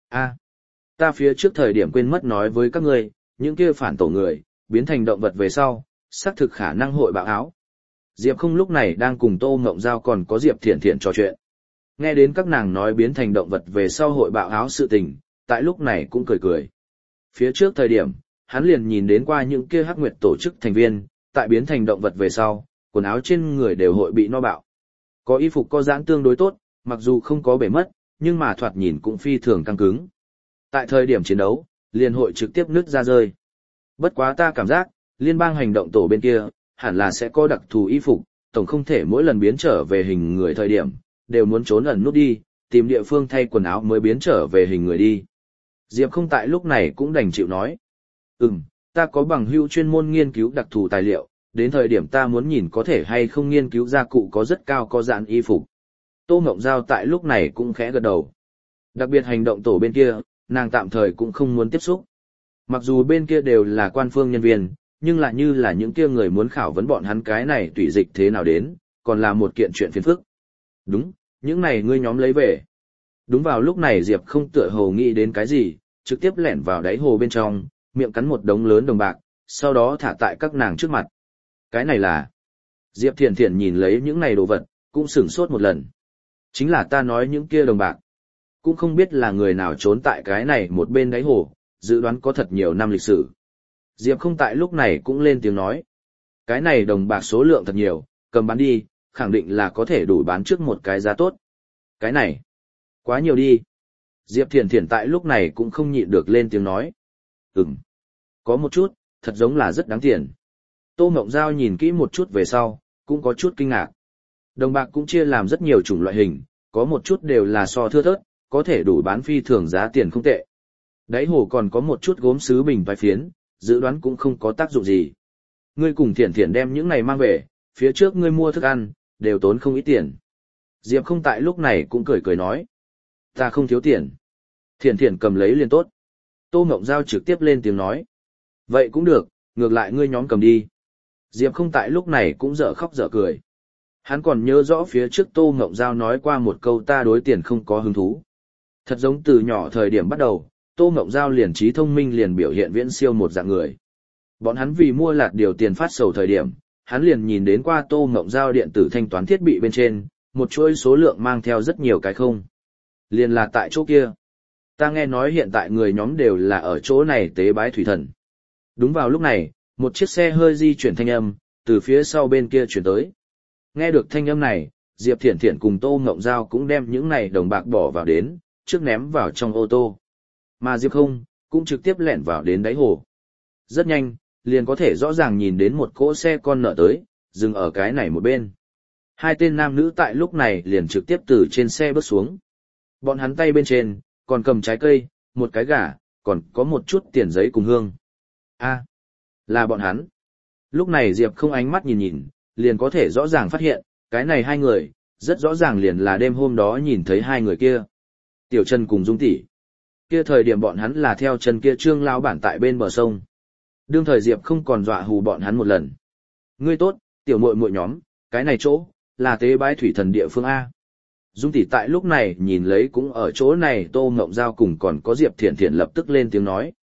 Ta phía trước thời điểm quên mất nói với các ngươi, những kia phản tổ người, biến thành động vật về sau, xác thực khả năng hội bạo áo. Diệp không lúc này đang cùng Tô Ngộng Giao còn có Diệp Thiển Thiển trò chuyện. Nghe đến các nàng nói biến thành động vật về sau hội bạo áo sự tình, tại lúc này cũng cười cười. Phía trước thời điểm, hắn liền nhìn đến qua những kia hắc nguyệt tổ chức thành viên, tại biến thành động vật về sau, quần áo trên người đều hội bị no bạo. Có y phục có giãn tương đối tốt, mặc dù không có bể mất, nhưng mà thoạt nhìn cũng phi thường căng cứng. Tại thời điểm chiến đấu, liền hội trực tiếp nứt ra rơi. Bất quá ta cảm giác, liên bang hành động tổ bên kia, hẳn là sẽ có đặc thù y phục, tổng không thể mỗi lần biến trở về hình người thời điểm, đều muốn trốn ẩn nút đi, tìm địa phương thay quần áo mới biến trở về hình người đi. Diệp không tại lúc này cũng đành chịu nói. Ta có bằng hữu chuyên môn nghiên cứu đặc thù tài liệu, đến thời điểm ta muốn nhìn có thể hay không nghiên cứu ra cụ có rất cao có dạn y phục. Tô Ngộng Giao tại lúc này cũng khẽ gật đầu. Đặc biệt hành động tổ bên kia, nàng tạm thời cũng không muốn tiếp xúc. Mặc dù bên kia đều là quan phương nhân viên, nhưng lại như là những kia người muốn khảo vấn bọn hắn cái này tùy dịch thế nào đến, còn là một kiện chuyện phiền phức. Đúng, những này ngươi nhóm lấy về. Đúng vào lúc này Diệp không tựa hồ nghĩ đến cái gì, trực tiếp lẻn vào đáy hồ bên trong, miệng cắn một đống lớn đồng bạc, sau đó thả tại các nàng trước mặt. Cái này là... Diệp Thiển Thiển nhìn lấy những này đồ vật, cũng sửng sốt một lần. Chính là ta nói những kia đồng bạc. Cũng không biết là người nào trốn tại cái này một bên đáy hồ, dự đoán có thật nhiều năm lịch sử. Diệp không tại lúc này cũng lên tiếng nói. Cái này đồng bạc số lượng thật nhiều, cầm bán đi, khẳng định là có thể đủ bán trước một cái giá tốt. Cái này, quá nhiều đi. Diệp Thiển Thiển tại lúc này cũng không nhịn được lên tiếng nói. Có một chút, thật giống là rất đáng tiền. Tô Ngộng Giao nhìn kỹ một chút về sau, cũng có chút kinh ngạc. Đồng bạc cũng chia làm rất nhiều chủng loại hình, có một chút đều là so thưa thớt, có thể đủ bán phi thường giá tiền không tệ. Đáy hồ còn có một chút gốm sứ bình vài phiến, dự đoán cũng không có tác dụng gì. Ngươi cùng Thiển Thiển đem những này mang về, phía trước ngươi mua thức ăn, đều tốn không ít tiền. Diệp không tại lúc này cũng cười cười nói. Ta không thiếu tiền. Thiển Thiển cầm lấy liền tốt. Tô Ngộng Giao trực tiếp lên tiếng nói. Vậy cũng được, ngược lại ngươi nhóm cầm đi. Diệp không tại lúc này cũng dở khóc dở cười. Hắn còn nhớ rõ phía trước Tô Ngộng Giao nói qua một câu ta đối tiền không có hứng thú. Thật giống từ nhỏ thời điểm bắt đầu, Tô Ngộng Giao liền trí thông minh liền biểu hiện viễn siêu một dạng người. Bọn hắn vì mua lạt điều tiền phát sầu thời điểm, hắn liền nhìn đến qua Tô Ngộng Giao điện tử thanh toán thiết bị bên trên, một chuỗi số lượng mang theo rất nhiều cái không. Liền là tại chỗ kia. Ta nghe nói hiện tại người nhóm đều là ở chỗ này tế bái thủy thần. Đúng vào lúc này, một chiếc xe hơi di chuyển thanh âm, từ phía sau bên kia chuyển tới. Nghe được thanh âm này, Diệp Thiển Thiển cùng Tô Ngộng Giao cũng đem những này đồng bạc bỏ vào đến, trước ném vào trong ô tô. Mà Diệp không, cũng trực tiếp lẻn vào đến đáy hồ. Rất nhanh, liền có thể rõ ràng nhìn đến một cỗ xe con nợ tới, dừng ở cái này một bên. Hai tên nam nữ tại lúc này liền trực tiếp từ trên xe bước xuống. Bọn hắn tay bên trên, còn cầm trái cây, một cái gà, còn có một chút tiền giấy cùng hương. A, là bọn hắn. Lúc này Diệp không ánh mắt nhìn nhìn, liền có thể rõ ràng phát hiện, cái này hai người, rất rõ ràng liền là đêm hôm đó nhìn thấy hai người kia. Tiểu Trần cùng Dung tỷ. Kia thời điểm bọn hắn là theo Trần kia Trương lão bản tại bên bờ sông. Đương thời Diệp không còn dọa hù bọn hắn một lần. Ngươi tốt, tiểu muội muội nhóm, cái này chỗ, là tế bái thủy thần địa phương A. Dung tỷ tại lúc này nhìn lấy cũng ở chỗ này Tô Ngộng Giao cùng còn có Diệp Thiển Thiển lập tức lên tiếng nói.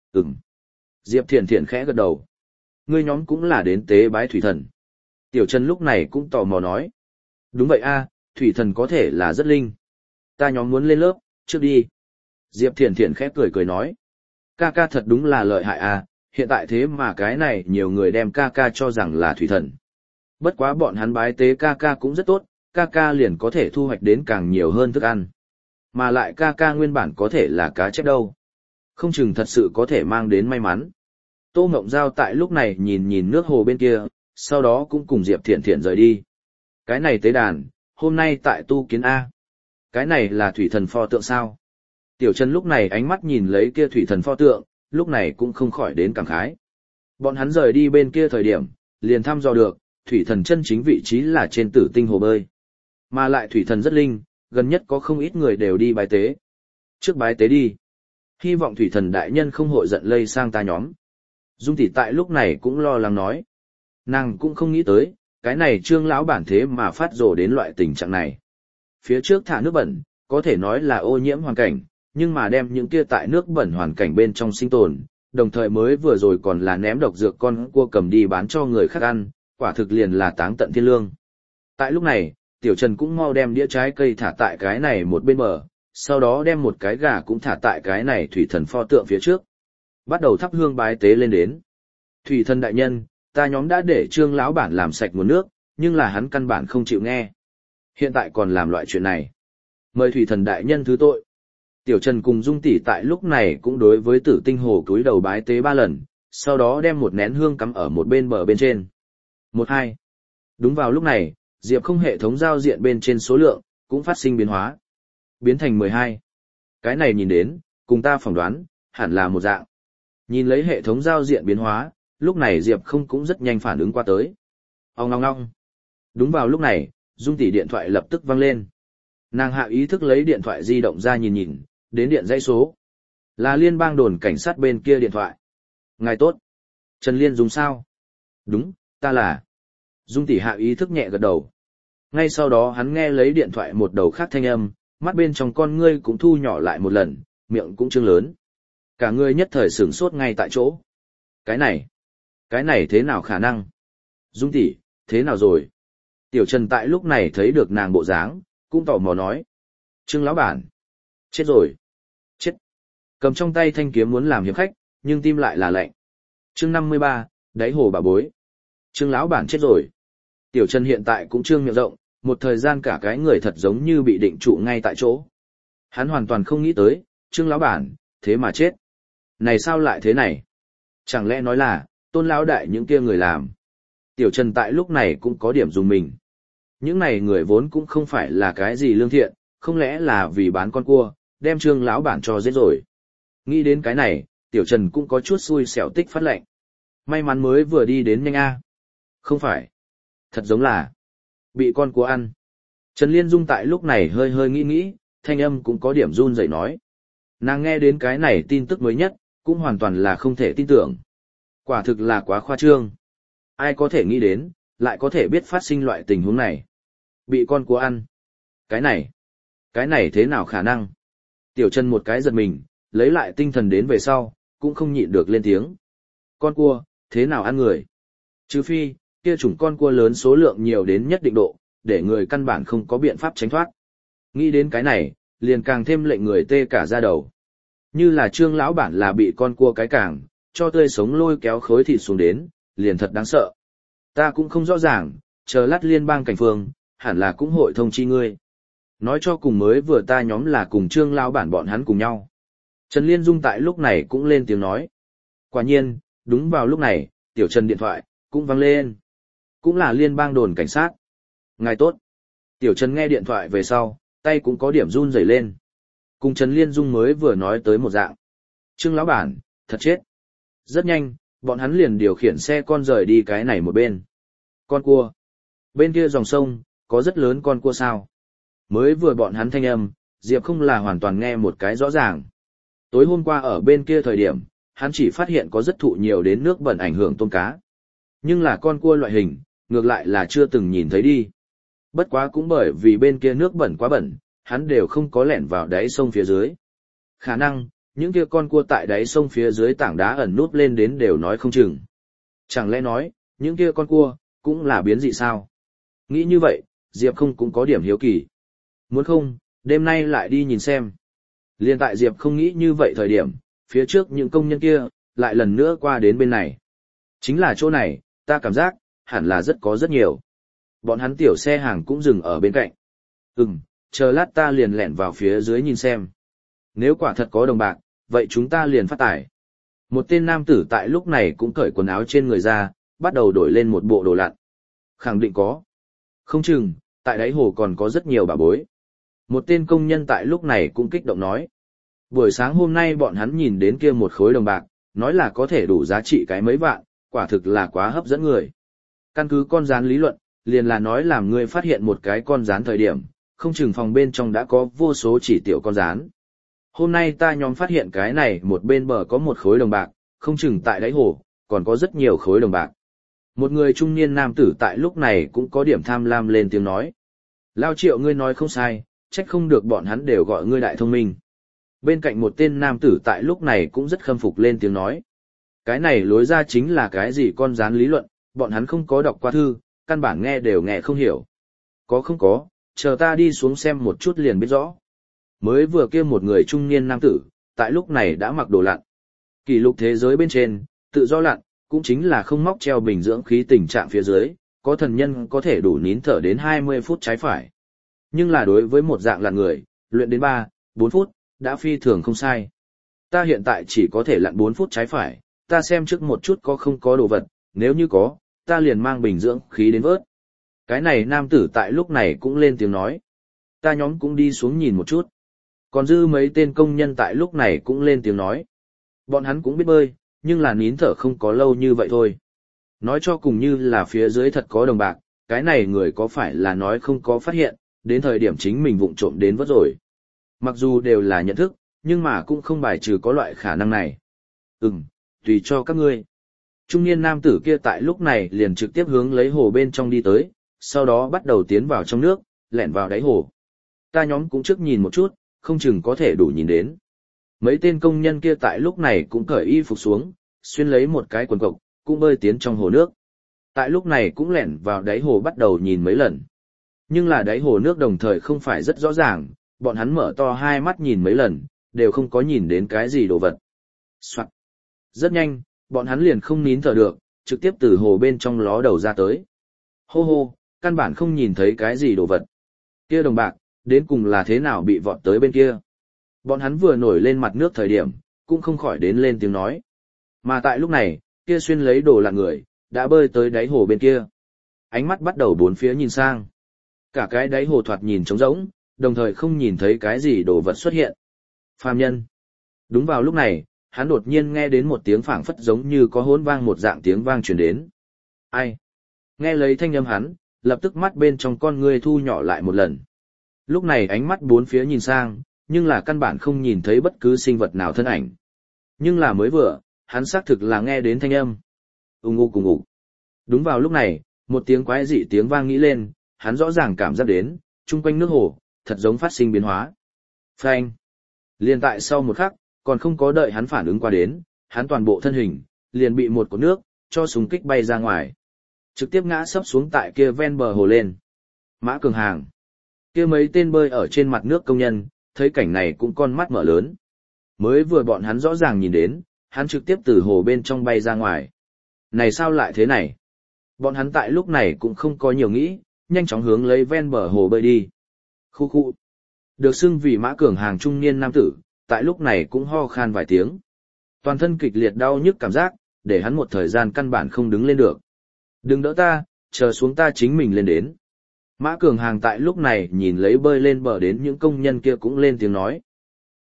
Diệp Thiển Thiển khẽ gật đầu. Ngươi nhóm cũng là đến tế bái thủy thần. Tiểu Trần lúc này cũng tò mò nói. Đúng vậy a, thủy thần có thể là rất linh. Ta nhóm muốn lên lớp, trước đi. Diệp Thiển Thiển khẽ cười cười nói. Ca ca thật đúng là lợi hại a, hiện tại thế mà cái này nhiều người đem ca ca cho rằng là thủy thần. Bất quá bọn hắn bái tế ca ca cũng rất tốt, ca ca liền có thể thu hoạch đến càng nhiều hơn thức ăn. Mà lại ca ca nguyên bản có thể là cá chép đâu. Không chừng thật sự có thể mang đến may mắn. Tô Ngộng Giao tại lúc này nhìn nhìn nước hồ bên kia, sau đó cũng cùng Diệp Thiển Thiển rời đi. Cái này tế đàn, hôm nay tại tu kiến A. Cái này là thủy thần pho tượng sao? Tiểu Trần lúc này ánh mắt nhìn lấy kia thủy thần pho tượng, lúc này cũng không khỏi đến cảm khái. Bọn hắn rời đi bên kia thời điểm, liền thăm dò được, thủy thần chân chính vị trí là trên Tử Tinh hồ bơi. Mà lại thủy thần rất linh, gần nhất có không ít người đều đi bái tế. Trước bái tế đi. Hy vọng thủy thần đại nhân không hội giận lây sang ta nhóm. Dung tỷ tại lúc này cũng lo lắng nói. Nàng cũng không nghĩ tới, cái này Trương lão bản thế mà phát rồ đến loại tình trạng này. Phía trước thả nước bẩn, có thể nói là ô nhiễm hoàn cảnh, nhưng mà đem những kia tại nước bẩn hoàn cảnh bên trong sinh tồn, đồng thời mới vừa rồi còn là ném độc dược con cua cầm đi bán cho người khác ăn, quả thực liền là táng tận thiên lương. Tại lúc này, Tiểu Trần cũng mau đem đĩa trái cây thả tại cái này một bên bờ, sau đó đem một cái gà cũng thả tại cái này thủy thần pho tượng phía trước. Bắt đầu thắp hương bái tế lên đến. Thủy thần đại nhân, ta nhóm đã để Trương lão bản làm sạch nguồn nước, nhưng là hắn căn bản không chịu nghe. Hiện tại còn làm loại chuyện này. Mời thủy thần đại nhân thứ tội. Tiểu Trần cùng Dung tỷ tại lúc này cũng đối với Tử Tinh hồ cúi đầu bái tế 3 lần, sau đó đem một nén hương cắm ở một bên bờ bên trên. 1-2. Đúng vào lúc này, Diệp không hệ thống giao diện bên trên số lượng, cũng phát sinh biến hóa. Biến thành 12. Cái này nhìn đến, cùng ta phỏng đoán, hẳn là một dạng. Nhìn lấy hệ thống giao diện biến hóa, lúc này Diệp không cũng rất nhanh phản ứng qua tới. Ong ong ong. Đúng vào lúc này, Dung tỷ điện thoại lập tức vang lên. Nàng hạ ý thức lấy điện thoại di động ra nhìn nhìn, đến điện dãy số. Là liên bang đồn cảnh sát bên kia điện thoại. Ngài tốt. Trần Liên Dung sao? Đúng, ta là. Dung tỷ hạ ý thức nhẹ gật đầu. Ngay sau đó hắn nghe lấy điện thoại một đầu khác thanh âm, mắt bên trong con ngươi cũng thu nhỏ lại một lần, miệng cũng trương lớn. Cả ngươi nhất thời sửng sốt ngay tại chỗ. Cái này thế nào khả năng? Dung tỷ, thế nào rồi? Tiểu Trần tại lúc này thấy được nàng bộ dáng, cũng tò mò nói. Trương lão bản. Chết rồi. Chết. Cầm trong tay thanh kiếm muốn làm hiệp khách, nhưng tim lại là lạnh. Chương 53, đáy hồ bà bối. Trương lão bản chết rồi. Tiểu Trần hiện tại cũng trương miệng rộng, một thời gian cả cái người thật giống như bị định trụ ngay tại chỗ. Hắn hoàn toàn không nghĩ tới, Trương lão bản, thế mà chết. Này sao lại thế này? Chẳng lẽ nói là, Tôn lão đại những kia người làm. Tiểu Trần tại lúc này cũng có điểm dùng mình. Những này người vốn cũng không phải là cái gì lương thiện, không lẽ là vì bán con cua, đem Trương lão bản cho giết rồi. Nghĩ đến cái này, Tiểu Trần cũng có chút xui xẻo tích phát lệnh. May mắn mới vừa đi đến nhanh a. Không phải. Thật giống là bị con cua ăn. Trần Liên Dung tại lúc này hơi hơi nghĩ, thanh âm cũng có điểm run rẩy nói. Nàng nghe đến cái này tin tức mới nhất, cũng hoàn toàn là không thể tin tưởng. Quả thực là quá khoa trương. Ai có thể nghĩ đến, lại có thể biết phát sinh loại tình huống này. Bị con cua ăn. Cái này thế nào khả năng? Tiểu Trần một cái giật mình, lấy lại tinh thần đến về sau, cũng không nhịn được lên tiếng. Con cua, thế nào ăn người? Trừ phi, kia chủng con cua lớn số lượng nhiều đến nhất định độ, để người căn bản không có biện pháp tránh thoát. Nghĩ đến cái này, liền càng thêm lệnh người tê cả da đầu. Như là Trương lão bản là bị con cua cái càng, cho tươi sống lôi kéo khối thịt xuống đến, liền thật đáng sợ. Ta cũng không rõ ràng, chờ lát liên bang cảnh phương, hẳn là cũng hội thông chi ngươi. Nói cho cùng mới vừa ta nhóm là cùng Trương lão bản bọn hắn cùng nhau. Trần Liên Dung tại lúc này cũng lên tiếng nói. Quả nhiên, đúng vào lúc này, Tiểu Trần điện thoại, cũng vang lên. Cũng là liên bang đồn cảnh sát. Ngài tốt. Tiểu Trần nghe điện thoại về sau, tay cũng có điểm run rẩy lên. Cùng Trần Liên Dung mới vừa nói tới một dạng. Trương lão bản, thật chết. Rất nhanh, bọn hắn liền điều khiển xe con rời đi cái này một bên. Con cua. Bên kia dòng sông, có rất lớn con cua sao. Mới vừa bọn hắn thanh âm, Diệp không là hoàn toàn nghe một cái rõ ràng. Tối hôm qua ở bên kia thời điểm, hắn chỉ phát hiện có rất thụ nhiều đến nước bẩn ảnh hưởng tôm cá. Nhưng là con cua loại hình, ngược lại là chưa từng nhìn thấy đi. Bất quá cũng bởi vì bên kia nước bẩn quá bẩn, hắn đều không có lẻn vào đáy sông phía dưới. Khả năng, những kia con cua tại đáy sông phía dưới tảng đá ẩn núp lên đến đều nói không chừng. Chẳng lẽ nói, những kia con cua, cũng là biến dị sao? Nghĩ như vậy, Diệp không cũng có điểm hiếu kỳ. Muốn không, đêm nay lại đi nhìn xem. Liên tại Diệp không nghĩ như vậy thời điểm, phía trước những công nhân kia, lại lần nữa qua đến bên này. Chính là chỗ này, ta cảm giác, hẳn là rất nhiều. Bọn hắn tiểu xe hàng cũng dừng ở bên cạnh. Chờ lát ta liền lẻn vào phía dưới nhìn xem. Nếu quả thật có đồng bạc, vậy chúng ta liền phát tài. Một tên nam tử tại lúc này cũng cởi quần áo trên người ra, bắt đầu đổi lên một bộ đồ lặn. Khẳng định có. Không chừng, tại đáy hồ còn có rất nhiều bà bối. Một tên công nhân tại lúc này cũng kích động nói. Buổi sáng hôm nay bọn hắn nhìn đến kia một khối đồng bạc, nói là có thể đủ giá trị cái mấy vạn, quả thực là quá hấp dẫn người. Căn cứ con rán lý luận, liền là nói làm người phát hiện một cái con rán thời điểm, không chừng phòng bên trong đã có vô số chỉ tiểu con rán. Hôm nay ta nhóm phát hiện cái này một bên bờ có một khối đồng bạc, không chừng tại đáy hồ, còn có rất nhiều khối đồng bạc. Một người trung niên nam tử tại lúc này cũng có điểm tham lam lên tiếng nói. Lao Triệu ngươi nói không sai, trách không được bọn hắn đều gọi ngươi đại thông minh. Bên cạnh một tên nam tử tại lúc này cũng rất khâm phục lên tiếng nói. Cái này lối ra chính là cái gì con rán lý luận, bọn hắn không có đọc qua thư, căn bản nghe đều nghe không hiểu. Có không có, chờ ta đi xuống xem một chút liền biết rõ. Mới vừa kia một người trung niên nam tử, tại lúc này đã mặc đồ lặn. Kỷ lục thế giới bên trên, tự do lặn, cũng chính là không móc treo bình dưỡng khí tình trạng phía dưới, có thần nhân có thể đủ nín thở đến 20 phút trái phải. Nhưng là đối với một dạng lặn người, luyện đến 3, 4 phút, đã phi thường không sai. Ta hiện tại chỉ có thể lặn 4 phút trái phải, ta xem trước một chút có không có đồ vật, nếu như có, ta liền mang bình dưỡng khí đến vớt. Cái này nam tử tại lúc này cũng lên tiếng nói. Ta nhóm cũng đi xuống nhìn một chút. Còn dư mấy tên công nhân tại lúc này cũng lên tiếng nói. Bọn hắn cũng biết bơi, nhưng là nín thở không có lâu như vậy thôi. Nói cho cùng như là phía dưới thật có đồng bạc, cái này người có phải là nói không có phát hiện, đến thời điểm chính mình vụng trộm đến vớt rồi. Mặc dù đều là nhận thức, nhưng mà cũng không bài trừ có loại khả năng này. Tùy cho các ngươi. Trung niên nam tử kia tại lúc này liền trực tiếp hướng lấy hồ bên trong đi tới, sau đó bắt đầu tiến vào trong nước, lẻn vào đáy hồ. Ta nhóm cũng trước nhìn một chút, không chừng có thể đủ nhìn đến. Mấy tên công nhân kia tại lúc này cũng cởi y phục xuống, xuyên lấy một cái quần cộc, cũng bơi tiến trong hồ nước. Tại lúc này cũng lẻn vào đáy hồ bắt đầu nhìn mấy lần. Nhưng là đáy hồ nước đồng thời không phải rất rõ ràng, bọn hắn mở to hai mắt nhìn mấy lần, đều không có nhìn đến cái gì đồ vật. Soạn. Rất nhanh, bọn hắn liền không nín thở được, trực tiếp từ hồ bên trong ló đầu ra tới. Hô hô, căn bản không nhìn thấy cái gì đồ vật. Kia đồng bạc, đến cùng là thế nào bị vọt tới bên kia. Bọn hắn vừa nổi lên mặt nước thời điểm, cũng không khỏi đến lên tiếng nói. Mà tại lúc này, kia xuyên lấy đồ lặn người, đã bơi tới đáy hồ bên kia. Ánh mắt bắt đầu bốn phía nhìn sang. Cả cái đáy hồ thoạt nhìn trống rỗng, đồng thời không nhìn thấy cái gì đồ vật xuất hiện. Phàm nhân. Đúng vào lúc này, hắn đột nhiên nghe đến một tiếng phảng phất giống như có hỗn vang một dạng tiếng vang truyền đến. Ai? Nghe lấy thanh âm hắn, lập tức mắt bên trong con ngươi thu nhỏ lại một lần. Lúc này ánh mắt bốn phía nhìn sang, nhưng là căn bản không nhìn thấy bất cứ sinh vật nào thân ảnh. Nhưng là mới vừa, hắn xác thực là nghe đến thanh âm. Ùng ục cùng ục. Đúng vào lúc này, một tiếng quái dị tiếng vang nghĩ lên, hắn rõ ràng cảm giác đến, chung quanh nước hồ, thật giống phát sinh biến hóa. Phanh. Liền tại sau một khắc, còn không có đợi hắn phản ứng qua đến, hắn toàn bộ thân hình, liền bị một cột nước, cho súng kích bay ra ngoài. Trực tiếp ngã sấp xuống tại kia ven bờ hồ lên. Mã Cường Hàng. Kia mấy tên bơi ở trên mặt nước công nhân, thấy cảnh này cũng con mắt mở lớn. Mới vừa bọn hắn rõ ràng nhìn đến, hắn trực tiếp từ hồ bên trong bay ra ngoài. Này sao lại thế này? Bọn hắn tại lúc này cũng không có nhiều nghĩ, nhanh chóng hướng lấy ven bờ hồ bơi đi. Khu khu. Được xưng vì Mã Cường Hàng trung niên nam tử, tại lúc này cũng ho khan vài tiếng. Toàn thân kịch liệt đau nhức cảm giác, để hắn một thời gian căn bản không đứng lên được. Đừng đỡ ta, chờ xuống ta chính mình lên đến. Mã Cường Hàng tại lúc này nhìn lấy bơi lên bờ đến những công nhân kia cũng lên tiếng nói.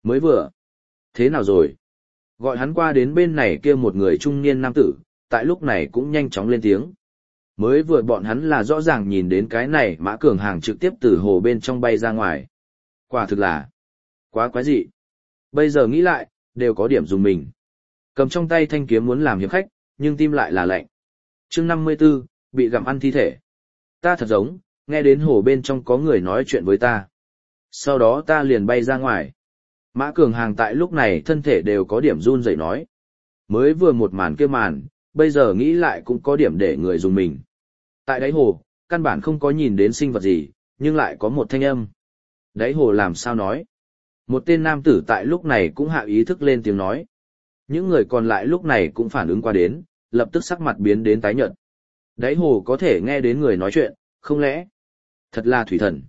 Mới vừa. Thế nào rồi? Gọi hắn qua đến bên này kia một người trung niên nam tử, tại lúc này cũng nhanh chóng lên tiếng. Mới vừa bọn hắn là rõ ràng nhìn đến cái này Mã Cường Hàng trực tiếp từ hồ bên trong bay ra ngoài. Quả thực là quá quái dị. Bây giờ nghĩ lại, đều có điểm dùng mình. Cầm trong tay thanh kiếm muốn làm hiệp khách, nhưng tim lại là lạnh. Chương 54, bị gặm ăn thi thể. Ta thật giống, nghe đến hồ bên trong có người nói chuyện với ta. Sau đó ta liền bay ra ngoài. Mã Cường Hàng tại lúc này thân thể đều có điểm run rẩy nói. Mới vừa một màn kia màn, bây giờ nghĩ lại cũng có điểm để người dùng mình. Tại đáy hồ, căn bản không có nhìn đến sinh vật gì, nhưng lại có một thanh âm. Đáy hồ làm sao nói? Một tên nam tử tại lúc này cũng hạ ý thức lên tiếng nói. Những người còn lại lúc này cũng phản ứng qua đến, lập tức sắc mặt biến đến tái nhợt. Đáy hồ có thể nghe đến người nói chuyện, không lẽ? Thật là thủy thần.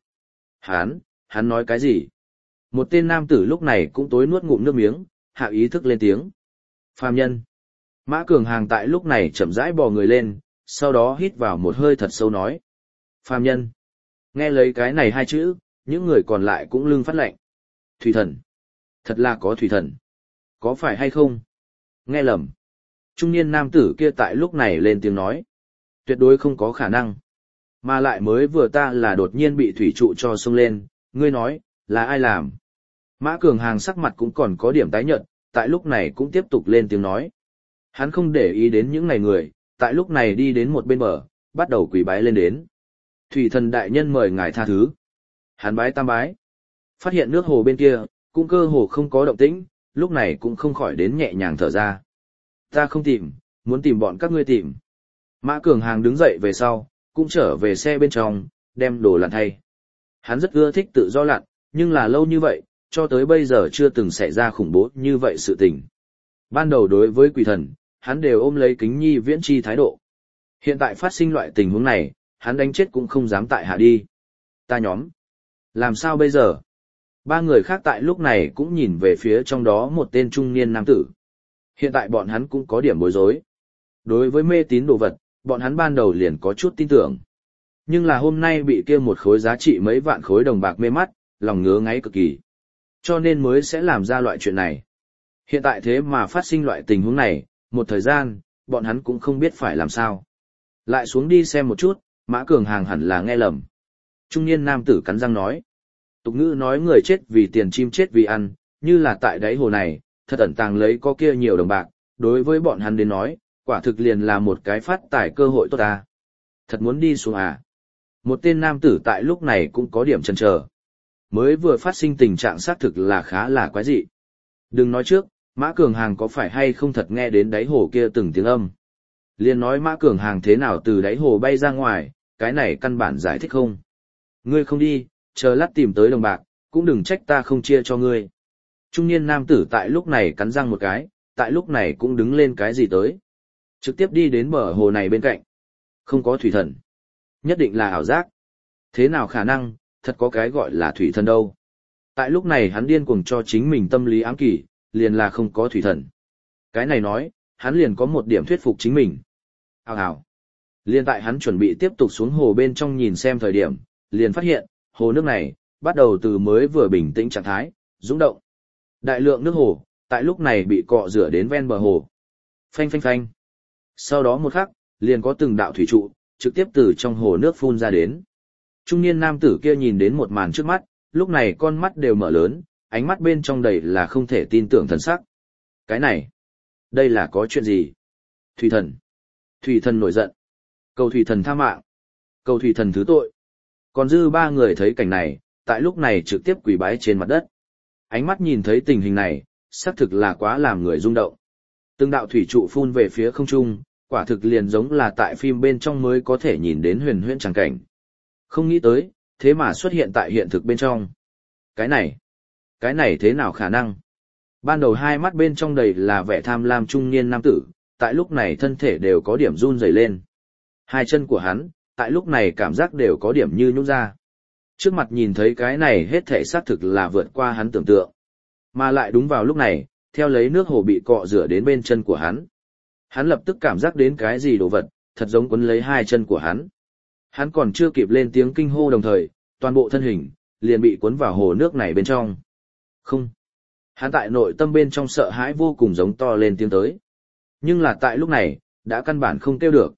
Hắn nói cái gì? Một tên nam tử lúc này cũng tối nuốt ngụm nước miếng, hạ ý thức lên tiếng. Phàm nhân. Mã Cường Hàng tại lúc này chậm rãi bò người lên, sau đó hít vào một hơi thật sâu nói. Phàm nhân. Nghe lấy cái này hai chữ, những người còn lại cũng lưng phát lạnh. Thủy thần. Thật là có thủy thần. Có phải hay không? Nghe lầm. Trung niên nam tử kia tại lúc này lên tiếng nói. Tuyệt đối không có khả năng. Mà lại mới vừa ta là đột nhiên bị thủy trụ cho xông lên, ngươi nói, là ai làm? Mã Cường Hàng sắc mặt cũng còn có điểm tái nhợt, tại lúc này cũng tiếp tục lên tiếng nói. Hắn không để ý đến những này người, tại lúc này đi đến một bên bờ, bắt đầu quỳ bái lên đến. Thủy thần đại nhân mời ngài tha thứ. Hắn bái tam bái. Phát hiện nước hồ bên kia, cũng cơ hồ không có động tĩnh, lúc này cũng không khỏi đến nhẹ nhàng thở ra. Ta không tìm, muốn tìm bọn các ngươi tìm. Mã Cường Hàng đứng dậy về sau, cũng trở về xe bên trong, đem đồ lặn thay. Hắn rất ưa thích tự do lặn, nhưng là lâu như vậy, cho tới bây giờ chưa từng xảy ra khủng bố như vậy sự tình. Ban đầu đối với quỷ thần, hắn đều ôm lấy kính nhi viễn chi thái độ. Hiện tại phát sinh loại tình huống này, hắn đánh chết cũng không dám tại hạ đi. Ta nhóm. Làm sao bây giờ? Ba người khác tại lúc này cũng nhìn về phía trong đó một tên trung niên nam tử. Hiện tại bọn hắn cũng có điểm bối rối. Đối với mê tín đồ vật, bọn hắn ban đầu liền có chút tin tưởng. Nhưng là hôm nay bị kia một khối giá trị mấy vạn khối đồng bạc mê mắt, lòng ngứa ngáy cực kỳ. Cho nên mới sẽ làm ra loại chuyện này. Hiện tại thế mà phát sinh loại tình huống này, một thời gian, bọn hắn cũng không biết phải làm sao. Lại xuống đi xem một chút, Mã Cường Hàng hẳn là nghe lầm. Trung niên nam tử cắn răng nói. Tục ngữ nói người chết vì tiền chim chết vì ăn, như là tại đáy hồ này, thật ẩn tàng lấy có kia nhiều đồng bạc, đối với bọn hắn đến nói, quả thực liền là một cái phát tài cơ hội tốt ta. Thật muốn đi xuống à? Một tên nam tử tại lúc này cũng có điểm chần chờ. Mới vừa phát sinh tình trạng xác thực là khá là quái dị. Đừng nói trước, Mã Cường Hàng có phải hay không thật nghe đến đáy hồ kia từng tiếng âm. Liên nói Mã Cường Hàng thế nào từ đáy hồ bay ra ngoài, cái này căn bản giải thích không. Ngươi không đi, chờ lát tìm tới đồng bạc, cũng đừng trách ta không chia cho ngươi. Trung niên nam tử tại lúc này cắn răng một cái, tại lúc này cũng đứng lên cái gì tới. Trực tiếp đi đến bờ hồ này bên cạnh. Không có thủy thần. Nhất định là ảo giác. Thế nào khả năng, thật có cái gọi là thủy thần đâu. Tại lúc này hắn điên cuồng cho chính mình tâm lý ám kỳ, liền là không có thủy thần. Cái này nói, hắn liền có một điểm thuyết phục chính mình. Hào. Liên tại hắn chuẩn bị tiếp tục xuống hồ bên trong nhìn xem thời điểm, liền phát hiện, hồ nước này, bắt đầu từ mới vừa bình tĩnh trạng thái, dũng động. Đại lượng nước hồ, tại lúc này bị cọ rửa đến ven bờ hồ. Phanh phanh phanh. Sau đó một khắc, liền có từng đạo thủy trụ, trực tiếp từ trong hồ nước phun ra đến. Trung niên nam tử kia nhìn đến một màn trước mắt, lúc này con mắt đều mở lớn, ánh mắt bên trong đầy là không thể tin tưởng thần sắc. Cái này, đây là có chuyện gì? Thủy thần. Thủy thần nổi giận. Cầu thủy thần tha mạng. Cầu thủy thần thứ tội. Còn dư ba người thấy cảnh này, tại lúc này trực tiếp quỳ bái trên mặt đất. Ánh mắt nhìn thấy tình hình này, xác thực là quá làm người rung động. Từng đạo thủy trụ phun về phía không trung, quả thực liền giống là tại phim bên trong mới có thể nhìn đến huyền huyễn tràng cảnh. Không nghĩ tới, thế mà xuất hiện tại hiện thực bên trong. Cái này thế nào khả năng? Ban đầu hai mắt bên trong đầy là vẻ tham lam trung niên nam tử, tại lúc này thân thể đều có điểm run rẩy lên. Hai chân của hắn, tại lúc này cảm giác đều có điểm như nhũn ra. Trước mặt nhìn thấy cái này hết thể xác thực là vượt qua hắn tưởng tượng. Mà lại đúng vào lúc này, theo lấy nước hồ bị cọ rửa đến bên chân của hắn. Hắn lập tức cảm giác đến cái gì đồ vật, thật giống quấn lấy hai chân của hắn. Hắn còn chưa kịp lên tiếng kinh hô đồng thời, toàn bộ thân hình, liền bị cuốn vào hồ nước này bên trong. Không. Hắn tại nội tâm bên trong sợ hãi vô cùng giống to lên tiếng tới. Nhưng là tại lúc này, đã căn bản không kêu được.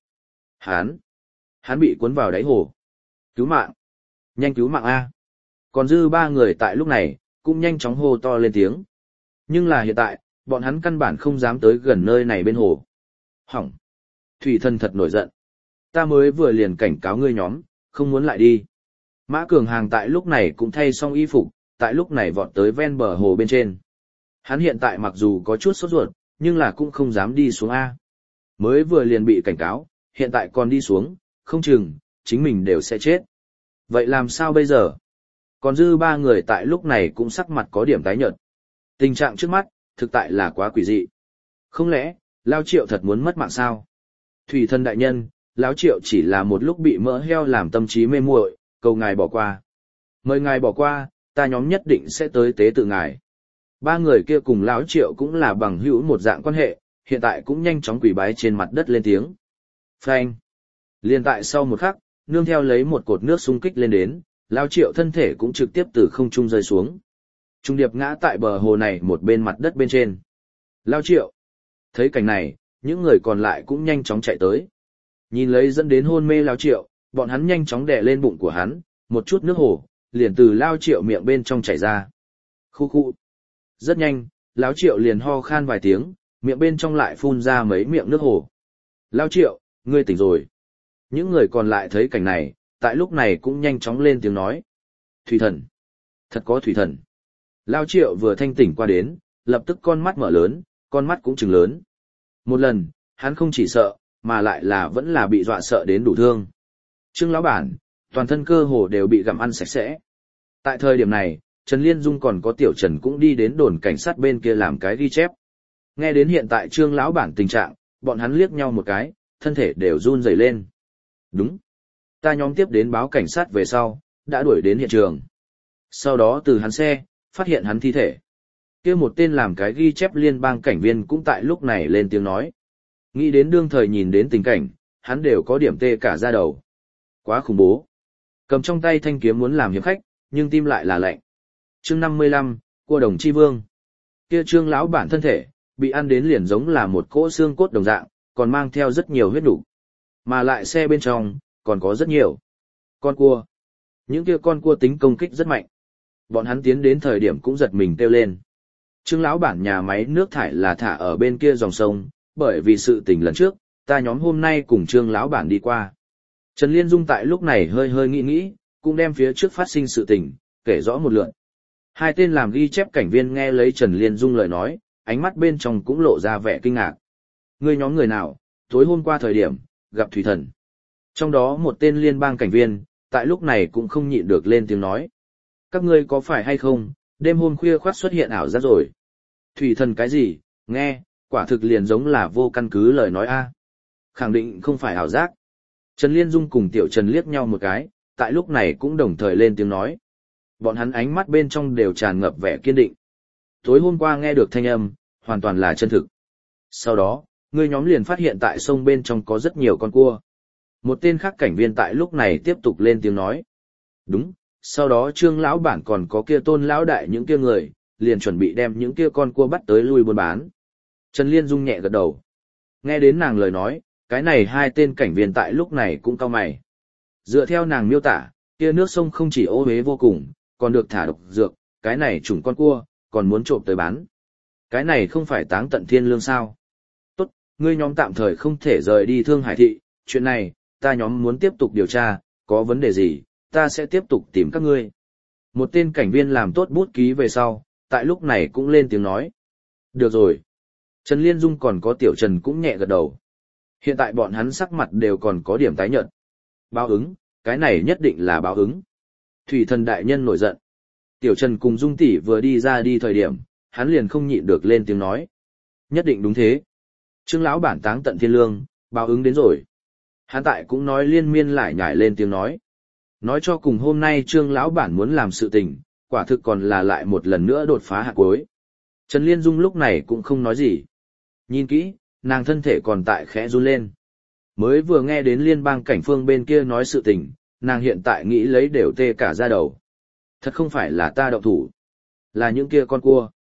Hắn bị cuốn vào đáy hồ. Cứu mạng! Nhanh cứu mạng A! Còn dư ba người tại lúc này, cũng nhanh chóng hô to lên tiếng. Nhưng là hiện tại, bọn hắn căn bản không dám tới gần nơi này bên hồ. Hỏng! Thủy Thần thật nổi giận. Ta mới vừa liền cảnh cáo ngươi nhóm, không muốn lại đi. Mã Cường Hàng tại lúc này cũng thay xong y phục, tại lúc này vọt tới ven bờ hồ bên trên. Hắn hiện tại mặc dù có chút sốt ruột, nhưng là cũng không dám đi xuống A. Mới vừa liền bị cảnh cáo, hiện tại còn đi xuống, không chừng, chính mình đều sẽ chết. Vậy làm sao bây giờ? Còn dư ba người tại lúc này cũng sắc mặt có điểm tái nhợt. Tình trạng trước mắt, thực tại là quá quỷ dị. Không lẽ, Lao Triệu thật muốn mất mạng sao? Thủy Thần đại nhân, Lão Triệu chỉ là một lúc bị mỡ heo làm tâm trí mê muội, cầu ngài bỏ qua. Mời ngài bỏ qua, ta nhóm nhất định sẽ tới tế tự ngài. Ba người kia cùng Lão Triệu cũng là bằng hữu một dạng quan hệ, hiện tại cũng nhanh chóng quỳ bái trên mặt đất lên tiếng. Phanh. Liên tại sau một khắc, nương theo lấy một cột nước xung kích lên đến, Lão Triệu thân thể cũng trực tiếp từ không trung rơi xuống. Trung điệp ngã tại bờ hồ này một bên mặt đất bên trên. Lão Triệu. Thấy cảnh này, những người còn lại cũng nhanh chóng chạy tới. Nhìn lấy dẫn đến hôn mê Lão Triệu, bọn hắn nhanh chóng đè lên bụng của hắn, một chút nước hồ, liền từ Lão Triệu miệng bên trong chảy ra. Khu khu. Rất nhanh, Lão Triệu liền ho khan vài tiếng, miệng bên trong lại phun ra mấy miệng nước hồ. Lão Triệu, ngươi tỉnh rồi. Những người còn lại thấy cảnh này, tại lúc này cũng nhanh chóng lên tiếng nói. Thủy Thần. Thật có Thủy Thần. Lão Triệu vừa thanh tỉnh qua đến, lập tức con mắt mở lớn, con mắt cũng trừng lớn. Một lần, hắn không chỉ sợ, mà lại là vẫn là bị dọa sợ đến đủ thương. Trương lão bản, toàn thân cơ hồ đều bị gặm ăn sạch sẽ. Tại thời điểm này, Trần Liên Dung còn có Tiểu Trần cũng đi đến đồn cảnh sát bên kia làm cái ghi chép. Nghe đến hiện tại Trương lão bản tình trạng, bọn hắn liếc nhau một cái, thân thể đều run rẩy lên. Đúng. Ta nhóm tiếp đến báo cảnh sát về sau, đã đuổi đến hiện trường. Sau đó từ hắn xe, phát hiện hắn thi thể. Kia một tên làm cái ghi chép liên bang cảnh viên cũng tại lúc này lên tiếng nói. Nghĩ đến đương thời nhìn đến tình cảnh, hắn đều có điểm tê cả da đầu. Quá khủng bố. Cầm trong tay thanh kiếm muốn làm hiệp khách, nhưng tim lại là lạnh. Chương 55, Cua Đồng Chi Vương. Kia Trương lão bản thân thể, bị ăn đến liền giống là một cỗ xương cốt đồng dạng, còn mang theo rất nhiều huyết đủ. Mà lại xe bên trong, còn có rất nhiều con cua. Những kia con cua tính công kích rất mạnh. Bọn hắn tiến đến thời điểm cũng giật mình kêu lên. Trương lão bản nhà máy nước thải là thả ở bên kia dòng sông, bởi vì sự tình lần trước, ta nhóm hôm nay cùng Trương lão bản đi qua. Trần Liên Dung tại lúc này hơi hơi nghĩ, cũng đem phía trước phát sinh sự tình, kể rõ một lượt. Hai tên làm ghi chép cảnh viên nghe lấy Trần Liên Dung lời nói, ánh mắt bên trong cũng lộ ra vẻ kinh ngạc. Ngươi nhóm người nào, tối hôm qua thời điểm, gặp Thủy Thần. Trong đó một tên liên bang cảnh viên, tại lúc này cũng không nhịn được lên tiếng nói. Các ngươi có phải hay không, đêm hôm khuya khoắt xuất hiện ảo giác rồi. Thủy Thần cái gì, nghe, quả thực liền giống là vô căn cứ lời nói a. Khẳng định không phải ảo giác. Trần Liên Dung cùng Tiểu Trần liếc nhau một cái, tại lúc này cũng đồng thời lên tiếng nói. Bọn hắn ánh mắt bên trong đều tràn ngập vẻ kiên định. Tối hôm qua nghe được thanh âm, hoàn toàn là chân thực. Sau đó, người nhóm liền phát hiện tại sông bên trong có rất nhiều con cua. Một tên khác cảnh viên tại lúc này tiếp tục lên tiếng nói. Đúng, sau đó Trương lão bản còn có kia Tôn lão đại những kia người, liền chuẩn bị đem những kia con cua bắt tới lui buôn bán. Trần Liên Dung nhẹ gật đầu. Nghe đến nàng lời nói, cái này hai tên cảnh viên tại lúc này cũng cau mày. Dựa theo nàng miêu tả, kia nước sông không chỉ ô uế vô cùng, còn được thả độc dược, cái này chủng con cua, còn muốn trộm tới bán. Cái này không phải táng tận thiên lương sao? Tốt, ngươi nhóm tạm thời không thể rời đi Thương Hải thị, chuyện này, ta nhóm muốn tiếp tục điều tra, có vấn đề gì, ta sẽ tiếp tục tìm các ngươi. Một tên cảnh viên làm tốt bút ký về sau, tại lúc này cũng lên tiếng nói. Được rồi. Trần Liên Dung còn có Tiểu Trần cũng nhẹ gật đầu. Hiện tại bọn hắn sắc mặt đều còn có điểm tái nhợt. Báo ứng, cái này nhất định là báo ứng. Thủy Thần đại nhân nổi giận. Tiểu Trần cùng Dung tỷ vừa đi ra đi thời điểm, hắn liền không nhịn được lên tiếng nói. Nhất định đúng thế. Trương lão bản táng tận thiên lương, báo ứng đến rồi. Hắn tại cũng nói liên miên lại nhải lên tiếng nói. Nói cho cùng hôm nay Trương lão bản muốn làm sự tình, quả thực còn là lại một lần nữa đột phá hạ cuối. Trần Liên Dung lúc này cũng không nói gì. Nhìn kỹ, nàng thân thể còn tại khẽ run lên. Mới vừa nghe đến liên bang cảnh phương bên kia nói sự tình, nàng hiện tại nghĩ lấy đều tê cả da đầu. Thật không phải là ta động thủ, là những kia con cua.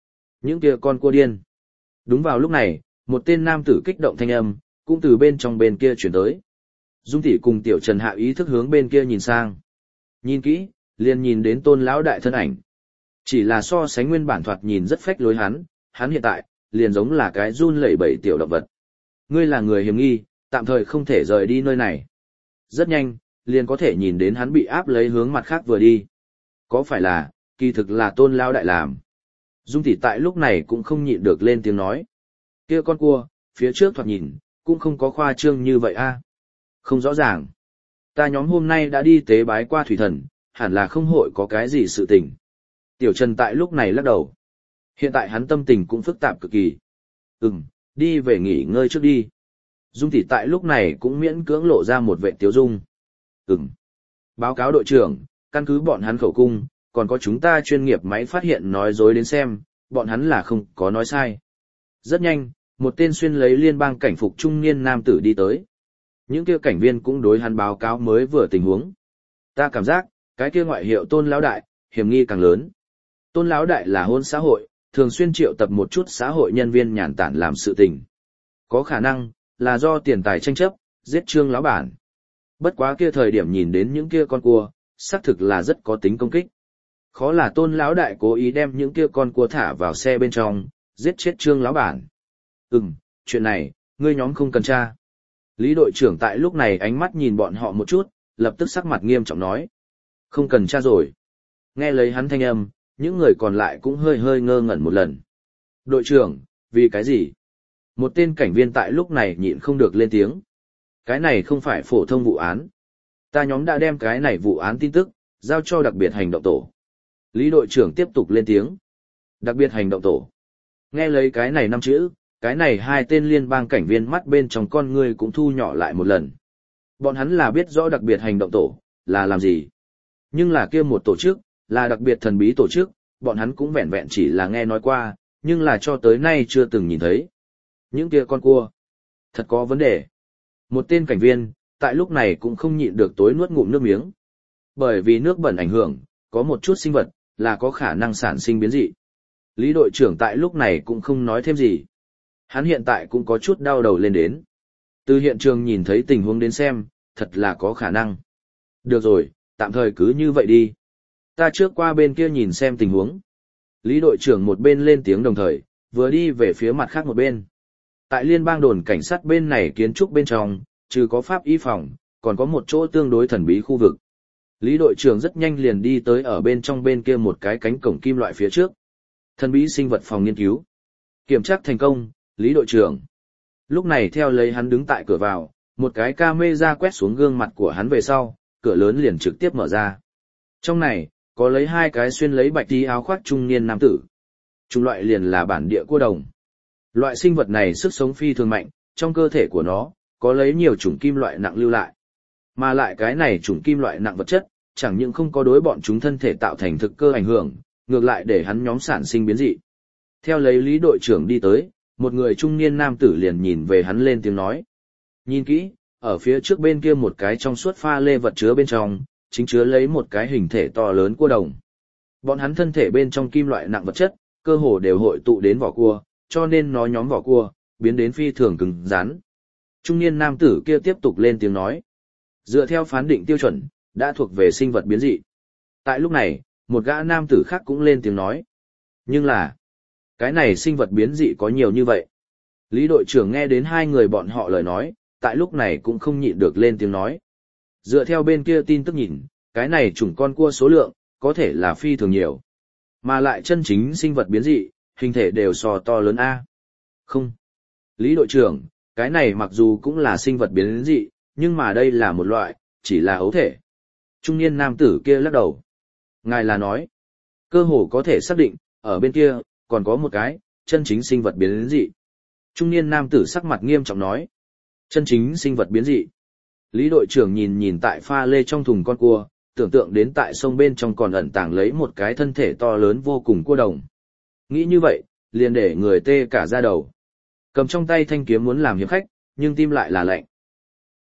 Những kia con cua điên. Đúng vào lúc này, một tên nam tử kích động thanh âm, cũng từ bên trong bên kia chuyển tới. Dung tỷ cùng Tiểu Trần hạ ý thức hướng bên kia nhìn sang. Nhìn kỹ, liền nhìn đến Tôn lão đại thân ảnh. Chỉ là so sánh nguyên bản thoạt nhìn rất phách lối hắn hiện tại, liền giống là cái run lẩy bẩy tiểu động vật. Ngươi là người hiểm nghi, tạm thời không thể rời đi nơi này. Rất nhanh, liền có thể nhìn đến hắn bị áp lấy hướng mặt khác vừa đi. Có phải là, kỳ thực là Tôn lão đại làm. Dung tỷ tại lúc này cũng không nhịn được lên tiếng nói. Kia con cua, phía trước thoạt nhìn, cũng không có khoa trương như vậy a. Không rõ ràng. Ta nhóm hôm nay đã đi tế bái qua thủy thần, hẳn là không hội có cái gì sự tình. Tiểu Trần tại lúc này lắc đầu. Hiện tại hắn tâm tình cũng phức tạp cực kỳ. Đi về nghỉ ngơi trước đi. Dung tỷ tại lúc này cũng miễn cưỡng lộ ra một vệ tiếu dung. Báo cáo đội trưởng, căn cứ bọn hắn khẩu cung, còn có chúng ta chuyên nghiệp máy phát hiện nói dối đến xem, bọn hắn là không có nói sai. Rất nhanh, một tên xuyên lấy liên bang cảnh phục trung niên nam tử đi tới. Những kia cảnh viên cũng đối hắn báo cáo mới vừa tình huống. Ta cảm giác, cái kia ngoại hiệu Tôn lão đại, hiểm nghi càng lớn. Tôn lão đại là hôn xã hội, thường xuyên triệu tập một chút xã hội nhân viên nhàn tản làm sự tình. Có khả năng là do tiền tài tranh chấp, giết Trương lão bản. Bất quá kia thời điểm nhìn đến những kia con cua, xác thực là rất có tính công kích. Khó là Tôn lão đại cố ý đem những kia con cua thả vào xe bên trong, giết chết Trương lão bản. Chuyện này, ngươi nhóm không cần tra. Lý đội trưởng tại lúc này ánh mắt nhìn bọn họ một chút, lập tức sắc mặt nghiêm trọng nói. Không cần tra rồi. Nghe lấy hắn thanh âm, những người còn lại cũng hơi hơi ngơ ngẩn một lần. Đội trưởng, vì cái gì? Một tên cảnh viên tại lúc này nhịn không được lên tiếng. Cái này không phải phổ thông vụ án. Ta nhóm đã đem cái này vụ án tin tức, giao cho đặc biệt hành động tổ. Lý đội trưởng tiếp tục lên tiếng. Đặc biệt hành động tổ. Nghe lấy cái này 5 chữ, cái này 2 tên liên bang cảnh viên mắt bên trong con ngươi cũng thu nhỏ lại một lần. Bọn hắn là biết rõ đặc biệt hành động tổ, là làm gì. Nhưng là kia một tổ chức, là đặc biệt thần bí tổ chức, bọn hắn cũng vẹn vẹn chỉ là nghe nói qua, nhưng là cho tới nay chưa từng nhìn thấy. Những kia con cua, thật có vấn đề. Một tên cảnh viên, tại lúc này cũng không nhịn được tối nuốt ngụm nước miếng. Bởi vì nước bẩn ảnh hưởng, có một chút sinh vật, là có khả năng sản sinh biến dị. Lý đội trưởng tại lúc này cũng không nói thêm gì. Hắn hiện tại cũng có chút đau đầu lên đến. Từ hiện trường nhìn thấy tình huống đến xem, thật là có khả năng. Được rồi, tạm thời cứ như vậy đi. Ta trước qua bên kia nhìn xem tình huống. Lý đội trưởng một bên lên tiếng đồng thời, vừa đi về phía mặt khác một bên. Tại liên bang đồn cảnh sát bên này kiến trúc bên trong, trừ có pháp y phòng, còn có một chỗ tương đối thần bí khu vực. Lý đội trưởng rất nhanh liền đi tới ở bên trong bên kia một cái cánh cổng kim loại phía trước. Thần bí sinh vật phòng nghiên cứu. Kiểm tra thành công, Lý đội trưởng. Lúc này theo lấy hắn đứng tại cửa vào, một cái camera quét xuống gương mặt của hắn về sau, cửa lớn liền trực tiếp mở ra. Trong này, có lấy 2 cái xuyên lấy bạch tí áo khoác trung niên nam tử. Chủng loại liền là bản địa cua đồng. Loại sinh vật này sức sống phi thường mạnh, trong cơ thể của nó, có lấy nhiều chủng kim loại nặng lưu lại. Mà lại cái này chủng kim loại nặng vật chất, chẳng những không có đối bọn chúng thân thể tạo thành thực cơ ảnh hưởng, ngược lại để hắn nhóm sản sinh biến dị. Theo lấy Lý đội trưởng đi tới, một người trung niên nam tử liền nhìn về hắn lên tiếng nói. Nhìn kỹ, ở phía trước bên kia một cái trong suốt pha lê vật chứa bên trong, chính chứa lấy một cái hình thể to lớn cua đồng. Bọn hắn thân thể bên trong kim loại nặng vật chất, cơ hồ đều hội tụ đến vỏ cua, cho nên nó nhóm vỏ cua, biến đến phi thường cứng rắn. Trung niên nam tử kia tiếp tục lên tiếng nói. Dựa theo phán định tiêu chuẩn, đã thuộc về sinh vật biến dị. Tại lúc này, một gã nam tử khác cũng lên tiếng nói. Nhưng là, cái này sinh vật biến dị có nhiều như vậy. Lý đội trưởng nghe đến 2 người bọn họ lời nói, tại lúc này cũng không nhịn được lên tiếng nói. Dựa theo bên kia tin tức nhìn, cái này chủng con cua số lượng, có thể là phi thường nhiều. Mà lại chân chính sinh vật biến dị, hình thể đều so to lớn A. Không. Lý đội trưởng, cái này mặc dù cũng là sinh vật biến dị, nhưng mà đây là một loại, chỉ là ấu thể. Trung niên nam tử kia lắc đầu. Ngài là nói, cơ hồ có thể xác định, ở bên kia, còn có một cái, chân chính sinh vật biến dị. Trung niên nam tử sắc mặt nghiêm trọng nói. Chân chính sinh vật biến dị. Lý đội trưởng nhìn nhìn tại pha lê trong thùng con cua, tưởng tượng đến tại sông bên trong còn ẩn tàng lấy một cái thân thể to lớn vô cùng cua đồng. Nghĩ như vậy, liền để người tê cả da đầu. Cầm trong tay thanh kiếm muốn làm hiệp khách, nhưng tim lại là lạnh.